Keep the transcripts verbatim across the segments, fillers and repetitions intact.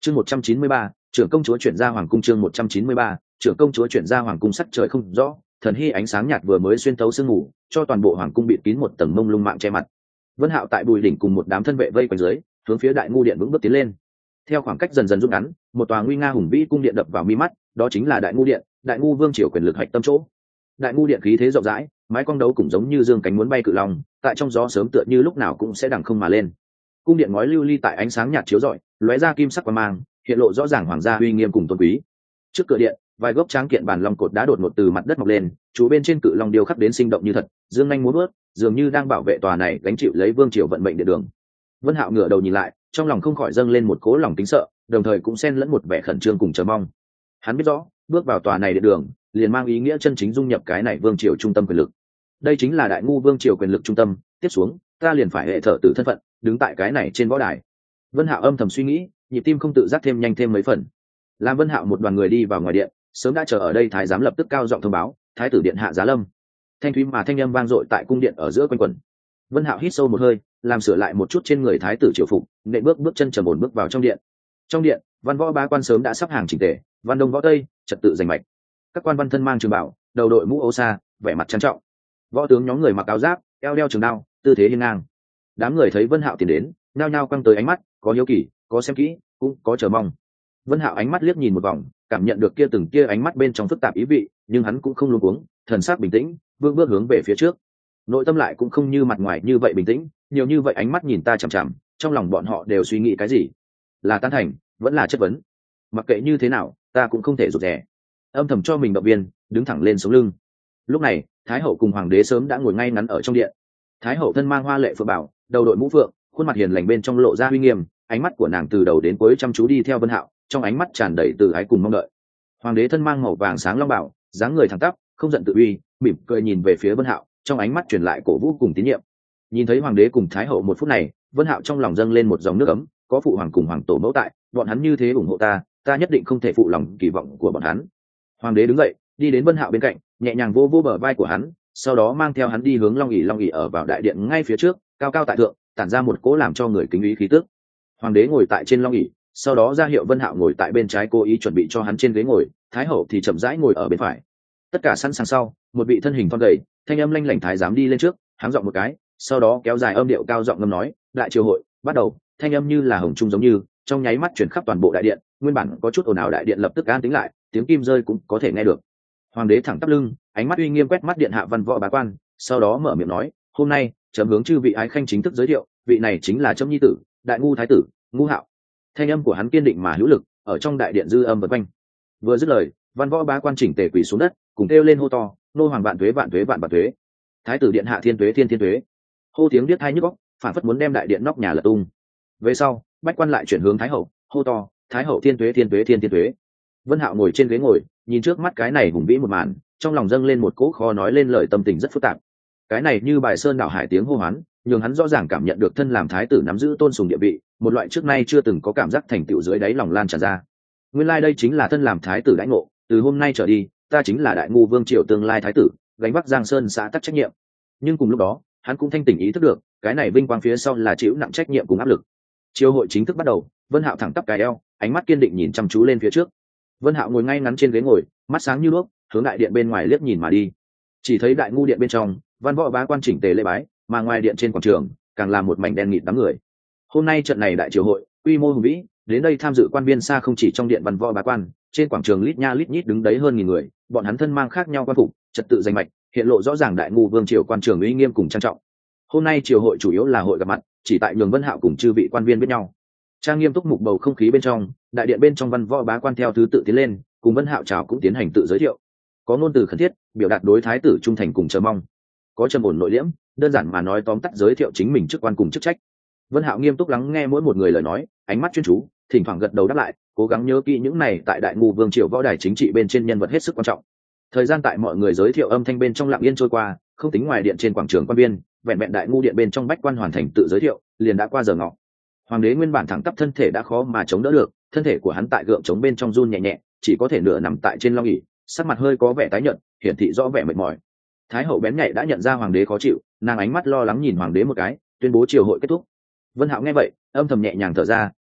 chương một trăm chín mươi ba, trưởng công chúa chuyển ra hoàng cung. Chương một trăm chín mươi ba, trưởng công chúa chuyển ra hoàng cung. Sắc trời không rõ, thần hy ánh sáng nhạt vừa mới xuyên tấu sương mù, cho toàn bộ hoàng cung bịt kín một tầng mông lung mạng che mặt. Vân Hạo tại bùi đỉnh cùng một đám thân vệ vây quanh dưới, hướng phía đại ngu điện vững bước tiến lên. Theo khoảng cách dần dần rút ngắn, một tòa nguy nga hùng vĩ cung điện đập vào mi mắt, đó chính là đại ngu điện, đại ngu vương triều quyền lực hạch tâm chỗ. Đại ngu điện khí thế rộng rãi, mái cong đấu cũng giống như dương cánh muốn bay cự long, tại trong gió sớm tựa như lúc nào cũng sẽ đằng không mà lên. Cung điện ngói lưu ly tại ánh sáng nhạt chiếu rọi, lóe ra kim sắc quang mang, hiện lộ rõ ràng hoàng gia uy nghiêm cùng tôn quý. Trước cửa điện, vài gốc tráng kiện bản long cột đá đột ngột từ mặt đất mọc lên, chú bên trên cự long điêu khắc đến sinh động như thật, dương nhanh múa vớt, dường như đang bảo vệ tòa này gánh chịu lấy vương triều vận mệnh điện đường. Vân Hạo ngửa đầu nhìn lại, trong lòng không khỏi dâng lên một cố lòng kính sợ, đồng thời cũng xen lẫn một vẻ khẩn trương cùng chờ mong. Hắn biết rõ, bước vào tòa này điện đường, liền mang ý nghĩa chân chính dung nhập cái này vương triều trung tâm quyền lực. Đây chính là đại ngu vương triều quyền lực trung tâm, tiếp xuống, ta liền phải hệ thở tử thân phận, đứng tại cái này trên võ đài. Vân Hạo âm thầm suy nghĩ, nhịp tim không tự giác thêm nhanh thêm mấy phần. Làm Vân Hạo một đoàn người đi vào ngoài điện, sớm đã chờ ở đây thái giám lập tức cao giọng thông báo, thái tử điện hạ giá lâm. Thanh thúy mà thanh âm vang dội tại cung điện ở giữa quanh quẩn. Vân Hạo hít sâu một hơi, làm sửa lại một chút trên người thái tử triều phục, nệ bước bước chân trầm ổn bước vào trong điện. Trong điện, văn võ bá quan sớm đã sắp hàng chỉnh tề, văn đông võ tây, trật tự rành mạch. Các quan văn thân mang trường bảo, đầu đội mũ áo xa, vẻ mặt trang trọng. Võ tướng nhóm người mặc áo giáp, eo đeo trường đao, tư thế hiên ngang. Đám người thấy Vân Hạo tiến đến, nhao nhao quăng tới ánh mắt, có hiếu kỳ, có xem kỹ, cũng có chờ mong. Vân Hạo ánh mắt liếc nhìn một vòng, cảm nhận được kia từng kia ánh mắt bên trong phức tạp ý vị, nhưng hắn cũng không luống cuống, thần sắc bình tĩnh, bước bước hướng về phía trước. Nội tâm lại cũng không như mặt ngoài như vậy bình tĩnh, nhiều như vậy ánh mắt nhìn ta chằm chằm, trong lòng bọn họ đều suy nghĩ cái gì? Là tán thành, vẫn là chất vấn. Mặc kệ như thế nào, ta cũng không thể rụt rè. Âm thầm cho mình động viên, đứng thẳng lên sống lưng. Lúc này, Thái hậu cùng hoàng đế sớm đã ngồi ngay ngắn ở trong điện. Thái hậu thân mang hoa lệ phượng bảo, đầu đội mũ phượng, khuôn mặt hiền lành bên trong lộ ra uy nghiêm, ánh mắt của nàng từ đầu đến cuối chăm chú đi theo Vân Hạo, trong ánh mắt tràn đầy từ ái cùng mong đợi. Hoàng đế thân mang màu vàng sáng long bảo, dáng người thẳng tắp, không giận tự uy, mỉm cười nhìn về phía Vân Hạo, trong ánh mắt truyền lại cổ vũ cùng tín nhiệm. Nhìn thấy hoàng đế cùng thái hậu một phút này, Vân Hạo trong lòng dâng lên một dòng nước ấm, có phụ hoàng cùng hoàng tổ mẫu tại, bọn hắn như thế ủng hộ ta, ta nhất định không thể phụ lòng kỳ vọng của bọn hắn. Hoàng đế đứng dậy, đi đến Vân Hạo bên cạnh, nhẹ nhàng vô vô bờ vai của hắn, sau đó mang theo hắn đi hướng long ỷ long ỷ ở vào đại điện ngay phía trước, cao cao tại thượng, tản ra một cỗ làm cho người kính ý khí tức. Hoàng đế ngồi tại trên long ỷ, sau đó ra hiệu Vân Hạo ngồi tại bên trái, cố ý chuẩn bị cho hắn trên ghế ngồi, thái hậu thì chậm rãi ngồi ở bên phải. Tất cả sẵn sàng sau, một vị thân hình thon gầy, thanh âm lanh lảnh thái giám đi lên trước, háng giọng một cái, sau đó kéo dài âm điệu cao giọng ngâm nói, đại triều hội bắt đầu. Thanh âm như là hồng trung giống như, trong nháy mắt chuyển khắp toàn bộ đại điện, nguyên bản có chút ồn ào đại điện lập tức an tĩnh lại, tiếng kim rơi cũng có thể nghe được. Hoàng đế thẳng tắp lưng, ánh mắt uy nghiêm quét mắt điện hạ văn võ bá quan, sau đó mở miệng nói, hôm nay chấm hướng chư vị ái khanh chính thức giới thiệu, vị này chính là chấm nhi tử, đại ngu thái tử Ngu Hạo. Thanh âm của hắn kiên định mà hữu lực, ở trong đại điện dư âm vần quanh. Vừa dứt lời, văn võ bá quan chỉnh tề quỳ xuống đất, cùng kêu lên hô to, nô hoàng vạn tuế vạn tuế vạn vạn tuế, thái tử điện hạ thiên tuế thiên thiên tuế. Hô tiếng biết hai nhức óc, phản phất muốn đem đại điện nóc nhà lật tung. Về sau, bách quan lại chuyển hướng thái hậu, hô to, thái hậu thiên tuế thiên tuế thiên thiên tuế. Vân Hạo ngồi trên ghế ngồi, nhìn trước mắt cái này hùng vĩ một màn, trong lòng dâng lên một cỗ khó nói lên lời tâm tình rất phức tạp. Cái này như bài sơn đảo hải tiếng hô hoán, nhưng hắn rõ ràng cảm nhận được thân làm thái tử nắm giữ tôn sùng địa vị, một loại trước nay chưa từng có cảm giác thành tựu dưới đáy lòng lan tràn ra. Nguyên lai like đây chính là thân làm thái tử đãi ngộ, từ hôm nay trở đi, ta chính là đại ngu vương triều tương lai thái tử, gánh vác Giang Sơn xã tắc trách nhiệm. Nhưng cùng lúc đó, hắn cũng thanh tỉnh ý thức được, cái này vinh quang phía sau là chịu nặng trách nhiệm cùng áp lực. Triều hội chính thức bắt đầu, Vân Hạo thẳng tắp cái eo, ánh mắt kiên định nhìn chăm chú lên phía trước. Vân Hạo ngồi ngay ngắn trên ghế ngồi, mắt sáng như đuốc, hướng đại điện bên ngoài liếc nhìn mà đi. Chỉ thấy đại ngu điện bên trong, văn võ bá quan chỉnh tề lễ bái, mà ngoài điện trên quảng trường, càng là một mảnh đen nghịt đám người. Hôm nay trận này đại triều hội, quy mô hùng vĩ, đến đây tham dự quan viên xa không chỉ trong điện văn võ bá quan, trên quảng trường lít nha lít nhít đứng đấy hơn nghìn người, bọn hắn thân mang khác nhau quan phục, trật tự danh mạch, hiện lộ rõ ràng đại ngu vương triều quan trường uy nghiêm cùng trang trọng. Hôm nay triều hội chủ yếu là hội gặp mặt, chỉ tại nhường Vân Hạo cùng chư vị quan viên biết nhau. Trang nghiêm túc mục bầu không khí bên trong, đại điện bên trong văn võ bá quan theo thứ tự tiến lên, cùng Vân Hạo chào cũng tiến hành tự giới thiệu. Có ngôn từ khẩn thiết, biểu đạt đối thái tử trung thành cùng chờ mong. Có trầm ổn nội liễm, đơn giản mà nói tóm tắt giới thiệu chính mình chức quan cùng chức trách. Vân Hạo nghiêm túc lắng nghe mỗi một người lời nói, ánh mắt chuyên chú, thỉnh thoảng gật đầu đáp lại, cố gắng nhớ kỹ những này tại đại ngu vương triều võ đài chính trị bên trên nhân vật hết sức quan trọng. Thời gian tại mọi người giới thiệu âm thanh bên trong lặng yên trôi qua, không tính ngoài điện trên quảng trường quan viên, vẹn vẹn đại ngu điện bên trong bách quan hoàn thành tự giới thiệu, liền đã qua giờ ngọ. Hoàng đế nguyên bản thẳng tắp thân thể đã khó mà chống đỡ được, thân thể của hắn tại gượng chống bên trong run nhẹ nhẹ, chỉ có thể nửa nằm tại trên long ỷ, sắc mặt hơi có vẻ tái nhợt, hiển thị rõ vẻ mệt mỏi. Thái hậu bén nhạy đã nhận ra hoàng đế khó chịu, nàng ánh mắt lo lắng nhìn hoàng đế một cái, tuyên bố triều hội kết thúc. Vân Hạo nghe vậy, âm thầm nhẹ nhàng thở ra,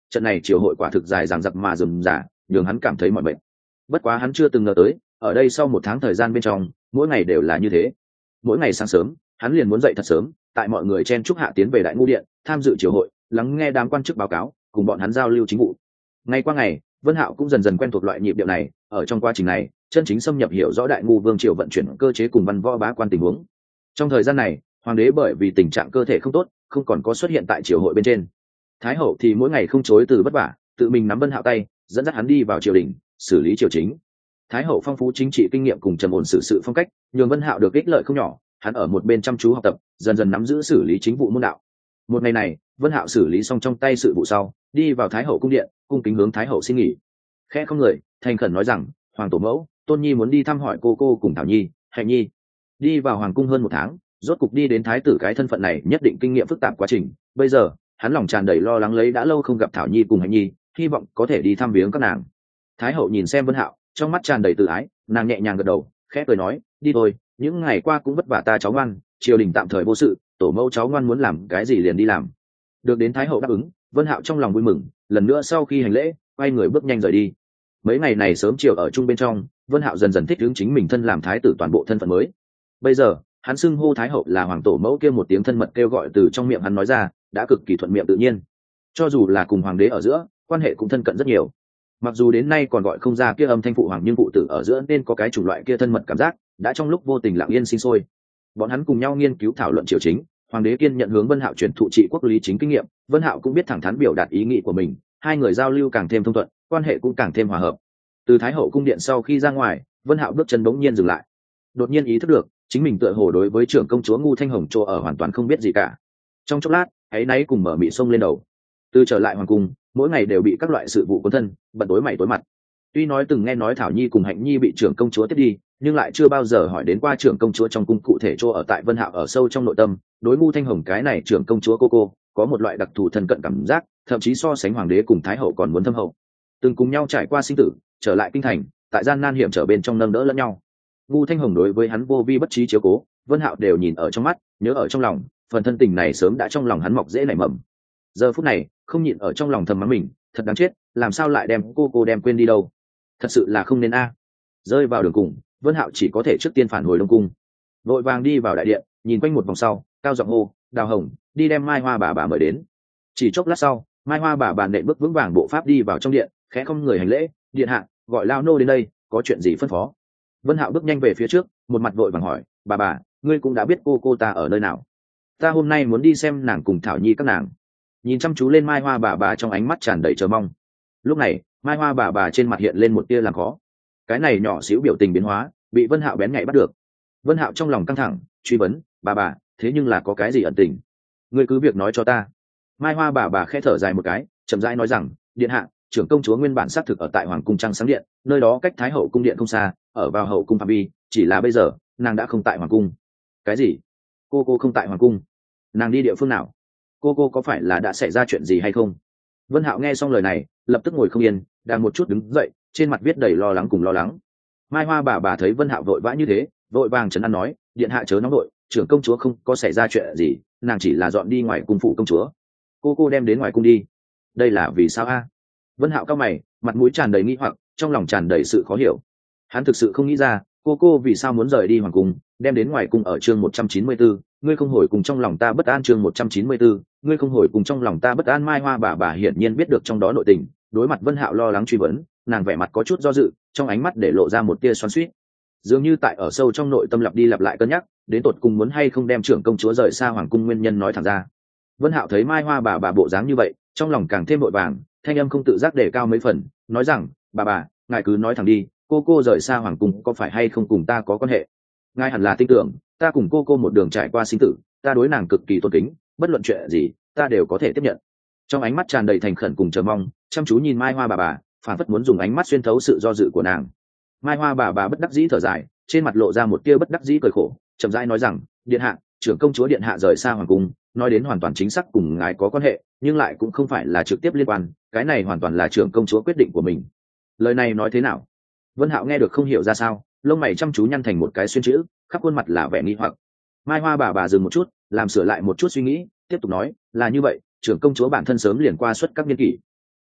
trận này triều hội quả thực dài dằng dặc mà rườm rà, nhường hắn cảm thấy mỏi mệt. Bất quá hắn chưa từng ngờ tới, ở đây sau một tháng thời gian bên trong, mỗi ngày đều là như thế. Mỗi ngày sáng sớm, hắn liền muốn dậy thật sớm, tại mọi người chen chúc hạ tiến về đại ngu điện, tham dự triều hội, lắng nghe đám quan chức báo cáo, cùng bọn hắn giao lưu chính vụ. Ngày qua ngày, Vân Hạo cũng dần dần quen thuộc loại nhịp điệu này, ở trong quá trình này, chân chính xâm nhập hiểu rõ đại ngu vương triều vận chuyển cơ chế cùng văn võ bá quan tình huống. Trong thời gian này, hoàng đế bởi vì tình trạng cơ thể không tốt, không còn có xuất hiện tại triều hội bên trên. Thái hậu thì mỗi ngày không chối từ vất vả, tự mình nắm Vân Hạo tay, dẫn dắt hắn đi vào triều đình, xử lý triều chính. Thái hậu phong phú chính trị kinh nghiệm cùng trầm ổn xử sự phong cách, nhường Vân Hạo được ích lợi không nhỏ, hắn ở một bên chăm chú học tập, dần dần nắm giữ xử lý chính vụ môn đạo. Một ngày này, Vân Hạo xử lý xong trong tay sự vụ sau, đi vào Thái hậu cung điện, cung kính hướng Thái hậu xin nghỉ. Khẽ không người, thành khẩn nói rằng, hoàng tổ mẫu, Tôn Nhi muốn đi thăm hỏi cô cô cùng Thảo Nhi, Hạnh Nhi. Đi vào hoàng cung hơn một tháng, rốt cục đi đến thái tử cái thân phận này nhất định kinh nghiệm phức tạp quá trình. Bây giờ, hắn lòng tràn đầy lo lắng lấy đã lâu không gặp Thảo Nhi cùng Hạnh Nhi, hy vọng có thể đi thăm viếng các nàng. Thái hậu nhìn xem Vân Hạo, trong mắt tràn đầy tự ái, nàng nhẹ nhàng gật đầu, khẽ cười nói, đi thôi, những ngày qua cũng vất vả ta cháu ngoan, triều đình tạm thời vô sự, tổ mẫu cháu ngoan muốn làm cái gì liền đi làm. Được đến thái hậu đáp ứng, Vân Hạo trong lòng vui mừng, lần nữa sau khi hành lễ, quay người bước nhanh rời đi. Mấy ngày này sớm chiều ở chung bên trong, Vân Hạo dần dần thích ứng chính mình thân làm thái tử toàn bộ thân phận mới. Bây giờ, hắn xưng hô thái hậu là hoàng tổ mẫu, kia một tiếng thân mật kêu gọi từ trong miệng hắn nói ra, đã cực kỳ thuận miệng tự nhiên. Cho dù là cùng hoàng đế ở giữa, quan hệ cũng thân cận rất nhiều. Mặc dù đến nay còn gọi không ra kia âm thanh phụ hoàng, nhưng phụ tử ở giữa nên có cái chủng loại kia thân mật cảm giác, đã trong lúc vô tình lặng yên sinh sôi. Bọn hắn cùng nhau nghiên cứu thảo luận triều chính, hoàng đế kiên nhận hướng Vân Hạo truyền thụ trị quốc lý chính kinh nghiệm, Vân Hạo cũng biết thẳng thắn biểu đạt ý nghĩ của mình, hai người giao lưu càng thêm thông thuận, quan hệ cũng càng thêm hòa hợp. Từ thái hậu cung điện sau khi ra ngoài, Vân Hạo bước chân bỗng nhiên dừng lại, đột nhiên ý thức được chính mình tựa hồ đối với trưởng công chúa Ngu Thanh Hồng chỗ ở hoàn toàn không biết gì cả. Trong chốc lát, áy náy cùng mở mị sông lên đầu. Từ trở lại hoàng cung, mỗi ngày đều bị các loại sự vụ cuốn thân, bận tối mày tối mặt. Tuy nói từng nghe nói Thảo Nhi cùng Hạnh Nhi bị trưởng công chúa tiếp đi, nhưng lại chưa bao giờ hỏi đến qua trưởng công chúa trong cung cụ thể chỗ ở. Tại Vân Hạo ở sâu trong nội tâm, đối Ngu Thanh Hồng cái này trưởng công chúa cô cô có một loại đặc thù thân cận cảm giác, thậm chí so sánh hoàng đế cùng thái hậu còn muốn thâm hậu. Từng cùng nhau trải qua sinh tử, trở lại kinh thành, tại gian nan hiểm trở bên trong nâng đỡ lẫn nhau. Ngu Thanh Hồng đối với hắn vô vi bất trí chiếu cố, Vân Hạo đều nhìn ở trong mắt, nhớ ở trong lòng, phần thân tình này sớm đã trong lòng hắn mọc dễ nảy mầm. Giờ phút này, không nhịn ở trong lòng thầm mắng mình, thật đáng chết, làm sao lại đem cô cô đem quên đi đâu? Thật sự là không nên a. Rơi vào đường cùng, Vân Hạo chỉ có thể trước tiên phản hồi Đông cung. Vội vàng đi vào đại điện, nhìn quanh một vòng sau, cao giọng hô, "Đào Hồng, đi đem Mai Hoa bà bà mời đến." Chỉ chốc lát sau, Mai Hoa bà bà nện bước vững vàng bộ pháp đi vào trong điện, khẽ không người hành lễ, "Điện hạ, gọi lao nô đến đây, có chuyện gì phân phó?" Vân Hạo bước nhanh về phía trước, một mặt vội vàng hỏi, "Bà bà, ngươi cũng đã biết cô cô ta ở nơi nào? Ta hôm nay muốn đi xem nàng cùng Thảo Nhi các nàng." Nhìn chăm chú lên Mai Hoa bà bà trong ánh mắt tràn đầy chờ mong. Lúc này, Mai Hoa bà bà trên mặt hiện lên một tia làm khó. Cái này nhỏ xíu biểu tình biến hóa, bị Vân Hạo bén nhạy bắt được. Vân Hạo trong lòng căng thẳng, truy vấn, "Bà bà, thế nhưng là có cái gì ẩn tình? Ngươi cứ việc nói cho ta." Mai Hoa bà bà khẽ thở dài một cái, chậm rãi nói rằng, "Điện hạ, trưởng công chúa nguyên bản xác thực ở tại Hoàng cung Trăng Sáng điện, nơi đó cách Thái hậu cung điện không xa, ở vào hậu cung phạm vi, chỉ là bây giờ, nàng đã không tại hoàng cung." "Cái gì? Cô cô không tại hoàng cung? Nàng đi địa phương nào? Cô cô có phải là đã xảy ra chuyện gì hay không?" Vân Hạo nghe xong lời này, lập tức ngồi không yên, đang một chút đứng dậy, trên mặt viết đầy lo lắng cùng lo lắng. Mai Hoa bà bà thấy Vân Hạo vội vã như thế, vội vàng trấn an nói, "Điện hạ chớ nóng nội, trưởng công chúa không có xảy ra chuyện gì, nàng chỉ là dọn đi ngoài cung phụ công chúa. Cô cô đem đến ngoài cung đi." "Đây là vì sao a?" Vân Hạo cao mày, mặt mũi tràn đầy nghi hoặc, trong lòng tràn đầy sự khó hiểu. Hắn thực sự không nghĩ ra, cô cô vì sao muốn rời đi hoàng cung, đem đến ngoài cung. Ở chương một trăm chín mươi tư, ngươi không hồi cùng trong lòng ta bất an. Chương một trăm chín mươi tư, ngươi không hồi cùng trong lòng ta bất an. Mai Hoa bà bà hiển nhiên biết được trong đó nội tình, đối mặt Vân Hạo lo lắng truy vấn, nàng vẻ mặt có chút do dự, trong ánh mắt để lộ ra một tia xoắn xuýt, dường như tại ở sâu trong nội tâm lặp đi lặp lại cân nhắc, đến tột cùng muốn hay không đem trưởng công chúa rời xa hoàng cung nguyên nhân nói thẳng ra. Vân Hạo thấy Mai Hoa bà bà bộ dáng như vậy, trong lòng càng thêm vội vàng, thanh âm không tự giác để cao mấy phần, nói rằng, "Bà bà, ngài cứ nói thẳng đi, cô cô rời xa hoàng cung có phải hay không cùng ta có quan hệ? Ngài hẳn là tin tưởng, ta cùng cô cô một đường trải qua sinh tử, ta đối nàng cực kỳ tôn kính, bất luận chuyện gì, ta đều có thể tiếp nhận." Trong ánh mắt tràn đầy thành khẩn cùng chờ mong, chăm chú nhìn Mai Hoa bà bà, phản phất muốn dùng ánh mắt xuyên thấu sự do dự của nàng. Mai Hoa bà bà bất đắc dĩ thở dài, trên mặt lộ ra một tia bất đắc dĩ cười khổ, chậm rãi nói rằng, "Điện hạ, trưởng công chúa điện hạ rời xa hoàng cung, nói đến hoàn toàn chính xác cùng ngài có quan hệ, nhưng lại cũng không phải là trực tiếp liên quan, cái này hoàn toàn là trưởng công chúa quyết định của mình." Lời này nói thế nào? Vân Hạo nghe được không hiểu ra sao, lông mày chăm chú nhăn thành một cái xuyên chữ, khắp khuôn mặt là vẻ nghi hoặc. Mai Hoa bà bà dừng một chút, làm sửa lại một chút suy nghĩ, tiếp tục nói, "Là như vậy, trưởng công chúa bản thân sớm liền qua xuất các niên kỷ.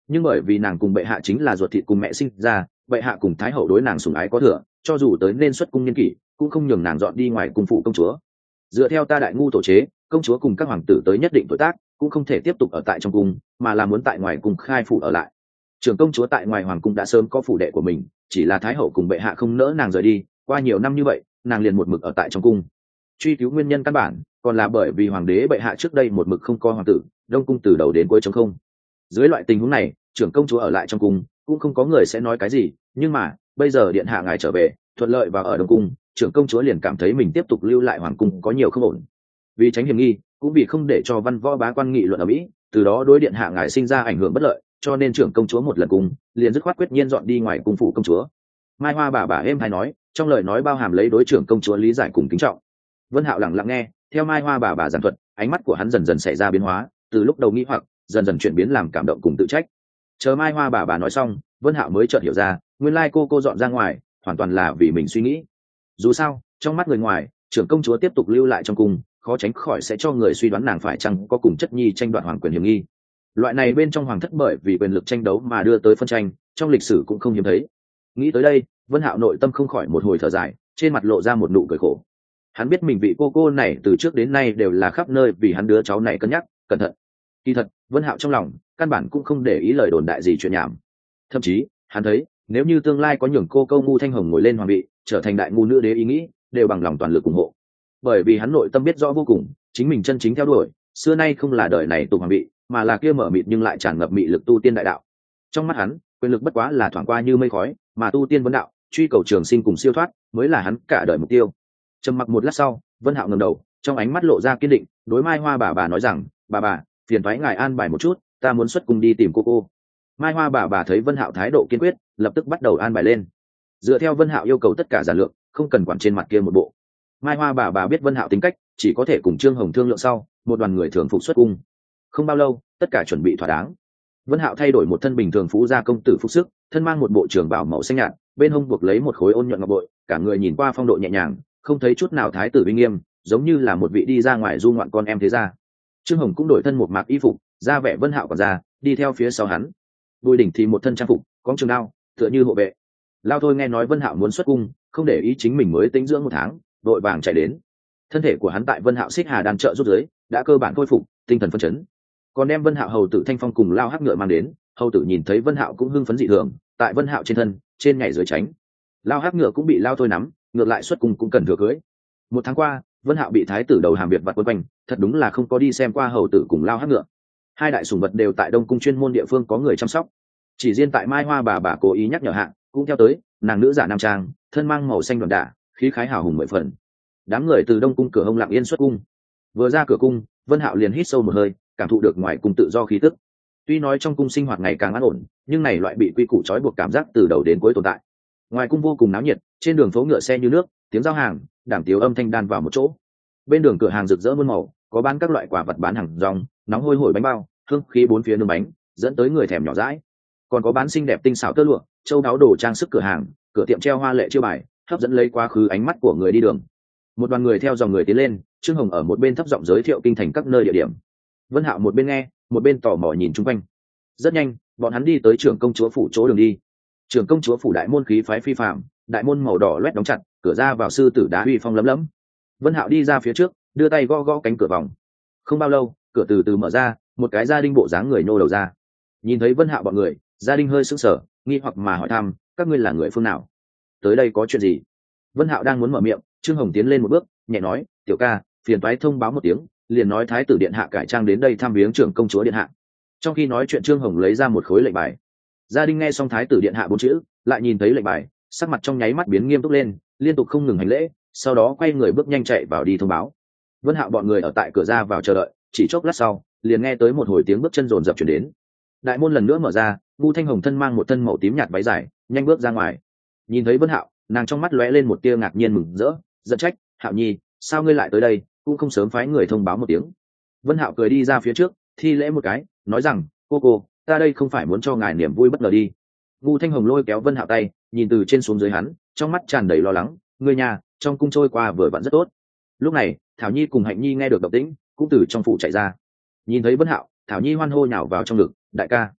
nhưng bởi vì nàng cùng bệ hạ chính là ruột thịt cùng mẹ sinh ra, bệ hạ cùng thái hậu đối nàng sủng ái có thừa, cho dù tới nên xuất cung niên kỷ cũng không nhường nàng dọn đi ngoài cung phụ công chúa. Dựa theo ta đại ngu tổ chế, công chúa cùng các hoàng tử tới nhất định tuổi tác cũng không thể tiếp tục ở tại trong cung, mà là muốn tại ngoài cung khai phủ ở lại. Trưởng công chúa tại ngoài hoàng cung đã sớm có phủ đệ của mình, chỉ là thái hậu cùng bệ hạ không nỡ nàng rời đi, qua nhiều năm như vậy nàng liền một mực ở tại trong cung. Truy cứu nguyên nhân căn bản còn là bởi vì hoàng đế bệ hạ trước đây một mực không có hoàng tử, đông cung từ đầu đến cuối trống không. Dưới loại tình huống này, trưởng công chúa ở lại trong cung cũng không có người sẽ nói cái gì, nhưng mà bây giờ điện hạ ngài trở về thuận lợi và ở đông cung, trưởng công chúa liền cảm thấy mình tiếp tục lưu lại hoàng cung có nhiều không ổn. Vì tránh hiểm nghi, cũng vì không để cho văn võ bá quan nghị luận ở mỹ, từ đó đối điện hạ ngài sinh ra ảnh hưởng bất lợi, cho nên trưởng công chúa một lần cùng liền dứt khoát quyết nhiên dọn đi ngoài cung phủ công chúa. Mai Hoa bà bà êm hay nói, trong lời nói bao hàm lấy đối trưởng công chúa lý giải cùng kính trọng. Vân Hạo lặng lặng nghe, theo Mai Hoa bà bà giảng thuật, ánh mắt của hắn dần dần xảy ra biến hóa, từ lúc đầu nghi hoặc dần dần chuyển biến làm cảm động cùng tự trách. Chờ Mai Hoa bà bà nói xong, Vân Hạo mới chợt hiểu ra, nguyên lai cô cô dọn ra ngoài hoàn toàn là vì mình suy nghĩ. Dù sao, trong mắt người ngoài, trưởng công chúa tiếp tục lưu lại trong cung, khó tránh khỏi sẽ cho người suy đoán nàng phải chăng có cùng chất nhi tranh đoạt hoàng quyền hiểm nghi. Loại này bên trong hoàng thất bởi vì quyền lực tranh đấu mà đưa tới phân tranh, trong lịch sử cũng không hiếm thấy. Nghĩ tới đây, Vân Hạo nội tâm không khỏi một hồi thở dài, trên mặt lộ ra một nụ cười khổ. Hắn biết mình vị cô cô này từ trước đến nay đều là khắp nơi vì hắn đứa cháu này cân nhắc, cẩn thận. Kỳ thật, Vân Hạo trong lòng căn bản cũng không để ý lời đồn đại gì chuyện nhảm. Thậm chí, hắn thấy, nếu như tương lai có nhường cô câu ngu Thanh Hồng ngồi lên hoàng vị, trở thành đại ngu nữ đế ý nghĩ, đều bằng lòng toàn lực ủng hộ. Bởi vì hắn nội tâm biết rõ vô cùng, chính mình chân chính theo đuổi, xưa nay không là đời này tục hoàng vị, mà là kia mở mịt nhưng lại tràn ngập mị lực tu tiên đại đạo. Trong mắt hắn, quyền lực bất quá là thoảng qua như mây khói, mà tu tiên vấn đạo, truy cầu trường sinh cùng siêu thoát, mới là hắn cả đời mục tiêu. Trầm mặc một lát sau, Vân Hạo ngẩng đầu, trong ánh mắt lộ ra kiên định, đối Mai Hoa bà bà nói rằng, bà bà, phiền toái ngài an bài một chút, ta muốn xuất cung đi tìm cô cô. Mai Hoa bà bà thấy Vân Hạo thái độ kiên quyết, lập tức bắt đầu an bài lên. Dựa theo Vân Hạo yêu cầu tất cả giản lược, không cần quản trên mặt kia một bộ. Mai Hoa bà bà biết Vân Hạo tính cách, chỉ có thể cùng Trương Hồng thương lượng sau, một đoàn người thường phục xuất cung. Không bao lâu, tất cả chuẩn bị thỏa đáng. Vân Hạo thay đổi một thân bình thường phú gia công tử phục sức, thân mang một bộ trường bào màu xanh nhạt, bên hông buộc lấy một khối ôn nhuận ngọc bội, cả người nhìn qua phong độ nhẹ nhàng, không thấy chút nào thái tử uy nghiêm, giống như là một vị đi ra ngoài du ngoạn con em thế gia. Trương Hồng cũng đổi thân một mạc y phục, ra vẻ Vân Hạo còn ra, đi theo phía sau hắn. Bùi Đỉnh thì một thân trang phục, có trường đao, tựa như hộ vệ. Lao Thôi nghe nói Vân Hạo muốn xuất cung, không để ý chính mình mới tĩnh dưỡng một tháng, đội vàng chạy đến. Thân thể của hắn tại Vân Hạo xích hà đan trợ rút dưới, đã cơ bản khôi phục, tinh thần phấn chấn. Còn đem Vân Hạo hầu tử Thanh Phong cùng Lao Hắc Ngựa mang đến, hầu tử nhìn thấy Vân Hạo cũng hưng phấn dị thường, tại Vân Hạo trên thân, trên nhảy dưới tránh. Lao Hắc Ngựa cũng bị Lao Thôi nắm, ngược lại xuất cung cũng cần thừa cưới. Một tháng qua, Vân Hạo bị thái tử đầu hàm biệt vặt quấn quanh, thật đúng là không có đi xem qua hầu tử cùng Lao Hắc Ngựa. Hai đại sủng vật đều tại Đông cung chuyên môn địa phương có người chăm sóc. Chỉ riêng tại Mai Hoa bà bà cố ý nhắc nhở hạ, cũng theo tới, nàng nữ giả nam trang, thân mang màu xanh đậm đà, khí khái hào hùng mười phần. Đám người từ Đông cung cửa hông lặng yên xuất cung. Vừa ra cửa cung, Vân Hạo liền hít sâu một hơi, cảm thụ được ngoài cung tự do khí tức. Tuy nói trong cung sinh hoạt ngày càng an ổn, nhưng này loại bị quy củ trói buộc cảm giác từ đầu đến cuối tồn tại. Ngoài cung vô cùng náo nhiệt, trên đường phố ngựa xe như nước, tiếng giao hàng, đàm tiếu âm thanh đan vào một chỗ. Bên đường cửa hàng rực rỡ muôn màu, có bán các loại quả vật bán hàng rong, nóng hôi hổi bánh bao, hương khí bốn phía nướng bánh, dẫn tới người thèm nhỏ dãi. Còn có bán xinh đẹp tinh xảo tơ lụa, châu đáo đồ trang sức cửa hàng, cửa tiệm treo hoa lệ chiêu bài, hấp dẫn lấy quá khứ ánh mắt của người đi đường. Một đoàn người theo dòng người tiến lên, Trương Hồng ở một bên thấp giọng giới thiệu kinh thành các nơi địa điểm. Vân Hạo một bên nghe, một bên tò mò nhìn chung quanh. Rất nhanh, bọn hắn đi tới trưởng công chúa phủ chỗ đường đi. Trưởng công chúa phủ đại môn khí phái phi phàm, đại môn màu đỏ loét đóng chặt, cửa ra vào sư tử đá uy phong lấm lấm. Vân Hạo đi ra phía trước, đưa tay gõ gõ cánh cửa vòng. Không bao lâu, cửa từ từ mở ra, một cái gia đình bộ dáng người nô đầu ra. Nhìn thấy Vân Hạo bọn người, gia đình hơi sững sờ, nghi hoặc mà hỏi thăm, các ngươi là người phương nào? Tới đây có chuyện gì? Vân Hạo đang muốn mở miệng, Trương Hồng tiến lên một bước, nhẹ nói, tiểu ca, phiền toái thông báo một tiếng, liền nói thái tử điện hạ cải trang đến đây thăm viếng trưởng công chúa điện hạ. Trong khi nói chuyện, Trương Hồng lấy ra một khối lệnh bài. Gia đình nghe xong thái tử điện hạ bốn chữ, lại nhìn thấy lệnh bài, sắc mặt trong nháy mắt biến nghiêm túc lên, liên tục không ngừng hành lễ, sau đó quay người bước nhanh chạy vào đi thông báo. Vân Hạo bọn người ở tại cửa ra vào chờ đợi, chỉ chốc lát sau, liền nghe tới một hồi tiếng bước chân rồn rập truyền đến. Đại môn lần nữa mở ra, Vu Thanh Hồng thân mang một thân màu tím nhạt váy dài, nhanh bước ra ngoài. Nhìn thấy Vân Hạo, nàng trong mắt lóe lên một tia ngạc nhiên mừng rỡ, giận trách, "Hạo Nhi, sao ngươi lại tới đây, cũng không sớm phái người thông báo một tiếng?" Vân Hạo cười đi ra phía trước, thi lễ một cái, nói rằng, "Cô cô, ta đây không phải muốn cho ngài niềm vui bất ngờ đi." Vu Thanh Hồng lôi kéo Vân Hạo tay, nhìn từ trên xuống dưới hắn, trong mắt tràn đầy lo lắng, "Ngươi nhà, trong cung trôi qua vừa vặn rất tốt." Lúc này, Thảo Nhi cùng Hạnh Nhi nghe được động tĩnh, cũng từ trong phủ chạy ra. Nhìn thấy Vân Hạo, Thảo Nhi hoan hô nhào vào trong ngực, "Đại ca."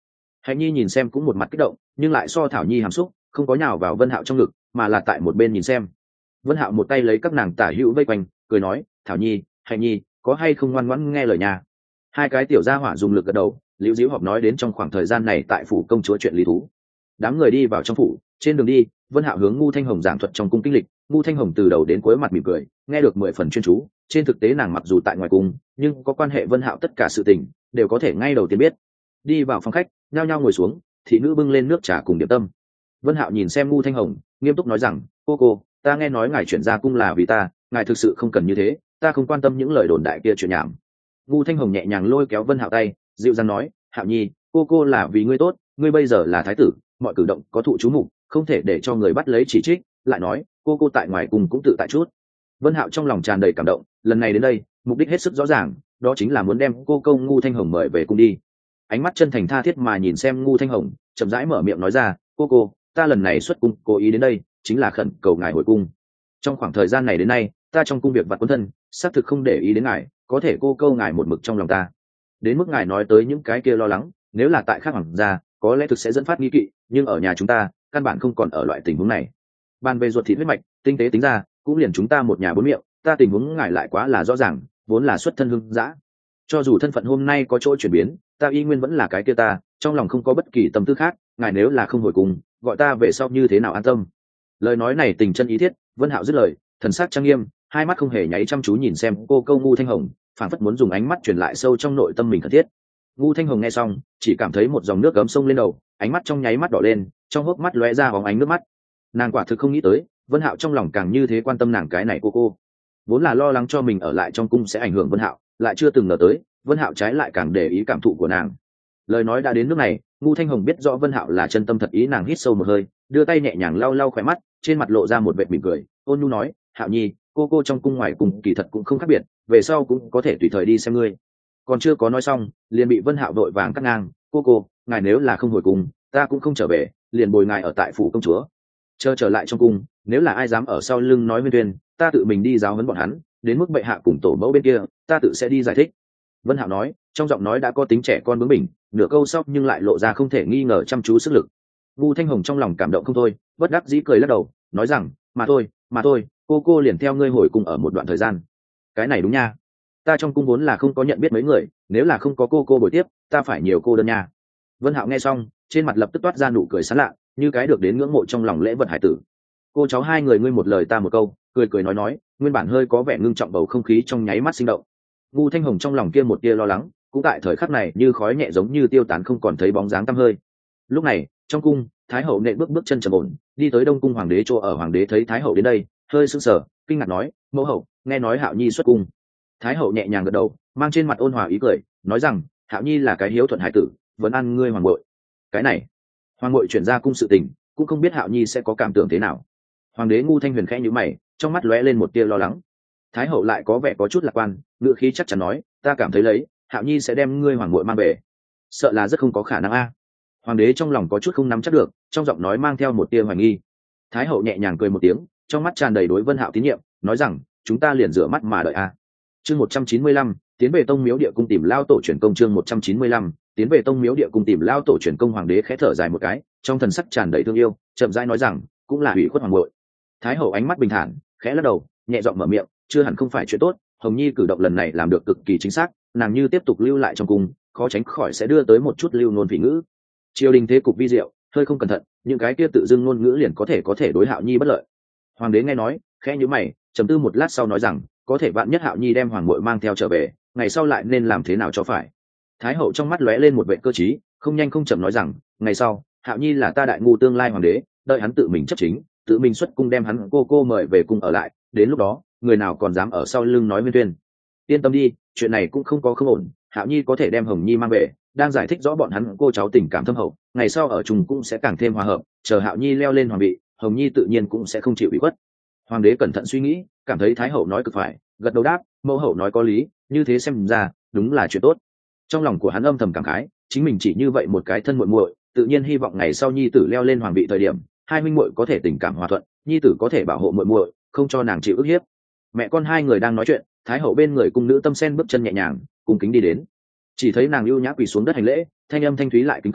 hạnh nhi nhìn xem cũng một mặt kích động, nhưng lại so thảo nhi hàm xúc, không có nhào vào vân hạo trong ngực, mà là tại một bên nhìn xem. Vân hạo một tay lấy các nàng tả hữu vây quanh, cười nói, thảo nhi, hạnh nhi, có hay không ngoan ngoãn nghe lời nhà? Hai cái tiểu gia hỏa dùng lực gật đầu. Liễu Diễu họp nói đến trong khoảng thời gian này tại phủ công chúa chuyện lý thú. Đám người đi vào trong phủ, trên đường đi, Vân Hạo hướng Ngu Thanh Hồng giảng thuật trong cung kinh lịch. Ngu Thanh Hồng từ đầu đến cuối mặt mỉm cười, nghe được mười phần chuyên chú. Trên thực tế nàng mặc dù tại ngoài cung, nhưng có quan hệ Vân Hạo tất cả sự tình đều có thể ngay đầu tiên biết. Đi vào phòng khách, nhao nhao ngồi xuống, thị nữ bưng lên nước trà cùng điểm tâm. Vân Hạo nhìn xem Ngu Thanh Hồng, nghiêm túc nói rằng, cô cô, ta nghe nói ngài chuyển ra cung là vì ta, ngài thực sự không cần như thế, ta không quan tâm những lời đồn đại kia chuyện nhảm. Ngu Thanh Hồng nhẹ nhàng lôi kéo Vân Hạo tay, dịu dàng nói, Hạo nhi, cô cô là vì ngươi tốt, ngươi bây giờ là thái tử, mọi cử động có thụ chú mục, không thể để cho người bắt lấy chỉ trích. Lại nói, cô cô tại ngoài cùng cũng tự tại chút. Vân Hạo trong lòng tràn đầy cảm động, lần này đến đây, mục đích hết sức rõ ràng, đó chính là muốn đem cô câu Ngu Thanh Hồng mời về cung đi. Ánh mắt chân thành tha thiết mà nhìn xem Ngu Thanh Hồng, chậm rãi mở miệng nói ra, cô cô, ta lần này xuất cung, cố ý đến đây, chính là khẩn cầu ngài hồi cung. Trong khoảng thời gian này đến nay, ta trong cung việc vặt quân thân, xác thực không để ý đến ngài, có thể cô câu ngài một mực trong lòng ta. Đến mức ngài nói tới những cái kia lo lắng, nếu là tại khác hoàng gia, có lẽ thực sẽ dẫn phát nghi kỵ, nhưng ở nhà chúng ta, căn bản không còn ở loại tình huống này. Bàn về ruột thịt huyết mạch, tinh tế tính ra, cũng liền chúng ta một nhà bốn miệng, ta tình huống ngài lại quá là rõ ràng, vốn là xuất thân hưng dã. Cho dù thân phận hôm nay có chỗ chuyển biến, ta y nguyên vẫn là cái kia ta, trong lòng không có bất kỳ tâm tư khác, ngài nếu là không hồi cùng, gọi ta về sau như thế nào an tâm. Lời nói này tình chân ý thiết. Vân Hạo dứt lời, thần sắc trang nghiêm, hai mắt không hề nháy chăm chú nhìn xem cô câu Ngu Thanh Hồng, phảng phất muốn dùng ánh mắt truyền lại sâu trong nội tâm mình thân thiết. Ngu Thanh Hồng nghe xong, chỉ cảm thấy một dòng nước gấm sông lên đầu, ánh mắt trong nháy mắt đỏ lên, trong hốc mắt lóe ra bóng ánh nước mắt. Nàng quả thực không nghĩ tới, Vân Hạo trong lòng càng như thế quan tâm nàng cái này cô cô. Vốn là lo lắng cho mình ở lại trong cung sẽ ảnh hưởng Vân Hạo, lại chưa từng ngờ tới, Vân Hạo trái lại càng để ý cảm thụ của nàng. Lời nói đã đến nước này, Ngu Thanh Hồng biết rõ Vân Hạo là chân tâm thật ý, nàng hít sâu một hơi, đưa tay nhẹ nhàng lau lau khóe mắt, trên mặt lộ ra một vệt mỉm cười, ôn nhu nói, Hạo nhi, cô cô trong cung ngoài cùng kỳ thật cũng không khác biệt, về sau cũng có thể tùy thời đi xem ngươi. Còn chưa có nói xong, liền bị Vân Hạo vội vàng cắt ngang, cô cô, ngài nếu là không hồi cung, ta cũng không trở về, liền bồi ngài ở tại phủ công chúa. Chờ trở lại trong cung, nếu là ai dám ở sau lưng nói Nguyên Tuyên, ta tự mình đi giáo huấn bọn hắn, đến mức bệ hạ cùng tổ mẫu bên kia, ta tự sẽ đi giải thích. Vân Hạo nói, trong giọng nói đã có tính trẻ con bướng bỉnh, nửa câu sau nhưng lại lộ ra không thể nghi ngờ chăm chú sức lực. Ngu Thanh Hồng trong lòng cảm động không thôi, bất đắc dĩ cười lắc đầu, nói rằng, mà thôi, mà thôi, cô cô liền theo ngươi hồi cung ở một đoạn thời gian. Cái này đúng nha, ta trong cung vốn là không có nhận biết mấy người, nếu là không có cô cô bồi tiếp, ta phải nhiều cô đơn nha. Vân Hạo nghe xong, trên mặt lập tức toát ra nụ cười sán lạ, như cái được đến ngưỡng mộ trong lòng lễ vật hải tử. Cô cháu hai người ngươi một lời ta một câu, cười cười nói nói, nguyên bản hơi có vẻ ngưng trọng bầu không khí trong nháy mắt sinh động. Ngu Thanh Hồng trong lòng kia một tia lo lắng, cũng tại thời khắc này như khói nhẹ giống như tiêu tán, không còn thấy bóng dáng tăm hơi. Lúc này, trong cung, Thái hậu nện bước bước chân trầm ổn, đi tới Đông cung hoàng đế chỗ ở. Hoàng đế thấy Thái hậu đến đây, hơi sững sờ, kinh ngạc nói, mẫu hậu, nghe nói Hạo nhi xuất cung. Thái hậu nhẹ nhàng gật đầu, mang trên mặt ôn hòa ý cười, nói rằng, Hạo nhi là cái hiếu thuận hải tử, vẫn ăn ngươi hoàng bội. Cái này, hoàng bội chuyển ra cung sự tình, cũng không biết Hạo nhi sẽ có cảm tưởng thế nào. Hoàng đế Ngu Thanh Huyền khẽ nhíu mày, trong mắt lóe lên một tia lo lắng. Thái hậu lại có vẻ có chút lạc quan, ngựa khí chắc chắn nói, ta cảm thấy lấy, Hạo nhi sẽ đem ngươi hoàng bội mang về, sợ là rất không có khả năng a. Hoàng đế trong lòng có chút không nắm chắc được, trong giọng nói mang theo một tia hoài nghi. Thái hậu nhẹ nhàng cười một tiếng, trong mắt tràn đầy đối Vân Hạo tín nhiệm, nói rằng, chúng ta liền rửa mắt mà đợi a. Chương một trăm chín mươi lăm, tiến về tông miếu địa cung tìm lao tổ truyền công. Chương một trăm chín mươi lăm, tiến về tông miếu địa cung tìm lao tổ truyền công. Hoàng đế khẽ thở dài một cái, trong thần sắc tràn đầy thương yêu, chậm rãi nói rằng, cũng là hủy khuất hoàng bội. Thái hậu ánh mắt bình thản, khẽ lắc đầu, nhẹ giọng mở miệng, chưa hẳn không phải chuyện tốt, Hồng nhi cử động lần này làm được cực kỳ chính xác, nàng như tiếp tục lưu lại trong cung, khó tránh khỏi sẽ đưa tới một chút lưu nôn phỉ ngữ. Triều đình thế cục vi diệu, hơi không cẩn thận, những cái kia tự dưng ngôn ngữ liền có thể có thể đối Hạo nhi bất lợi. Hoàng đế nghe nói, khẽ nhíu mày, trầm tư một lát sau nói rằng, có thể vạn nhất Hạo nhi đem hoàng muội mang theo trở về, ngày sau lại nên làm thế nào cho phải. Thái hậu trong mắt lóe lên một vẻ cơ trí, không nhanh không chậm nói rằng, ngày sau Hạo nhi là ta đại ngu tương lai hoàng đế, đợi hắn tự mình chấp chính, tự mình xuất cung đem hắn cô cô mời về cung ở lại, đến lúc đó người nào còn dám ở sau lưng nói Nguyên Tuyên. Yên tâm đi, chuyện này cũng không có không ổn, Hạo nhi có thể đem Hồng nhi mang về, đang giải thích rõ bọn hắn cô cháu tình cảm thâm hậu, ngày sau ở chung cũng sẽ càng thêm hòa hợp, chờ Hạo nhi leo lên hoàng vị, Hồng nhi tự nhiên cũng sẽ không chịu ủy khuất. Hoàng đế cẩn thận suy nghĩ, cảm thấy Thái hậu nói cực phải, gật đầu đáp, mẫu hậu nói có lý, như thế xem ra đúng là chuyện tốt. Trong lòng của hắn âm thầm cảm khái, chính mình chỉ như vậy một cái thân muội muội, tự nhiên hy vọng ngày sau nhi tử leo lên hoàng vị thời điểm, hai huynh muội có thể tình cảm hòa thuận, nhi tử có thể bảo hộ muội muội, không cho nàng chịu ức hiếp. Mẹ con hai người đang nói chuyện, Thái hậu bên người cung nữ Tâm Sen bước chân nhẹ nhàng, cung kính đi đến. Chỉ thấy nàng lưu nhã quỳ xuống đất hành lễ, thanh âm thanh thúy lại kính cẩn,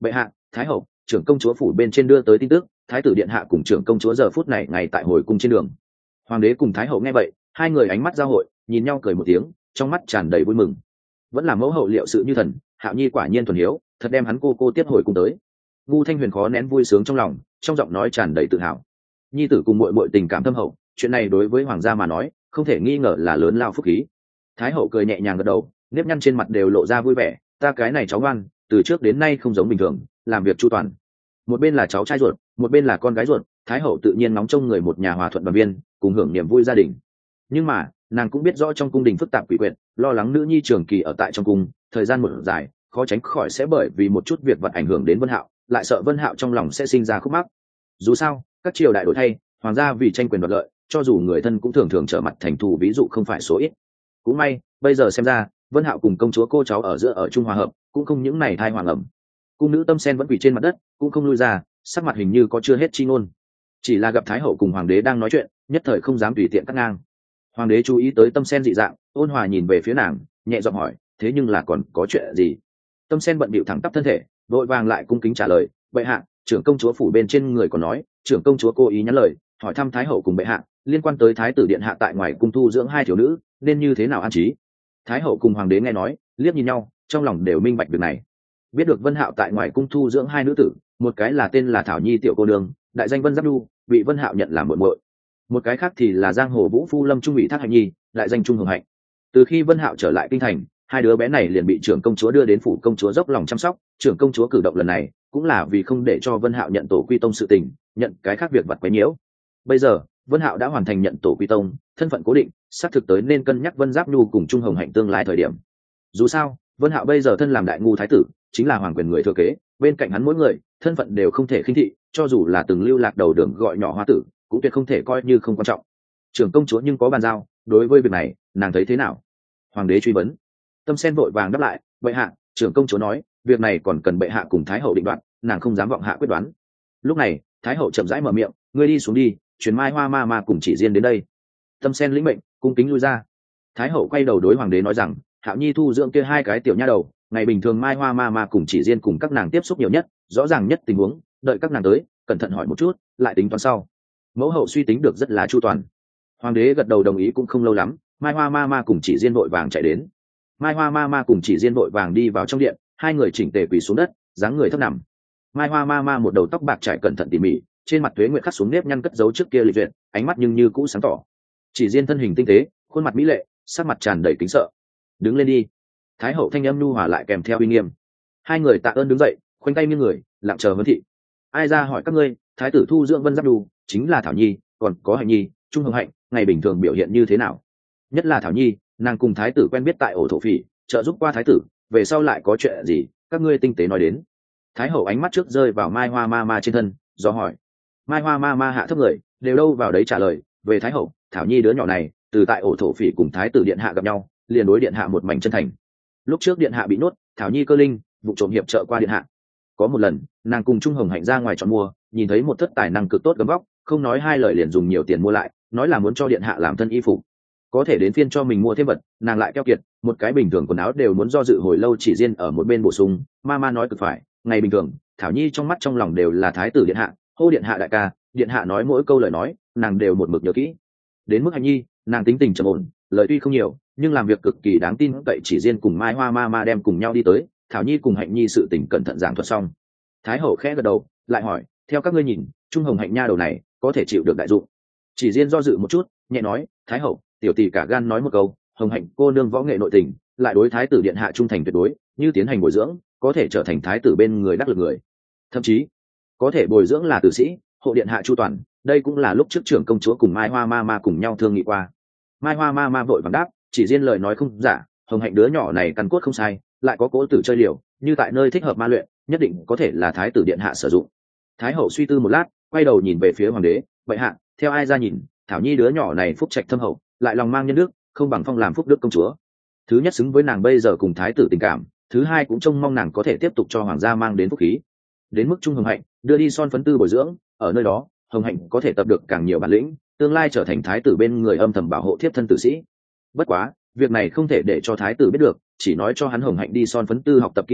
bệ hạ, thái hậu, trưởng công chúa phủ bên trên đưa tới tin tức, thái tử điện hạ cùng trưởng công chúa giờ phút này ngay tại hồi cung trên đường. Hoàng đế cùng thái hậu nghe vậy, hai người ánh mắt giao hội, nhìn nhau cười một tiếng, trong mắt tràn đầy vui mừng. Vẫn là mẫu hậu liệu sự như thần, hạo nhi quả nhiên thuần hiếu, thật đem hắn cô cô tiếp hồi cung tới. Ngu Thanh Huyền khó nén vui sướng trong lòng, trong giọng nói tràn đầy tự hào. Nhi tử cùng muội muội tình cảm thâm hậu, chuyện này đối với hoàng gia mà nói, không thể nghi ngờ là lớn lao phúc khí. Thái hậu cười nhẹ nhàng gật đầu, nếp nhăn trên mặt đều lộ ra vui vẻ, ta cái này cháu ngoan, từ trước đến nay không giống bình thường, làm việc chu toàn. Một bên là cháu trai ruột, một bên là con gái ruột, thái hậu tự nhiên nóng trông người một nhà hòa thuận đoàn viên, cùng hưởng niềm vui gia đình. Nhưng mà nàng cũng biết rõ trong cung đình phức tạp quỷ quyệt, lo lắng nữ nhi trường kỳ ở tại trong cung thời gian một dài, khó tránh khỏi sẽ bởi vì một chút việc vật ảnh hưởng đến Vân Hạo, lại sợ Vân Hạo trong lòng sẽ sinh ra khúc mắc. Dù sao các triều đại đổi thay, hoàng gia vì tranh quyền đoạt lợi, cho dù người thân cũng thường thường trở mặt thành thù, ví dụ không phải số ít. Cũng may bây giờ xem ra Vân Hạo cùng công chúa cô cháu ở giữa ở trung hòa hợp, cũng không những này thai hoàng ẩm. Cung nữ Tâm Sen vẫn quỳ trên mặt đất, cũng không lui ra, sắc mặt hình như có chưa hết chi ngôn. Chỉ là gặp thái hậu cùng hoàng đế đang nói chuyện, nhất thời không dám tùy tiện cắt ngang. Hoàng đế chú ý tới Tâm Sen dị dạng, ôn hòa nhìn về phía nàng, nhẹ giọng hỏi, thế nhưng là còn có chuyện gì? Tâm Sen bận bịu thẳng tắp thân thể, vội vàng lại cung kính trả lời, bệ hạ, trưởng công chúa phủ bên trên người còn nói, trưởng công chúa cố ý nhắn lời hỏi thăm thái hậu cùng bệ hạ liên quan tới thái tử điện hạ tại ngoài cung thu dưỡng hai thiếu nữ, nên như thế nào an trí. Thái hậu cùng hoàng đế nghe nói, liếc nhìn nhau, trong lòng đều minh bạch việc này. Biết được Vân Hạo tại ngoài cung thu dưỡng hai nữ tử, một cái là tên là Thảo Nhi tiểu cô nương, đại danh Vân Giáp Nhu, bị Vân Hạo nhận làm muội muội. Một cái khác thì là giang hồ vũ phu Lâm Trung ủy thác Hạnh Nhi, đại danh Trung Hồng Hạnh. Từ khi Vân Hạo trở lại kinh thành, hai đứa bé này liền bị trưởng công chúa đưa đến phủ công chúa dốc lòng chăm sóc. Trưởng công chúa cử động lần này cũng là vì không để cho Vân Hạo nhận tổ quy tông sự tình, nhận cái khác việc vặt quấy nhiễu. Bây giờ Vân Hạo đã hoàn thành nhận tổ quy tông, thân phận cố định, xác thực tới nên cân nhắc Vân Giáp Nhu cùng Trung Hồng Hạnh tương lai thời điểm. Dù sao Vân Hạo bây giờ thân làm đại ngu thái tử, chính là hoàng quyền người thừa kế, bên cạnh hắn mỗi người thân phận đều không thể khinh thị, cho dù là từng lưu lạc đầu đường gọi nhỏ hoa tử, cũng tuyệt không thể coi như không quan trọng. Trưởng công chúa nhưng có bàn giao, đối với việc này nàng thấy thế nào? Hoàng đế truy vấn. Tâm Sen vội vàng đáp lại, bệ hạ, trưởng công chúa nói việc này còn cần bệ hạ cùng thái hậu định đoạt, nàng không dám vọng hạ quyết đoán. Lúc này thái hậu chậm rãi mở miệng, ngươi đi xuống đi, truyền Mai Hoa ma ma cùng Chỉ Diên đến đây. Tâm Sen lĩnh mệnh, cung kính lui ra. Thái hậu quay đầu đối hoàng đế nói rằng, Hạo Nhi thu dưỡng kia hai cái tiểu nha đầu, ngày bình thường Mai Hoa ma ma cùng Chỉ Diên cùng các nàng tiếp xúc nhiều nhất, rõ ràng nhất tình huống, đợi các nàng tới cẩn thận hỏi một chút, lại tính toán sau. Mẫu hậu suy tính được rất là chu toàn. Hoàng đế gật đầu đồng ý. Cũng không lâu lắm, Mai Hoa ma ma cùng Chỉ Diên vội vàng chạy đến. Mai Hoa ma ma cùng Chỉ Diên vội vàng đi vào trong điện, hai người chỉnh tề quỳ xuống đất, dáng người thấp nằm. Mai Hoa ma ma một đầu tóc bạc trải cẩn thận tỉ mỉ, trên mặt tuế nguyệt khắc xuống nếp nhăn cất giấu trước kia lịch duyệt, ánh mắt nhưng như cũ sáng tỏ. Chỉ Diên thân hình tinh tế, khuôn mặt mỹ lệ, sắc mặt tràn đầy kính sợ. Đứng lên đi. Thái hậu thanh âm nhu hòa lại kèm theo uy nghiêm. Hai người tạ ơn đứng dậy, khoanh tay nghiêng người, lặng chờ huấn thị. Ai ra hỏi các ngươi, thái tử thu dưỡng Vân Giáp Nhu chính là Thảo Nhi, còn có Hạnh Nhi, Trung Hồng Hạnh, ngày bình thường biểu hiện như thế nào? Nhất là Thảo Nhi, nàng cùng thái tử quen biết tại ổ thổ phỉ, trợ giúp qua thái tử, về sau lại có chuyện gì, các ngươi tinh tế nói đến. Thái hậu ánh mắt trước rơi vào Mai Hoa ma ma trên thân, do hỏi. Mai Hoa ma ma hạ thấp người, đều đâu vào đấy trả lời, về thái hậu, Thảo Nhi đứa nhỏ này từ tại ổ thổ phỉ cùng thái tử điện hạ gặp nhau, liền đối điện hạ một mảnh chân thành. Lúc trước điện hạ bị nuốt, Thảo Nhi cơ linh, vụ trộm hiệp trợ qua điện hạ. Có một lần nàng cùng Trung Hồng Hạnh ra ngoài chọn mua, nhìn thấy một thất tài năng cực tốt gấm vóc, không nói hai lời liền dùng nhiều tiền mua lại, nói là muốn cho điện hạ làm thân y phục. Có thể đến phiên cho mình mua thêm vật, nàng lại keo kiệt, một cái bình thường quần áo đều muốn do dự hồi lâu. Chỉ Diên ở một bên bổ sung, ma ma nói cực phải, ngày bình thường Thảo Nhi trong mắt trong lòng đều là thái tử điện hạ, hô điện hạ đại ca, điện hạ nói mỗi câu lời nói nàng đều một mực nhớ kỹ. Đến mức Hạnh Nhi, nàng tính tình trầm ổn, lời tuy không nhiều nhưng làm việc cực kỳ đáng tin cậy. Chỉ Diên cùng Mai Hoa ma ma đem cùng nhau đi tới, Thảo Nhi cùng Hạnh Nhi sự tình cẩn thận giảng thuật xong. Thái hậu khẽ gật đầu, lại hỏi, theo các ngươi nhìn, Trung Hồng Hạnh nha đầu này có thể chịu được đại dụng? Chỉ Diên do dự một chút, nhẹ nói, thái hậu, tiểu tỷ cả gan nói một câu, Hồng Hạnh cô nương võ nghệ nội tình, lại đối thái tử điện hạ trung thành tuyệt đối, như tiến hành bồi dưỡng có thể trở thành thái tử bên người đắc lực người, thậm chí có thể bồi dưỡng là tử sĩ, hộ điện hạ chu toàn. Đây cũng là lúc trước trưởng công chúa cùng Mai Hoa ma ma cùng nhau thương nghị qua. Mai Hoa ma ma vội vàng đáp, Chỉ Diên lời nói không giả, Hồng Hạnh đứa nhỏ này căn cốt không sai, lại có cố tử chơi liều, như tại nơi thích hợp ma luyện, nhất định có thể là thái tử điện hạ sử dụng. Thái hậu suy tư một lát, quay đầu nhìn về phía hoàng đế, vậy hạ, theo ai ra nhìn, Thảo Nhi đứa nhỏ này phúc trạch thâm hậu, lại lòng mang nhân đức, không bằng phong làm phúc đức công chúa. Thứ nhất xứng với nàng bây giờ cùng thái tử tình cảm, thứ hai cũng trông mong nàng có thể tiếp tục cho hoàng gia mang đến phúc khí. Đến mức Trung Hồng Hạnh đưa đi son phấn tư bồi dưỡng, ở nơi đó Hồng Hạnh có thể tập được càng nhiều bản lĩnh, tương lai trở thành thái tử bên người âm thầm bảo hộ thiếp thân tử sĩ. Bất quá việc này không thể để cho thái tử biết được, chỉ nói cho hắn Hồng Hạnh đi son phấn tư học tập kỹ nghệ,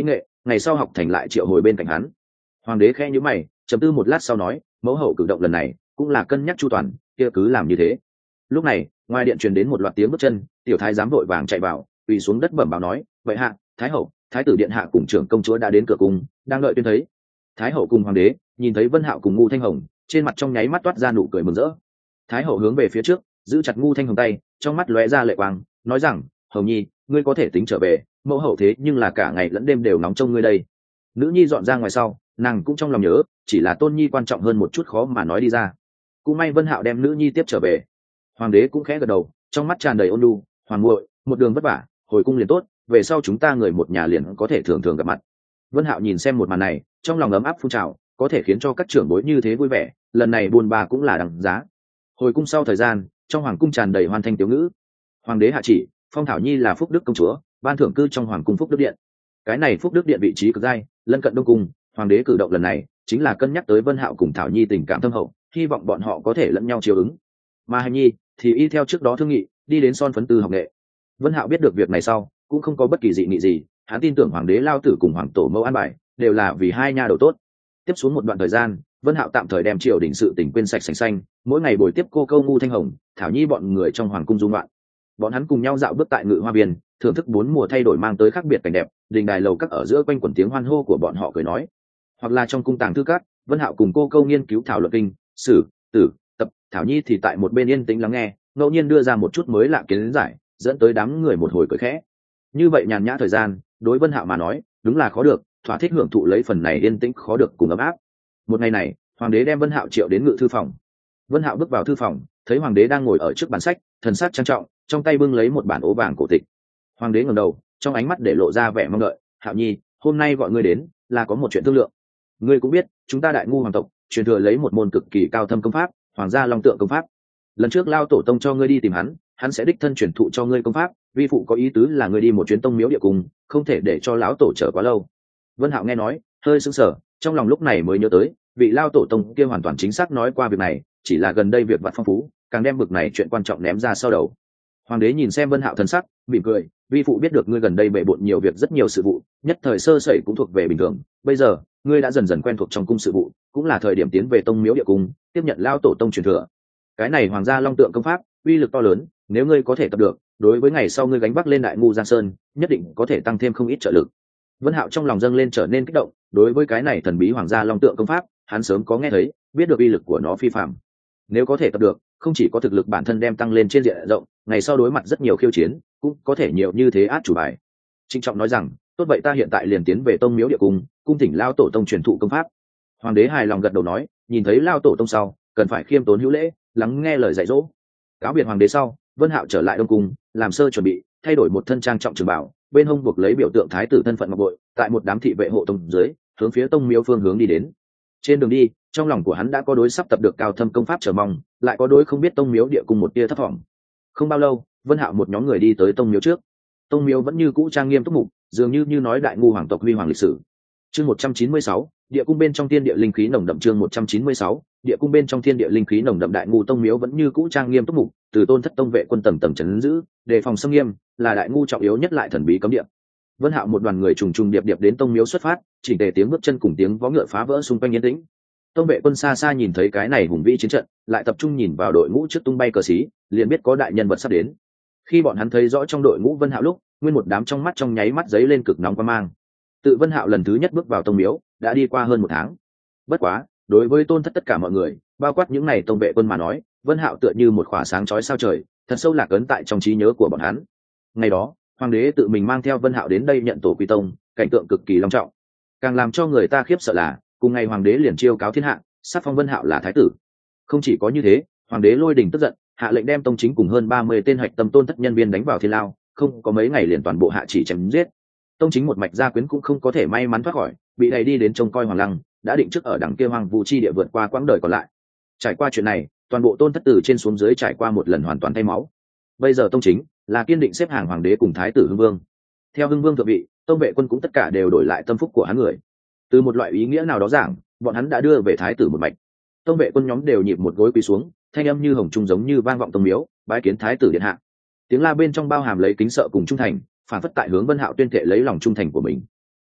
ngày sau học thành lại triệu hồi bên cạnh hắn. Hoàng đế khẽ nhíu mày, trầm tư một lát sau nói, mẫu hậu cử động lần này cũng là cân nhắc chu toàn, kia cứ làm như thế. Lúc này ngoài điện truyền đến một loạt tiếng bước chân, tiểu thái giám vội vàng chạy vào, quỳ xuống đất bẩm báo nói, vậy hạ, thái hậu, thái tử điện hạ cùng trưởng công chúa đã đến cửa cung, đang đợi tuyên thấy. Thái hậu cùng hoàng đế nhìn thấy Vân Hạo cùng Ngu Thanh Hồng, trên mặt trong nháy mắt toát ra nụ cười mừng rỡ. Thái hậu hướng về phía trước, giữ chặt Ngu Thanh Hồng tay, trong mắt lóe ra lệ quang, nói rằng, hồng nhi, ngươi có thể tính trở về, mẫu hậu thế nhưng là cả ngày lẫn đêm đều nóng trông ngươi đây. Nữ nhi dọn ra ngoài sau, nàng cũng trong lòng nhớ, chỉ là tôn nhi quan trọng hơn một chút khó mà nói đi ra. Cũng may Vân Hạo đem nữ nhi tiếp trở về. Hoàng đế cũng khẽ gật đầu, trong mắt tràn đầy ôn nhu, hoàng muội, một đường vất vả, hồi cung liền tốt, về sau chúng ta người một nhà liền có thể thường thường gặp mặt. Vân Hạo nhìn xem một màn này, trong lòng ấm áp phun trào, có thể khiến cho các trưởng bối như thế vui vẻ, lần này buồn bà cũng là đằng giá. Hồi cung sau thời gian, trong hoàng cung tràn đầy hoan thanh tiểu ngữ. Hoàng đế hạ chỉ, phong Thảo Nhi là Phúc Đức công chúa, ban thưởng cư trong hoàng cung Phúc Đức điện. Cái này Phúc Đức điện vị trí cực giai, lân cận đông cung, hoàng đế cử động lần này chính là cân nhắc tới Vân Hạo cùng Thảo Nhi tình cảm thâm hậu, hy vọng bọn họ có thể lẫn nhau chiều ứng. Mà Hành Nhi thì y theo trước đó thương nghị, đi đến son phấn tư học nghệ. Vân Hạo biết được việc này sau, cũng không có bất kỳ dị nghị gì, hắn tin tưởng hoàng đế lao tử cùng hoàng tổ mẫu an bài đều là vì hai nha đầu tốt. Tiếp xuống một đoạn thời gian, Vân Hạo tạm thời đem triều đình sự tình quên sạch sành xanh, mỗi ngày bồi tiếp cô câu Ngu Thanh Hồng, Thảo Nhi bọn người trong hoàng cung dung loạn. Bọn hắn cùng nhau dạo bước tại Ngự Hoa Viên, thưởng thức bốn mùa thay đổi mang tới khác biệt cảnh đẹp, đình đài lầu các ở giữa quanh quẩn tiếng hoan hô của bọn họ cười nói. Hoặc là trong cung tàng thư các, Vân Hạo cùng cô câu nghiên cứu thảo luận kinh, sử, tử, tập, Thảo Nhi thì tại một bên yên tĩnh lắng nghe, ngẫu nhiên đưa ra một chút mới lạ kiến giải, dẫn tới đám người một hồi cười khẽ. Như vậy nhàn nhã thời gian, đối Vân Hạo mà nói, đúng là khó được, thỏa thích hưởng thụ lấy phần này yên tĩnh khó được cùng ấm áp. Một ngày này, hoàng đế đem Vân Hạo triệu đến ngự thư phòng. Vân Hạo bước vào thư phòng, thấy hoàng đế đang ngồi ở trước bàn sách, thần sắc trang trọng, trong tay bưng lấy một bản ố vàng cổ tịch. Hoàng đế ngẩng đầu, trong ánh mắt để lộ ra vẻ mong đợi, "Hạo Nhi, hôm nay gọi ngươi đến, là có một chuyện thương lượng. Ngươi cũng biết, chúng ta Đại Ngu hoàng tộc truyền thừa lấy một môn cực kỳ cao thâm công pháp, Hoàng gia Long Tượng công pháp. Lần trước lao tổ tông cho ngươi đi tìm hắn, hắn sẽ đích thân truyền thụ cho ngươi công pháp, vi phụ có ý tứ là ngươi đi một chuyến tông miếu địa cung, không thể để cho lão tổ chờ quá lâu." Vân Hạo nghe nói, hơi sững sờ, trong lòng lúc này mới nhớ tới, vị lao tổ tông kia hoàn toàn chính xác nói qua việc này, chỉ là gần đây việc vặt phong phú, càng đem bực này chuyện quan trọng ném ra sau đầu. Hoàng đế nhìn xem Vân Hạo thần sắc, mỉm cười, "Vi phụ biết được ngươi gần đây bệ bội nhiều việc rất nhiều sự vụ, nhất thời sơ sẩy cũng thuộc về bình thường, bây giờ, ngươi đã dần dần quen thuộc trong cung sự vụ, cũng là thời điểm tiến về tông miếu địa cung, tiếp nhận lao tổ tông truyền thừa. Cái này Hoàng gia Long Tượng công pháp, uy lực to lớn, nếu ngươi có thể tập được, đối với ngày sau ngươi gánh vác lên Đại Ngu Giang Sơn, nhất định có thể tăng thêm không ít trợ lực." Vân Hạo trong lòng dâng lên trở nên kích động, đối với cái này thần bí Hoàng gia Long Tượng công pháp, hắn sớm có nghe thấy, biết được uy lực của nó phi phàm. Nếu có thể tập được, không chỉ có thực lực bản thân đem tăng lên trên diện rộng, ngày sau đối mặt rất nhiều khiêu chiến, cũng có thể nhiều như thế át chủ bài. Trịnh trọng nói rằng, "Tốt vậy ta hiện tại liền tiến về tông miếu địa cung, cung thỉnh lao tổ tông truyền thụ công pháp." Hoàng đế hài lòng gật đầu nói, nhìn thấy lao tổ tông sau, cần phải khiêm tốn hữu lễ, lắng nghe lời dạy dỗ. Cáo biệt hoàng đế sau, Vân Hạo trở lại đông cung, làm sơ chuẩn bị, thay đổi một thân trang trọng trường bảo, bên hông buộc lấy biểu tượng thái tử thân phận ngọc bội, tại một đám thị vệ hộ tông dưới, hướng phía tông miếu phương hướng đi đến. Trên đường đi, trong lòng của hắn đã có đối sắp tập được cao thâm công pháp chờ mong, lại có đối không biết tông miếu địa cung một tia thấp vọng. Không bao lâu, Vân Hạo một nhóm người đi tới tông miếu trước. Tông miếu vẫn như cũ trang nghiêm túc mục, dường như như nói Đại Ngu hoàng tộc huy hoàng lịch sử. Chương một trăm chín mươi sáu, địa cung bên trong thiên địa linh khí nồng đậm. Chương một trăm chín mươi sáu, địa cung bên trong thiên địa linh khí nồng đậm. Đại Ngu tông miếu vẫn như cũ trang nghiêm túc mục, từ tôn thất tông vệ quân tầng tầng trấn giữ, đề phòng xâm nghiêm, là Đại Ngu trọng yếu nhất lại thần bí cấm địa. Vân Hạo một đoàn người trùng trùng điệp điệp đến tông miếu xuất phát, chỉ để tiếng bước chân cùng tiếng vó ngựa phá vỡ xung quanh yên tĩnh. Tông vệ quân xa xa nhìn thấy cái này hùng vĩ chiến trận, lại tập trung nhìn vào đội ngũ trước tung bay cờ xí, liền biết có đại nhân vật sắp đến. Khi bọn hắn thấy rõ trong đội ngũ Vân Hạo lúc, nguyên một đám trong mắt trong nháy mắt giấy lên cực nóng quan mang. Tự Vân Hạo lần thứ nhất bước vào tông miếu, đã đi qua hơn một tháng. Bất quá, đối với tôn thất tất cả mọi người, bao quát những này tông vệ quân mà nói, Vân Hạo tựa như một khỏa sáng chói sao trời, thật sâu lạc ấn tại trong trí nhớ của bọn hắn. Ngày đó, hoàng đế tự mình mang theo Vân Hạo đến đây nhận tổ quy tông, cảnh tượng cực kỳ long trọng. Càng làm cho người ta khiếp sợ là, cùng ngày hoàng đế liền chiêu cáo thiên hạ, sắc phong Vân Hạo là thái tử. Không chỉ có như thế, hoàng đế lôi đình tức giận, hạ lệnh đem tông chính cùng hơn ba mươi tên hạch tâm tôn thất nhân viên đánh vào thiên lao, không có mấy ngày liền toàn bộ hạ chỉ chém giết. Tông chính một mạch gia quyến cũng không có thể may mắn thoát khỏi, bị đẩy đi đến trông coi hoàng lăng, đã định trước ở đằng kia hoàng vu chi địa vượt qua quãng đời còn lại. Trải qua chuyện này, toàn bộ tôn thất từ trên xuống dưới trải qua một lần hoàn toàn thay máu. Bây giờ tông chính là kiên định xếp hàng hoàng đế cùng thái tử Hưng Vương. Theo Hưng Vương thượng vị, tông vệ quân cũng tất cả đều đổi lại tâm phúc của hắn người. Từ một loại ý nghĩa nào đó giảng, bọn hắn đã đưa về thái tử một mạch. Tông vệ quân nhóm đều nhịp một gối quỳ xuống, thanh âm như hồng trung giống như vang vọng tông miếu, bái kiến thái tử điện hạ. Tiếng la bên trong bao hàm lấy kính sợ cùng trung thành, phản phất tại hướng Vân Hạo tuyên thệ lấy lòng trung thành của mình.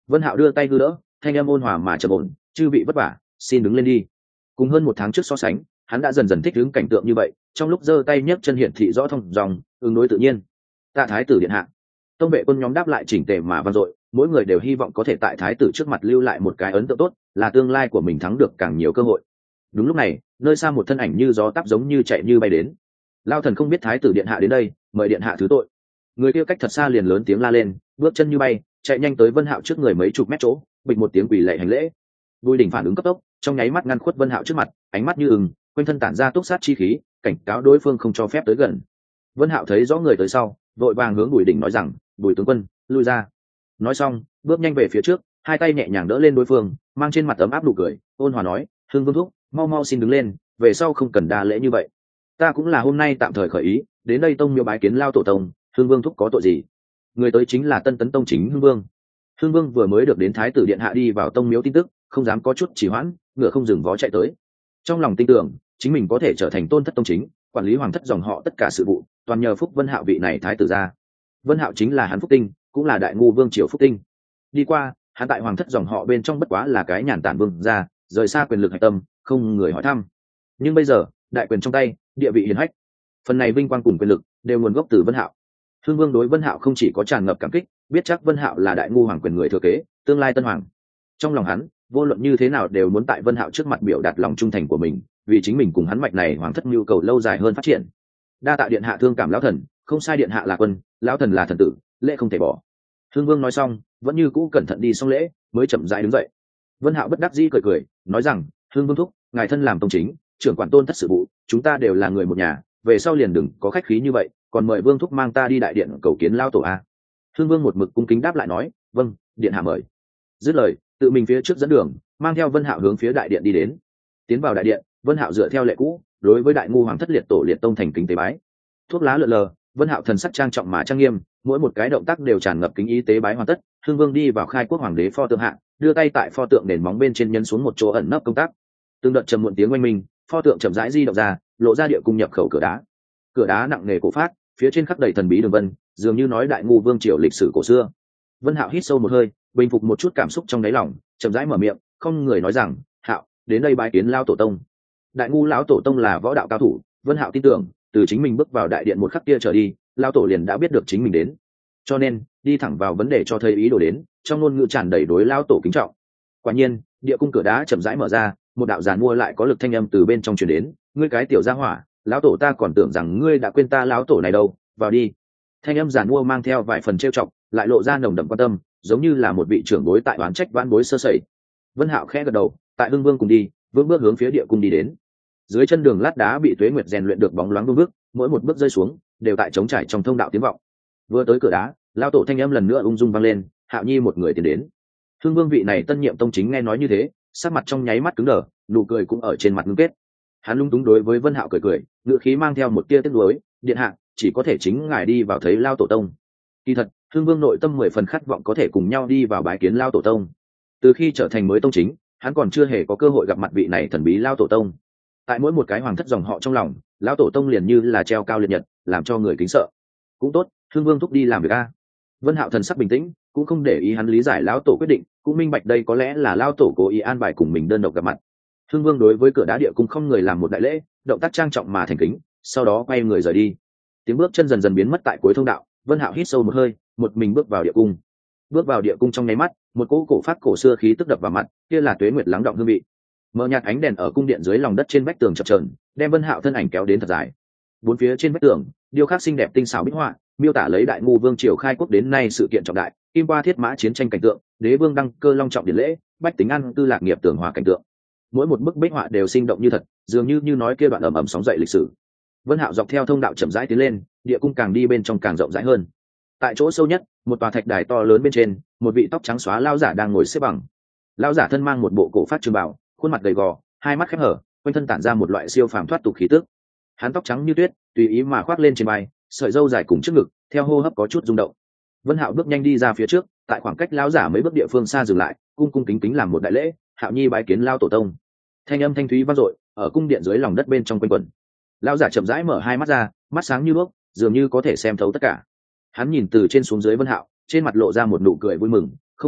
Vân Hạo đưa tay hư đỡ, thanh âm ôn hòa mà trầm ổn, chư vị vất vả, xin đứng lên đi. Cùng hơn một tháng trước so sánh, hắn đã dần dần thích ứng cảnh tượng như vậy, trong lúc giơ tay nhấc chân hiển thị rõ thông dòng, ứng đối tự nhiên. Tạ thái tử điện hạ. Tông vệ quân nhóm đáp lại chỉnh tề mà vang dội, mỗi người đều hy vọng có thể tại thái tử trước mặt lưu lại một cái ấn tượng tốt, là tương lai của mình thắng được càng nhiều cơ hội. Đúng lúc này, nơi xa một thân ảnh như gió táp giống như chạy như bay đến. Lao thần không biết thái tử điện hạ đến đây, mời điện hạ thứ tội. Người kia cách thật xa liền lớn tiếng la lên, bước chân như bay, chạy nhanh tới Vân Hạo trước người mấy chục mét chỗ, bịch một tiếng quỳ lạy hành lễ. Bùi Đỉnh phản ứng cấp tốc, trong nháy mắt ngăn khuất Vân Hạo trước mặt, ánh mắt như ưng, quanh thân tản ra túc sát chi khí, cảnh cáo đối phương không cho phép tới gần. Vân Hạo thấy rõ người tới sau, vội vàng hướng Bùi Đỉnh nói rằng, Bùi tướng quân, lui ra. Nói xong, bước nhanh về phía trước, hai tay nhẹ nhàng đỡ lên đối phương, mang trên mặt ấm áp nụ cười, ôn hòa nói, Hưng Vương thúc, mau mau xin đứng lên, về sau không cần đa lễ như vậy. Ta cũng là hôm nay tạm thời khởi ý, đến đây tông miếu bái kiến lao tổ tông, Hưng Vương thúc có tội gì? Người tới chính là Tân Tấn tông chính Hưng Vương. Hưng Vương vừa mới được đến thái tử điện hạ đi vào tông miếu tin tức, không dám có chút trì hoãn, ngựa không dừng vó chạy tới. Trong lòng tin tưởng, chính mình có thể trở thành tôn thất tông chính, quản lý hoàng thất dòng họ tất cả sự vụ, toàn nhờ phúc Vân Hạo vị này thái tử ra. Vân Hạo chính là hắn phúc tinh, cũng là đại ngu vương triều phúc tinh. Đi qua, hắn tại hoàng thất dòng họ bên trong bất quá là cái nhàn tản vương ra, rời xa quyền lực hạch tâm, không người hỏi thăm. Nhưng bây giờ, đại quyền trong tay, địa vị hiển hách, phần này vinh quang cùng quyền lực đều nguồn gốc từ Vân Hạo. Hưng Vương đối Vân Hạo không chỉ có tràn ngập cảm kích, biết chắc Vân Hạo là đại ngu hoàng quyền người thừa kế, tương lai tân hoàng. Trong lòng hắn, vô luận như thế nào đều muốn tại Vân Hạo trước mặt biểu đạt lòng trung thành của mình, vì chính mình cùng hắn mạch này hoàng thất nhu cầu lâu dài hơn phát triển. Đa tạ điện hạ thương cảm lão thần, không sai điện hạ là quân, lão thần là thần tử, lễ không thể bỏ. Hưng Vương nói xong, vẫn như cũ cẩn thận đi xong lễ, mới chậm rãi đứng dậy. Vân Hạo bất đắc dĩ cười cười, nói rằng, Hưng Vương thúc, ngài thân làm tông chính, trưởng quản tôn thất sự vụ, chúng ta đều là người một nhà, về sau liền đừng có khách khí như vậy, còn mời Vương thúc mang ta đi đại điện cầu kiến lao tổ a. Hưng Vương một mực cung kính đáp lại nói, vâng, điện hạ mời. Dứt lời, tự mình phía trước dẫn đường, mang theo Vân Hạo hướng phía đại điện đi đến. Tiến vào đại điện, Vân Hạo dựa theo lệ cũ, đối với đại ngu hoàng thất liệt tổ liệt tông thành kính tế bái. Thuốc lá lượn lờ, Vân Hạo thần sắc trang trọng mà trang nghiêm, mỗi một cái động tác đều tràn ngập kính ý tế bái hoàn tất. Hưng Vương đi vào khai quốc hoàng đế pho tượng hạ, đưa tay tại pho tượng nền móng bên trên nhấn xuống một chỗ ẩn nấp công tác. Từng đợt trầm muộn tiếng oanh minh, pho tượng chậm rãi di động ra, lộ ra địa cung nhập khẩu cửa đá. Cửa đá nặng nề cổ phát, phía trên khắc đầy thần bí đường vân, dường như nói đại ngu vương triều lịch sử cổ xưa. Vân Hạo hít sâu một hơi, bình phục một chút cảm xúc trong đáy lòng, chậm rãi mở miệng, không người nói rằng, Hạo, đến đây bái kiến lao tổ tông. Đại ngu lão tổ tông là võ đạo cao thủ, Vân Hạo tin tưởng, từ chính mình bước vào đại điện một khắc kia trở đi, lao tổ liền đã biết được chính mình đến, cho nên đi thẳng vào vấn đề cho thấy ý đồ đến, trong ngôn ngữ tràn đầy đối lao tổ kính trọng. Quả nhiên, địa cung cửa đá chậm rãi mở ra, một đạo giàn mua lại có lực thanh âm từ bên trong truyền đến, ngươi cái tiểu gia hỏa, lão tổ ta còn tưởng rằng ngươi đã quên ta lão tổ này đâu, vào đi. Thanh âm giàn mua mang theo vài phần trêu chọc, lại lộ ra nồng đậm quan tâm, giống như là một vị trưởng bối tại oán trách vãn bối sơ sẩy. Vân Hạo khẽ gật đầu, tại Hưng Vương cùng đi, vững bước hướng phía địa cung đi đến. Dưới chân đường lát đá bị tuế nguyệt rèn luyện được bóng loáng vững bước, mỗi một bước rơi xuống đều tại trống trải trong thông đạo tiếng vọng. Vừa tới cửa đá, lão tổ thanh âm lần nữa ung dung vang lên, Hạo Nhi một người tiến đến. Hưng Vương vị này tân nhiệm tông chính nghe nói như thế, sắc mặt trong nháy mắt cứng đờ, nụ cười cũng ở trên mặt ngưng kết. Hắn lung túng đối với Vân Hạo cười cười, ngữ khí mang theo một tia tiếc nuối, điện hạ, chỉ có thể chính ngài đi vào thấy lao tổ tông. Kỳ thật, Hưng Vương nội tâm mười phần khát vọng có thể cùng nhau đi vào bái kiến lao tổ tông. Từ khi trở thành mới tông chính, hắn còn chưa hề có cơ hội gặp mặt vị này thần bí lao tổ tông. Tại mỗi một cái hoàng thất dòng họ trong lòng, lao tổ tông liền như là treo cao liệt nhật, làm cho người kính sợ. Cũng tốt, Hưng Vương thúc đi làm việc a. Vân Hạo thần sắc bình tĩnh, cũng không để ý hắn lý giải lão tổ quyết định, cũng minh bạch đây có lẽ là lao tổ cố ý an bài cùng mình đơn độc gặp mặt. Hưng Vương đối với cửa đá địa cung không người làm một đại lễ, động tác trang trọng mà thành kính, sau đó quay người rời đi. Tiếng bước chân dần dần biến mất tại cuối thông đạo, Vân Hạo hít sâu một hơi, một mình bước vào địa cung. Bước vào địa cung trong nháy mắt, một cỗ cổ phát cổ xưa khí tức đập vào mặt, kia là tuế nguyệt lắng đọng hương vị. Mở nhạt ánh đèn ở cung điện dưới lòng đất trên vách tường chập chờn, đem Vân Hạo thân ảnh kéo đến thật dài. Bốn phía trên vách tường, điêu khắc xinh đẹp tinh xảo bích họa, miêu tả lấy đại ngu vương triều khai quốc đến nay sự kiện trọng đại, kim qua thiết mã chiến tranh cảnh tượng, đế vương đăng cơ long trọng điển lễ, bách tính ăn cư lạc nghiệp tưởng hòa cảnh tượng. Mỗi một bức bích họa đều sinh động như thật, dường như như nói kia đoạn ầm ầm sóng dậy lịch sử. Vân Hạo dọc theo thông đạo chậm rãi tiến lên, địa cung càng đi bên trong càng rộng rãi hơn. Tại chỗ sâu nhất, một tòa thạch đài to lớn bên trên, một vị tóc trắng xóa lão giả đang ngồi xếp bằng. Lão giả thân mang một bộ cổ phát trường bào, khuôn mặt gầy gò, hai mắt khép hở, quanh thân tản ra một loại siêu phàm thoát tục khí tức. Hắn tóc trắng như tuyết, tùy ý mà khoác lên trên vai, sợi râu dài cùng trước ngực, theo hô hấp có chút rung động. Vân Hạo bước nhanh đi ra phía trước, tại khoảng cách lão giả mấy bước địa phương xa dừng lại, cung cung kính kính làm một đại lễ, Hạo Nhi bái kiến lao tổ tông. Thanh âm thanh thúy vang dội, ở cung điện dưới lòng đất bên trong quanh quẩn. Lão giả chậm rãi mở hai mắt ra, mắt sáng như đuốc, dường như có thể xem thấu tất cả. Hắn nhìn từ trên xuống dưới Vân Hạo, trên mặt lộ ra một nụ cười vui mừng, không sai,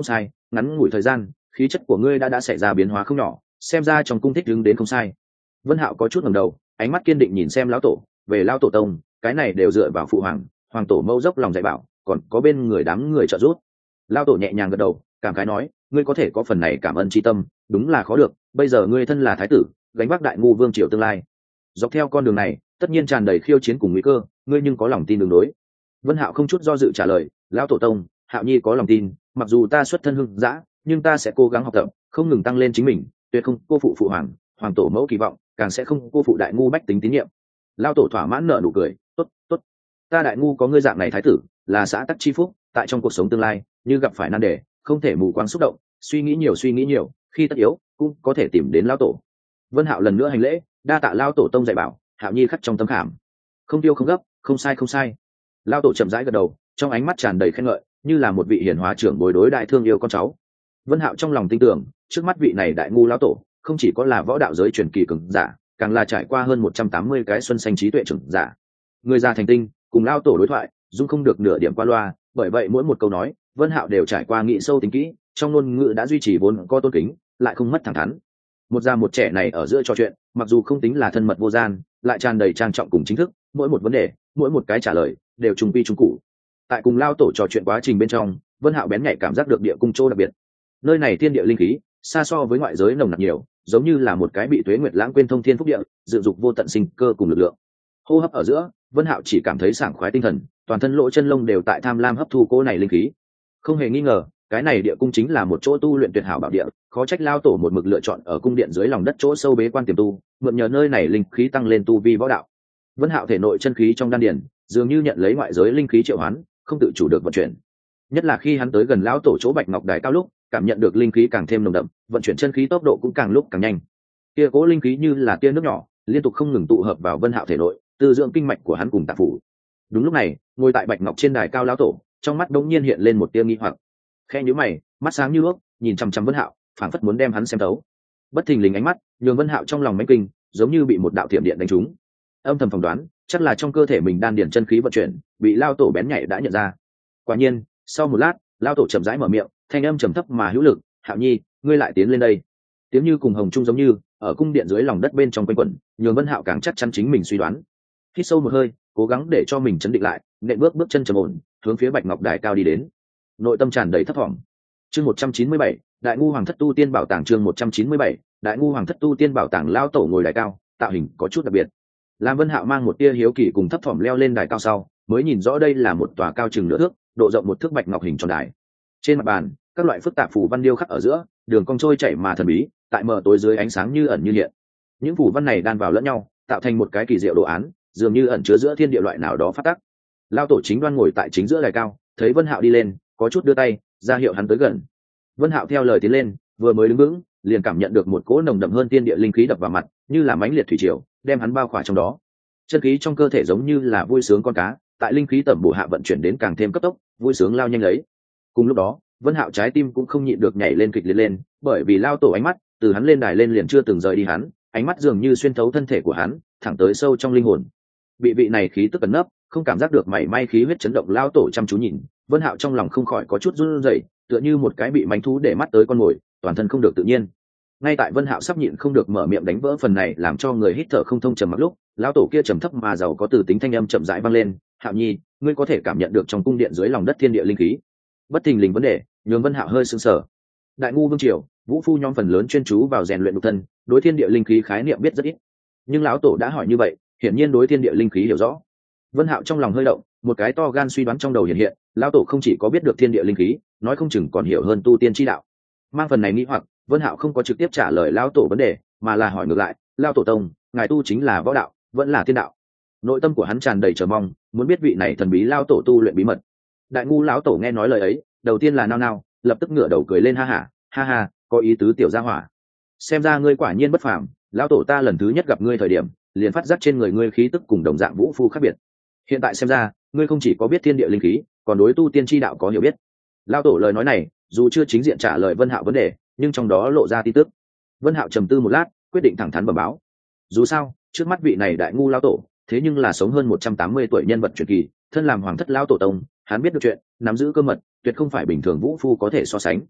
ngắn ngủi thời gian khí chất của ngươi đã đã xảy ra biến hóa không nhỏ, xem ra trong cung thích đứng đến không sai. Vân Hạo có chút ngẩng đầu, ánh mắt kiên định nhìn xem lão tổ. Về lão tổ tông, cái này đều dựa vào phụ hoàng, hoàng tổ mâu dốc lòng dạy bảo, còn có bên người đám người trợ giúp. Lão tổ nhẹ nhàng gật đầu, cảm khái nói, ngươi có thể có phần này cảm ơn tri tâm, đúng là khó được. Bây giờ ngươi thân là thái tử, gánh vác đại ngu vương triều tương lai, dọc theo con đường này tất nhiên tràn đầy khiêu chiến cùng nguy cơ, ngươi nhưng có lòng tin đường đối? Vân Hạo không chút do dự trả lời, lão tổ tông, Hạo Nhi có lòng tin, mặc dù ta xuất thân hưng dã, nhưng ta sẽ cố gắng học tập, không ngừng tăng lên chính mình, tuyệt không cô phụ phụ hoàng, hoàng tổ mẫu kỳ vọng, càng sẽ không cô phụ đại ngu bách tính tín nhiệm. Lão tổ thỏa mãn nở nụ cười, tốt, tốt, ta đại ngu có ngươi dạng này thái tử, là xã tắc chi phúc, tại trong cuộc sống tương lai, như gặp phải nan đề, không thể mù quáng xúc động, suy nghĩ nhiều suy nghĩ nhiều, khi tất yếu, cũng có thể tìm đến lão tổ. Vân Hạo lần nữa hành lễ, đa tạ lão tổ tông dạy bảo, Hạo Nhi khắc trong tâm khảm. Không tiêu không gấp, không sai không sai. Lão tổ chậm rãi gật đầu, trong ánh mắt tràn đầy khen ngợi, như là một vị hiền hóa trưởng bối đối đại thương yêu con cháu. Vân Hạo trong lòng tin tưởng, trước mắt vị này đại ngu lão tổ, không chỉ có là võ đạo giới truyền kỳ cường giả, càng là trải qua hơn một trăm tám mươi cái xuân xanh trí tuệ trưởng giả. Người già thành tinh, cùng lão tổ đối thoại, dung không được nửa điểm qua loa, bởi vậy mỗi một câu nói, Vân Hạo đều trải qua nghĩ sâu tính kỹ, trong ngôn ngữ đã duy trì vốn có tôn kính, lại không mất thẳng thắn. Một già một trẻ này ở giữa trò chuyện, mặc dù không tính là thân mật vô gian, lại tràn đầy trang trọng cùng chính thức, mỗi một vấn đề, mỗi một cái trả lời đều trùng quy trùng cụ. Tại cùng lao tổ trò chuyện quá trình bên trong, Vân Hạo bén nhạy cảm giác được địa cung chỗ đặc biệt. Nơi này thiên địa linh khí xa so với ngoại giới nồng nặc nhiều, giống như là một cái bị tuế nguyệt lãng quên thông thiên phúc địa, dự dục vô tận sinh cơ cùng lực lượng. Hô hấp ở giữa, Vân Hạo chỉ cảm thấy sảng khoái tinh thần, toàn thân lỗ chân lông đều tại tham lam hấp thu cỗ này linh khí. Không hề nghi ngờ, cái này địa cung chính là một chỗ tu luyện tuyệt hảo bảo địa, khó trách lao tổ một mực lựa chọn ở cung điện dưới lòng đất chỗ sâu bế quan tiềm tu, mượn nhờ nơi này linh khí tăng lên tu vi võ đạo. Vân Hạo thể nội chân khí trong đan điền dường như nhận lấy ngoại giới linh khí triệu hoán, không tự chủ được vận chuyển. Nhất là khi hắn tới gần lão tổ chỗ Bạch Ngọc Đài cao lúc, cảm nhận được linh khí càng thêm nồng đậm, vận chuyển chân khí tốc độ cũng càng lúc càng nhanh. Kia cố linh khí như là tia nước nhỏ, liên tục không ngừng tụ hợp vào Vân Hạo thể nội, từ dưỡng kinh mạch của hắn cùng tạng phủ. Đúng lúc này, ngồi tại Bạch Ngọc trên đài cao lão tổ, trong mắt đống nhiên hiện lên một tia nghi hoặc. Khe nhíu mày, mắt sáng như nước, nhìn chăm chăm Vân Hạo, phảng phất muốn đem hắn xem thấu. Bất thình lình ánh mắt, nhường Vân Hạo trong lòng mãnh kinh, giống như bị một đạo thiểm điện đánh trúng. Âm thầm phỏng đoán, chắc là trong cơ thể mình đan điền chân khí vận chuyển, bị lao tổ bén nhạy đã nhận ra. Quả nhiên, sau một lát, lao tổ chậm rãi mở miệng, thanh âm trầm thấp mà hữu lực, "Hạo Nhi, ngươi lại tiến lên đây." Tiếng như cùng hồng trung giống như, ở cung điện dưới lòng đất bên trong quanh quẩn, nhường Vân Hạo càng chắc chắn chính mình suy đoán. Hít sâu một hơi, cố gắng để cho mình chấn định lại, nện bước bước chân trầm ổn, hướng phía Bạch Ngọc Đài cao đi đến. Nội tâm tràn đầy thấp thỏm. Chương một trăm chín mươi bảy, Đại ngu hoàng thất tu tiên bảo tàng. Chương một trăm chín mươi bảy, Đại ngu hoàng thất tu tiên bảo tàng. Lao tổ ngồi đài cao, tạo hình có chút đặc biệt. Lam Vân Hạo mang một tia hiếu kỳ cùng thấp thỏm leo lên đài cao sau, mới nhìn rõ đây là một tòa cao chừng nửa thước, độ rộng một thước bạch ngọc hình tròn đài. Trên mặt bàn, các loại phức tạp phù văn điêu khắc ở giữa, đường cong trôi chảy mà thần bí, tại mờ tối dưới ánh sáng như ẩn như hiện. Những phù văn này đan vào lẫn nhau, tạo thành một cái kỳ diệu đồ án, dường như ẩn chứa giữa thiên địa loại nào đó phát tắc. Lao tổ chính đoan ngồi tại chính giữa đài cao, thấy Vân Hạo đi lên, có chút đưa tay ra hiệu hắn tới gần. Vân Hạo theo lời tiến lên, vừa mới đứng vững, liền cảm nhận được một cỗ nồng đậm hơn thiên địa linh khí đập vào mặt, như là mãnh liệt thủy triều, đem hắn bao khỏa trong đó. Chân khí trong cơ thể giống như là vui sướng con cá, tại linh khí tẩm bổ hạ vận chuyển đến càng thêm cấp tốc, vui sướng lao nhanh lấy. Cùng lúc đó, Vân Hạo trái tim cũng không nhịn được nhảy lên kịch liệt lên, bởi vì lao tổ ánh mắt, từ hắn lên đài lên liền chưa từng rời đi hắn, ánh mắt dường như xuyên thấu thân thể của hắn, thẳng tới sâu trong linh hồn. Bị vị này khí tức ẩn nấp, không cảm giác được mảy may khí huyết chấn động, lao tổ chăm chú nhìn, Vân Hạo trong lòng không khỏi có chút run rẩy, tựa như một cái bị mánh thú để mắt tới con mồi, toàn thân không được tự nhiên. Ngay tại Vân Hạo sắp nhịn không được mở miệng đánh vỡ phần này làm cho người hít thở không thông trầm mặc lúc, lão tổ kia trầm thấp mà giàu có từ tính thanh âm chậm rãi vang lên, "Hạo Nhi, ngươi có thể cảm nhận được trong cung điện dưới lòng đất thiên địa linh khí." Bất thình lình vấn đề, nhường Vân Hạo hơi sững sờ. Đại ngu vương triều, vũ phu nhóm phần lớn chuyên chú vào rèn luyện nhục thân, đối thiên địa linh khí khái niệm biết rất ít. Nhưng lão tổ đã hỏi như vậy, hiển nhiên đối thiên địa linh khí hiểu rõ. Vân Hạo trong lòng hơi động, một cái to gan suy đoán trong đầu hiện hiện, lão tổ không chỉ có biết được thiên địa linh khí, nói không chừng còn hiểu hơn tu tiên chi đạo. Mang phần này nghĩ hoặc, Vân Hạo không có trực tiếp trả lời lão tổ vấn đề, mà là hỏi ngược lại, "Lão tổ tông, ngài tu chính là võ đạo, vẫn là thiên đạo?" Nội tâm của hắn tràn đầy chờ mong, muốn biết vị này thần bí lão tổ tu luyện bí mật. Đại ngu lão tổ nghe nói lời ấy, đầu tiên là nao nao, lập tức ngửa đầu cười lên, ha ha, ha ha, có ý tứ tiểu gia hỏa. Xem ra ngươi quả nhiên bất phàm, lão tổ ta lần thứ nhất gặp ngươi thời điểm, liền phát giác trên người ngươi khí tức cùng đồng dạng vũ phu khác biệt. Hiện tại xem ra, ngươi không chỉ có biết thiên địa linh khí, còn đối tu tiên chi đạo có hiểu biết. Lão tổ lời nói này, dù chưa chính diện trả lời Vân Hạo vấn đề, nhưng trong đó lộ ra tin tức. Vân Hạo trầm tư một lát, quyết định thẳng thắn bẩm báo. Dù sao, trước mắt vị này đại ngu lão tổ, thế nhưng là sống hơn một trăm tám mươi tuổi nhân vật truyền kỳ, thân làm hoàng thất lão tổ tông, hắn biết được chuyện, nắm giữ cơ mật, tuyệt không phải bình thường vũ phu có thể so sánh.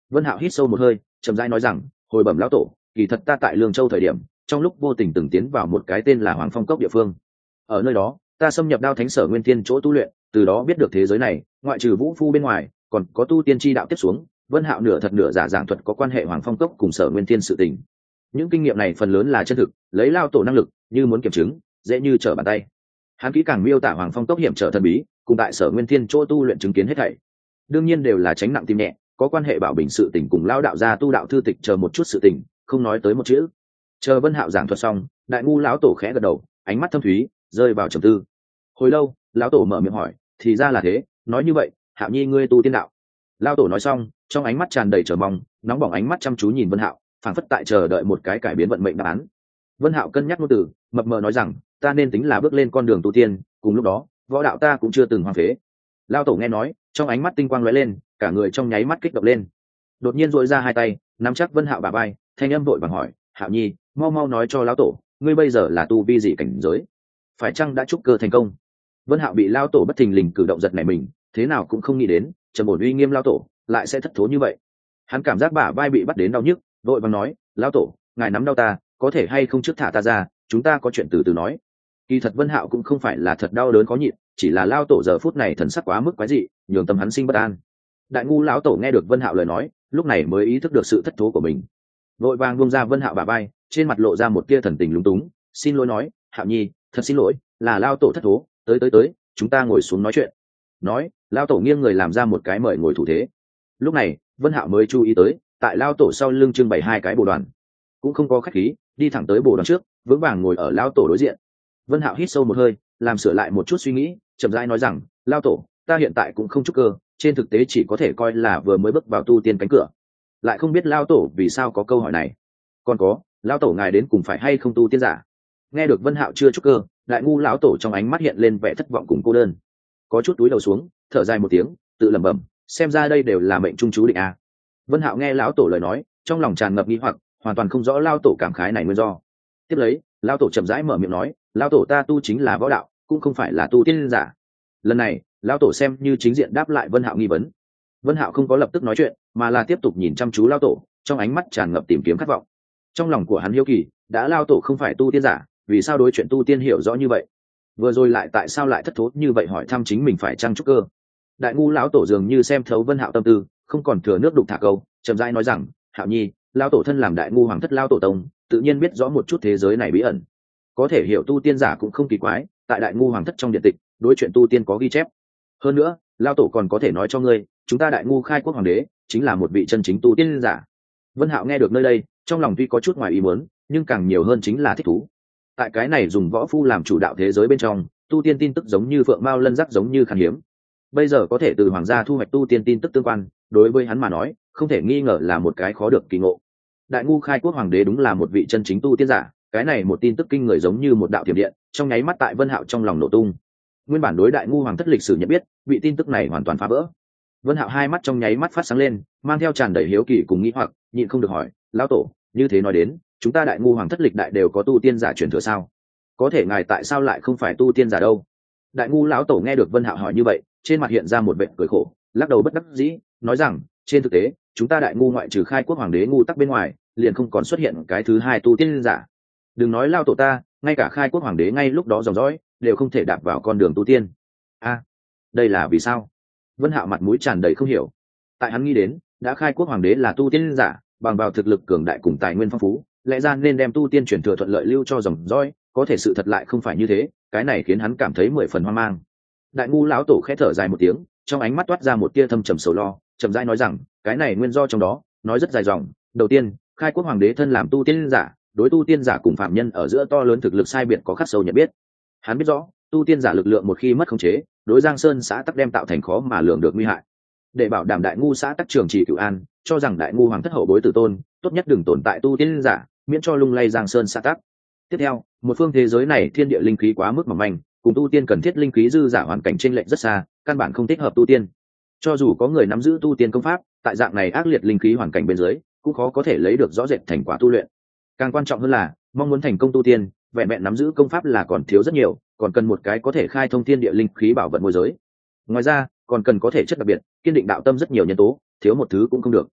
Vân Hạo hít sâu một hơi, chậm rãi nói rằng, hồi bẩm lão tổ, kỳ thật ta tại Lương Châu thời điểm, trong lúc vô tình từng tiến vào một cái tên là Hoàng Phong Cốc địa phương. Ở nơi đó, ta xâm nhập Đao Thánh Sở Nguyên Thiên chỗ tu luyện, từ đó biết được thế giới này, ngoại trừ vũ phu bên ngoài, còn có tu tiên chi đạo tiếp xuống. Vân Hạo nửa thật nửa giả giảng thuật có quan hệ Hoàng Phong Cốc cùng Sở Nguyên Thiên sự tình. Những kinh nghiệm này phần lớn là chân thực, lấy lao tổ năng lực, như muốn kiểm chứng, dễ như trở bàn tay. Hắn kỹ càng miêu tả Hoàng Phong Cốc hiểm trở thần bí, cùng tại Sở Nguyên Thiên chỗ tu luyện chứng kiến hết thảy. Đương nhiên đều là tránh nặng tim nhẹ, có quan hệ bảo bình sự tình cùng lao đạo gia tu đạo thư tịch chờ một chút sự tình, không nói tới một chữ. Chờ Vân Hạo giảng thuật xong, Đại ngu lão tổ khẽ gật đầu, ánh mắt thâm thúy, rơi vào trầm tư. Hồi lâu, lão tổ mở miệng hỏi, thì ra là thế, nói như vậy, Hạo Nhi ngươi tu tiên đạo. Lão tổ nói xong, trong ánh mắt tràn đầy chờ mong, nóng bỏng ánh mắt chăm chú nhìn Vân Hạo, phảng phất tại chờ đợi một cái cải biến vận mệnh đáp án. Vân Hạo cân nhắc ngôn từ, mập mờ nói rằng, ta nên tính là bước lên con đường tu tiên, cùng lúc đó, võ đạo ta cũng chưa từng hoang phế. Lão tổ nghe nói, trong ánh mắt tinh quang lóe lên, cả người trong nháy mắt kích động lên. Đột nhiên duỗi ra hai tay, nắm chắc Vân Hạo bả vai, thanh âm vội vàng hỏi, Hạo Nhi, mau mau nói cho lão tổ, ngươi bây giờ là tu vi gì cảnh giới? Phải chăng đã trúc cơ thành công? Vân Hạo bị lão tổ bất thình lình cử động giật nảy mình, thế nào cũng không nghĩ đến, trầm ổn uy nghiêm lão tổ lại sẽ thất thố như vậy. Hắn cảm giác bả vai bị bắt đến đau nhức, vội vàng nói, lão tổ, ngài nắm đau ta, có thể hay không trước thả ta ra, chúng ta có chuyện từ từ nói. Kỳ thật Vân Hạo cũng không phải là thật đau đớn khó nhịn, chỉ là lão tổ giờ phút này thần sắc quá mức quái dị, nhường tâm hắn sinh bất an. Đại ngu lão tổ nghe được Vân Hạo lời nói, lúc này mới ý thức được sự thất thố của mình, vội vàng buông ra Vân Hạo bả vai, trên mặt lộ ra một tia thần tình lúng túng, xin lỗi nói, Hạo Nhi, thật xin lỗi, là lão tổ thất thố, tới tới tới, chúng ta ngồi xuống nói chuyện. Nói, lão tổ nghiêng người làm ra một cái mời ngồi thủ thế. Lúc này, Vân Hạo mới chú ý tới, tại lão tổ sau lưng trưng bày hai cái bồ đoàn, cũng không có khách khí, đi thẳng tới bồ đoàn trước, vững vàng ngồi ở lão tổ đối diện. Vân Hạo hít sâu một hơi, làm sửa lại một chút suy nghĩ, chậm rãi nói rằng, lão tổ, ta hiện tại cũng không trúc cơ, trên thực tế chỉ có thể coi là vừa mới bước vào tu tiên cánh cửa. Lại không biết lão tổ vì sao có câu hỏi này. Còn có, lão tổ ngài đến cùng phải hay không tu tiên giả? Nghe được Vân Hạo chưa trúc cơ, Đại ngu lão tổ trong ánh mắt hiện lên vẻ thất vọng cùng cô đơn, có chút túi đầu xuống, thở dài một tiếng, tự lẩm bẩm, xem ra đây đều là mệnh trung chú định a. Vân Hạo nghe lão tổ lời nói, trong lòng tràn ngập nghi hoặc, hoàn toàn không rõ lão tổ cảm khái này nguyên do. Tiếp lấy, lão tổ chậm rãi mở miệng nói, lão tổ ta tu chính là võ đạo, cũng không phải là tu tiên giả. Lần này, lão tổ xem như chính diện đáp lại Vân Hạo nghi vấn. Vân Hạo không có lập tức nói chuyện, mà là tiếp tục nhìn chăm chú lão tổ, trong ánh mắt tràn ngập tìm kiếm khát vọng. Trong lòng của hắn hiếu kỳ, đã lão tổ không phải tu tiên giả, vì sao đối chuyện tu tiên hiểu rõ như vậy? Vừa rồi lại tại sao lại thất thố như vậy hỏi thăm chính mình phải trăng trúc cơ? Đại ngu lão tổ dường như xem thấu Vân Hạo tâm tư, không còn thừa nước đục thả câu, chậm rãi nói rằng, Hạo Nhi, lão tổ thân làm đại ngu hoàng thất lão tổ tông, tự nhiên biết rõ một chút thế giới này bí ẩn, có thể hiểu tu tiên giả cũng không kỳ quái, tại đại ngu hoàng thất trong điện tịch, đối chuyện tu tiên có ghi chép. Hơn nữa, lão tổ còn có thể nói cho ngươi, chúng ta đại ngu khai quốc hoàng đế chính là một vị chân chính tu tiên giả. Vân Hạo nghe được nơi đây, trong lòng tuy có chút ngoài ý muốn, nhưng càng nhiều hơn chính là thích thú. Tại cái này dùng võ phu làm chủ đạo thế giới bên trong, tu tiên tin tức giống như phượng mao lân giác giống như khan hiếm. Bây giờ có thể từ hoàng gia thu hoạch tu tiên tin tức tương quan, đối với hắn mà nói, không thể nghi ngờ là một cái khó được kỳ ngộ. Đại ngu khai quốc hoàng đế đúng là một vị chân chính tu tiên giả, cái này một tin tức kinh người giống như một đạo thiểm điện, trong nháy mắt tại Vân Hạo trong lòng nổ tung. Nguyên bản đối đại ngu hoàng thất lịch sử nhận biết, vị tin tức này hoàn toàn phá vỡ. Vân Hạo hai mắt trong nháy mắt phát sáng lên, mang theo tràn đầy hiếu kỳ cùng nghi hoặc, nhịn không được hỏi, lão tổ, như thế nói đến, chúng ta đại ngu hoàng thất lịch đại đều có tu tiên giả truyền thừa sao? Có thể ngài tại sao lại không phải tu tiên giả đâu? Đại ngu lão tổ nghe được Vân Hạo hỏi như vậy, trên mặt hiện ra một vẻ cười khổ, lắc đầu bất đắc dĩ, nói rằng, trên thực tế, chúng ta đại ngu ngoại trừ khai quốc hoàng đế ngu tắc bên ngoài, liền không còn xuất hiện cái thứ hai tu tiên giả. Đừng nói lão tổ ta, ngay cả khai quốc hoàng đế ngay lúc đó dòng dõi đều không thể đạp vào con đường tu tiên. A, à, đây là vì sao? Vân Hạo mặt mũi tràn đầy không hiểu. Tại hắn nghĩ đến, đã khai quốc hoàng đế là tu tiên giả, bằng vào thực lực cường đại cùng tài nguyên phong phú, lẽ ra nên đem tu tiên truyền thừa thuận lợi lưu cho dòng dõi, có thể sự thật lại không phải như thế, cái này khiến hắn cảm thấy mười phần hoang mang. Đại ngu lão tổ khẽ thở dài một tiếng, trong ánh mắt toát ra một tia thâm trầm sầu lo, chậm rãi nói rằng, cái này nguyên do trong đó, nói rất dài dòng. Đầu tiên, khai quốc hoàng đế thân làm tu tiên giả, đối tu tiên giả cùng phạm nhân ở giữa to lớn thực lực sai biệt có khắc sâu nhận biết. Hắn biết rõ, tu tiên giả lực lượng một khi mất khống chế, đối Giang Sơn xã tắc đem tạo thành khó mà lường được nguy hại. Để bảo đảm đại ngu xã tắc trường trì cửu an, cho rằng đại ngu hoàng thất hậu bối tử tôn, tốt nhất đừng tồn tại tu tiên giả, miễn cho lung lay Giang Sơn xã tắc. Tiếp theo, một phương thế giới này thiên địa linh khí quá mức mỏng manh, cùng tu tiên cần thiết linh khí dư giả hoàn cảnh chênh lệch rất xa, căn bản không thích hợp tu tiên. Cho dù có người nắm giữ tu tiên công pháp, tại dạng này ác liệt linh khí hoàn cảnh bên dưới, cũng khó có thể lấy được rõ rệt thành quả tu luyện. Càng quan trọng hơn là, mong muốn thành công tu tiên, vẹn vẹn nắm giữ công pháp là còn thiếu rất nhiều, còn cần một cái có thể khai thông thiên địa linh khí bảo vận môi giới. Ngoài ra, còn cần có thể chất đặc biệt, kiên định đạo tâm rất nhiều nhân tố, thiếu một thứ cũng không được.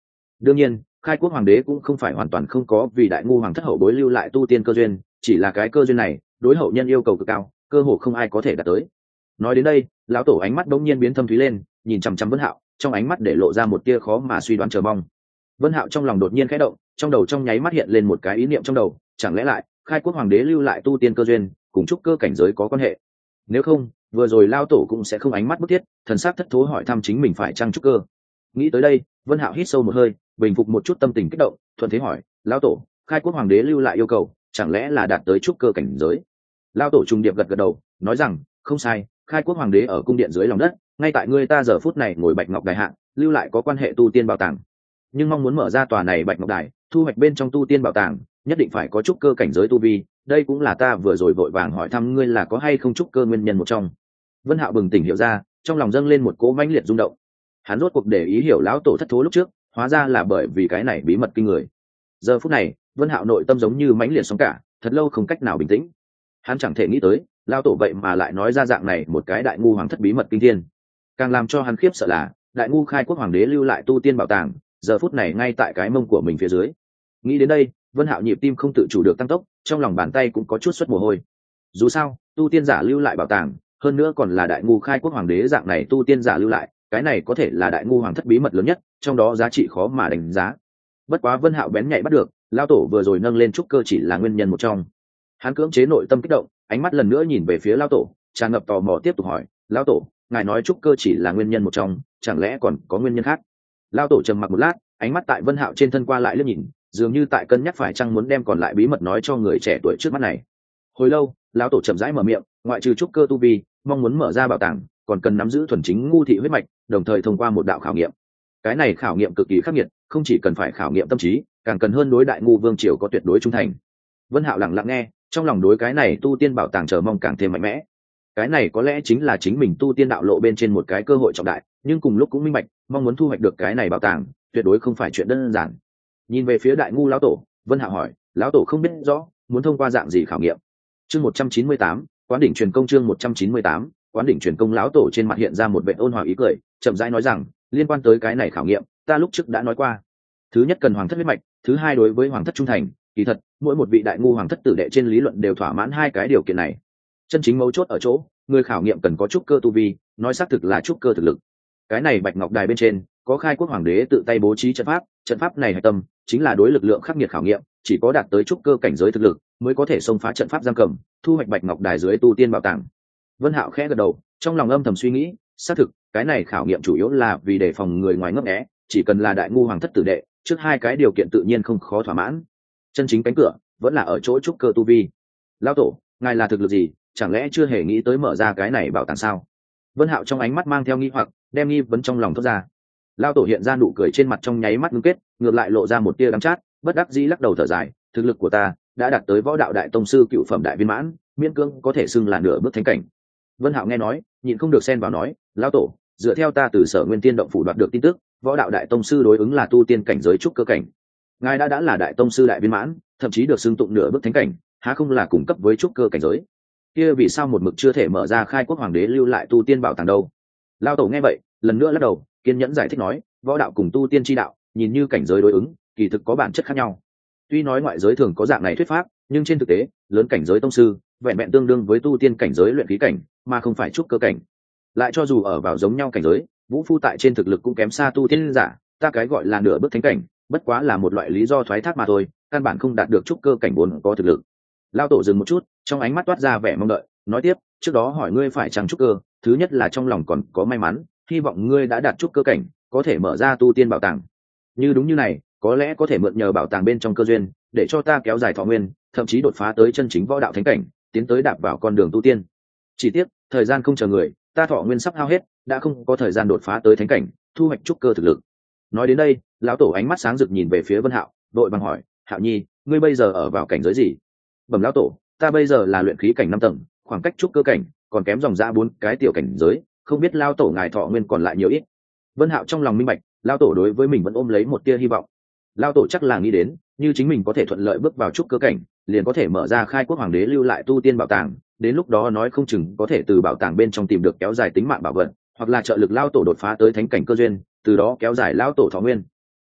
đương nhiên khai quốc hoàng đế cũng không phải hoàn toàn không có vì đại ngu hoàng thất hậu bối lưu lại tu tiên cơ duyên, chỉ là cái cơ duyên này đối hậu nhân yêu cầu cực cao, cơ hồ không ai có thể đạt tới. Nói đến đây lão tổ ánh mắt đống nhiên biến thâm thúy lên, nhìn chằm chằm Vân Hạo, trong ánh mắt để lộ ra một tia khó mà suy đoán chờ mong. Vân Hạo trong lòng đột nhiên khẽ động, trong đầu trong nháy mắt hiện lên một cái ý niệm trong đầu, chẳng lẽ lại khai quốc hoàng đế lưu lại tu tiên cơ duyên cùng trúc cơ cảnh giới có quan hệ? Nếu không vừa rồi lao tổ cũng sẽ không ánh mắt bức thiết, thần sắc thất thố hỏi thăm chính mình phải chăng trúc cơ. Nghĩ tới đây Vân Hạo hít sâu một hơi, bình phục một chút tâm tình kích động, thuận thế hỏi lao tổ, khai quốc hoàng đế lưu lại yêu cầu chẳng lẽ là đạt tới trúc cơ cảnh giới? Lao tổ trùng điệp gật gật đầu, nói rằng không sai, khai quốc hoàng đế ở cung điện dưới lòng đất, ngay tại ngươi ta giờ phút này ngồi bạch ngọc đài hạ lưu lại có quan hệ tu tiên bảo tàng, nhưng mong muốn mở ra tòa này bạch ngọc đài thu hoạch bên trong tu tiên bảo tàng nhất định phải có trúc cơ cảnh giới tu vi, đây cũng là ta vừa rồi vội vàng hỏi thăm ngươi là có hay không trúc cơ nguyên nhân một trong. Vân Hạo bừng tỉnh hiểu ra, trong lòng dâng lên một cỗ mãnh liệt rung động. Hắn rốt cuộc để ý hiểu lão tổ thất thố lúc trước, hóa ra là bởi vì cái này bí mật kinh người. Giờ phút này Vân Hạo nội tâm giống như mãnh liệt sóng cả, thật lâu không cách nào bình tĩnh. Hắn chẳng thể nghĩ tới lão tổ vậy mà lại nói ra dạng này một cái đại ngu hoàng thất bí mật kinh thiên. Càng làm cho hắn khiếp sợ là đại ngu khai quốc hoàng đế lưu lại tu tiên bảo tàng giờ phút này ngay tại cái mông của mình phía dưới. Nghĩ đến đây Vân Hạo nhịp tim không tự chủ được tăng tốc, trong lòng bàn tay cũng có chút xuất mồ hôi. Dù sao tu tiên giả lưu lại bảo tàng, hơn nữa còn là đại ngu khai quốc hoàng đế dạng này tu tiên giả lưu lại, cái này có thể là đại ngu hoàng thất bí mật lớn nhất, trong đó giá trị khó mà đánh giá. Bất quá Vân Hạo bén nhạy bắt được lão tổ vừa rồi nâng lên trúc cơ chỉ là nguyên nhân một trong. Hắn cưỡng chế nội tâm kích động, ánh mắt lần nữa nhìn về phía lão tổ, tràn ngập tò mò tiếp tục hỏi lão tổ, ngài nói trúc cơ chỉ là nguyên nhân một trong, chẳng lẽ còn có nguyên nhân khác? Lão tổ trầm mặc một lát, ánh mắt tại Vân Hạo trên thân qua lại liếc nhìn, dường như tại cân nhắc phải chăng muốn đem còn lại bí mật nói cho người trẻ tuổi trước mắt này. Hồi lâu lão tổ chậm rãi mở miệng, ngoại trừ trúc cơ tu vi, mong muốn mở ra bảo tàng còn cần nắm giữ thuần chính ngu thị huyết mạch, đồng thời thông qua một đạo khảo nghiệm. Cái này khảo nghiệm cực kỳ khắc nghiệt, không chỉ cần phải khảo nghiệm tâm trí, càng cần hơn đối đại ngu vương triều có tuyệt đối trung thành. Vân Hạo lặng lặng nghe, trong lòng đối cái này tu tiên bảo tàng chờ mong càng thêm mạnh mẽ. Cái này có lẽ chính là chính mình tu tiên đạo lộ bên trên một cái cơ hội trọng đại, nhưng cùng lúc cũng minh bạch, mong muốn thu hoạch được cái này bảo tàng tuyệt đối không phải chuyện đơn giản. Nhìn về phía đại ngu lão tổ, Vân Hạo hỏi lão tổ không biết rõ muốn thông qua dạng gì khảo nghiệm? Chương một trăm chín mươi tám, quán đỉnh truyền công. Chương một trăm chín mươi tám, quán đỉnh truyền công. Lão tổ trên mặt hiện ra một vẻ ôn hòa ý cười, chậm rãi nói rằng liên quan tới cái này khảo nghiệm ta lúc trước đã nói qua. Thứ nhất cần hoàng thất huyết mạch, thứ hai đối với hoàng thất trung thành. Kỳ thật mỗi một vị đại ngu hoàng thất tử đệ trên lý luận đều thỏa mãn hai cái điều kiện này. Chân chính mấu chốt ở chỗ người khảo nghiệm cần có trúc cơ tu vi, nói xác thực là trúc cơ thực lực. Cái này bạch ngọc đài bên trên có khai quốc hoàng đế tự tay bố trí trận pháp, trận pháp này hạch tâm chính là đối lực lượng khắc nghiệt khảo nghiệm, chỉ có đạt tới trúc cơ cảnh giới thực lực mới có thể xông phá trận pháp giam cầm, thu hoạch bạch ngọc đài dưới tu tiên bảo tàng. Vân Hạo khẽ gật đầu, trong lòng âm thầm suy nghĩ, xác thực cái này khảo nghiệm chủ yếu là vì đề phòng người ngoài ngấp nghé, chỉ cần là đại ngu hoàng thất tử đệ, trước hai cái điều kiện tự nhiên không khó thỏa mãn. Chân chính cánh cửa vẫn là ở chỗ trúc cơ tu vi. Lão tổ, ngài là thực lực gì, chẳng lẽ chưa hề nghĩ tới mở ra cái này bảo tàng sao? Vân Hạo trong ánh mắt mang theo nghi hoặc, đem nghi vấn trong lòng thốt ra. Lão tổ hiện ra nụ cười trên mặt trong nháy mắt ngưng kết, ngược lại lộ ra một tia đắng chát, bất đắc dĩ lắc đầu thở dài, thực lực của ta đã đạt tới võ đạo đại tông sư cựu phẩm đại viên mãn, miễn cưỡng có thể xưng là nửa bước thánh cảnh. Vân Hạo nghe nói, nhịn không được xen vào nói, lão tổ, dựa theo ta từ Sở Nguyên Tiên động phủ đoạt được tin tức, võ đạo đại tông sư đối ứng là tu tiên cảnh giới trúc cơ cảnh. Ngài đã đã là đại tông sư đại viên mãn, thậm chí được xưng tụng nửa bước thánh cảnh, há không là cùng cấp với trúc cơ cảnh giới? Kia vì sao một mực chưa thể mở ra khai quốc hoàng đế lưu lại tu tiên bảo tàng đâu? Lão tổ nghe vậy, lần nữa lắc đầu, kiên nhẫn giải thích nói, võ đạo cùng tu tiên chi đạo, nhìn như cảnh giới đối ứng, kỳ thực có bản chất khác nhau. Tuy nói ngoại giới thường có dạng này thuyết pháp, nhưng trên thực tế, lớn cảnh giới tông sư, vẹn vẹn tương đương với tu tiên cảnh giới luyện khí cảnh, mà không phải trúc cơ cảnh. Lại cho dù ở vào giống nhau cảnh giới, vũ phu tại trên thực lực cũng kém xa tu tiên giả, ta cái gọi là nửa bước thánh cảnh, bất quá là một loại lý do thoái thác mà thôi, căn bản không đạt được trúc cơ cảnh vốn có thực lực. Lão tổ dừng một chút, trong ánh mắt toát ra vẻ mong đợi, nói tiếp, trước đó hỏi ngươi phải chăng trúc cơ, thứ nhất là trong lòng còn có may mắn, hy vọng ngươi đã đạt trúc cơ cảnh, có thể mở ra tu tiên bảo tàng. Như đúng như này, có lẽ có thể mượn nhờ bảo tàng bên trong cơ duyên, để cho ta kéo dài thọ nguyên, thậm chí đột phá tới chân chính võ đạo thánh cảnh, tiến tới đạp vào con đường tu tiên. Chỉ tiếc, thời gian không chờ người, ta thọ nguyên sắp hao hết, đã không có thời gian đột phá tới thánh cảnh, thu hoạch trúc cơ thực lực. Nói đến đây, lão tổ ánh mắt sáng rực nhìn về phía Vân Hạo, đội bằng hỏi, Hạo Nhi, ngươi bây giờ ở vào cảnh giới gì? Bẩm lão tổ, ta bây giờ là luyện khí cảnh năm tầng, khoảng cách trúc cơ cảnh còn kém dòng dã bốn cái tiểu cảnh giới, không biết lão tổ ngài thọ nguyên còn lại nhiều ít. Vân Hạo trong lòng minh bạch, lão tổ đối với mình vẫn ôm lấy một tia hy vọng. Lão tổ chắc là nghĩ đến, như chính mình có thể thuận lợi bước vào trúc cơ cảnh, liền có thể mở ra khai quốc hoàng đế lưu lại tu tiên bảo tàng, đến lúc đó nói không chừng có thể từ bảo tàng bên trong tìm được kéo dài tính mạng bảo vật, hoặc là trợ lực lão tổ đột phá tới thánh cảnh cơ duyên, từ đó kéo dài lão tổ thọ nguyên. Ai,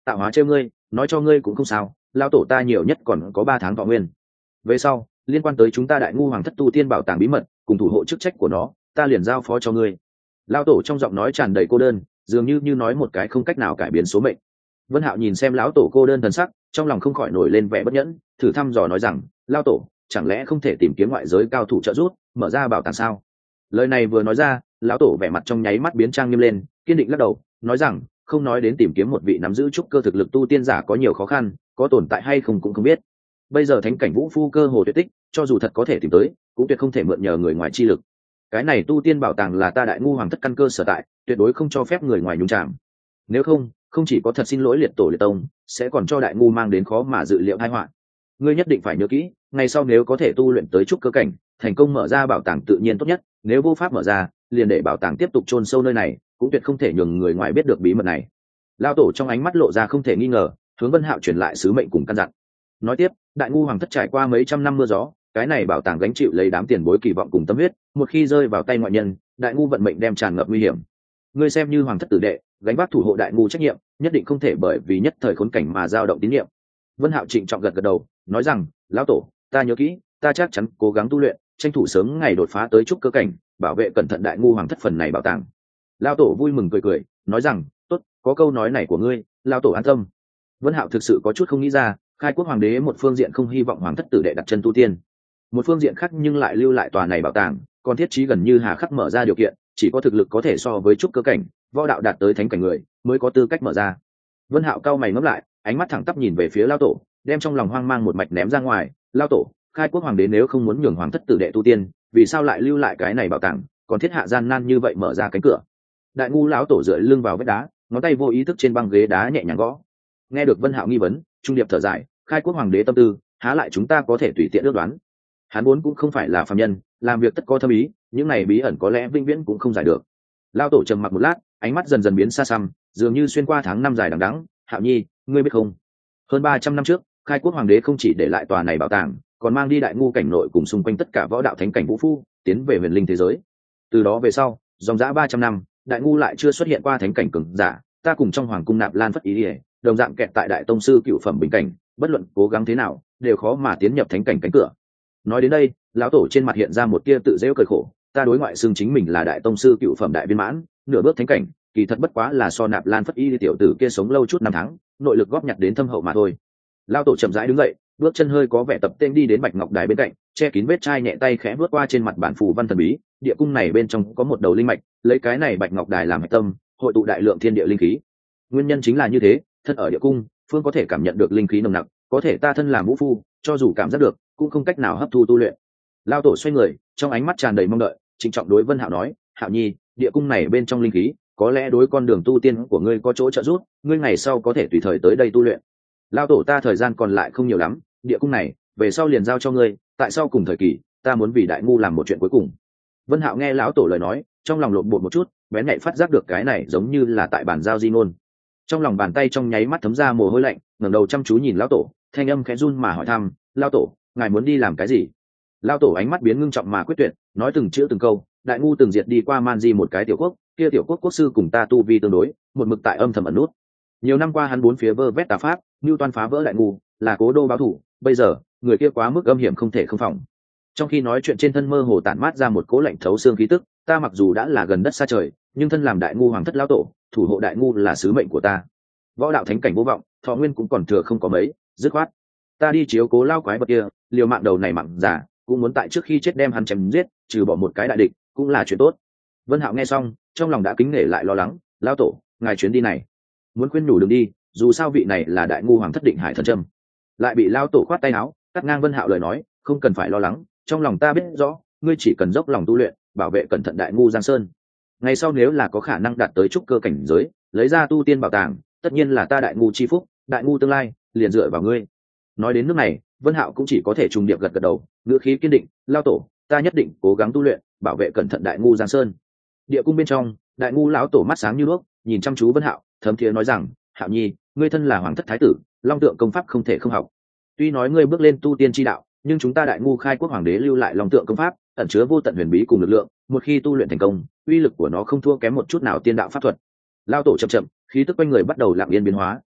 tạo hóa trêu ngươi, nói cho ngươi cũng không sao, lao tổ ta nhiều nhất còn có ba tháng thọ nguyên. Về sau liên quan tới chúng ta đại ngu hoàng thất tu tiên bảo tàng bí mật cùng thủ hộ chức trách của nó, ta liền giao phó cho ngươi. Lao tổ trong giọng nói tràn đầy cô đơn, dường như như nói một cái không cách nào cải biến số mệnh. Vân Hạo nhìn xem lão tổ cô đơn thần sắc, trong lòng không khỏi nổi lên vẻ bất nhẫn, thử thăm dò nói rằng, lao tổ chẳng lẽ không thể tìm kiếm ngoại giới cao thủ trợ giúp mở ra bảo tàng sao? Lời này vừa nói ra, lão tổ vẻ mặt trong nháy mắt biến trang nghiêm lên, kiên định lắc đầu nói rằng, không nói đến tìm kiếm một vị nắm giữ trúc cơ thực lực tu tiên giả có nhiều khó khăn, có tồn tại hay không cũng không biết. Bây giờ thánh cảnh vũ phu cơ hồ tuyệt tích, cho dù thật có thể tìm tới cũng tuyệt không thể mượn nhờ người ngoài chi lực. Cái này tu tiên bảo tàng là ta đại ngu hoàng thất căn cơ sở tại, tuyệt đối không cho phép người ngoài nhúng chạm. Nếu không, không chỉ có thật xin lỗi liệt tổ liệt tông, sẽ còn cho đại ngu mang đến khó mà dự liệu tai họa. Ngươi nhất định phải nhớ kỹ, ngày sau nếu có thể tu luyện tới trúc cơ cảnh, thành công mở ra bảo tàng tự nhiên tốt nhất, nếu vô pháp mở ra, liền để bảo tàng tiếp tục chôn sâu nơi này, cũng tuyệt không thể nhường người ngoài biết được bí mật này. Lão tổ trong ánh mắt lộ ra không thể nghi ngờ, hướng Vân Hạo truyền lại sứ mệnh cùng căn dặn. Nói tiếp, đại ngu hoàng thất trải qua mấy trăm năm mưa gió, cái này bảo tàng gánh chịu lấy đám tiền bối kỳ vọng cùng tâm huyết, một khi rơi vào tay ngoại nhân, đại ngu vận mệnh đem tràn ngập nguy hiểm. Ngươi xem như hoàng thất tử đệ, gánh vác thủ hộ đại ngu trách nhiệm, nhất định không thể bởi vì nhất thời khốn cảnh mà dao động tín nhiệm. Vân Hạo trịnh trọng gật gật đầu, nói rằng, lão tổ, ta nhớ kỹ, ta chắc chắn cố gắng tu luyện, tranh thủ sớm ngày đột phá tới trúc cơ cảnh, bảo vệ cẩn thận đại ngu hoàng thất phần này bảo tàng. Lão tổ vui mừng cười cười, nói rằng, tốt, có câu nói này của ngươi, lão tổ an tâm. Vân Hạo thực sự có chút không nghĩ ra, khai quốc hoàng đế một phương diện không hy vọng hoàng thất tử đệ đặt chân tu tiên, một phương diện khác nhưng lại lưu lại tòa này bảo tàng, còn thiết trí gần như hà khắc mở ra điều kiện, chỉ có thực lực có thể so với trúc cơ cảnh, võ đạo đạt tới thánh cảnh người mới có tư cách mở ra. Vân Hạo cao mày ngẫm lại, ánh mắt thẳng tắp nhìn về phía lão tổ, đem trong lòng hoang mang một mạch ném ra ngoài. Lão tổ, khai quốc hoàng đế nếu không muốn nhường hoàng thất tử đệ tu tiên, vì sao lại lưu lại cái này bảo tàng, còn thiết hạ gian nan như vậy mở ra cánh cửa? Đại ngu lão tổ dựa lưng vào vách đá, ngón tay vô ý thức trên băng ghế đá nhẹ nhàng gõ. Nghe được Vân Hạo nghi vấn, trung điệp thở dài, khai quốc hoàng đế tâm tư, há lại chúng ta có thể tùy tiện ước đoán. Hắn vốn cũng không phải là phàm nhân, làm việc tất có thâm ý, những này bí ẩn có lẽ vĩnh viễn cũng không giải được. Lão tổ trầm mặc một lát, ánh mắt dần dần biến xa xăm, dường như xuyên qua tháng năm dài đằng đẵng. Hạo Nhi, ngươi biết không, hơn ba trăm năm trước, khai quốc hoàng đế không chỉ để lại tòa này bảo tàng, còn mang đi đại ngu cảnh nội cùng xung quanh tất cả võ đạo thánh cảnh vũ phu, tiến về huyền linh thế giới. Từ đó về sau, dòng dã ba trăm năm, đại ngu lại chưa xuất hiện qua thánh cảnh cường giả, ta cùng trong hoàng cung nạp lan phất ý ỉa, đồng dạng kẹt tại đại tông sư cựu phẩm bình cảnh, bất luận cố gắng thế nào, đều khó mà tiến nhập thánh cảnh cánh cửa. Nói đến đây, lão tổ trên mặt hiện ra một tia tự dễu cười khổ, ta đối ngoại xưng chính mình là đại tông sư cựu phẩm đại viên mãn, nửa bước thánh cảnh, kỳ thật bất quá là so nạp lan phất y tiểu tử kia sống lâu chút năm tháng, nội lực góp nhặt đến thâm hậu mà thôi. Lão tổ chậm rãi đứng dậy, bước chân hơi có vẻ tập tên đi đến bạch ngọc đài bên cạnh, che kín vết chai nhẹ tay khẽ bước qua trên mặt bản phù văn thần bí, địa cung này bên trong có một đầu linh mạch, lấy cái này bạch ngọc đài làm hạch tâm, hội tụ đại lượng thiên địa linh khí. Nguyên nhân chính là như thế, thân ở địa cung, phương có thể cảm nhận được linh khí nồng nặc, có thể ta thân làm vũ phu, cho dù cảm giác được, cũng không cách nào hấp thu tu luyện. Lão tổ xoay người, trong ánh mắt tràn đầy mong đợi, trịnh trọng đối Vân Hạo nói, Hạo Nhi, địa cung này bên trong linh khí, có lẽ đối con đường tu tiên của ngươi có chỗ trợ giúp, ngươi ngày sau có thể tùy thời tới đây tu luyện. Lão tổ ta thời gian còn lại không nhiều lắm, địa cung này về sau liền giao cho ngươi, tại sau cùng thời kỳ, ta muốn vì đại ngu làm một chuyện cuối cùng. Vân Hạo nghe lão tổ lời nói, trong lòng lộn bột một chút, bén nhạy phát giác được cái này giống như là tại bàn giao di ngôn. Trong lòng bàn tay trong nháy mắt thấm ra mồ hôi lạnh, ngẩng đầu chăm chú nhìn lão tổ, thanh âm khẽ run mà hỏi thăm, lão tổ, ngài muốn đi làm cái gì? Lão tổ ánh mắt biến ngưng trọng mà quyết tuyệt, nói từng chữ từng câu, đại ngu từng diệt đi qua man di một cái tiểu quốc, kia tiểu quốc quốc sư cùng ta tu vi tương đối, một mực tại âm thầm ẩn nút. Nhiều năm qua hắn bốn phía vơ vét tà pháp, nưu toan phá vỡ đại ngu, là cố đô báo thủ, bây giờ người kia quá mức âm hiểm không thể không phòng. Trong khi nói chuyện trên thân mơ hồ tản mát ra một cỗ lạnh thấu xương khí tức, ta mặc dù đã là gần đất xa trời, nhưng thân làm đại ngu hoàng thất lão tổ, thủ hộ đại ngu là sứ mệnh của ta. Võ đạo thánh cảnh vô vọng, thọ nguyên cũng còn thừa không có mấy, dứt khoát ta đi chiếu cố lao quái vật kia, liều mạng đầu này mạng giả, cũng muốn tại trước khi chết đem hắn chém giết, trừ bỏ một cái đại địch, cũng là chuyện tốt. Vân Hạo nghe xong, trong lòng đã kính nể lại lo lắng, lão tổ, ngài chuyến đi này, muốn khuyên nhủ đừng đi, dù sao vị này là đại ngu hoàng thất định hải thần trâm. Lại bị lão tổ khoát tay áo, cắt ngang Vân Hạo lời nói, không cần phải lo lắng, trong lòng ta biết rõ, ngươi chỉ cần dốc lòng tu luyện, bảo vệ cẩn thận đại ngu giang sơn. Ngày sau nếu là có khả năng đạt tới trúc cơ cảnh giới, lấy ra tu tiên bảo tàng, tất nhiên là ta đại ngu chi phúc, đại ngu tương lai liền dựa vào ngươi. Nói đến nước này, Vân Hạo cũng chỉ có thể trùng điệp gật gật đầu, ngữ khí kiên định, lão tổ, ta nhất định cố gắng tu luyện, bảo vệ cẩn thận đại ngu giang sơn. Địa cung bên trong, đại ngu lão tổ mắt sáng như đuốc, nhìn chăm chú Vân Hạo, thấm thiế nói rằng, Hạo Nhi, ngươi thân là hoàng thất thái tử, long tượng công pháp không thể không học. Tuy nói ngươi bước lên tu tiên chi đạo, nhưng chúng ta đại ngu khai quốc hoàng đế lưu lại long tượng công pháp, ẩn chứa vô tận huyền bí cùng lực lượng, một khi tu luyện thành công, uy lực của nó không thua kém một chút nào tiên đạo pháp thuật. Lão tổ chậm chậm, khí tức quanh người bắt đầu lặng yên biến hóa,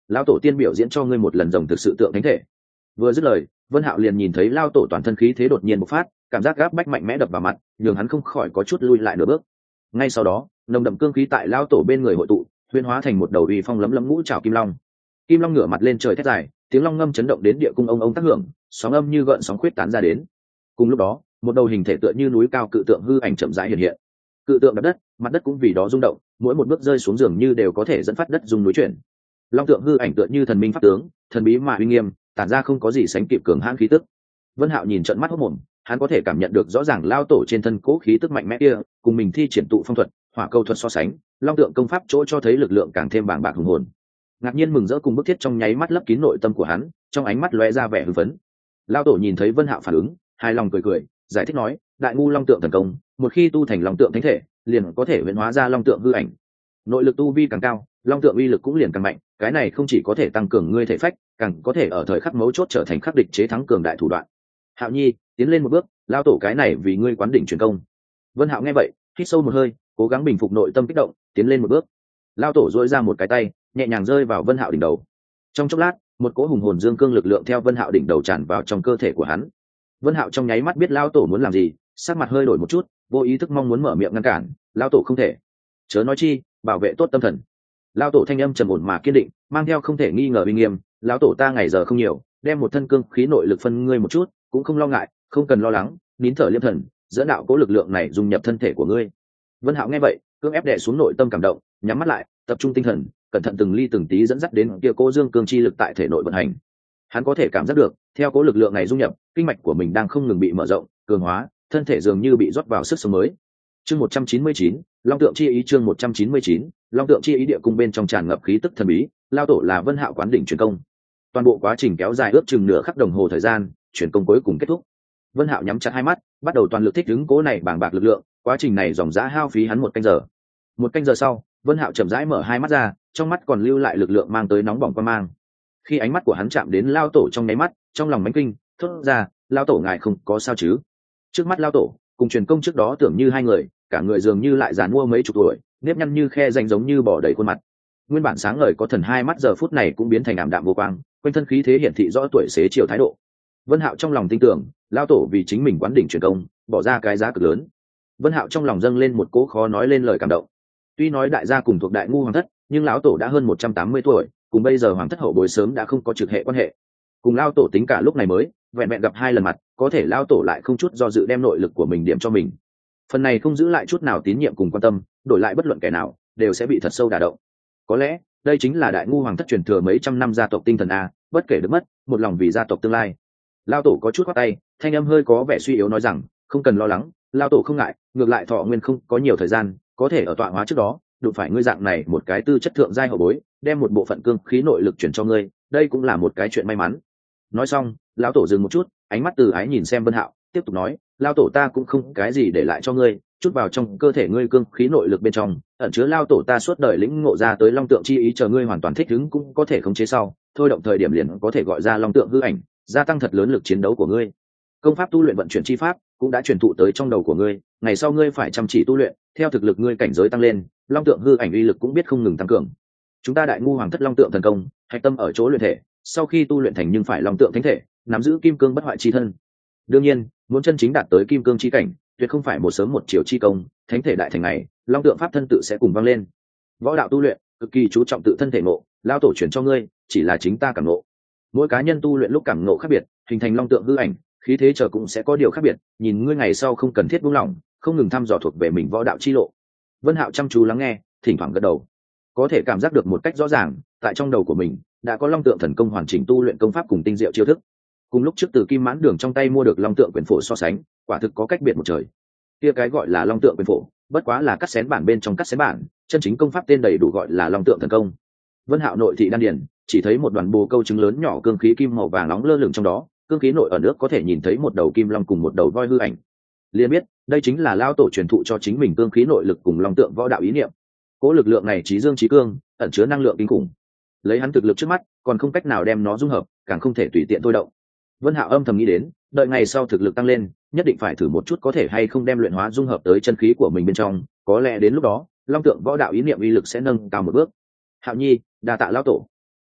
lão tổ tiên biểu diễn cho ngươi một lần rồng thực sự tượng thánh thể. Vừa dứt lời, Vân Hạo liền nhìn thấy lao tổ toàn thân khí thế đột nhiên bộc phát, cảm giác gáp bách mạnh mẽ đập vào mặt, nhường hắn không khỏi có chút lui lại nửa bước. Ngay sau đó, nồng đậm cương khí tại lao tổ bên người hội tụ, huyễn hóa thành một đầu uy phong lấm lấm ngũ trảo kim long. Kim long ngửa mặt lên trời thét dài, tiếng long ngâm chấn động đến địa cung ông ông tác hưởng, sóng âm như gợn sóng khuyết tán ra đến. Cùng lúc đó, một đầu hình thể tựa như núi cao cự tượng hư ảnh chậm rãi hiện hiện. Cự tượng đập đất, mặt đất cũng vì đó rung động, mỗi một bước rơi xuống dường như đều có thể dẫn phát đất rung núi chuyển. Long tượng hư ảnh tựa như thần minh pháp tướng, thần bí mà uy nghiêm, tản ra không có gì sánh kịp cường hãn khí tức. Vân Hạo nhìn trợn mắt hốt mồm, hắn có thể cảm nhận được rõ ràng lao tổ trên thân cố khí tức mạnh mẽ kia, cùng mình thi triển tụ phong thuật, hỏa câu thuật so sánh, long tượng công pháp chỗ cho thấy lực lượng càng thêm bàng bạc hùng hồn. Ngạc nhiên mừng rỡ cùng bức thiết trong nháy mắt lấp kín nội tâm của hắn, trong ánh mắt lóe ra vẻ hưng phấn. Lao tổ nhìn thấy Vân Hạo phản ứng, hài lòng cười cười, giải thích nói, đại ngu long tượng thần công, một khi tu thành long tượng thánh thể, liền có thể huyễn hóa ra long tượng hư ảnh. Nội lực tu vi càng cao, long tượng uy lực cũng liền càng mạnh, cái này không chỉ có thể tăng cường ngươi thể phách, càng có thể ở thời khắc mấu chốt trở thành khắc địch chế thắng cường đại thủ đoạn. Hạo Nhi, tiến lên một bước, lao tổ cái này vì ngươi quán đỉnh truyền công. Vân Hạo nghe vậy, hít sâu một hơi, cố gắng bình phục nội tâm kích động, tiến lên một bước. Lao tổ duỗi ra một cái tay, nhẹ nhàng rơi vào Vân Hạo đỉnh đầu. Trong chốc lát, một cỗ hùng hồn dương cương lực lượng theo Vân Hạo đỉnh đầu tràn vào trong cơ thể của hắn. Vân Hạo trong nháy mắt biết lao tổ muốn làm gì, sắc mặt hơi đổi một chút, vô ý thức mong muốn mở miệng ngăn cản, lao tổ không thể. Chớ nói chi, bảo vệ tốt tâm thần. Lao tổ thanh âm trầm ổn mà kiên định, mang theo không thể nghi ngờ uy nghiêm, lão tổ ta ngày giờ không nhiều, đem một thân cương khí nội lực phân ngươi một chút, cũng không lo ngại, không cần lo lắng, nín thở liêm thần, dẫn đạo cố lực lượng này dung nhập thân thể của ngươi. Vân Hạo nghe vậy, cưỡng ép đè xuống nội tâm cảm động, nhắm mắt lại, tập trung tinh thần, cẩn thận từng ly từng tí dẫn dắt đến kia cố dương cương chi lực tại thể nội vận hành. Hắn có thể cảm giác được, theo cố lực lượng này dung nhập, kinh mạch của mình đang không ngừng bị mở rộng, cường hóa, thân thể dường như bị rót vào sức sống mới. Chương một trăm chín mươi chín, Long tượng chi ý chương một trăm chín mươi chín, Long tượng chi ý địa cung bên trong tràn ngập khí tức thần bí, lao tổ là Vân Hạo quán đỉnh truyền công. Toàn bộ quá trình kéo dài ước chừng nửa khắc đồng hồ thời gian, truyền công cuối cùng kết thúc. Vân Hạo nhắm chặt hai mắt, bắt đầu toàn lực thích ứng cố này bàng bạc lực lượng, quá trình này dòng dã hao phí hắn một canh giờ. Một canh giờ sau, Vân Hạo chậm rãi mở hai mắt ra, trong mắt còn lưu lại lực lượng mang tới nóng bỏng quan mang. Khi ánh mắt của hắn chạm đến lao tổ trong nháy mắt, trong lòng mãnh kinh, thốt ra, lao tổ ngài không có sao chứ? Trước mắt lao tổ, cùng truyền công trước đó tưởng như hai người, cả người dường như lại già mua mấy chục tuổi, nếp nhăn như khe rãnh giống như bỏ đầy khuôn mặt. Nguyên bản sáng ngời có thần hai mắt giờ phút này cũng biến thành ảm đạm vô quang, quanh thân khí thế hiển thị rõ tuổi xế chiều thái độ. Vân Hạo trong lòng tin tưởng, lao tổ vì chính mình quán đỉnh truyền công, bỏ ra cái giá cực lớn. Vân Hạo trong lòng dâng lên một cỗ khó nói lên lời cảm động. Tuy nói đại gia cùng thuộc đại ngu hoàng thất, nhưng lão tổ đã hơn một trăm tám mươi tuổi, cùng bây giờ hoàng thất hậu bối sớm đã không có trực hệ quan hệ. Cùng lao tổ tính cả lúc này mới, vẹn vẹn gặp hai lần mặt, có thể lao tổ lại không chút do dự đem nội lực của mình điểm cho mình. Phần này không giữ lại chút nào tín nhiệm cùng quan tâm, đổi lại bất luận kẻ nào, đều sẽ bị thật sâu đả động. Có lẽ, đây chính là đại ngu hoàng thất truyền thừa mấy trăm năm gia tộc tinh thần a, bất kể được mất, một lòng vì gia tộc tương lai. Lao tổ có chút khoát tay, thanh âm hơi có vẻ suy yếu nói rằng, không cần lo lắng, lao tổ không ngại, ngược lại thọ nguyên không có nhiều thời gian, có thể ở tọa hóa trước đó, đụng phải ngươi dạng này một cái tư chất thượng giai hậu bối, đem một bộ phận cương khí nội lực chuyển cho ngươi, đây cũng là một cái chuyện may mắn. Nói xong, lão tổ dừng một chút, ánh mắt từ ái nhìn xem Vân Hạo, tiếp tục nói, lao tổ ta cũng không cái gì để lại cho ngươi, chút vào trong cơ thể ngươi cương khí nội lực bên trong, ẩn chứa lao tổ ta suốt đời lĩnh ngộ ra tới long tượng chi ý, chờ ngươi hoàn toàn thích ứng cũng có thể khống chế sau, thôi động thời điểm liền có thể gọi ra long tượng hư ảnh, gia tăng thật lớn lực chiến đấu của ngươi. Công pháp tu luyện vận chuyển chi pháp cũng đã truyền thụ tới trong đầu của ngươi, ngày sau ngươi phải chăm chỉ tu luyện, theo thực lực ngươi cảnh giới tăng lên, long tượng hư ảnh uy lực cũng biết không ngừng tăng cường. Chúng ta đại ngu hoàng thất long tượng thần công, hạch tâm ở chỗ luyện thể, sau khi tu luyện thành nhưng phải long tượng thánh thể, nắm giữ kim cương bất hoại chi thân. Đương nhiên, muốn chân chính đạt tới kim cương chi cảnh, tuyệt không phải một sớm một chiều chi công, thánh thể đại thành này, long tượng pháp thân tự sẽ cùng vang lên. Võ đạo tu luyện, cực kỳ chú trọng tự thân thể ngộ, lao tổ truyền cho ngươi, chỉ là chính ta cảm ngộ. Mỗi cá nhân tu luyện lúc cảm ngộ khác biệt, hình thành long tượng hư ảnh, khí thế chờ cũng sẽ có điều khác biệt, nhìn ngươi ngày sau không cần thiết buông lỏng, không ngừng thăm dò thuộc về mình võ đạo chi lộ. Vân Hạo chăm chú lắng nghe, thỉnh thoảng gật đầu, có thể cảm giác được một cách rõ ràng, tại trong đầu của mình đã có long tượng thần công hoàn chỉnh tu luyện công pháp cùng tinh diệu chiêu thức. Cùng lúc trước từ Kim Mãn Đường trong tay mua được long tượng quyền phổ so sánh, quả thực có cách biệt một trời. Kia cái gọi là long tượng quyền phổ, bất quá là cắt xén bản bên trong cắt xén bản, chân chính công pháp tên đầy đủ gọi là long tượng thần công. Vân Hạo nội thị đan điền, chỉ thấy một đoàn bồ câu trứng lớn nhỏ cương khí kim màu vàng nóng lơ lửng trong đó, cương khí nội ở nước có thể nhìn thấy một đầu kim long cùng một đầu voi hư ảnh. Liền biết, đây chính là lao tổ truyền thụ cho chính mình cương khí nội lực cùng long tượng võ đạo ý niệm. Cố lực lượng này trí dương trí cương, ẩn chứa năng lượng kinh khủng. Lấy hắn thực lực trước mắt, còn không cách nào đem nó dung hợp, càng không thể tùy tiện thôi động. Vân Hạo âm thầm nghĩ đến, đợi ngày sau thực lực tăng lên, nhất định phải thử một chút có thể hay không đem luyện hóa dung hợp tới chân khí của mình bên trong, có lẽ đến lúc đó, long tượng võ đạo ý niệm uy lực sẽ nâng cao một bước. Hạo Nhi, đa tạ lão tổ.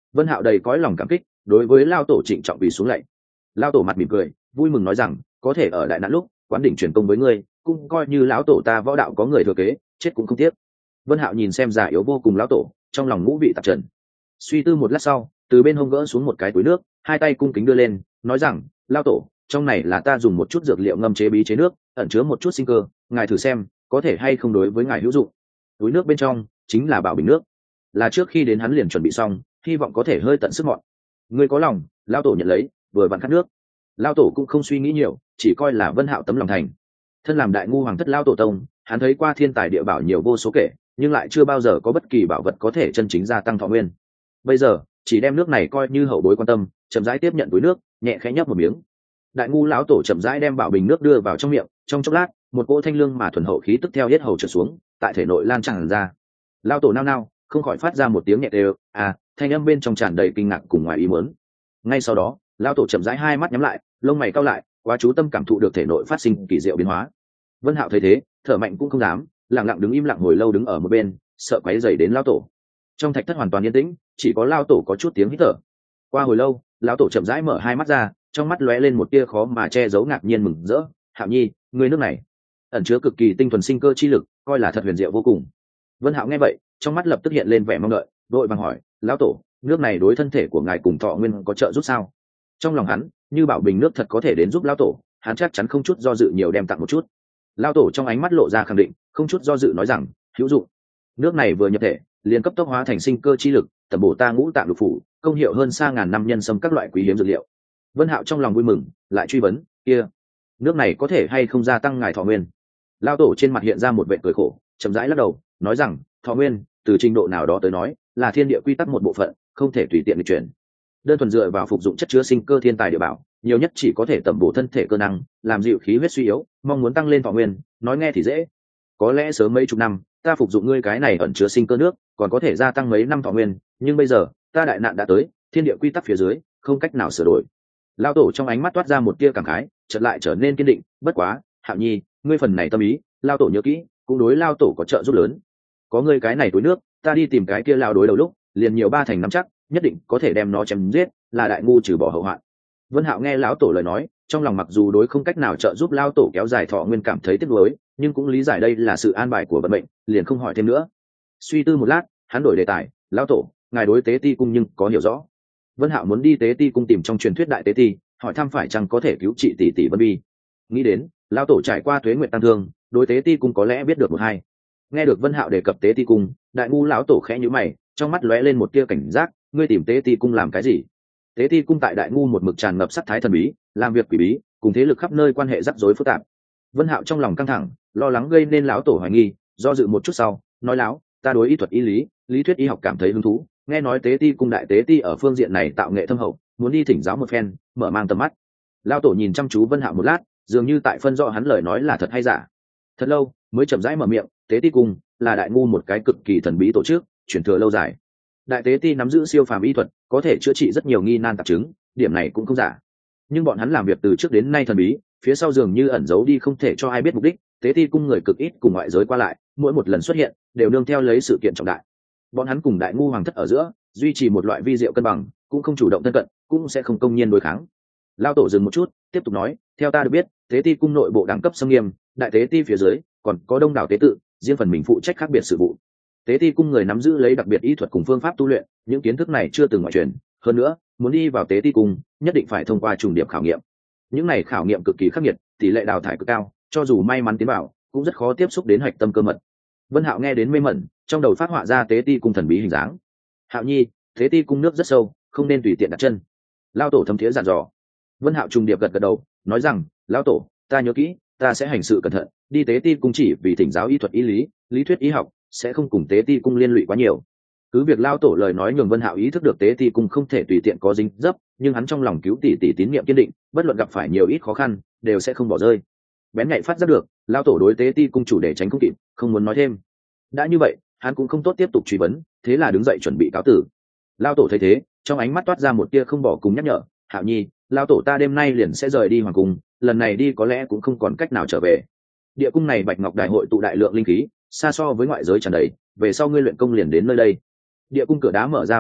Vân Hạo đầy cõi lòng cảm kích, đối với lao tổ trịnh trọng quỳ xuống lạy. Lao tổ mặt mỉm cười, vui mừng nói rằng có thể ở đại nạn lúc quán đỉnh truyền công với ngươi, cũng coi như lão tổ ta võ đạo có người thừa kế, chết cũng không tiếc. Vân Hạo nhìn xem già yếu vô cùng lão tổ, trong lòng ngũ vị tạp trần. Suy tư một lát sau, từ bên hông gỡ xuống một cái túi nước, hai tay cung kính đưa lên, nói rằng lao tổ, trong này là ta dùng một chút dược liệu ngâm chế bí chế nước, ẩn chứa một chút sinh cơ, ngài thử xem có thể hay không đối với ngài hữu dụng. Túi nước bên trong chính là bảo bình nước, là trước khi đến hắn liền chuẩn bị xong, hy vọng có thể hơi tận sức mọn. Ngươi có lòng, lao tổ nhận lấy, vừa vặn khát nước. Lao tổ cũng không suy nghĩ nhiều, chỉ coi là Vân Hạo tấm lòng thành. Thân làm đại ngu hoàng thất lao tổ tông, hắn thấy qua thiên tài địa bảo nhiều vô số kể, nhưng lại chưa bao giờ có bất kỳ bảo vật có thể chân chính gia tăng thọ nguyên. Bây giờ chỉ đem nước này coi như hậu bối quan tâm, chậm rãi tiếp nhận túi nước, nhẹ khẽ nhấp một miếng. Đại ngu lão tổ chậm rãi đem bảo bình nước đưa vào trong miệng, trong chốc lát một cỗ thanh lương mà thuần hậu khí tức theo yết hầu trở xuống, tại thể nội lan tràn ra. Lão tổ nao nao không khỏi phát ra một tiếng nhẹ đều, à, thanh âm bên trong tràn đầy kinh ngạc cùng ngoài ý muốn. Ngay sau đó lão tổ chậm rãi hai mắt nhắm lại, lông mày cau lại, quá chú tâm cảm thụ được thể nội phát sinh kỳ diệu biến hóa. Vân Hạo thấy thế, thở mạnh cũng không dám, lặng lặng đứng im lặng hồi lâu đứng ở một bên, sợ quấy rầy đến lão tổ. Trong thạch thất hoàn toàn yên tĩnh, chỉ có lão tổ có chút tiếng hít thở. Qua hồi lâu, lão tổ chậm rãi mở hai mắt ra, trong mắt lóe lên một tia khó mà che giấu ngạc nhiên mừng rỡ. Hạo Nhi, người nước này ẩn chứa cực kỳ tinh thuần sinh cơ chi lực, coi là thật huyền diệu vô cùng. Vân Hạo nghe vậy, trong mắt lập tức hiện lên vẻ mong đợi, đội vàng hỏi, lão tổ, nước này đối thân thể của ngài cùng thọ nguyên có trợ giúp sao? Trong lòng hắn, như bảo bình nước thật có thể đến giúp lão tổ, hắn chắc chắn không chút do dự nhiều đem tặng một chút. Lão tổ trong ánh mắt lộ ra khẳng định, không chút do dự nói rằng, hữu dụng. Nước này vừa nhập thể, liền cấp tốc hóa thành sinh cơ chi lực, tẩm bổ ta ngũ tạng lục phủ, công hiệu hơn xa ngàn năm nhân sâm các loại quý hiếm dược liệu. Vân Hạo trong lòng vui mừng, lại truy vấn, kia, nước này có thể hay không gia tăng ngài thọ nguyên? Lão tổ trên mặt hiện ra một vẻ cười khổ, chậm rãi lắc đầu, nói rằng, thọ nguyên, từ trình độ nào đó tới nói, là thiên địa quy tắc một bộ phận, không thể tùy tiện nghịch chuyển. Đơn thuần dựa vào phục dụng chất chứa sinh cơ thiên tài địa bảo, nhiều nhất chỉ có thể tẩm bổ thân thể cơ năng, làm dịu khí huyết suy yếu, mong muốn tăng lên thọ nguyên, nói nghe thì dễ. Có lẽ sớm mấy chục năm, ta phục dụng ngươi cái này ẩn chứa sinh cơ nước, còn có thể gia tăng mấy năm thọ nguyên, nhưng bây giờ, ta đại nạn đã tới, thiên địa quy tắc phía dưới, không cách nào sửa đổi. Lão tổ trong ánh mắt toát ra một tia cảm khái, chợt lại trở nên kiên định, bất quá, Hạo Nhi, ngươi phần này tâm ý, lão tổ nhớ kỹ, cũng đối lão tổ có trợ giúp lớn. Có ngươi cái này túi nước, ta đi tìm cái kia lão đối đầu lúc, liền nhiều ba thành nắm chắc, nhất định có thể đem nó chém giết, là đại ngu trừ bỏ hậu hoạn. Vân Hạo nghe lão tổ lời nói, trong lòng mặc dù đối không cách nào trợ giúp lão tổ kéo dài thọ nguyên cảm thấy tiếc nuối, nhưng cũng lý giải đây là sự an bài của vận mệnh, liền không hỏi thêm nữa. Suy tư một lát, hắn đổi đề tài, lão tổ, ngài đối tế ti cung nhưng có hiểu rõ? Vân Hạo muốn đi tế ti cung tìm trong truyền thuyết đại tế ti, hỏi thăm phải chăng có thể cứu trị tỷ tỷ Vân Bi. Nghĩ đến, lão tổ trải qua tuế nguyệt tăng thương, đối tế ti cung có lẽ biết được một hai. Nghe được Vân Hạo đề cập tế ti cung, đại ngu lão tổ khẽ nhíu mày, trong mắt lóe lên một tia cảnh giác, ngươi tìm tế ti cung làm cái gì? Tế ti cung tại đại ngu một mực tràn ngập sắc thái thần bí, làm việc quỷ bí, cùng thế lực khắp nơi quan hệ rắc rối phức tạp. Vân Hạo trong lòng căng thẳng, lo lắng gây nên lão tổ hoài nghi, do dự một chút sau, nói lão, ta đối y thuật y lý, lý thuyết y học cảm thấy hứng thú, nghe nói tế ti cung đại tế ti ở phương diện này tạo nghệ thâm hậu, muốn đi thỉnh giáo một phen, mở mang tầm mắt. Lão tổ nhìn chăm chú Vân Hạo một lát, dường như tại phân rõ hắn lời nói là thật hay giả. Thật lâu, mới chậm rãi mở miệng, tế ti cung là đại ngu một cái cực kỳ thần bí tổ chức, truyền thừa lâu dài. Đại tế ti nắm giữ siêu phàm y thuật, có thể chữa trị rất nhiều nghi nan tạp chứng, điểm này cũng không giả. Nhưng bọn hắn làm việc từ trước đến nay thần bí, phía sau dường như ẩn giấu đi không thể cho ai biết mục đích. Tế ti cung người cực ít cùng ngoại giới qua lại, mỗi một lần xuất hiện đều nương theo lấy sự kiện trọng đại. Bọn hắn cùng đại ngu hoàng thất ở giữa duy trì một loại vi diệu cân bằng, cũng không chủ động thân cận, cũng sẽ không công nhiên đối kháng. Lao tổ dừng một chút, tiếp tục nói, theo ta được biết, tế ti cung nội bộ đẳng cấp xâm nghiêm, đại tế ti phía dưới còn có đông đảo tế tự, riêng phần mình phụ trách khác biệt sự vụ. Tế ti cung người nắm giữ lấy đặc biệt y thuật cùng phương pháp tu luyện, những kiến thức này chưa từng ngoại truyền. Hơn nữa, muốn đi vào tế ti cung, nhất định phải thông qua trùng điểm khảo nghiệm. Những này khảo nghiệm cực kỳ khắc nghiệt, tỷ lệ đào thải cực cao, cho dù may mắn tiến vào, cũng rất khó tiếp xúc đến hạch tâm cơ mật. Vân Hạo nghe đến mê mẩn, trong đầu phát họa ra tế ti cung thần bí hình dáng. Hạo Nhi, tế ti cung nước rất sâu, không nên tùy tiện đặt chân. Lão tổ thấm thiế dặn dò. Vân Hạo trùng điệp gật gật đầu, nói rằng, lão tổ, ta nhớ kỹ, ta sẽ hành sự cẩn thận, đi tế ti cung chỉ vì thỉnh giáo y thuật y lý, lý thuyết y học, sẽ không cùng tế ti cung liên lụy quá nhiều. Cứ việc lão tổ lời nói nhường Vân Hạo ý thức được tế ti cung không thể tùy tiện có dính dấp, nhưng hắn trong lòng cứu tỷ tỷ tín niệm kiên định, bất luận gặp phải nhiều ít khó khăn, đều sẽ không bỏ rơi. Bén nhạy phát giác được, lão tổ đối tế ti cung chủ để tránh không kịp, không muốn nói thêm. Đã như vậy, hắn cũng không tốt tiếp tục truy vấn, thế là đứng dậy chuẩn bị cáo tử. Lão tổ thấy thế, trong ánh mắt toát ra một tia không bỏ cùng nhắc nhở, Hạo Nhi, lão tổ ta đêm nay liền sẽ rời đi hoàng cung, lần này đi có lẽ cũng không còn cách nào trở về. Địa cung này Bạch Ngọc Đại hội tụ đại lượng linh khí, xa so với ngoại giới tràn đầy, về sau ngươi luyện công liền đến nơi đây. Địa cung cửa đá mở ra phương pháp,